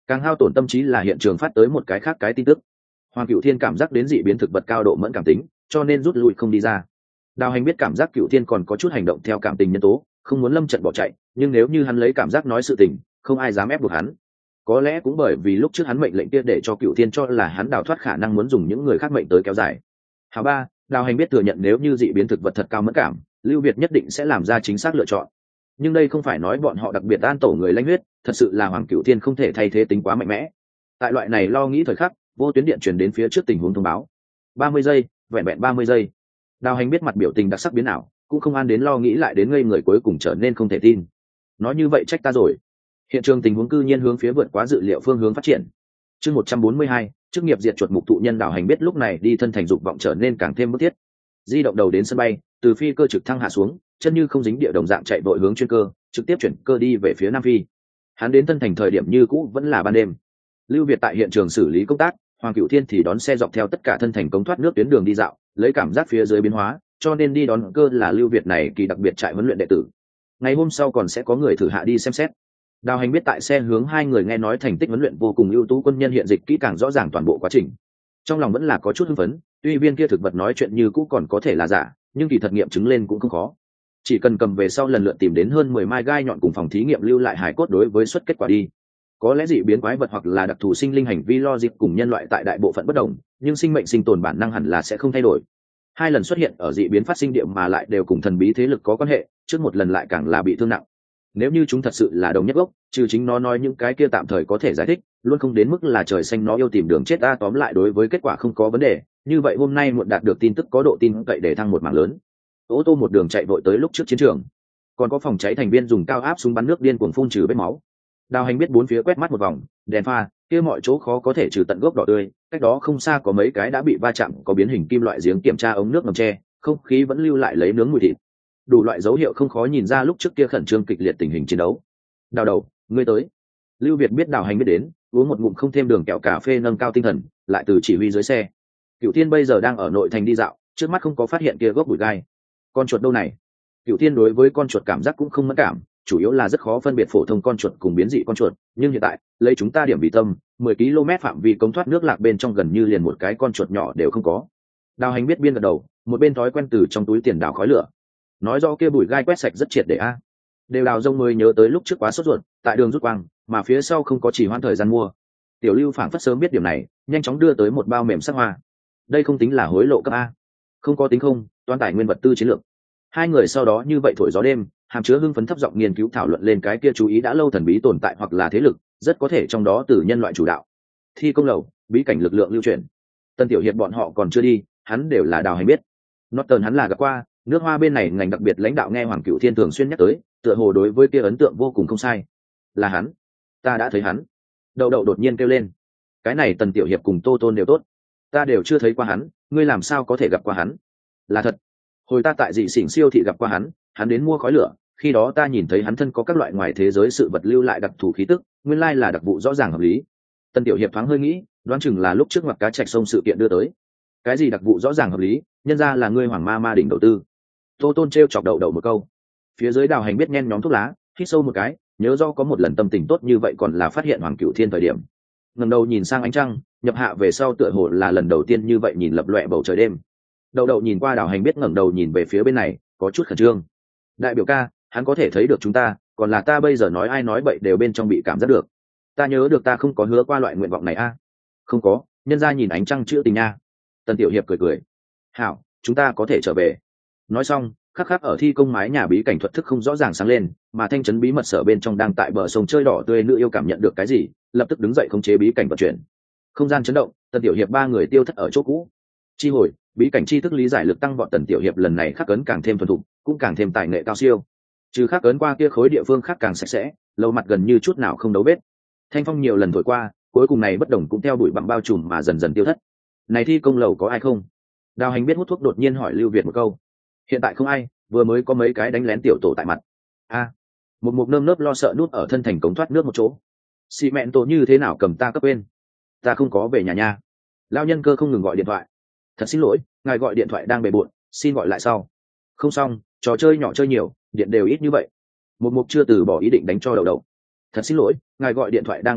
Càng hao tổn tâm trí là hiện trường phát tới một cái khác cái tin tức. Hoàng Cửu Thiên cảm giác đến dị biến thực vật cao độ mẫn cảm tính, cho nên rút lui không đi ra. Đào Hành biết cảm giác Cửu Thiên còn có chút hành động theo cảm tình nhân tố, không muốn lâm trận bỏ chạy, nhưng nếu như hắn lấy cảm giác nói sự tình, không ai dám ép buộc hắn. Có lẽ cũng bởi vì lúc trước hắn mệnh lệnh kia để cho Cửu Thiên cho là hắn đào thoát khả năng muốn dùng những người khác mệnh tới kéo dài. Hào ba, Đào Hành biết thừa nhận nếu như dị biến thực vật thật cao mẫn cảm, Lưu Việt nhất định sẽ làm ra chính xác lựa chọn. Nhưng đây không phải nói bọn họ đặc biệt an tổ người lãnh huyết, thật sự là Hoàng Cửu Thiên không thể thay thế tính quá mạnh mẽ. Tại loại này lo nghĩ thời khắc, vô tuyến điện truyền đến phía trước tình huống thông báo. ba mươi giây, vẹn vẹn ba mươi giây. Đào Hành biết mặt biểu tình đặc sắc biến ảo, cũng không an đến lo nghĩ lại đến ngây người cuối cùng trở nên không thể tin. Nói như vậy trách ta rồi. Hiện trường tình huống cư nhiên hướng phía vượt quá dự liệu phương hướng phát triển. Chương một trăm bốn mươi hai, chức nghiệp diệt chuột mục thụ nhân. Đào Hành biết lúc này đi thân thành dục vọng trở nên càng thêm bức thiết. Di động đầu đến sân bay, từ phi cơ trực thăng hạ xuống, chân như không dính địa đồng dạng chạy vội hướng chuyên cơ, trực tiếp chuyển cơ đi về phía Nam Phi. Hắn đến thân thành thời điểm như cũ vẫn là ban đêm. Lưu Việt tại hiện trường xử lý công tác, Hoàng Cửu Thiên thì đón xe dọc theo tất cả thân thành cống thoát nước tuyến đường đi dạo, lấy cảm giác phía dưới biến hóa, cho nên đi đón cơ là Lưu Việt này kỳ đặc biệt trại huấn luyện đệ tử. Ngày hôm sau còn sẽ có người thử hạ đi xem xét. Đào Hành biết tại xe hướng hai người nghe nói thành tích huấn luyện vô cùng ưu tú quân nhân hiện dịch kỹ càng rõ ràng toàn bộ quá trình. Trong lòng vẫn là có chút hưng phấn, tuy viên kia thực vật nói chuyện như cũ còn có thể là giả, nhưng kỳ thật nghiệm chứng lên cũng không khó. Chỉ cần cầm về sau lần lượt tìm đến hơn mười mai gai nhọn cùng phòng thí nghiệm lưu lại hài cốt đối với xuất kết quả đi. Có lẽ dị biến quái vật hoặc là đặc thù sinh linh hành vi logic cùng nhân loại tại đại bộ phận bất đồng, nhưng sinh mệnh sinh tồn bản năng hẳn là sẽ không thay đổi. Hai lần xuất hiện ở dị biến phát sinh địa mà lại đều cùng thần bí thế lực có quan hệ, trước một lần lại càng là bị thương nặng. Nếu như chúng thật sự là đồng nhất gốc, trừ chính nó nói những cái kia tạm thời có thể giải thích, luôn không đến mức là trời xanh nó yêu tìm đường chết. Ta tóm lại đối với kết quả không có vấn đề, như vậy hôm nay muộn đạt được tin tức có độ tin cậy để thăng một mảng lớn. Ô tô một đường chạy vội tới lúc trước chiến trường, còn có phòng cháy thành viên dùng cao áp súng bắn nước điên cuồng phun trừ vết máu. Đào Hành biết bốn phía quét mắt một vòng, đèn pha kia mọi chỗ khó có thể trừ tận gốc đỏ tươi, cách đó không xa có mấy cái đã bị va chạm có biến hình kim loại giếng kiểm tra ống nước ngầm tre, không khí vẫn lưu lại lấy nướng mùi thịt. Đủ loại dấu hiệu không khó nhìn ra lúc trước kia khẩn trương kịch liệt tình hình chiến đấu. Đào đầu, ngươi tới. Lưu Việt biết Đào Hành biết đến, uống một ngụm không thêm đường kẹo cà phê nâng cao tinh thần, lại từ chỉ huy dưới xe. Cửu Thiên bây giờ đang ở nội thành đi dạo, trước mắt không có phát hiện kia gốc bụi gai. Con chuột đâu này? Cửu Thiên đối với con chuột cảm giác cũng không mẫn cảm, chủ yếu là rất khó phân biệt phổ thông con chuột cùng biến dị con chuột, nhưng hiện tại, lấy chúng ta điểm vì tâm, mười ki lô mét phạm vi cống thoát nước lạc bên trong gần như liền một cái con chuột nhỏ đều không có. Đào Hành biết biên gật đầu, một bên thói quen từ trong túi tiền đào khói lửa. Nói do kia bụi gai quét sạch rất triệt để a. Đều đào rông mới nhớ tới lúc trước quá sốt ruột, tại đường rút quang, mà phía sau không có chỉ hoãn thời gian mua. Tiểu Lưu phảng phất sớm biết điểm này, nhanh chóng đưa tới một bao mềm sắc hoa. Đây không tính là hối lộ cấp a. Không có tính không, toán tài nguyên vật tư chiến lược. Hai người sau đó như vậy thổi gió đêm, hàm chứa hưng phấn thấp giọng nghiên cứu thảo luận lên cái kia chú ý đã lâu thần bí tồn tại hoặc là thế lực, rất có thể trong đó từ nhân loại chủ đạo. Thi công lầu, bí cảnh lực lượng lưu chuyển. Tân Tiểu Hiệp bọn họ còn chưa đi, hắn đều là Đào Hành biết. Norton hắn là gặp qua, nước Hoa bên này ngành đặc biệt lãnh đạo nghe Hoàng Cửu Thiên thường xuyên nhắc tới, tựa hồ đối với kia ấn tượng vô cùng không sai. Là hắn, ta đã thấy hắn. Đậu Đậu đột nhiên kêu lên, cái này Tần Tiểu Hiệp cùng Tô Tôn đều tốt, ta đều chưa thấy qua hắn, ngươi làm sao có thể gặp qua hắn? Là thật, hồi ta tại dị xỉn siêu thị gặp qua hắn, hắn đến mua khói lửa, khi đó ta nhìn thấy hắn thân có các loại ngoài thế giới sự vật lưu lại đặc thù khí tức, nguyên lai là đặc vụ rõ ràng hợp lý. Tần Tiểu Hiệp thoáng hơi nghĩ, đoán chừng là lúc trước mặt cá trạch sông sự kiện đưa tới. Cái gì đặc vụ rõ ràng hợp lý, nhân ra là ngươi Hoàng Ma Ma đỉnh đầu tư. Tô Tôn trêu chọc Đậu Đậu một câu. Phía dưới Đào Hành biết nhen nhóm thuốc lá, hít sâu một cái, nhớ do có một lần tâm tình tốt như vậy còn là phát hiện Hoàng Cửu Thiên thời điểm. Ngẩng đầu nhìn sang ánh trăng, nhập hạ về sau tựa hồ là lần đầu tiên như vậy nhìn lập loè bầu trời đêm. Đậu Đậu nhìn qua Đào Hành biết ngẩng đầu nhìn về phía bên này, có chút khẩn trương. Đại biểu ca, hắn có thể thấy được chúng ta, còn là ta bây giờ nói ai nói bậy đều bên trong bị cảm giác được. Ta nhớ được ta không có hứa qua loại nguyện vọng này a. À? Không có, nhân ra nhìn ánh trăng chữa tình nha. Tần Tiểu Hiệp cười cười. Hảo, chúng ta có thể trở về. Nói xong, khắc khắc ở thi công mái nhà bí cảnh thuật thức không rõ ràng sáng lên, mà thanh trấn bí mật sở bên trong đang tại bờ sông chơi đỏ tươi nữ yêu cảm nhận được cái gì, lập tức đứng dậy khống chế bí cảnh vận chuyển. Không gian chấn động, Tần Tiểu Hiệp ba người tiêu thất ở chỗ cũ. Chi hồi, bí cảnh tri thức lý giải lực tăng vọt. Tần Tiểu Hiệp lần này khắc ấn càng thêm thuần thục, cũng càng thêm tài nghệ cao siêu. Trừ khắc ấn qua kia khối địa phương khác càng sạch sẽ, lâu mặt gần như chút nào không đấu vết. Thanh phong nhiều lần thổi qua, cuối cùng này bất đồng cũng theo đuổi bặm bao trùm mà dần dần tiêu thất. Này thi công lầu có ai không? Đào Hành biết hút thuốc đột nhiên hỏi Lưu Việt một câu. Hiện tại không ai, vừa mới có mấy cái đánh lén tiểu tổ tại mặt. A, à, một mục nơm nớp lo sợ nút ở thân thành cống thoát nước một chỗ. Xị mẹn tổ như thế nào cầm ta cấp bên? Ta không có về nhà nha. Lao nhân cơ không ngừng gọi điện thoại. Thật xin lỗi, ngài gọi điện thoại đang bề bộn, xin gọi lại sau. Không xong, trò chơi nhỏ chơi nhiều, điện đều ít như vậy. Một mục chưa từ bỏ ý định đánh cho Đậu Đậu. Thật xin lỗi, ngài gọi điện thoại đang bề bộn,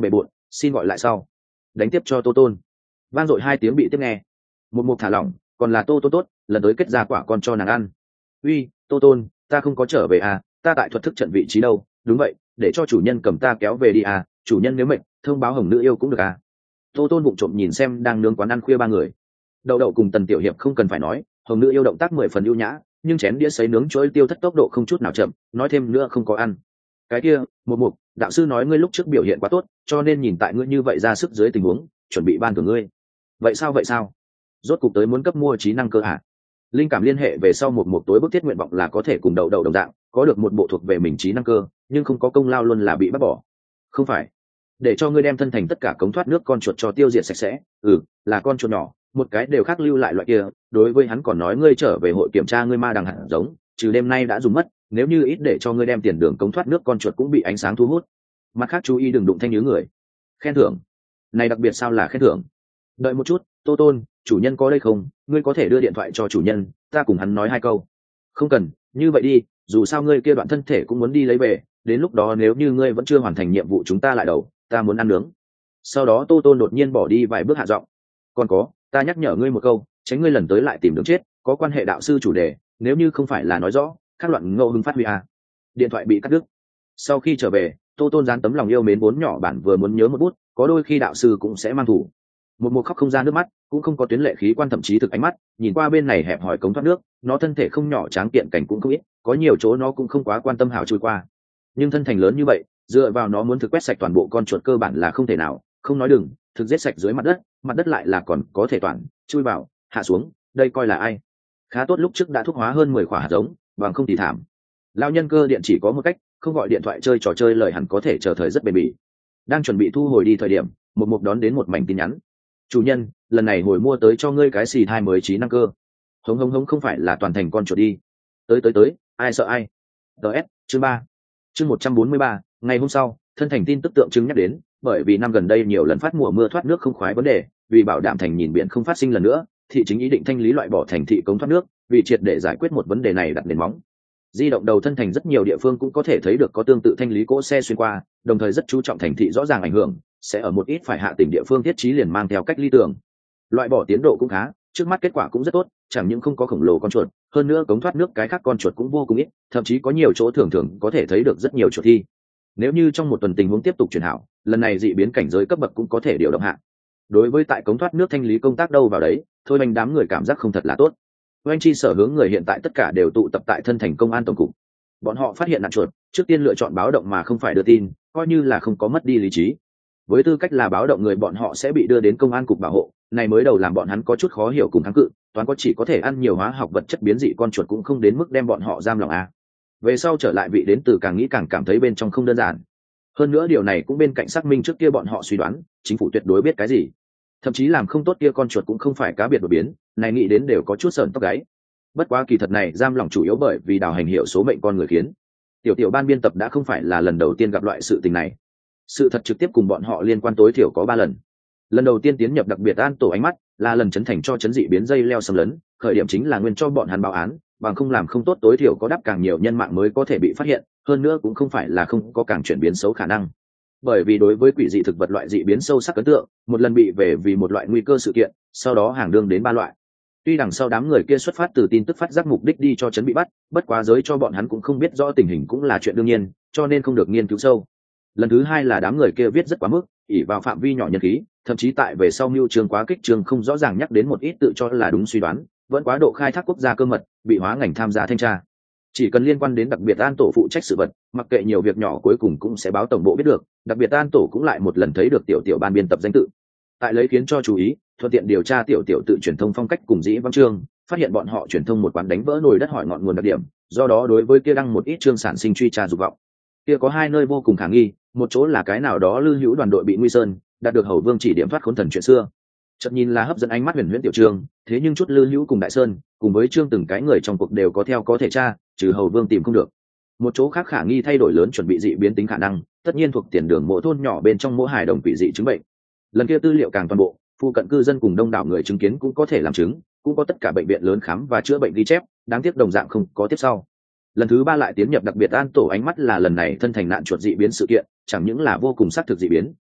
xin gọi lại sau. Đánh tiếp cho Tô Tôn. Vang dội hai tiếng bị tiếp nghe. Một mục thả lỏng, còn là Tô Tôn tốt, lần tới kết ra quả con cho nàng ăn. Uy, Tô Tôn, ta không có trở về à, ta tại thuật thức trận vị trí đâu? Đúng vậy, để cho chủ nhân cầm ta kéo về đi à, chủ nhân nếu mệt, thông báo Hồng Nữ Yêu cũng được à. Tô Tôn vụng trộm nhìn xem đang nướng quán ăn khuya ba người. Đậu đậu cùng Tần Tiểu Hiệp không cần phải nói, Hồng Nữ Yêu động tác mười phần ưu nhã, nhưng chén đĩa sấy nướng chuối tiêu thất tốc độ không chút nào chậm, nói thêm nữa không có ăn. Cái kia, một mục, đạo sư nói ngươi lúc trước biểu hiện quá tốt, cho nên nhìn tại ngươi như vậy ra sức dưới tình huống, chuẩn bị ban thưởng ngươi. Vậy sao vậy sao? Rốt cục tới muốn cấp mua trí năng cơ à? Linh cảm liên hệ về sau một một tối bức thiết nguyện vọng là có thể cùng đậu đậu đồng dạng, có được một bộ thuộc về mình trí năng cơ, nhưng không có công lao luôn là bị bắt bỏ. Không phải, để cho ngươi đem thân thành tất cả cống thoát nước con chuột cho tiêu diệt sạch sẽ. Ừ, là con chuột nhỏ, một cái đều khác lưu lại loại kia. Đối với hắn còn nói ngươi trở về hội kiểm tra ngươi ma đằng hạt giống, trừ đêm nay đã dùng mất, nếu như ít để cho ngươi đem tiền đường cống thoát nước con chuột cũng bị ánh sáng thu hút. Mặt khác chú ý đừng đụng thanh nhứ người. Khen thưởng này đặc biệt sao là khen thưởng? Đợi một chút, Tô Tôn, chủ nhân có đây không? Ngươi có thể đưa điện thoại cho chủ nhân, ta cùng hắn nói hai câu. Không cần, như vậy đi, dù sao ngươi kia đoạn thân thể cũng muốn đi lấy về, đến lúc đó nếu như ngươi vẫn chưa hoàn thành nhiệm vụ chúng ta lại đầu, ta muốn ăn nướng. Sau đó Tô Tôn đột nhiên bỏ đi vài bước hạ giọng. Còn có, ta nhắc nhở ngươi một câu, tránh ngươi lần tới lại tìm đường chết, có quan hệ đạo sư chủ đề, nếu như không phải là nói rõ, các loạn ngẫu hứng phát huy à. Điện thoại bị cắt đứt. Sau khi trở về, Tô Tôn dán tấm lòng yêu mến vốn nhỏ bản vừa muốn nhớ một bút, có đôi khi đạo sư cũng sẽ mang thủ. Một mùa khóc không ra nước mắt, cũng không có tuyến lệ khí quan thậm chí thực ánh mắt, nhìn qua bên này hẹp hỏi cống thoát nước, nó thân thể không nhỏ tráng kiện cảnh cũng không ít, có nhiều chỗ nó cũng không quá quan tâm hảo trôi qua. Nhưng thân thành lớn như vậy, dựa vào nó muốn thực quét sạch toàn bộ con chuột cơ bản là không thể nào, không nói đừng, thực giết sạch dưới mặt đất, mặt đất lại là còn có thể toàn chui vào, hạ xuống, đây coi là ai? Khá tốt lúc trước đã thuốc hóa hơn mười quả hạt giống, bằng không thì thảm. Lão nhân cơ điện chỉ có một cách, không gọi điện thoại chơi trò chơi lời hẳn có thể chờ thời rất bền bỉ. Đang chuẩn bị thu hồi đi thời điểm, một mục đón đến một mảnh tin nhắn. Chủ nhân, lần này hồi mua tới cho ngươi cái xì thai mới trí năng cơ. Hống hống hống không phải là toàn thành con chuột đi. Tới tới tới, ai sợ ai. ts chương ba chương một trăm bốn mươi ba. Ngày hôm sau, thân thành tin tức tượng trưng nhắc đến, bởi vì năm gần đây nhiều lần phát mùa mưa thoát nước không khoái vấn đề, vì bảo đảm thành nhìn biển không phát sinh lần nữa, thị chính ý định thanh lý loại bỏ thành thị cống thoát nước, vì triệt để giải quyết một vấn đề này đặt nền móng. Di động đầu thân thành rất nhiều địa phương cũng có thể thấy được có tương tự thanh lý cỗ xe xuyên qua, đồng thời rất chú trọng thành thị rõ ràng ảnh hưởng, sẽ ở một ít phải hạ tỉnh địa phương thiết trí liền mang theo cách ly tưởng. Loại bỏ tiến độ cũng khá, trước mắt kết quả cũng rất tốt, chẳng những không có khổng lồ con chuột, hơn nữa cống thoát nước cái khác con chuột cũng vô cùng ít, thậm chí có nhiều chỗ thường thường có thể thấy được rất nhiều chuột thi. Nếu như trong một tuần tình huống tiếp tục chuyển hảo, lần này dị biến cảnh giới cấp bậc cũng có thể điều động hạ. Đối với tại cống thoát nước thanh lý công tác đâu vào đấy, thôi anh đám người cảm giác không thật là tốt. Oanh chi sở hướng người hiện tại tất cả đều tụ tập tại thân thành công an tổng cục. Bọn họ phát hiện nạn chuột, trước tiên lựa chọn báo động mà không phải đưa tin, coi như là không có mất đi lý trí. Với tư cách là báo động người bọn họ sẽ bị đưa đến công an cục bảo hộ, này mới đầu làm bọn hắn có chút khó hiểu cùng kháng cự, toán có chỉ có thể ăn nhiều hóa học vật chất biến dị con chuột cũng không đến mức đem bọn họ giam lòng a. Về sau trở lại vị đến từ càng nghĩ càng cảm thấy bên trong không đơn giản. Hơn nữa điều này cũng bên cạnh xác minh trước kia bọn họ suy đoán, chính phủ tuyệt đối biết cái gì. Thậm chí làm không tốt kia con chuột cũng không phải cá biệt đột biến, này nghĩ đến đều có chút sởn tóc gáy. Bất quá kỳ thật này giam lòng chủ yếu bởi vì đào hành hiệu số mệnh con người khiến. Tiểu tiểu ban biên tập đã không phải là lần đầu tiên gặp loại sự tình này. Sự thật trực tiếp cùng bọn họ liên quan tối thiểu có ba lần. Lần đầu tiên tiến nhập đặc biệt an tổ ánh mắt là lần chấn thành cho chấn dị biến dây leo xâm lấn, khởi điểm chính là nguyên cho bọn hắn báo án, bằng không làm không tốt tối thiểu có đáp càng nhiều nhân mạng mới có thể bị phát hiện, hơn nữa cũng không phải là không có càng chuyển biến xấu khả năng. Bởi vì đối với quỷ dị thực vật loại dị biến sâu sắc ấn tượng, một lần bị về vì một loại nguy cơ sự kiện, sau đó hàng đương đến ba loại. Tuy đằng sau đám người kia xuất phát từ tin tức phát giác mục đích đi cho chấn bị bắt, bất quá giới cho bọn hắn cũng không biết rõ tình hình cũng là chuyện đương nhiên, cho nên không được nghiên cứu sâu. Lần thứ hai là đám người kia viết rất quá mức, ỷ vào phạm vi nhỏ nhân khí, thậm chí tại về sau mưu trường quá kích trường không rõ ràng nhắc đến một ít tự cho là đúng suy đoán, vẫn quá độ khai thác quốc gia cơ mật, bị hóa ngành tham gia thanh tra. Chỉ cần liên quan đến đặc biệt an tổ phụ trách sự vật, mặc kệ nhiều việc nhỏ cuối cùng cũng sẽ báo tổng bộ biết được, đặc biệt an tổ cũng lại một lần thấy được tiểu tiểu ban biên tập danh tự. Tại lấy khiến cho chú ý, thuận tiện điều tra tiểu tiểu tự truyền thông phong cách cùng dĩ văn chương, phát hiện bọn họ truyền thông một quán đánh vỡ nồi đất hỏi ngọn nguồn đặc điểm, do đó đối với kia đăng một ít chương sản sinh truy tra dục vọng. Kia có hai nơi vô cùng khả nghi, một chỗ là cái nào đó Lư Hữu đoàn đội bị nguy sơn, đạt được Hầu Vương chỉ điểm thoát khốn thần chuyện xưa. Chợt nhìn là hấp dẫn ánh mắt huyền huyễn tiểu trương, thế nhưng chút Lư Hữu cùng Đại Sơn, cùng với trương từng cái người trong cuộc đều có theo có thể tra, trừ Hầu Vương tìm không được. Một chỗ khác khả nghi thay đổi lớn chuẩn bị dị biến tính khả năng, tất nhiên thuộc tiền đường mỗi thôn nhỏ bên trong mỗi hài đồng quỷ dị chứng bệnh. Lần kia tư liệu càng toàn bộ, phụ cận cư dân cùng đông đảo người chứng kiến cũng có thể làm chứng, cũng có tất cả bệnh viện lớn khám và chữa bệnh ghi chép, đáng tiếc đồng dạng không có tiếp sau. Lần thứ ba lại tiến nhập đặc biệt an tổ ánh mắt là lần này thân thành nạn chuột dị biến sự kiện, chẳng những là vô cùng xác thực dị biến,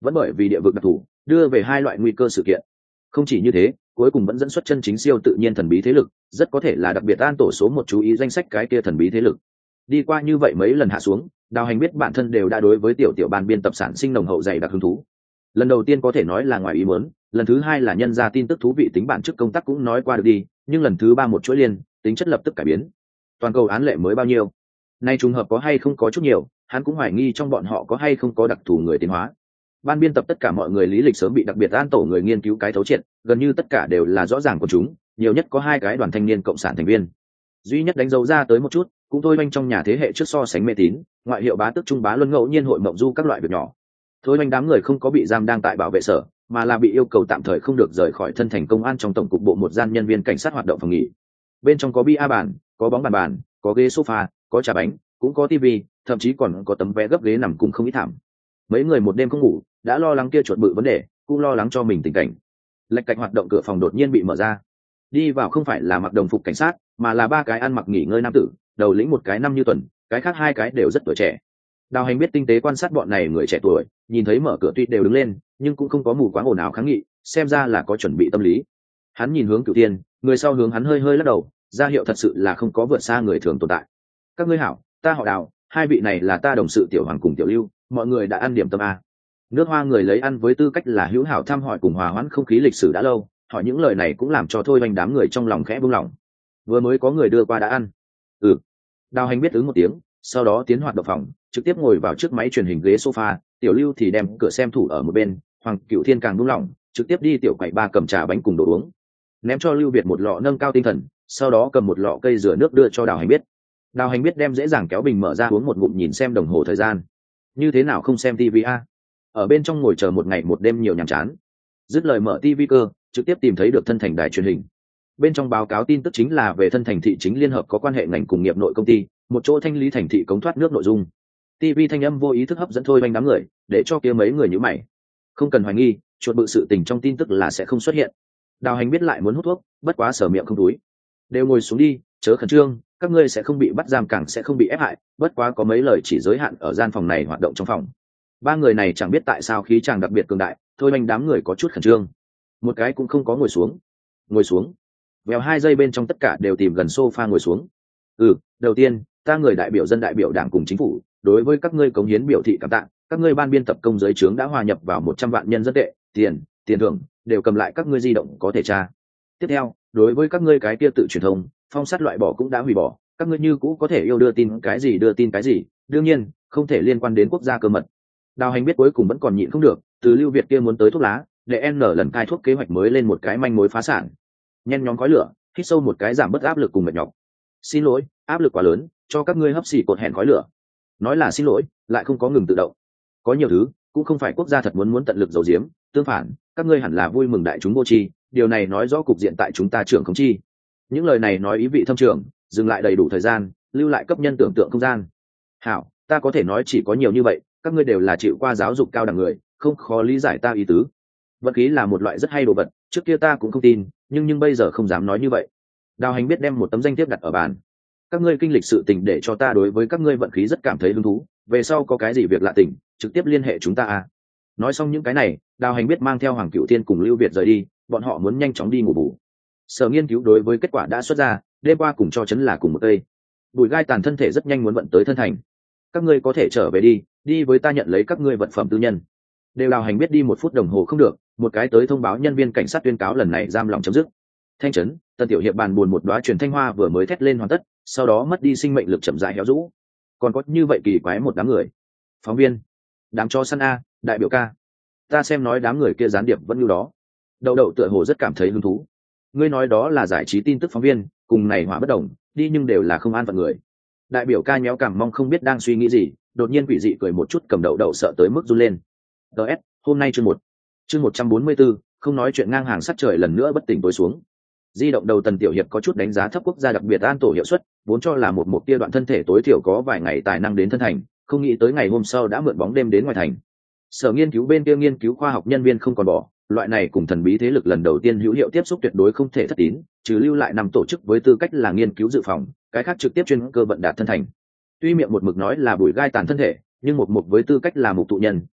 vẫn bởi vì địa vực đặc thù đưa về hai loại nguy cơ sự kiện. Không chỉ như thế, cuối cùng vẫn dẫn xuất chân chính siêu tự nhiên thần bí thế lực, rất có thể là đặc biệt an tổ số một chú ý danh sách cái kia thần bí thế lực. Đi qua như vậy mấy lần hạ xuống, Đào Hành biết bản thân đều đã đối với tiểu tiểu ban biên tập sản sinh nồng hậu dày đặc hứng thú. Lần đầu tiên có thể nói là ngoài ý muốn, lần thứ hai là nhân ra tin tức thú vị tính bản chức công tác cũng nói qua được đi, nhưng lần thứ ba một chuỗi liên, tính chất lập tức cải biến. Toàn cầu án lệ mới bao nhiêu? Nay trùng hợp có hay không có chút nhiều, hắn cũng hoài nghi trong bọn họ có hay không có đặc thù người tiến hóa. Ban biên tập tất cả mọi người lý lịch sớm bị đặc biệt an tổ người nghiên cứu cái thấu triệt, gần như tất cả đều là rõ ràng của chúng, nhiều nhất có hai cái đoàn thanh niên cộng sản thành viên. Duy nhất đánh dấu ra tới một chút, cũng thôi Oanh trong nhà thế hệ trước so sánh mê tín, ngoại hiệu bá tước trung bá luân ngẫu nhiên hội mộng du các loại việc nhỏ. Thôi Oanh đám người không có bị giam đang tại bảo vệ sở, mà là bị yêu cầu tạm thời không được rời khỏi thân thành công an trong tổng cục bộ một gian nhân viên cảnh sát hoạt động phòng nghỉ. Bên trong có bia bàn, có bóng bàn bàn, có ghế sofa, có trà bánh, cũng có tivi, thậm chí còn có tấm vé gấp ghế nằm cùng không ít thảm. Mấy người một đêm không ngủ, đã lo lắng kia chuột bự vấn đề, cũng lo lắng cho mình tình cảnh. Lệch cạch hoạt động cửa phòng đột nhiên bị mở ra. Đi vào không phải là mặc đồng phục cảnh sát, mà là ba cái ăn mặc nghỉ ngơi nam tử, đầu lĩnh một cái năm như tuần, cái khác hai cái đều rất tuổi trẻ. Đào Hành biết tinh tế quan sát bọn này người trẻ tuổi, nhìn thấy mở cửa tuy đều đứng lên, nhưng cũng không có mù quáng ồn ào kháng nghị, xem ra là có chuẩn bị tâm lý. Hắn nhìn hướng Cửu Tiên, người sau hướng hắn hơi hơi lắc đầu, ra hiệu thật sự là không có vượt xa người thường tồn tại. Các ngươi hảo, ta họ Đào, hai vị này là ta đồng sự Tiểu Hoàng cùng Tiểu Lưu, mọi người đã ăn điểm tâm a. Nước Hoa người lấy ăn với tư cách là hữu hảo thăm hỏi cùng hòa hoãn không khí lịch sử đã lâu, hỏi những lời này cũng làm cho Thôi Oanh đám người trong lòng khẽ buông lỏng. Vừa mới có người đưa qua đã ăn. Ừ. Đào Hành biết ứng một tiếng, sau đó tiến hoạt động phòng, trực tiếp ngồi vào trước máy truyền hình ghế sofa, Tiểu Lưu thì đem cửa xem thủ ở một bên, Hoàng Cửu Thiên càng buông lỏng, trực tiếp đi tiểu quầy ba cầm trà bánh cùng đồ uống, ném cho Lưu Việt một lọ nâng cao tinh thần, sau đó cầm một lọ cây rửa nước đưa cho Đào Hành biết. Đào Hành biết đem dễ dàng kéo bình mở ra uống một ngụm nhìn xem đồng hồ thời gian. Như thế nào không xem tivi a? Ở bên trong ngồi chờ một ngày một đêm nhiều nhàm chán. Dứt lời mở tivi cơ, trực tiếp tìm thấy được thân thành đài truyền hình. Bên trong báo cáo tin tức chính là về thân thành thị chính liên hợp có quan hệ ngành cùng nghiệp nội công ty, một chỗ thanh lý thành thị cống thoát nước nội dung. Tivi thanh âm vô ý thức hấp dẫn Thôi Oanh đám người, để cho kia mấy người nhíu mày. Không cần hoài nghi, chuột bự sự tình trong tin tức là sẽ không xuất hiện. Đào Hành biết lại muốn hút thuốc, bất quá sở miệng không túi. Đều ngồi xuống đi, chớ khẩn trương, các ngươi sẽ không bị bắt giam, càng sẽ không bị ép hại, bất quá có mấy lời chỉ giới hạn ở gian phòng này hoạt động trong phòng. Ba người này chẳng biết tại sao khí chàng đặc biệt cường đại, Thôi Oanh đám người có chút khẩn trương. Một cái cũng không có ngồi xuống. Ngồi xuống. Vèo hai giây bên trong tất cả đều tìm gần sofa ngồi xuống. Ừ, đầu tiên, ta người đại biểu dân đại biểu đảng cùng chính phủ, đối với các ngươi cống hiến biểu thị cảm tạ, các ngươi ban biên tập công giới trướng đã hòa nhập vào một trăm vạn nhân dân tệ, tiền, tiền thưởng đều cầm lại các ngươi di động có thể tra. Tiếp theo, đối với các ngươi cái kia tự truyền thông, phong sát loại bỏ cũng đã hủy bỏ, các ngươi như cũ có thể yêu đưa tin cái gì đưa tin cái gì, đương nhiên, không thể liên quan đến quốc gia cơ mật. Đào Hành biết cuối cùng vẫn còn nhịn không được, từ Lưu Việt kia muốn tới thuốc lá, để N lần cai thuốc kế hoạch mới lên một cái manh mối phá sản. Nhen nhóm khói lửa, hít sâu một cái giảm bớt áp lực cùng mệt nhọc. Xin lỗi, áp lực quá lớn, cho các ngươi hấp xì cột hẹn khói lửa. Nói là xin lỗi, lại không có ngừng tự động. Có nhiều thứ, cũng không phải quốc gia thật muốn muốn tận lực giấu giếm, tương phản, các ngươi hẳn là vui mừng đại chúng vô tri, điều này nói rõ cục diện tại chúng ta trưởng không chi. Những lời này nói ý vị thâm trường, dừng lại đầy đủ thời gian, lưu lại cấp nhân tưởng tượng không gian. Hảo, ta có thể nói chỉ có nhiều như vậy, các ngươi đều là chịu qua giáo dục cao đẳng người, không khó lý giải ta ý tứ. Vận khí là một loại rất hay đồ vật, trước kia ta cũng không tin, nhưng nhưng bây giờ không dám nói như vậy. Đào Hành biết đem một tấm danh thiếp đặt ở bàn. Các ngươi kinh lịch sự tình để cho ta đối với các ngươi vận khí rất cảm thấy hứng thú, về sau có cái gì việc lạ tình, trực tiếp liên hệ chúng ta à. Nói xong những cái này, Đào Hành biết mang theo Hoàng Cửu Thiên cùng Lưu Việt rời đi, bọn họ muốn nhanh chóng đi ngủ bù. Sở nghiên cứu đối với kết quả đã xuất ra, đêm qua cùng cho chấn là cùng một cây. Bùi gai tàn thân thể rất nhanh muốn vận tới thân thành. Các ngươi có thể trở về đi, đi với ta nhận lấy các ngươi vật phẩm tư nhân. Đều Đào Hành biết đi một phút đồng hồ không được, một cái tới thông báo nhân viên cảnh sát tuyên cáo lần này giam lòng chấm dứt. Thanh trấn, Tân Tiểu Hiệp bàn buồn một đóa truyền thanh hoa vừa mới thét lên hoàn tất, sau đó mất đi sinh mệnh lực chậm rãi héo rũ. Còn có như vậy kỳ quái một đám người. Phóng viên, đám cho săn a, đại biểu ca. Ta xem nói đám người kia gián điệp vẫn như đó. Đậu đậu tựa hồ rất cảm thấy hứng thú. Ngươi nói đó là giải trí tin tức phóng viên, cùng này hỏa bất đồng, đi nhưng đều là không an phận người. Đại biểu ca nhéo cằm mong không biết đang suy nghĩ gì, đột nhiên quỷ dị cười một chút, cầm đậu đậu sợ tới mức run lên. ds hôm nay chương một chương một trăm bốn mươi bốn, không nói chuyện ngang hàng sắt trời lần nữa bất tỉnh tối xuống. Di động đầu Tần Tiểu Hiệp có chút đánh giá thấp quốc gia đặc biệt an tổ hiệu suất, vốn cho là một mục tiêu đoạn thân thể tối thiểu có vài ngày tài năng đến thân thành, không nghĩ tới ngày hôm sau đã mượn bóng đêm đến ngoài thành. Sở nghiên cứu bên kia nghiên cứu khoa học nhân viên không còn bỏ, loại này cùng thần bí thế lực lần đầu tiên hữu hiệu tiếp xúc tuyệt đối không thể thất tín, trừ lưu lại năm tổ chức với tư cách là nghiên cứu dự phòng, cái khác trực tiếp chuyên cơ vận đạt thân thành. Tuy miệng một mực nói là bùi gai tàn thân thể, nhưng một mục với tư cách là mục tụ nhân,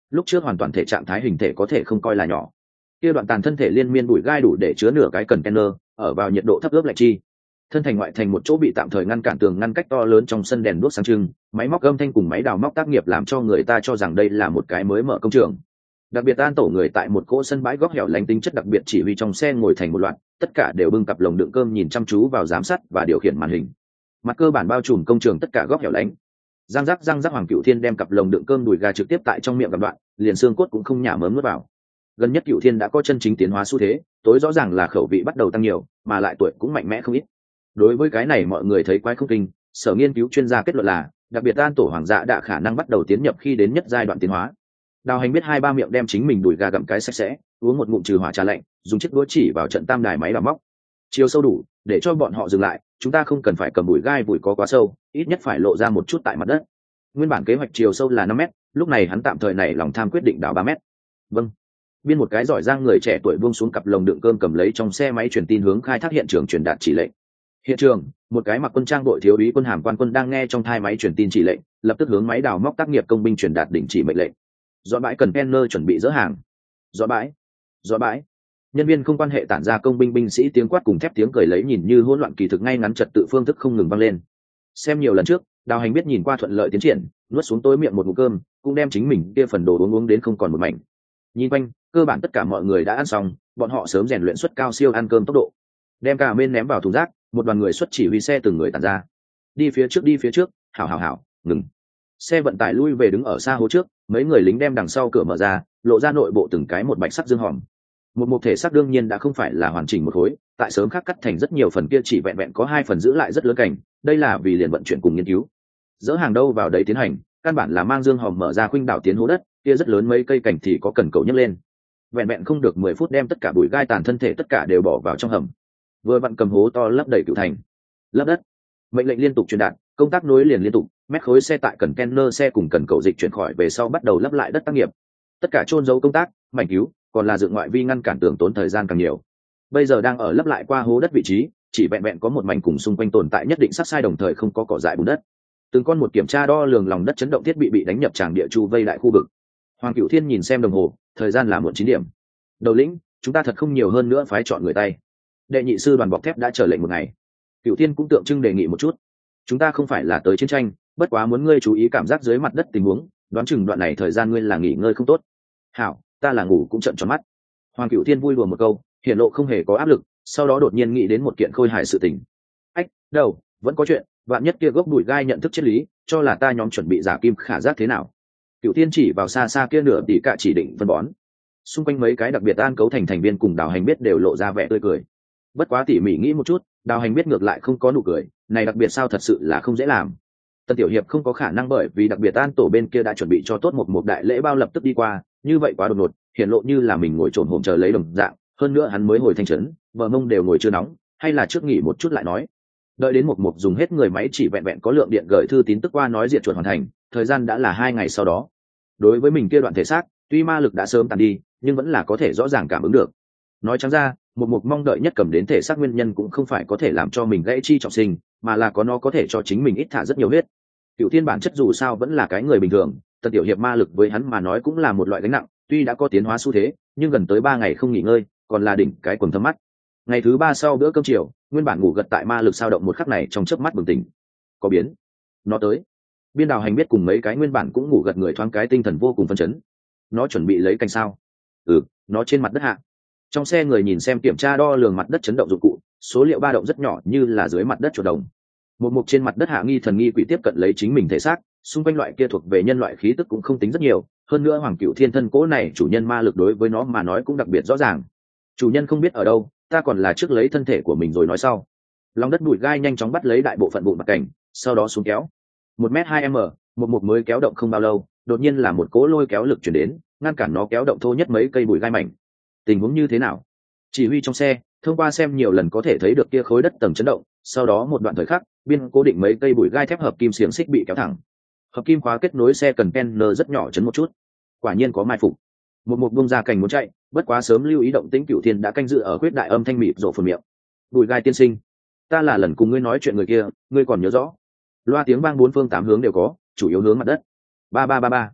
lúc trước hoàn toàn thể trạng thái hình thể có thể không coi là nhỏ. Kia đoạn tàn thân thể liên miên bụi gai đủ để chứa nửa cái container, ở vào nhiệt độ thấp ướp lạnh chi. Thân thành ngoại thành một chỗ bị tạm thời ngăn cản tường ngăn cách to lớn trong sân đèn đuốc sáng trưng, máy móc âm thanh cùng máy đào móc tác nghiệp làm cho người ta cho rằng đây là một cái mới mở công trường. Đặc biệt An Tổ người tại một cỗ sân bãi góc hẻo lánh tính chất đặc biệt chỉ huy trong xe ngồi thành một loạt, tất cả đều bưng cặp lồng đựng cơm nhìn chăm chú vào giám sát và điều khiển màn hình. Mặt cơ bản bao trùm công trường tất cả góc hẻo lánh. Răng rắc răng rắc Hoàng Cửu Thiên đem cặp lồng đựng cơm đùi gà trực tiếp tại trong miệng gặp đoạn, liền xương cốt cũng không nhả mớm nuốt vào. Gần nhất Cửu Thiên đã có chân chính tiến hóa xu thế, tối rõ ràng là khẩu vị bắt đầu tăng nhiều, mà lại tuổi cũng mạnh mẽ không ít. Đối với cái này mọi người thấy quái không kinh, sở nghiên cứu chuyên gia kết luận là, đặc biệt An Tổ hoàng dạ đã khả năng bắt đầu tiến nhập khi đến nhất giai đoạn tiến hóa. Đào Hành biết hai ba miệng đem chính mình đùi gà gặm cái sạch sẽ, uống một ngụm trừ hỏa trà lạnh, dùng chiếc đũa chỉ vào trận tam đài máy đào móc. Chiều sâu đủ, để cho bọn họ dừng lại, chúng ta không cần phải cầm bụi gai bụi có quá sâu, ít nhất phải lộ ra một chút tại mặt đất. Nguyên bản kế hoạch chiều sâu là năm mét, lúc này hắn tạm thời này lòng tham quyết định đào ba mét. Vâng. Biên một cái giỏi giang người trẻ tuổi buông xuống cặp lồng đựng cơm cầm lấy trong xe máy truyền tin hướng khai thác hiện trường truyền đạt chỉ lệnh. Hiện trường, một cái mặc quân trang đội thiếu úy quân hàm quan quân đang nghe trong thai máy truyền tin chỉ lệnh, lập tức hướng máy đào móc tác nghiệp công binh truyền đạt đỉnh chỉ mệnh lệnh. Dọn bãi cần container chuẩn bị dỡ hàng. Dọn bãi. Dọn bãi. Nhân viên không quan hệ tản ra công binh binh sĩ tiếng quát cùng thép tiếng cười lấy nhìn như hỗn loạn kỳ thực ngay ngắn trật tự phương thức không ngừng vang lên. Xem nhiều lần trước, Đào Hành biết nhìn qua thuận lợi tiến triển, nuốt xuống tối miệng một ngụm cơm, cũng đem chính mình kia phần đồ uống uống đến không còn một mảnh. Nhìn quanh, cơ bản tất cả mọi người đã ăn xong, bọn họ sớm rèn luyện suất cao siêu ăn cơm tốc độ. Đem cả bên ném vào thùng rác, một đoàn người xuất chỉ huy xe từng người tản ra. Đi phía trước đi phía trước, hảo hảo hảo, ngừng. Xe vận tải lui về đứng ở xa hố trước, mấy người lính đem đằng sau cửa mở ra, lộ ra nội bộ từng cái một bạch sắc dương hòm. Một mục thể xác đương nhiên đã không phải là hoàn chỉnh một khối, tại sớm khác cắt thành rất nhiều phần kia chỉ vẹn vẹn có hai phần giữ lại rất lớn cảnh, đây là vì liền vận chuyển cùng nghiên cứu. Dỡ hàng đâu vào đấy tiến hành, căn bản là mang dương hòm mở ra khuynh đảo tiến hố đất, kia rất lớn mấy cây cảnh thì có cần cầu nhấc lên. Vẹn vẹn không được mười phút đem tất cả bụi gai tàn thân thể tất cả đều bỏ vào trong hầm. Vừa vặn cầm hố to lấp đầy Cửu Thành. Lấp đất. Mệnh lệnh liên tục truyền đạt, công tác nối liền liên tục, mét khối xe tại cần container xe cùng cần cầu dịch chuyển khỏi về sau bắt đầu lấp lại đất tác nghiệp. Tất cả chôn giấu công tác, mảnh cứu, còn là dựng ngoại vi ngăn cản tường tốn thời gian càng nhiều. Bây giờ đang ở lấp lại qua hố đất vị trí, chỉ vẹn vẹn có một mảnh cùng xung quanh tồn tại nhất định sắc sai đồng thời không có cỏ dại bùn đất. Từng con một kiểm tra đo lường lòng đất chấn động thiết bị bị đánh nhập tràng địa chu vây lại khu vực. Hoàng Cửu Thiên nhìn xem đồng hồ, thời gian là muộn chín điểm. Đầu lĩnh, chúng ta thật không nhiều hơn nữa phái chọn người tay. Đệ nhị sư đoàn bọc thép đã chờ lệnh một ngày. Cửu Thiên cũng tượng trưng đề nghị một chút. Chúng ta không phải là tới chiến tranh, bất quá muốn ngươi chú ý cảm giác dưới mặt đất tình huống, đoán chừng đoạn này thời gian ngươi là nghỉ ngơi không tốt. Hảo, ta là ngủ cũng trợn tròn mắt. Hoàng Cửu Thiên vui đùa một câu, hiển lộ không hề có áp lực, sau đó đột nhiên nghĩ đến một kiện khôi hài sự tình. Ách, đâu, vẫn có chuyện, vạn nhất kia gốc bụi gai nhận thức triết lý, cho là ta nhóm chuẩn bị giả kim khả giác thế nào. Cửu Thiên chỉ vào xa xa kia nửa tỷ cả chỉ định phân bón. Xung quanh mấy cái đặc biệt an cấu thành thành viên cùng Đào Hành biết đều lộ ra vẻ tươi cười. Bất quá tỉ mỉ nghĩ một chút, Đào Hành biết ngược lại không có nụ cười, này đặc biệt sao thật sự là không dễ làm. Tân tiểu hiệp không có khả năng bởi vì đặc biệt an tổ bên kia đã chuẩn bị cho tốt một một đại lễ bao lập tức đi qua, như vậy quá đột ngột, hiện lộ như là mình ngồi trồn hổm chờ lấy đồng dạng, hơn nữa hắn mới hồi thanh trấn, bờ mông đều ngồi chưa nóng, hay là trước nghỉ một chút lại nói. Đợi đến một một dùng hết người máy chỉ vẹn vẹn có lượng điện gửi thư tín tức qua nói diệt chuột hoàn thành, thời gian đã là hai ngày sau đó. Đối với mình kia đoạn thể xác, tuy ma lực đã sớm tàn đi, nhưng vẫn là có thể rõ ràng cảm ứng được. Nói trắng ra, một mục mong đợi nhất cầm đến thể xác nguyên nhân cũng không phải có thể làm cho mình gãy chi trọng sinh, mà là có nó có thể cho chính mình ít thả rất nhiều huyết. Cửu Thiên bản chất dù sao vẫn là cái người bình thường, Tần tiểu hiệp ma lực với hắn mà nói cũng là một loại gánh nặng, tuy đã có tiến hóa xu thế, nhưng gần tới ba ngày không nghỉ ngơi, còn là đỉnh cái quần thâm mắt. Ngày thứ ba sau bữa cơm chiều, nguyên bản ngủ gật tại ma lực sao động một khắc này trong chớp mắt bừng tỉnh. Có biến, nó tới. Biên Đào Hành biết cùng mấy cái nguyên bản cũng ngủ gật người thoáng cái tinh thần vô cùng phấn chấn. Nó chuẩn bị lấy canh sao? Ừ, nó trên mặt đất hạ. Trong xe người nhìn xem kiểm tra đo lường mặt đất chấn động dụng cụ, số liệu ba động rất nhỏ như là dưới mặt đất chuột đồng. Một mục trên mặt đất hạ nghi thần nghi quỷ tiếp cận lấy chính mình thể xác, xung quanh loại kia thuộc về nhân loại khí tức cũng không tính rất nhiều, hơn nữa Hoàng Cửu Thiên thân cố này chủ nhân ma lực đối với nó mà nói cũng đặc biệt rõ ràng. Chủ nhân không biết ở đâu, ta còn là trước lấy thân thể của mình rồi nói sau. Lòng đất bụi gai nhanh chóng bắt lấy đại bộ phận bụi mặt cảnh, sau đó xuống kéo. Một mét hai m, một mục mới kéo động không bao lâu, đột nhiên là một cỗ lôi kéo lực chuyển đến, ngăn cản nó kéo động thô nhất mấy cây bụi gai mảnh. Tình huống như thế nào? Chỉ huy trong xe, thông qua xem nhiều lần có thể thấy được kia khối đất tầng chấn động, sau đó một đoạn thời khắc, biên cố định mấy cây bụi gai thép hợp kim xiềng xích bị kéo thẳng. Hợp kim khóa kết nối xe cần container rất nhỏ chấn một chút. Quả nhiên có mai phục. Một mục bung ra cành muốn chạy, bất quá sớm lưu ý động tĩnh Cửu Thiên đã canh dự ở khuyết đại âm thanh mịt rộ phần miệng. Bụi gai tiên sinh, ta là lần cùng ngươi nói chuyện người kia, ngươi còn nhớ rõ? Loa tiếng vang bốn phương tám hướng đều có, chủ yếu hướng mặt đất. Ba ba ba ba.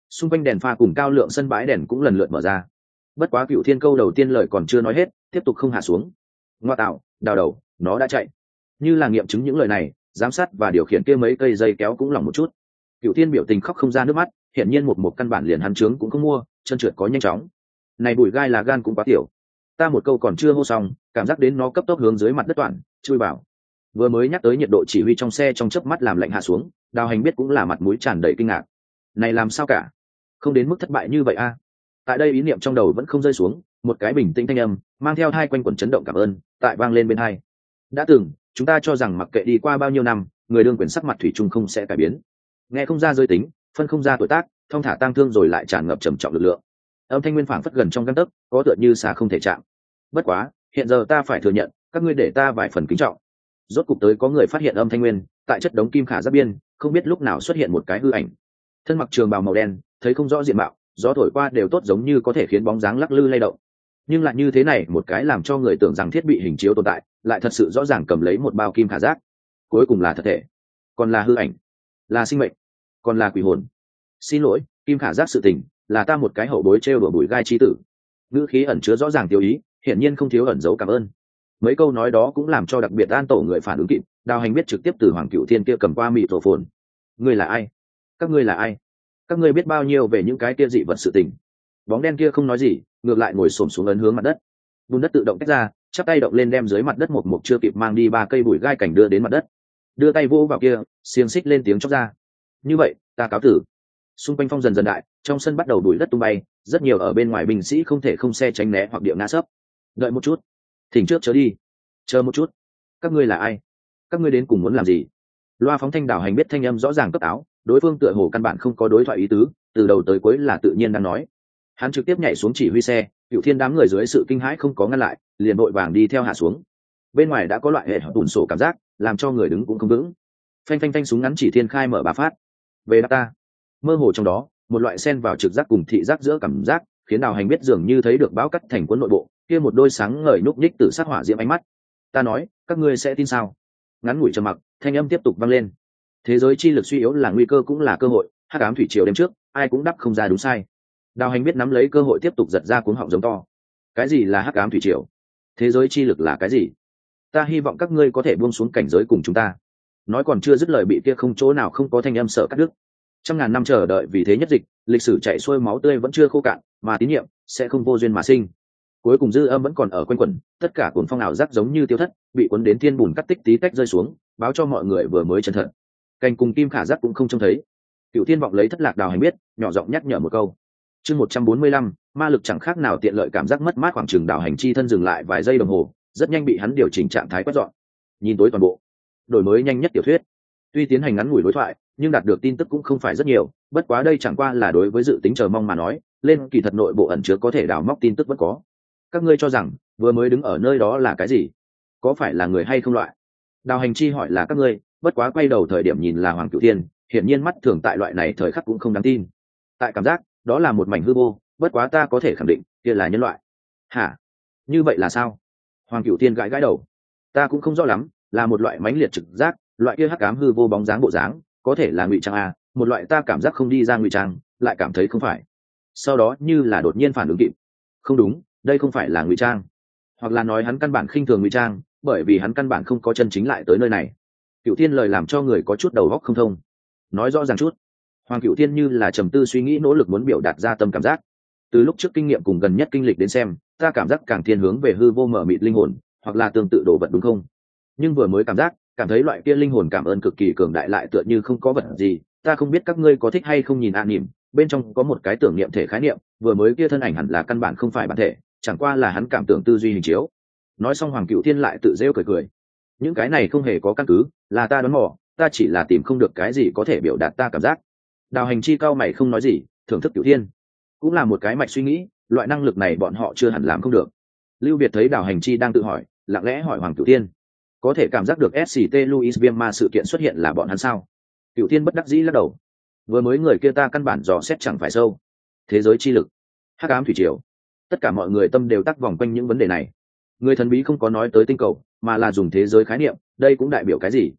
xung quanh đèn pha cùng cao lượng sân bãi đèn cũng lần lượt mở ra. Bất quá Cựu Thiên câu đầu tiên lời còn chưa nói hết, tiếp tục không hạ xuống. Ngoa tạo, đào đầu, nó đã chạy. Như là nghiệm chứng những lời này, giám sát và điều khiển kia mấy cây dây kéo cũng lỏng một chút. Cựu Thiên biểu tình khóc không ra nước mắt, hiển nhiên một một căn bản liền hắn trướng cũng không mua, chân trượt có nhanh chóng. Này bụi gai là gan cũng quá tiểu. Ta một câu còn chưa hô xong, cảm giác đến nó cấp tốc hướng dưới mặt đất toàn, chui vào. Vừa mới nhắc tới nhiệt độ chỉ huy trong xe trong chớp mắt làm lạnh hạ xuống, Đào Hành biết cũng là mặt mũi tràn đầy kinh ngạc. Này làm sao cả? Không đến mức thất bại như vậy a. À? Tại đây ý niệm trong đầu vẫn không rơi xuống, một cái bình tĩnh thanh âm mang theo hai quanh quẩn chấn động cảm ơn tại vang lên bên hai. Đã từng chúng ta cho rằng mặc kệ đi qua bao nhiêu năm, người đương quyền sắc mặt thủy chung không sẽ cải biến. Nghe không ra giới tính, phân không ra tuổi tác, thông thả tang thương rồi lại tràn ngập trầm trọng lực lượng. Âm thanh nguyên phảng phất gần trong gang tấc, có tựa như xa không thể chạm. Bất quá, hiện giờ ta phải thừa nhận, các ngươi để ta vài phần kính trọng. Rốt cục tới có người phát hiện âm thanh nguyên, tại chất đống kim khả giáp biên, không biết lúc nào xuất hiện một cái hư ảnh. Thân mặc trường bào màu đen, thấy không rõ diện mạo, gió thổi qua đều tốt giống như có thể khiến bóng dáng lắc lư lay động. Nhưng lại như thế này, một cái làm cho người tưởng rằng thiết bị hình chiếu tồn tại, lại thật sự rõ ràng cầm lấy một bao kim khả giác. Cuối cùng là thật thể, còn là hư ảnh, là sinh mệnh, còn là quỷ hồn. Xin lỗi, kim khả giác sự tình, là ta một cái hậu bối trêu đùa bụi gai chi tử. Ngữ khí ẩn chứa rõ ràng tiêu ý, hiển nhiên không thiếu ẩn giấu cảm ơn. Mấy câu nói đó cũng làm cho đặc biệt an tổ người phản ứng kịp. Đào Hành biết trực tiếp từ Hoàng Cựu Thiên kia cầm qua mịt rổ phồn. Ngươi là ai? Các ngươi là ai? Các ngươi biết bao nhiêu về những cái kia dị vật sự tình? Bóng đen kia không nói gì, ngược lại ngồi xổm xuống ấn hướng mặt đất. Bùn đất tự động tách ra, chắp tay động lên đem dưới mặt đất một mục chưa kịp mang đi ba cây bụi gai cảnh đưa đến mặt đất. Đưa tay vỗ vào kia, xiềng xích lên tiếng chóc ra. Như vậy, ta cáo tử. Xung quanh phong dần dần đại, trong sân bắt đầu bụi đất tung bay, rất nhiều ở bên ngoài binh sĩ không thể không xe tránh né hoặc địa ngã sấp. Đợi một chút, thỉnh trước chớ đi. Chờ một chút, các ngươi là ai? Các ngươi đến cùng muốn làm gì? Loa phóng thanh Đào Hành biết thanh âm rõ ràng cấp áo, đối phương tựa hồ căn bản không có đối thoại ý tứ, từ đầu tới cuối là tự nhiên đang nói. Hắn trực tiếp nhảy xuống chỉ huy xe, Cựu Thiên đám người dưới sự kinh hãi không có ngăn lại, liền vội vàng đi theo hạ xuống. Bên ngoài đã có loại hệ tủn sổ cảm giác, làm cho người đứng cũng không vững. Phanh phanh phanh súng ngắn chỉ thiên khai mở ba phát. Về đáp ta. Mơ hồ trong đó, một loại xen vào trực giác cùng thị giác giữa cảm giác, khiến Đào Hành biết dường như thấy được báo cắt thành quân nội bộ, kia một đôi sáng ngời núc nhích từ sát hỏa diễm ánh mắt. Ta nói, các ngươi sẽ tin sao? Ngắn ngủi trầm mặc, thanh âm tiếp tục vang lên. Thế giới chi lực suy yếu là nguy cơ cũng là cơ hội, hắc ám thủy triều đêm trước, ai cũng đắp không ra đúng sai. Đào Hành biết nắm lấy cơ hội tiếp tục giật ra cuống họng giống to. Cái gì là hắc ám thủy triều? Thế giới chi lực là cái gì? Ta hy vọng các ngươi có thể buông xuống cảnh giới cùng chúng ta. Nói còn chưa dứt lời bị kia không chỗ nào không có thanh âm sợ cắt đứt. Trăm ngàn năm chờ đợi vì thế nhất dịch, lịch sử chạy xuôi máu tươi vẫn chưa khô cạn, mà tín nhiệm sẽ không vô duyên mà sinh. Cuối cùng dư âm vẫn còn ở quanh quẩn, tất cả cuồng phong ảo giác giống như tiêu thất, bị cuốn đến thiên bùn cắt tích tí tách rơi xuống, báo cho mọi người vừa mới chân thật. Cành cùng kim khả giác cũng không trông thấy. Cựu Thiên vọng lấy thất lạc Đào Hành biết, nhỏ giọng nhắc nhở một câu. Chương một trăm bốn mươi lăm, ma lực chẳng khác nào tiện lợi cảm giác mất mát khoảng chừng Đào Hành chi thân dừng lại vài giây đồng hồ, rất nhanh bị hắn điều chỉnh trạng thái quét dọn. Nhìn tối toàn bộ, đổi mới nhanh nhất tiểu thuyết. Tuy tiến hành ngắn ngủi đối thoại, nhưng đạt được tin tức cũng không phải rất nhiều, bất quá đây chẳng qua là đối với dự tính chờ mong mà nói, lên kỳ thật nội bộ ẩn chứa có thể đào móc tin tức vẫn có. Các ngươi cho rằng vừa mới đứng ở nơi đó là cái gì? Có phải là người hay không loại? Đào Hành chi hỏi là các ngươi, bất quá quay đầu thời điểm nhìn là Hoàng Cửu Thiên, hiển nhiên mắt thường tại loại này thời khắc cũng không đáng tin. Tại cảm giác, đó là một mảnh hư vô, bất quá ta có thể khẳng định, kia là nhân loại. Hả? Như vậy là sao? Hoàng Cửu Thiên gãi gãi đầu. Ta cũng không rõ lắm, là một loại mãnh liệt trực giác, loại kia hắc ám hư vô bóng dáng bộ dáng, có thể là ngụy trang a, một loại ta cảm giác không đi ra ngụy trang, lại cảm thấy không phải. Sau đó như là đột nhiên phản ứng kịp. Không đúng, đây không phải là ngụy trang, hoặc là nói hắn căn bản khinh thường ngụy trang, bởi vì hắn căn bản không có chân chính lại tới nơi này. Cửu Thiên lời làm cho người có chút đầu óc không thông. Nói rõ ràng chút. Hoàng Cửu Thiên như là trầm tư suy nghĩ nỗ lực muốn biểu đạt ra tâm cảm giác. Từ lúc trước kinh nghiệm cùng gần nhất kinh lịch đến xem, ta cảm giác càng thiên hướng về hư vô mở mịt linh hồn, hoặc là tương tự đồ vật đúng không? Nhưng vừa mới cảm giác, cảm thấy loại kia linh hồn cảm ơn cực kỳ cường đại lại tựa như không có vật gì. Ta không biết các ngươi có thích hay không nhìn an niệm, bên trong có một cái tưởng niệm thể khái niệm, vừa mới kia thân ảnh hẳn là căn bản không phải bản thể, chẳng qua là hắn cảm tưởng tư duy hình chiếu. Nói xong Hoàng Cửu Thiên lại tự rêu cười cười. Những cái này không hề có căn cứ, là ta đoán mò, ta chỉ là tìm không được cái gì có thể biểu đạt ta cảm giác. Đào Hành chi cao mày không nói gì, thưởng thức Cửu Thiên. Cũng là một cái mạch suy nghĩ, loại năng lực này bọn họ chưa hẳn làm không được. Lưu Biệt thấy Đào Hành chi đang tự hỏi, lặng lẽ hỏi Hoàng Cửu Thiên, có thể cảm giác được ét xê tê Louis viêm ma sự kiện xuất hiện là bọn hắn sao? Cửu Thiên bất đắc dĩ lắc đầu. Vừa mới người kia ta căn bản dò xét chẳng phải sâu. Thế giới chi lực, hắc ám thủy triều, tất cả mọi người tâm đều tắc vòng quanh những vấn đề này. Người thần bí không có nói tới tinh cầu, mà là dùng thế giới khái niệm, đây cũng đại biểu cái gì?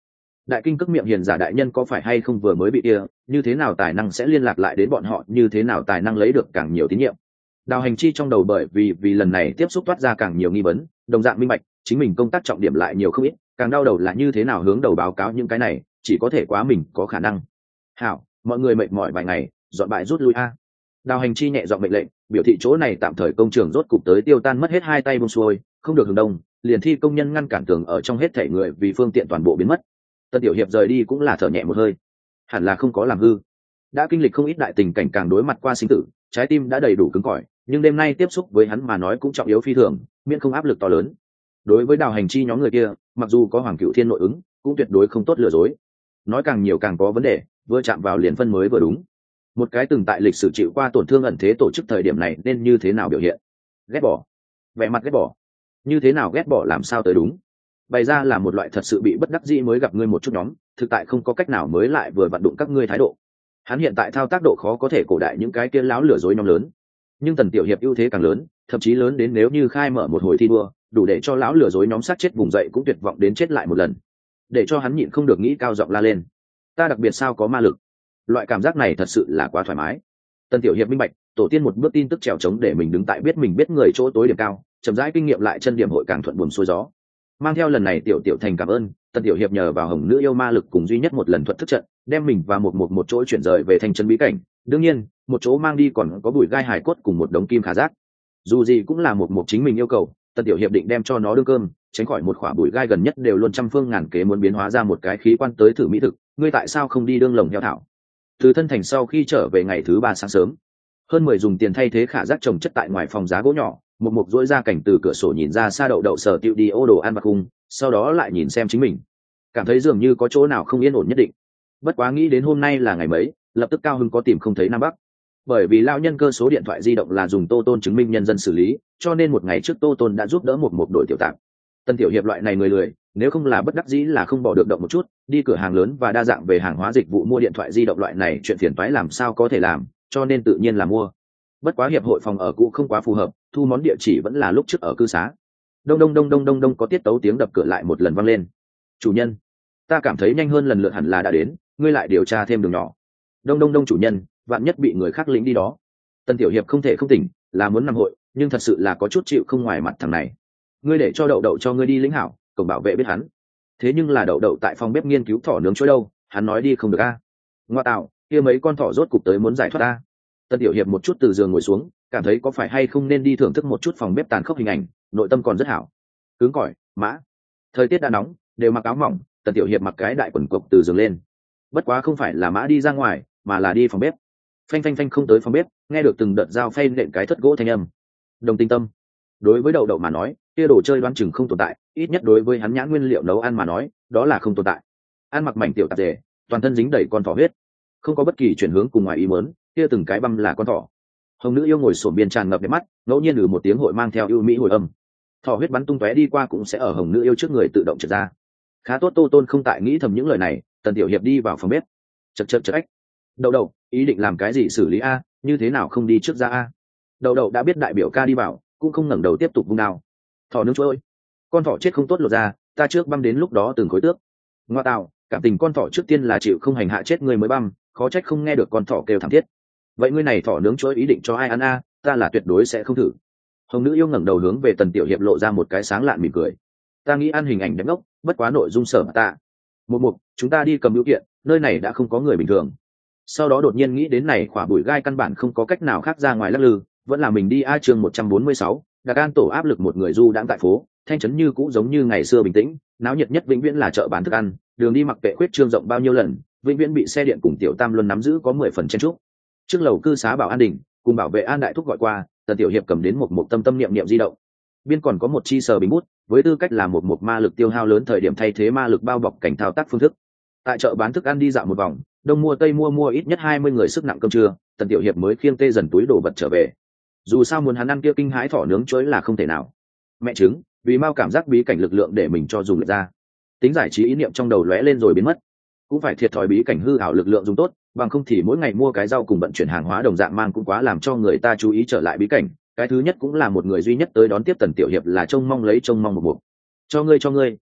đại kinh cước miệng hiền giả đại nhân có phải hay không vừa mới bị kia, như thế nào tài năng sẽ liên lạc lại đến bọn họ, như thế nào tài năng lấy được càng nhiều tín nhiệm. Đào Hành Chi trong đầu bởi vì vì lần này tiếp xúc toát ra càng nhiều nghi vấn, đồng dạng minh bạch chính mình công tác trọng điểm lại nhiều không ít, càng đau đầu là như thế nào hướng đầu báo cáo những cái này, chỉ có thể quá mình có khả năng. Hảo, mọi người mệt mỏi vài ngày, dọn bại rút lui a. Đào Hành Chi nhẹ giọng mệnh lệnh, biểu thị chỗ này tạm thời công trường rốt cục tới tiêu tan, mất hết hai tay buông xuôi, không được hướng đông, liền thi công nhân ngăn cản tường ở trong hết thể người vì phương tiện toàn bộ biến mất. Tân Tiểu Hiệp rời đi cũng là thở nhẹ một hơi, hẳn là không có làm hư. Đã kinh lịch không ít đại tình cảnh, càng đối mặt qua sinh tử, trái tim đã đầy đủ cứng cỏi, nhưng đêm nay tiếp xúc với hắn mà nói cũng trọng yếu phi thường, miễn không áp lực to lớn. Đối với Đào Hành Chi nhóm người kia, mặc dù có Hoàng Cửu Thiên nội ứng, cũng tuyệt đối không tốt lừa dối. Nói càng nhiều càng có vấn đề, vừa chạm vào liền phân mới vừa đúng. Một cái từng tại lịch sử chịu qua tổn thương ẩn thế tổ chức thời điểm này nên như thế nào biểu hiện? Ghét bỏ, vẻ mặt ghét bỏ, như thế nào ghét bỏ làm sao tới đúng? Bày ra là một loại thật sự bị bất đắc dĩ mới gặp ngươi một chút nhóm, thực tại không có cách nào mới lại vừa vặn đụng các ngươi thái độ. Hắn hiện tại thao tác độ khó có thể cổ đại những cái kia láo lừa dối nhóm lớn, nhưng Tần Tiểu Hiệp ưu thế càng lớn, thậm chí lớn đến nếu như khai mở một hồi thi đua, đủ để cho lão lừa dối nhóm sát chết vùng dậy cũng tuyệt vọng đến chết lại một lần, để cho hắn nhịn không được nghĩ cao giọng la lên: ta đặc biệt sao có ma lực. Loại cảm giác này thật sự là quá thoải mái. Tần Tiểu Hiệp minh bạch, tổ tiên một bước tin tức trèo trống để mình đứng tại biết mình biết người chỗ tối điểm cao, chậm rãi kinh nghiệm lại chân điểm hội càng thuận buồm xuôi gió. Mang theo lần này tiểu tiểu thành cảm ơn, Tần Tiểu Hiệp nhờ vào Hồng Nữ yêu ma lực cùng duy nhất một lần thuận thức trận, đem mình và một một một chỗ chuyển rời về thành chân bí cảnh. Đương nhiên, một chỗ mang đi còn có bụi gai hài cốt cùng một đống kim khả giác. Dù gì cũng là một một chính mình yêu cầu, Tần Tiểu Hiệp định đem cho nó đương cơm, tránh khỏi một khỏa bụi gai gần nhất đều luôn trăm phương ngàn kế muốn biến hóa ra một cái khí quan tới thử mỹ thực. Ngươi tại sao không đi đương lồng heo thảo? Từ thân thành sau khi trở về ngày thứ ba sáng sớm, hơn mười dùng tiền thay thế khả giác trồng chất tại ngoài phòng giá gỗ nhỏ, một mục dỗi ra cảnh từ cửa sổ nhìn ra xa đậu đậu sở tiệu đi ô đồ ăn vặt khung, sau đó lại nhìn xem chính mình, cảm thấy dường như có chỗ nào không yên ổn nhất định. Bất quá nghĩ đến hôm nay là ngày mấy, lập tức cao hưng có tìm không thấy nam bắc. Bởi vì lao nhân cơ số điện thoại di động là dùng Tô Tôn chứng minh nhân dân xử lý, cho nên một ngày trước Tô Tôn đã giúp đỡ một một đội tiểu tạm. Tân Tiểu Hiệp loại này người lười, nếu không là bất đắc dĩ là không bỏ được động một chút, đi cửa hàng lớn và đa dạng về hàng hóa dịch vụ mua điện thoại di động loại này chuyện phiền toái làm sao có thể làm, cho nên tự nhiên là mua. Bất quá hiệp hội phòng ở cũ không quá phù hợp, thu món địa chỉ vẫn là lúc trước ở cư xá. Đông đông đông đông đông đông có tiết tấu tiếng đập cửa lại một lần vang lên. Chủ nhân, ta cảm thấy nhanh hơn lần lượt hẳn là đã đến, ngươi lại điều tra thêm đường nhỏ. Đông đông đông chủ nhân, vạn nhất bị người khác lĩnh đi đó. Tân Tiểu Hiệp không thể không tỉnh, là muốn nằm hội, nhưng thật sự là có chút chịu không ngoài mặt thằng này. Ngươi để cho đậu đậu cho ngươi đi lĩnh hảo, cổng bảo vệ biết hắn. Thế nhưng là đậu đậu tại phòng bếp nghiên cứu thỏ nướng chuối đâu, hắn nói đi không được a. À. Ngoa tạo, kia mấy con thỏ rốt cục tới muốn giải thoát a. Tân Tiểu Hiệp một chút từ giường ngồi xuống, cảm thấy có phải hay không nên đi thưởng thức một chút phòng bếp tàn khốc hình ảnh, nội tâm còn rất hảo. Cứng cỏi, mã. Thời tiết đã nóng, đều mặc áo mỏng, Tần Tiểu Hiệp mặc cái đại quần cộc từ giường lên. Bất quá không phải là mã đi ra ngoài, mà là đi phòng bếp. Phanh phanh phanh không tới phòng bếp, nghe được từng đợt dao phay nện cái thất gỗ thanh âm. Đồng Tinh Tâm. Đối với đậu đậu mà nói, kia đồ chơi đoán chừng không tồn tại, ít nhất đối với hắn nhãn nguyên liệu nấu ăn mà nói, đó là không tồn tại. Ăn mặc mảnh tiểu tạp dề, toàn thân dính đầy con thỏ huyết, không có bất kỳ chuyển hướng cùng ngoài ý muốn, kia từng cái băm là con thỏ. Hồng Nữ yêu ngồi xổm biên tràn ngập đẹp mắt, ngẫu nhiên ừ một tiếng hội mang theo ưu mỹ hồi âm. Thỏ huyết bắn tung tóe đi qua cũng sẽ ở Hồng Nữ yêu trước người tự động trượt ra. Khá tốt, Tô Tôn không tại nghĩ thầm những lời này. Tần Tiểu Hiệp đi vào phòng bếp, chật chật chật ách. Đậu đậu, ý định làm cái gì xử lý a? Như thế nào không đi trước ra a? Đậu đậu đã biết đại biểu ca đi vào, cũng không ngẩng đầu tiếp tục vung đao. Thỏ nướng chuối, con thỏ chết không tốt lột ra, ta trước băm đến lúc đó từng khối tước. Ngoa tạo, cảm tình con thỏ trước tiên là chịu không hành hạ chết người mới băm, khó trách không nghe được con thỏ kêu thảm thiết. Vậy ngươi này thỏ nướng chuối ý định cho ai ăn a? Ta là tuyệt đối sẽ không thử. Hồng Nữ yêu ngẩng đầu hướng về Tần Tiểu Hiệp lộ ra một cái sáng lạn mỉm cười. Ta nghĩ ăn hình ảnh đẹp ngốc, bất quá nội dung sở mà ta. Một mục, chúng ta đi cầm biểu kiện, nơi này đã không có người bình thường. Sau đó đột nhiên nghĩ đến này khỏa bụi gai căn bản không có cách nào khác ra ngoài lắc lư, vẫn là mình đi a. Chương một trăm bốn mươi sáu, Đặc An tổ áp lực một người du đãng tại phố, thanh trấn như cũ giống như ngày xưa bình tĩnh, náo nhiệt nhất vĩnh viễn là chợ bán thức ăn, đường đi mặc kệ khuyết trương rộng bao nhiêu lần, vĩnh viễn bị xe điện cùng tiểu tam luân nắm giữ có mười phần chen trúc. Trước lầu cư xá Bảo An Đình, cùng bảo vệ An Đại Thúc gọi qua, Tần Tiểu Hiệp cầm đến một một tâm tâm niệm niệm di động. Biên còn có một chi sờ bình bút, với tư cách là một một ma lực tiêu hao lớn thời điểm thay thế ma lực bao bọc cảnh thao tác phương thức. Tại chợ bán thức ăn đi dạo một vòng, đông mua tây mua mua ít nhất hai mươi người sức nặng cơm trưa, Tần Tiểu Hiệp mới khiêng tê dần túi đồ vật trở về. Dù sao muốn hắn ăn kia kinh hãi thỏ nướng chuối là không thể nào. Mẹ chứng, vì mau cảm giác bí cảnh lực lượng để mình cho dùng lượt ra. Tính giải trí ý niệm trong đầu lóe lên rồi biến mất. Cũng phải thiệt thòi bí cảnh hư ảo lực lượng dùng tốt, bằng không thì mỗi ngày mua cái rau cùng vận chuyển hàng hóa đồng dạng mang cũng quá làm cho người ta chú ý trở lại bí cảnh. Cái thứ nhất cũng là một người duy nhất tới đón tiếp Tần Tiểu Hiệp là trông mong lấy trông mong một buộc. Cho ngươi cho ngươi,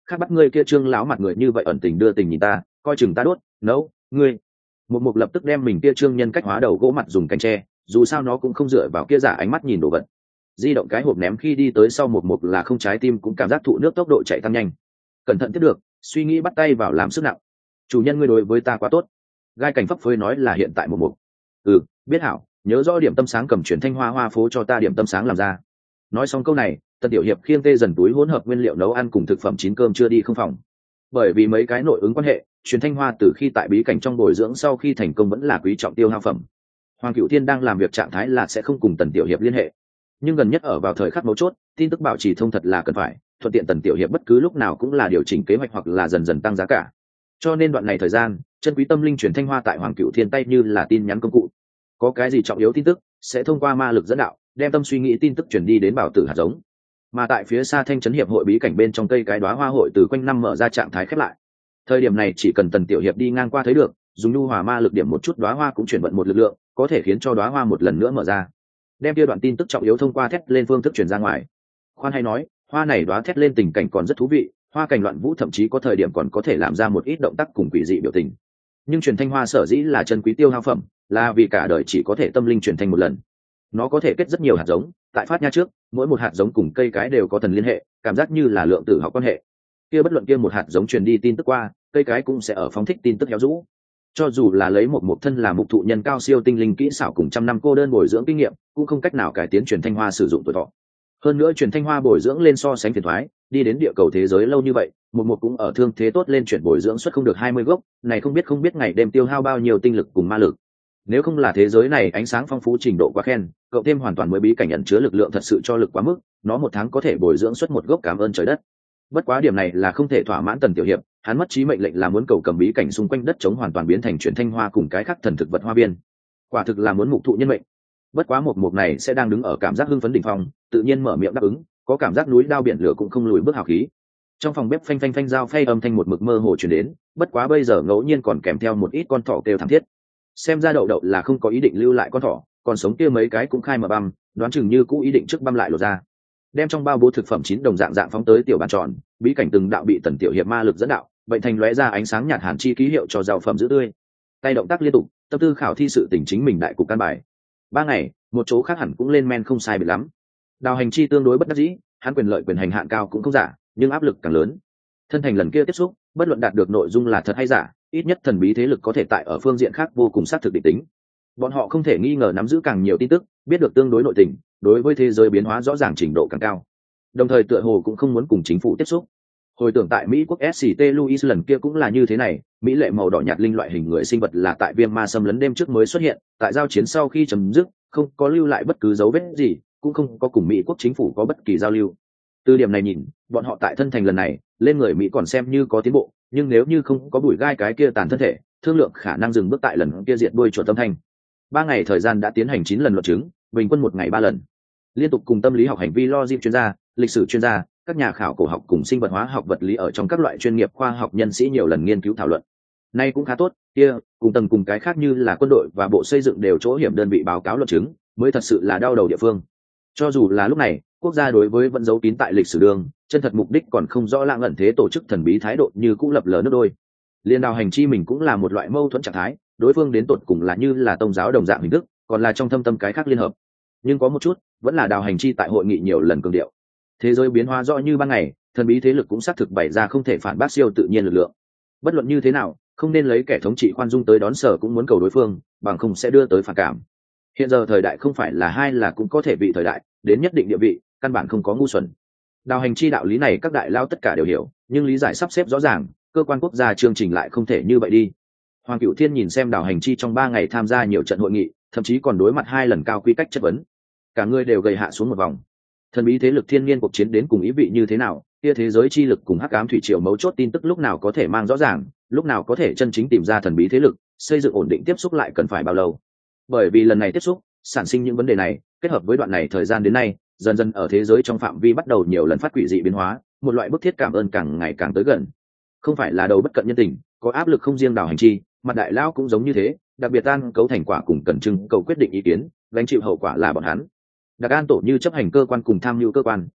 khác bắt ngươi kia trương láo mặt người như vậy ẩn tình đưa tình nhìn ta, coi chừng ta đốt nấu ngươi. Một mục lập tức đem mình kia trương nhân cách hóa đầu gỗ mặt dùng cánh tre, dù sao nó cũng không dựa vào kia giả ánh mắt nhìn đồ vật. Di động cái hộp ném khi đi tới sau một mục là không, trái tim cũng cảm giác thụ nước tốc độ chạy tăng nhanh. Cẩn thận tiếp được, suy nghĩ bắt tay vào làm sức nặng. Chủ nhân ngươi đối với ta quá tốt. Gai cảnh phấp phới nói là hiện tại một mục. Ừ, biết hảo, nhớ rõ điểm tâm sáng cầm chuyển thanh hoa hoa phố cho ta điểm tâm sáng làm ra. Nói xong câu này, Tần Tiểu Hiệp khiêng tê dần túi hỗn hợp nguyên liệu nấu ăn cùng thực phẩm chín cơm chưa đi không phòng. Bởi vì mấy cái nội ứng quan hệ, truyền thanh hoa từ khi tại bí cảnh trong bồi dưỡng sau khi thành công vẫn là quý trọng tiêu hao phẩm. Hoàng Cửu Thiên đang làm việc trạng thái là sẽ không cùng Tần Tiểu Hiệp liên hệ, nhưng gần nhất ở vào thời khắc mấu chốt, tin tức bảo trì thông thật là cần phải, thuận tiện Tần Tiểu Hiệp bất cứ lúc nào cũng là điều chỉnh kế hoạch hoặc là dần dần tăng giá cả. Cho nên đoạn này thời gian, chân quý tâm linh truyền thanh hoa tại Hoàng Cửu Thiên tay như là tin nhắn công cụ. Có cái gì trọng yếu tin tức, sẽ thông qua ma lực dẫn đạo, đem tâm suy nghĩ tin tức truyền đi đến bảo tử hạt giống. Mà tại phía xa Thanh trấn hiệp hội bí cảnh bên trong cây cái đóa hoa hội từ quanh năm mở ra trạng thái khép lại. Thời điểm này chỉ cần Tần Tiểu Hiệp đi ngang qua thấy được, dùng nhu hòa ma lực điểm một chút đóa hoa cũng chuyển vận một lực lượng, có thể khiến cho đóa hoa một lần nữa mở ra, đem kia đoạn tin tức trọng yếu thông qua thét lên phương thức truyền ra ngoài. Khoan hay nói, hoa này đóa thét lên tình cảnh còn rất thú vị, hoa cảnh loạn vũ thậm chí có thời điểm còn có thể làm ra một ít động tác cùng quỷ dị biểu tình. Nhưng truyền thanh hoa sở dĩ là chân quý tiêu hao phẩm, là vì cả đời chỉ có thể tâm linh truyền thanh một lần. Nó có thể kết rất nhiều hạt giống, tại phát nha trước, mỗi một hạt giống cùng cây cái đều có thần liên hệ, cảm giác như là lượng tử học quan hệ. Kia bất luận kia một hạt giống truyền đi tin tức qua, cây cái cũng sẽ ở phóng thích tin tức héo rũ. Cho dù là lấy một một thân là mục thụ nhân cao siêu tinh linh kỹ xảo cùng trăm năm cô đơn bồi dưỡng kinh nghiệm, cũng không cách nào cải tiến truyền thanh hoa sử dụng tuổi thọ. Hơn nữa truyền thanh hoa bồi dưỡng lên so sánh phiền thoái, đi đến địa cầu thế giới lâu như vậy, một một cũng ở thương thế tốt lên chuyển bồi dưỡng suất không được hai mươi gốc, này không biết không biết ngày đêm tiêu hao bao nhiêu tinh lực cùng ma lực. Nếu không là thế giới này ánh sáng phong phú trình độ quá khen, cậu thêm hoàn toàn mới bí cảnh ẩn chứa lực lượng thật sự cho lực quá mức, nó một tháng có thể bồi dưỡng suất một gốc cảm ơn trời đất. Bất quá điểm này là không thể thỏa mãn Tần Tiểu Hiệp, hắn mất trí mệnh lệnh là muốn cầu cầm bí cảnh xung quanh đất chống hoàn toàn biến thành chuyển thanh hoa cùng cái khác thần thực vật hoa biên. Quả thực là muốn mục thụ nhân mệnh. Bất quá một mục này sẽ đang đứng ở cảm giác hưng phấn đỉnh phong, tự nhiên mở miệng đáp ứng, có cảm giác núi đao biển lửa cũng không lùi bước hào khí. Trong phòng bếp phanh phanh phanh dao phay âm thanh một mực mơ hồ truyền đến, bất quá bây giờ ngẫu nhiên còn kèm theo một ít con thỏ kêu thảm thiết. Xem ra đậu đậu là không có ý định lưu lại con thỏ, còn sống kia mấy cái cũng khai mở băm, đoán chừng như cũ ý định trước băm lại lột ra. Đem trong bao bố thực phẩm chín đồng dạng dạng phóng tới tiểu bàn tròn, bí cảnh từng đạo bị Tần Tiểu Hiệp ma lực dẫn đạo, vậy thành lóe ra ánh sáng nhạt hàn chi ký hiệu cho rau phẩm giữ tươi. Tay động tác liên tục, tâm tư khảo thi sự tỉnh chính mình đại cục căn bài. Ba ngày, một chỗ khác hẳn cũng lên men không sai biệt lắm. Đào Hành Chi tương đối bất đắc dĩ, hắn quyền lợi quyền hành hạn cao cũng không giả, nhưng áp lực càng lớn. Thân thành lần kia tiếp xúc, bất luận đạt được nội dung là thật hay giả, ít nhất thần bí thế lực có thể tại ở phương diện khác vô cùng xác thực định tính. Bọn họ không thể nghi ngờ nắm giữ càng nhiều tin tức, biết được tương đối nội tình, đối với thế giới biến hóa rõ ràng trình độ càng cao. Đồng thời tựa hồ cũng không muốn cùng chính phủ tiếp xúc. Hồi tưởng tại Mỹ quốc ét xê tê Louis lần kia cũng là như thế này, mỹ lệ màu đỏ nhạt linh loại hình người sinh vật là tại viêm ma xâm lấn đêm trước mới xuất hiện, tại giao chiến sau khi chấm dứt, không có lưu lại bất cứ dấu vết gì, cũng không có cùng Mỹ quốc chính phủ có bất kỳ giao lưu. Từ điểm này nhìn, bọn họ tại thân thành lần này, lên người Mỹ còn xem như có tiến bộ, nhưng nếu như không có bùi gai cái kia tàn thân thể, thương lượng khả năng dừng bước tại lần kia diệt đuôi chuột tâm thanh. Ba ngày thời gian đã tiến hành chín lần luận chứng, bình quân một ngày ba lần. Liên tục cùng tâm lý học hành vi logic chuyên gia, lịch sử chuyên gia, các nhà khảo cổ học cùng sinh vật hóa học vật lý ở trong các loại chuyên nghiệp khoa học nhân sĩ nhiều lần nghiên cứu thảo luận. Nay cũng khá tốt, kia, cùng tầng cùng cái khác như là quân đội và bộ xây dựng đều chỗ hiểm đơn vị báo cáo luận chứng, mới thật sự là đau đầu địa phương. Cho dù là lúc này, quốc gia đối với vẫn giấu kín tại lịch sử đường, chân thật mục đích còn không rõ lãng ẩn thế tổ chức thần bí thái độ như cũ lập lờ nước đôi. Liên Đào Hành Chi mình cũng là một loại mâu thuẫn trạng thái, đối phương đến tột cùng là như là tôn giáo đồng dạng hình thức, còn là trong thâm tâm cái khác liên hợp. Nhưng có một chút, vẫn là Đào Hành Chi tại hội nghị nhiều lần cường điệu. Thế giới biến hóa rõ như ban ngày, thần bí thế lực cũng xác thực bày ra không thể phản bác siêu tự nhiên lực lượng. Bất luận như thế nào, không nên lấy kẻ thống trị khoan dung tới đón sở cũng muốn cầu đối phương, bằng không sẽ đưa tới phản cảm. Hiện giờ thời đại không phải là hai là cũng có thể vị thời đại, đến nhất định địa vị, căn bản không có ngu xuẩn. Đào Hành Chi đạo lý này các đại lao tất cả đều hiểu, nhưng lý giải sắp xếp rõ ràng, cơ quan quốc gia chương trình lại không thể như vậy đi. Hoàng Cửu Thiên nhìn xem Đào Hành Chi trong ba ngày tham gia nhiều trận hội nghị, thậm chí còn đối mặt hai lần cao quy cách chất vấn, cả người đều gầy hạ xuống một vòng. Thần bí thế lực thiên nhiên cuộc chiến đến cùng ý vị như thế nào, kia thế giới chi lực cùng hắc ám thủy triều mấu chốt tin tức lúc nào có thể mang rõ ràng, lúc nào có thể chân chính tìm ra thần bí thế lực, xây dựng ổn định tiếp xúc lại cần phải bao lâu. Bởi vì lần này tiếp xúc, sản sinh những vấn đề này, kết hợp với đoạn này thời gian đến nay, dần dần ở thế giới trong phạm vi bắt đầu nhiều lần phát quỷ dị biến hóa, một loại bức thiết cảm ơn càng ngày càng tới gần. Không phải là đầu bất cận nhân tình, có áp lực không riêng Đào Hành Chi, mặt đại lao cũng giống như thế, đặc biệt tan cấu thành quả cùng cần trưng cầu quyết định ý kiến, gánh chịu hậu quả là bọn hắn. Đặc An tổ như chấp hành cơ quan cùng tham mưu cơ quan,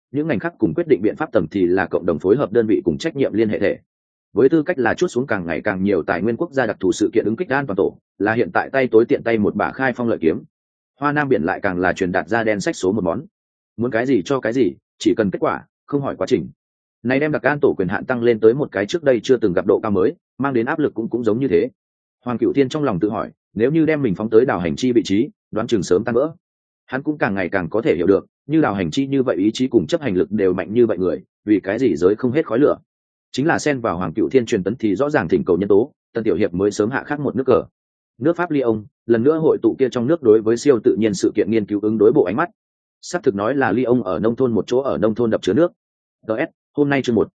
những ngành khác cùng quyết định biện pháp tầm thì là cộng đồng phối hợp đơn vị cùng trách nhiệm liên hệ thể. Với tư cách là chút xuống càng ngày càng nhiều tài nguyên quốc gia đặc thù sự kiện ứng kích an toàn tổ, là hiện tại tay tối tiện tay một bả khai phong lợi kiếm. Hoa Nam biển lại càng là truyền đạt ra đen sách số một món. Muốn cái gì cho cái gì, chỉ cần kết quả, không hỏi quá trình. Này đem đặc an tổ quyền hạn tăng lên tới một cái trước đây chưa từng gặp độ cao mới, mang đến áp lực cũng cũng giống như thế. Hoàng Cửu Thiên trong lòng tự hỏi, nếu như đem mình phóng tới đào hành chi vị trí, đoán chừng sớm tan vỡ. Hắn cũng càng ngày càng có thể hiểu được, như đào hành chi như vậy ý chí cùng chấp hành lực đều mạnh như vậy người, vì cái gì giới không hết khói lửa. Chính là xen vào Hoàng Cửu Thiên truyền tấn thì rõ ràng thỉnh cầu nhân tố, Tân Tiểu Hiệp mới sớm hạ khắc một nước cờ. Nước Pháp Lyon, lần nữa hội tụ kia trong nước đối với siêu tự nhiên sự kiện nghiên cứu ứng đối bộ ánh mắt. Sắp thực nói là Lyon ở nông thôn một chỗ ở nông thôn đập chứa nước. ds hôm nay chương một